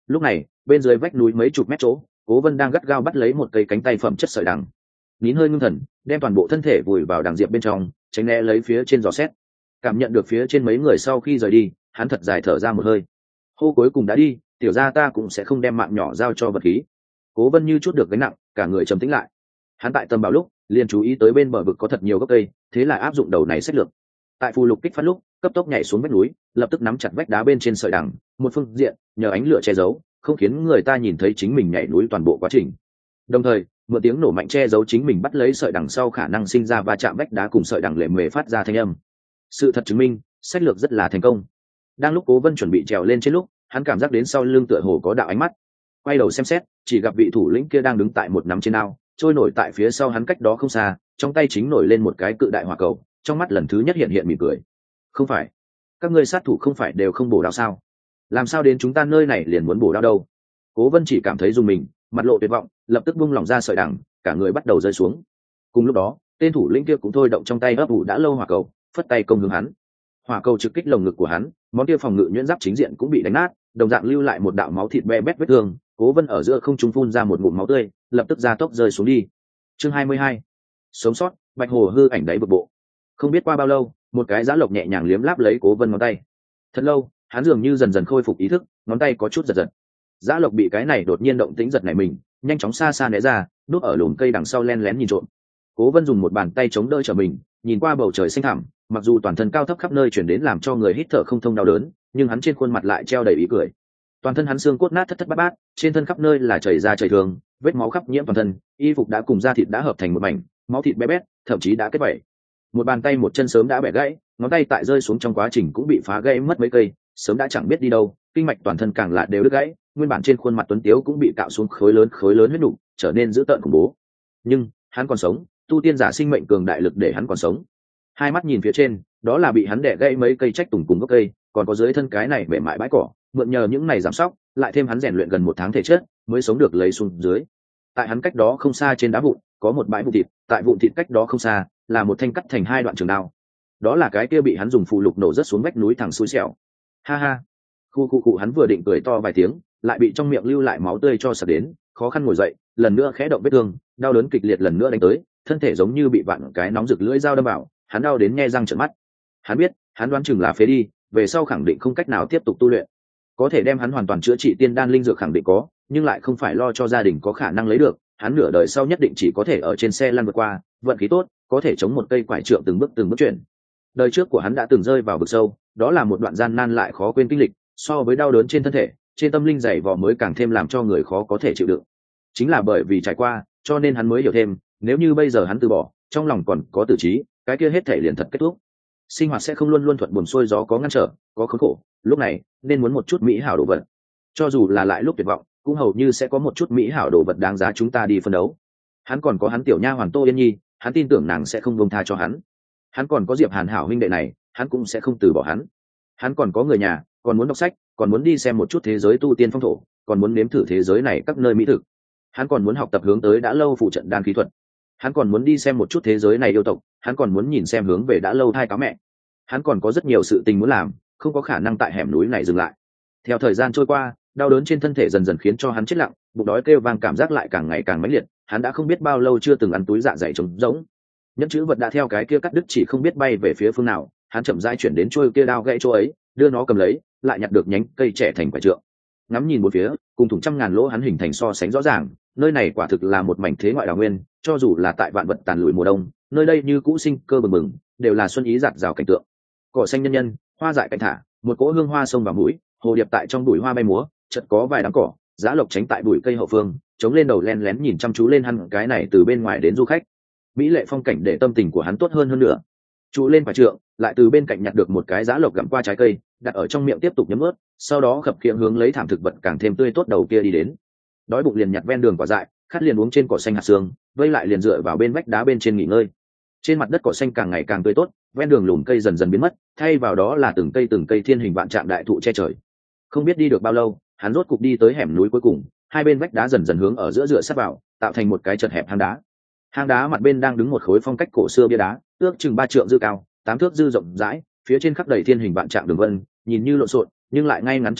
S1: Lúc này bên dưới vách núi mấy chục mét chỗ, Cố Vân đang gắt gao bắt lấy một cây cánh tay phẩm chất sợi đằng, nín hơi ngưng thần, đem toàn bộ thân thể vùi vào đằng diệp bên trong, tránh né lấy phía trên dò xét. Cảm nhận được phía trên mấy người sau khi rời đi, hắn thật dài thở ra một hơi. Hô cuối cùng đã đi, tiểu gia ta cũng sẽ không đem mạng nhỏ giao cho vật khí. Cố Vân như chút được gánh nặng, cả người trầm tĩnh lại. Hắn tại tầm bảo lúc liền chú ý tới bên bờ vực có thật nhiều gốc cây, thế là áp dụng đầu này sách lược. Tại phù lục kích phát lúc, cấp tốc nhảy xuống vách núi, lập tức nắm chặt vách đá bên trên sợi đằng, một phương diện nhờ ánh lửa che giấu, không khiến người ta nhìn thấy chính mình nhảy núi toàn bộ quá trình. Đồng thời, một tiếng nổ mạnh che giấu chính mình bắt lấy sợi đằng sau khả năng sinh ra va chạm vách đá cùng sợi đằng lệ mề phát ra thanh âm. Sự thật chứng minh, sách lược rất là thành công. Đang lúc Cố Vân chuẩn bị trèo lên trên lúc, hắn cảm giác đến sau lưng tựa hồ có đạo ánh mắt. Quay đầu xem xét, chỉ gặp vị thủ lĩnh kia đang đứng tại một nắm trên ao, trôi nổi tại phía sau hắn cách đó không xa, trong tay chính nổi lên một cái cự đại hỏa cầu, trong mắt lần thứ nhất hiện hiện mỉm cười. Không phải, các ngươi sát thủ không phải đều không bổ đao sao? Làm sao đến chúng ta nơi này liền muốn bổ đao đâu? Cố Vân chỉ cảm thấy dùng mình, mặt lộ tuyệt vọng, lập tức buông lỏng ra sợi đằng, cả người bắt đầu rơi xuống. Cùng lúc đó, tên thủ lĩnh kia cũng thôi động trong tay ấp ủ đã lâu hỏa cầu, phất tay công hướng hắn. Hỏa cầu trực kích lồng ngực của hắn, món kia phòng ngự nhuyễn giáp chính diện cũng bị đánh nát, đồng dạng lưu lại một đạo máu thịt be bét vết thương. Cố Vân ở giữa không trung phun ra một ngụm máu tươi, lập tức ra tốc rơi xuống đi. Chương 22. Sống sót, Bạch Hồ hư ảnh đáy vực bộ. Không biết qua bao lâu, một cái giã lộc nhẹ nhàng liếm láp lấy Cố Vân ngón tay. Thật lâu, hắn dường như dần dần khôi phục ý thức, ngón tay có chút giật giật. Giã lộc bị cái này đột nhiên động tĩnh giật nảy mình, nhanh chóng xa xa né ra, núp ở lùm cây đằng sau len lén nhìn trộm. Cố Vân dùng một bàn tay chống đỡ trở mình, nhìn qua bầu trời xanh thẳm, mặc dù toàn thân cao thấp khắp nơi chuyển đến làm cho người hít thở không thông đau đớn, nhưng hắn trên khuôn mặt lại treo đầy ý cười. Toàn thân hắn xương cốt nát thất thất bát bát, trên thân khắp nơi là chảy ra chảy thương, vết máu khắp nhiễm toàn thân, y phục đã cùng da thịt đã hợp thành một mảnh, máu thịt bé bét, thậm chí đã kết vảy. Một bàn tay một chân sớm đã bẻ gãy, ngón tay tại rơi xuống trong quá trình cũng bị phá gãy mất mấy cây, sớm đã chẳng biết đi đâu, kinh mạch toàn thân càng là đều đứt gãy, nguyên bản trên khuôn mặt tuấn tiếu cũng bị cạo xuống khối lớn huyết nục, trở nên dữ tợn khủng bố. Nhưng hắn còn sống, tu tiên giả sinh mệnh cường đại lực để hắn còn sống. Hai mắt nhìn phía trên, đó là bị hắn đẻ gãy mấy cây trách tùng cùng gốc cây, còn có dưới thân cái này bể mại bãi cỏ, mượn nhờ những này giảm sóc, lại thêm hắn rèn luyện gần 1 tháng thể chất, mới sống được lấy xuống dưới. Tại hắn cách đó không xa trên đá vụn, có một bãi vụn thịt, tại vụn thịt cách đó không xa, là một thanh cắt thành 2 đoạn trường đao. Đó là cái kia bị hắn dùng phù lục nổ rớt xuống vách núi thẳng xui xẻo. Ha ha. Khu hắn vừa định cười to vài tiếng, lại bị trong miệng lưu lại máu tươi cho sặc đến, khó khăn ngồi dậy, lần nữa khẽ động vết thương, đau đớn kịch liệt lần nữa đánh tới, thân thể giống như bị vặn cái nóng rực lưỡi dao đâm vào, hắn đau đến nhe răng trợn mắt. Hắn biết, hắn đoán chừng là phế đi, về sau khẳng định không cách nào tiếp tục tu luyện. Có thể đem hắn hoàn toàn chữa trị tiên đan linh dược khẳng định có, nhưng lại không phải lo cho gia đình có khả năng lấy được, hắn nửa đời sau nhất định chỉ có thể ở trên xe lăn vượt qua, vận khí tốt, có thể chống một cây quải trượng từng bước chuyển. Đời trước của hắn đã từng rơi vào vực sâu, đó là một đoạn gian nan lại khó quên kinh lịch, so với đau đớn trên thân thể, trên tâm linh dày vò mới càng thêm làm cho người khó có thể chịu đựng. Chính là bởi vì trải qua, cho nên hắn mới hiểu thêm, nếu như bây giờ hắn từ bỏ, trong lòng còn có tử trí, cái kia hết thể liền thật kết thúc. Sinh hoạt sẽ không luôn luôn thuận buồm xuôi gió, có ngăn trở, có khốn khổ, lúc này nên muốn một chút mỹ hảo đồ vật. Cho dù là lại lúc tuyệt vọng, cũng hầu như sẽ có một chút mỹ hảo đồ vật đáng giá chúng ta đi phân đấu. Hắn còn có hắn tiểu nha hoàn Tô Yên Nhi, hắn tin tưởng nàng sẽ không buông tha cho hắn. Hắn còn có Diệp Hàn hảo huynh đệ này, hắn cũng sẽ không từ bỏ hắn. Hắn còn có người nhà, còn muốn đọc sách, còn muốn đi xem một chút thế giới tu tiên phong thổ, còn muốn nếm thử thế giới này các nơi mỹ thực. Hắn còn muốn học tập hướng tới đã lâu phụ trận đan khí thuật. Hắn còn muốn đi xem một chút thế giới này yêu tộc, hắn còn muốn nhìn xem hướng về đã lâu thai cáo mẹ. Hắn còn có rất nhiều sự tình muốn làm, không có khả năng tại hẻm núi này dừng lại. Theo thời gian trôi qua, đau đớn trên thân thể dần dần khiến cho hắn chết lặng, bụng đói kêu vang cảm giác lại càng ngày càng mãnh liệt, hắn đã không biết bao lâu chưa từng ăn túi dạ dày trống rỗng. Nhẫn chữ vật đã theo cái kia cắt đứt chỉ không biết bay về phía phương nào, hắn chậm rãi chuyển đến chuôi kia đao gãy chỗ ấy, đưa nó cầm lấy, lại nhặt được nhánh cây trẻ thành quả trượng. Ngắm nhìn một phía, cùng thủng trăm ngàn lỗ hắn hình thành so sánh rõ ràng, nơi này quả thực là một mảnh thế ngoại đào nguyên, cho dù là tại vạn vật tàn lụi mùa đông, nơi đây như cũ sinh cơ bừng bừng, đều là xuân ý rạng rào cảnh tượng. Cỏ xanh nhân nhân, hoa dại cạnh thả, một cỗ hương hoa sông vào mũi, hồ điệp tại trong bụi hoa bay múa, chợt có vài đám cỏ, giá lộc tránh tại bụi cây hậu phương, chống lên đầu len lén nhìn chăm chú lên hắn cái này từ bên ngoài đến du khách. Mỹ lệ phong cảnh để tâm tình của hắn tốt hơn nữa. Trụ lên phải trượng, lại từ bên cạnh nhặt được một cái giá lộc gặm qua trái cây, đặt ở trong miệng tiếp tục nhấm ướt, sau đó khập khiễng hướng lấy thảm thực vật càng thêm tươi tốt đầu kia đi đến. Đói bụng liền nhặt ven đường quả dại, khát liền uống trên cỏ xanh hạt xương, vây lại liền dựa vào bên vách đá bên trên nghỉ ngơi. Trên mặt đất cỏ xanh càng ngày càng tươi tốt, ven đường lùm cây dần dần biến mất, thay vào đó là từng cây thiên hình vạn trạng đại thụ che trời. Không biết đi được bao lâu, hắn rốt cục đi tới hẻm núi cuối cùng, hai bên vách đá dần dần hướng ở giữa sát vào, tạo thành một cái chật hẹp hang đá. Hang đá mặt bên đang đứng một khối phong cách cổ xưa bia đá, ước chừng 3 trượng dư cao, 8 thước dư rộng rãi, phía trên khắc đầy thiên hình vạn trạng đường vân, nhìn như lộn xộn, nhưng lại ngay ngắn trật tự,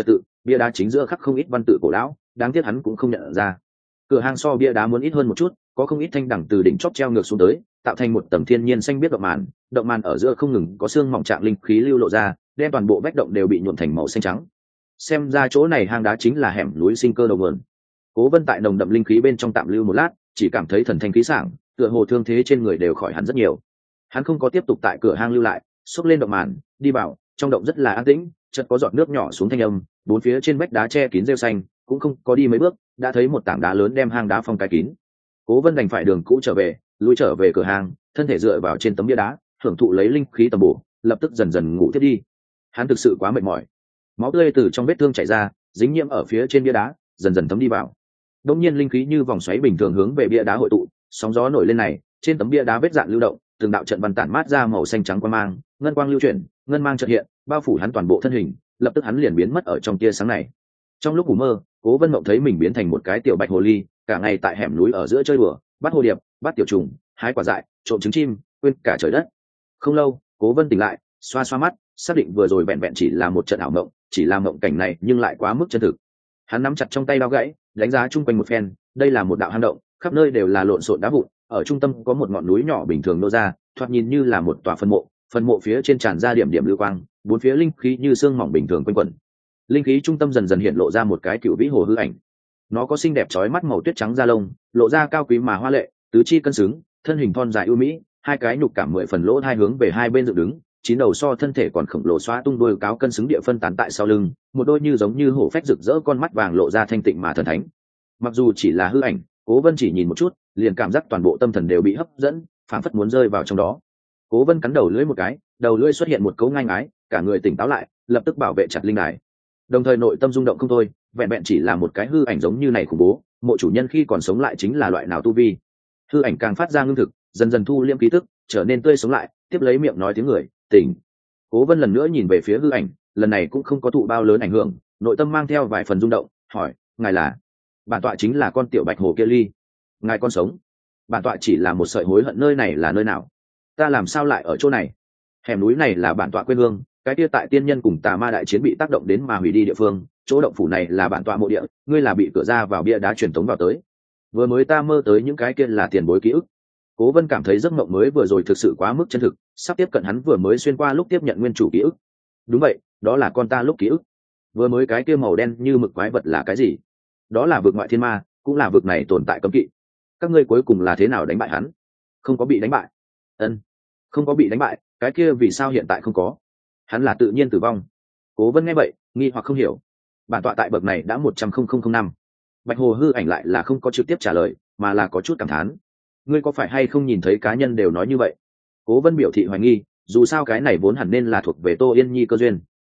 S1: bia đá chính giữa khắc không ít văn tự cổ lão, đáng tiếc hắn cũng không nhận ra. Cửa hang so bia đá muốn ít hơn một chút, có không ít thanh đẳng từ đỉnh chóp treo ngược xuống tới, tạo thành một tầng thiên nhiên xanh biếc động màn ở giữa không ngừng có xương mỏng trạng linh khí lưu lộ ra, đem toàn bộ vách động đều bị nhuộm thành màu xanh trắng. Xem ra chỗ này hang đá chính là hẻm núi sinh cơ đầu nguồn. Cố Vân tại nồng đậm linh khí bên trong tạm lưu một lát, chỉ cảm thấy thần thanh khí sảng, tựa hồ thương thế trên người đều khỏi hẳn rất nhiều. Hắn không có tiếp tục tại cửa hang lưu lại, xốc lên động màn, đi vào, trong động rất là an tĩnh, chợt có giọt nước nhỏ xuống thanh âm, bốn phía trên vách đá che kín rêu xanh, cũng không có đi mấy bước, đã thấy một tảng đá lớn đem hang đá phong cái kín. Cố Vân đành phải đường cũ trở về, lui trở về cửa hang, thân thể dựa vào trên tấm bia đá, hưởng thụ lấy linh khí tầm bổ, lập tức dần dần ngủ tiếp đi. Hắn thực sự quá mệt mỏi. Máu tươi từ trong vết thương chảy ra, dính nhiễm ở phía trên bia đá, dần dần thấm đi vào. Đột nhiên linh khí như vòng xoáy bình thường hướng về bia đá hội tụ, sóng gió nổi lên này, trên tấm bia đá vết dạn lưu động, từng đạo trận văn tản mát ra màu xanh trắng quang mang, ngân quang lưu chuyển, ngân mang chợt hiện, bao phủ hắn toàn bộ thân hình, lập tức hắn liền biến mất ở trong tia sáng này. Trong lúc ngủ mơ, Cố Vân mộng thấy mình biến thành một cái tiểu bạch hồ ly, cả ngày tại hẻm núi ở giữa chơi đùa, bắt hồ điệp, bắt tiểu trùng, hái quả dại, trộm trứng chim, quên cả trời đất. Không lâu, Cố Vân tỉnh lại, xoa xoa mắt, xác định vừa rồi vẹn vẹn chỉ là một trận ảo mộng, chỉ là mộng cảnh này nhưng lại quá mức chân thực. Hắn nắm chặt trong tay đao gãy, đánh giá chung quanh một phen, đây là một đạo hang động, khắp nơi đều là lộn xộn đá vụn, ở trung tâm có một ngọn núi nhỏ bình thường nô ra, thoạt nhìn như là một tòa phân mộ phía trên tràn ra điểm điểm lưu quang, bốn phía linh khí như xương mỏng bình thường quanh quẩn. Linh khí trung tâm dần dần hiện lộ ra một cái cựu vĩ hồ hư ảnh. Nó có xinh đẹp chói mắt màu tuyết trắng da lông, lộ ra cao quý mà hoa lệ, tứ chi cân xứng, thân hình thon dài ưu mỹ, hai cái nhục cảm 10 phần lỗ hai hướng về hai bên dựng đứng, chín đầu so thân thể còn khổng lồ xóa tung đuôi cáo cân xứng địa phân tán tại sau lưng, một đôi như giống như hổ phách rực rỡ con mắt vàng lộ ra thanh tịnh mà thần thánh. Mặc dù chỉ là hư ảnh, Cố Vân chỉ nhìn một chút, liền cảm giác toàn bộ tâm thần đều bị hấp dẫn, phảng phất muốn rơi vào trong đó. Cố Vân cắn đầu lưỡi một cái, đầu lưỡi xuất hiện một cấu ngang ái, cả người tỉnh táo lại, lập tức bảo vệ chặt linh đài. Đồng thời nội tâm rung động không thôi, vẹn vẹn chỉ là một cái hư ảnh giống như này khủng bố, mộ chủ nhân khi còn sống lại chính là loại nào tu vi. Hư ảnh càng phát ra ngưng thực, dần dần thu liễm ký tức, trở nên tươi sống lại, tiếp lấy miệng nói tiếng người, tỉnh. Cố Vân lần nữa nhìn về phía hư ảnh, lần này cũng không có thụ bao lớn ảnh hưởng, nội tâm mang theo vài phần rung động, hỏi, ngài là? Bản tọa chính là con tiểu bạch hồ kia ly. Ngài con sống? Bản tọa chỉ là một sợi hối hận, nơi này là nơi nào? Ta làm sao lại ở chỗ này? Hẻm núi này là bản tọa quê hương, cái kia tại tiên nhân cùng tà ma đại chiến bị tác động đến mà hủy đi địa phương, chỗ động phủ này là bản tọa mộ địa, ngươi là bị cửa ra vào bia đá truyền tống vào tới. Vừa mới ta mơ tới những cái kia là tiền bối ký ức. Cố Vân cảm thấy giấc mộng mới vừa rồi thực sự quá mức chân thực, sắp tiếp cận hắn vừa mới xuyên qua lúc tiếp nhận nguyên chủ ký ức. Đúng vậy, đó là con ta lúc ký ức. Vừa mới cái kia màu đen như mực quái vật là cái gì? Đó là vực ngoại thiên ma, cũng là vực này tồn tại cấm kỵ. Các ngươi cuối cùng là thế nào đánh bại hắn? Không có bị đánh bại. Ân, không có bị đánh bại, cái kia vì sao hiện tại không có? Hắn là tự nhiên tử vong. Cố Vân nghe vậy, nghi hoặc không hiểu. Bản tọa tại bậc này đã 100,000 năm. Bạch hồ hư ảnh lại là không có trực tiếp trả lời, mà là có chút cảm thán. Ngươi có phải hay không nhìn thấy cá nhân đều nói như vậy? Cố Vân biểu thị hoài nghi, dù sao cái này vốn hẳn nên là thuộc về Tô Yên Nhi cơ duyên.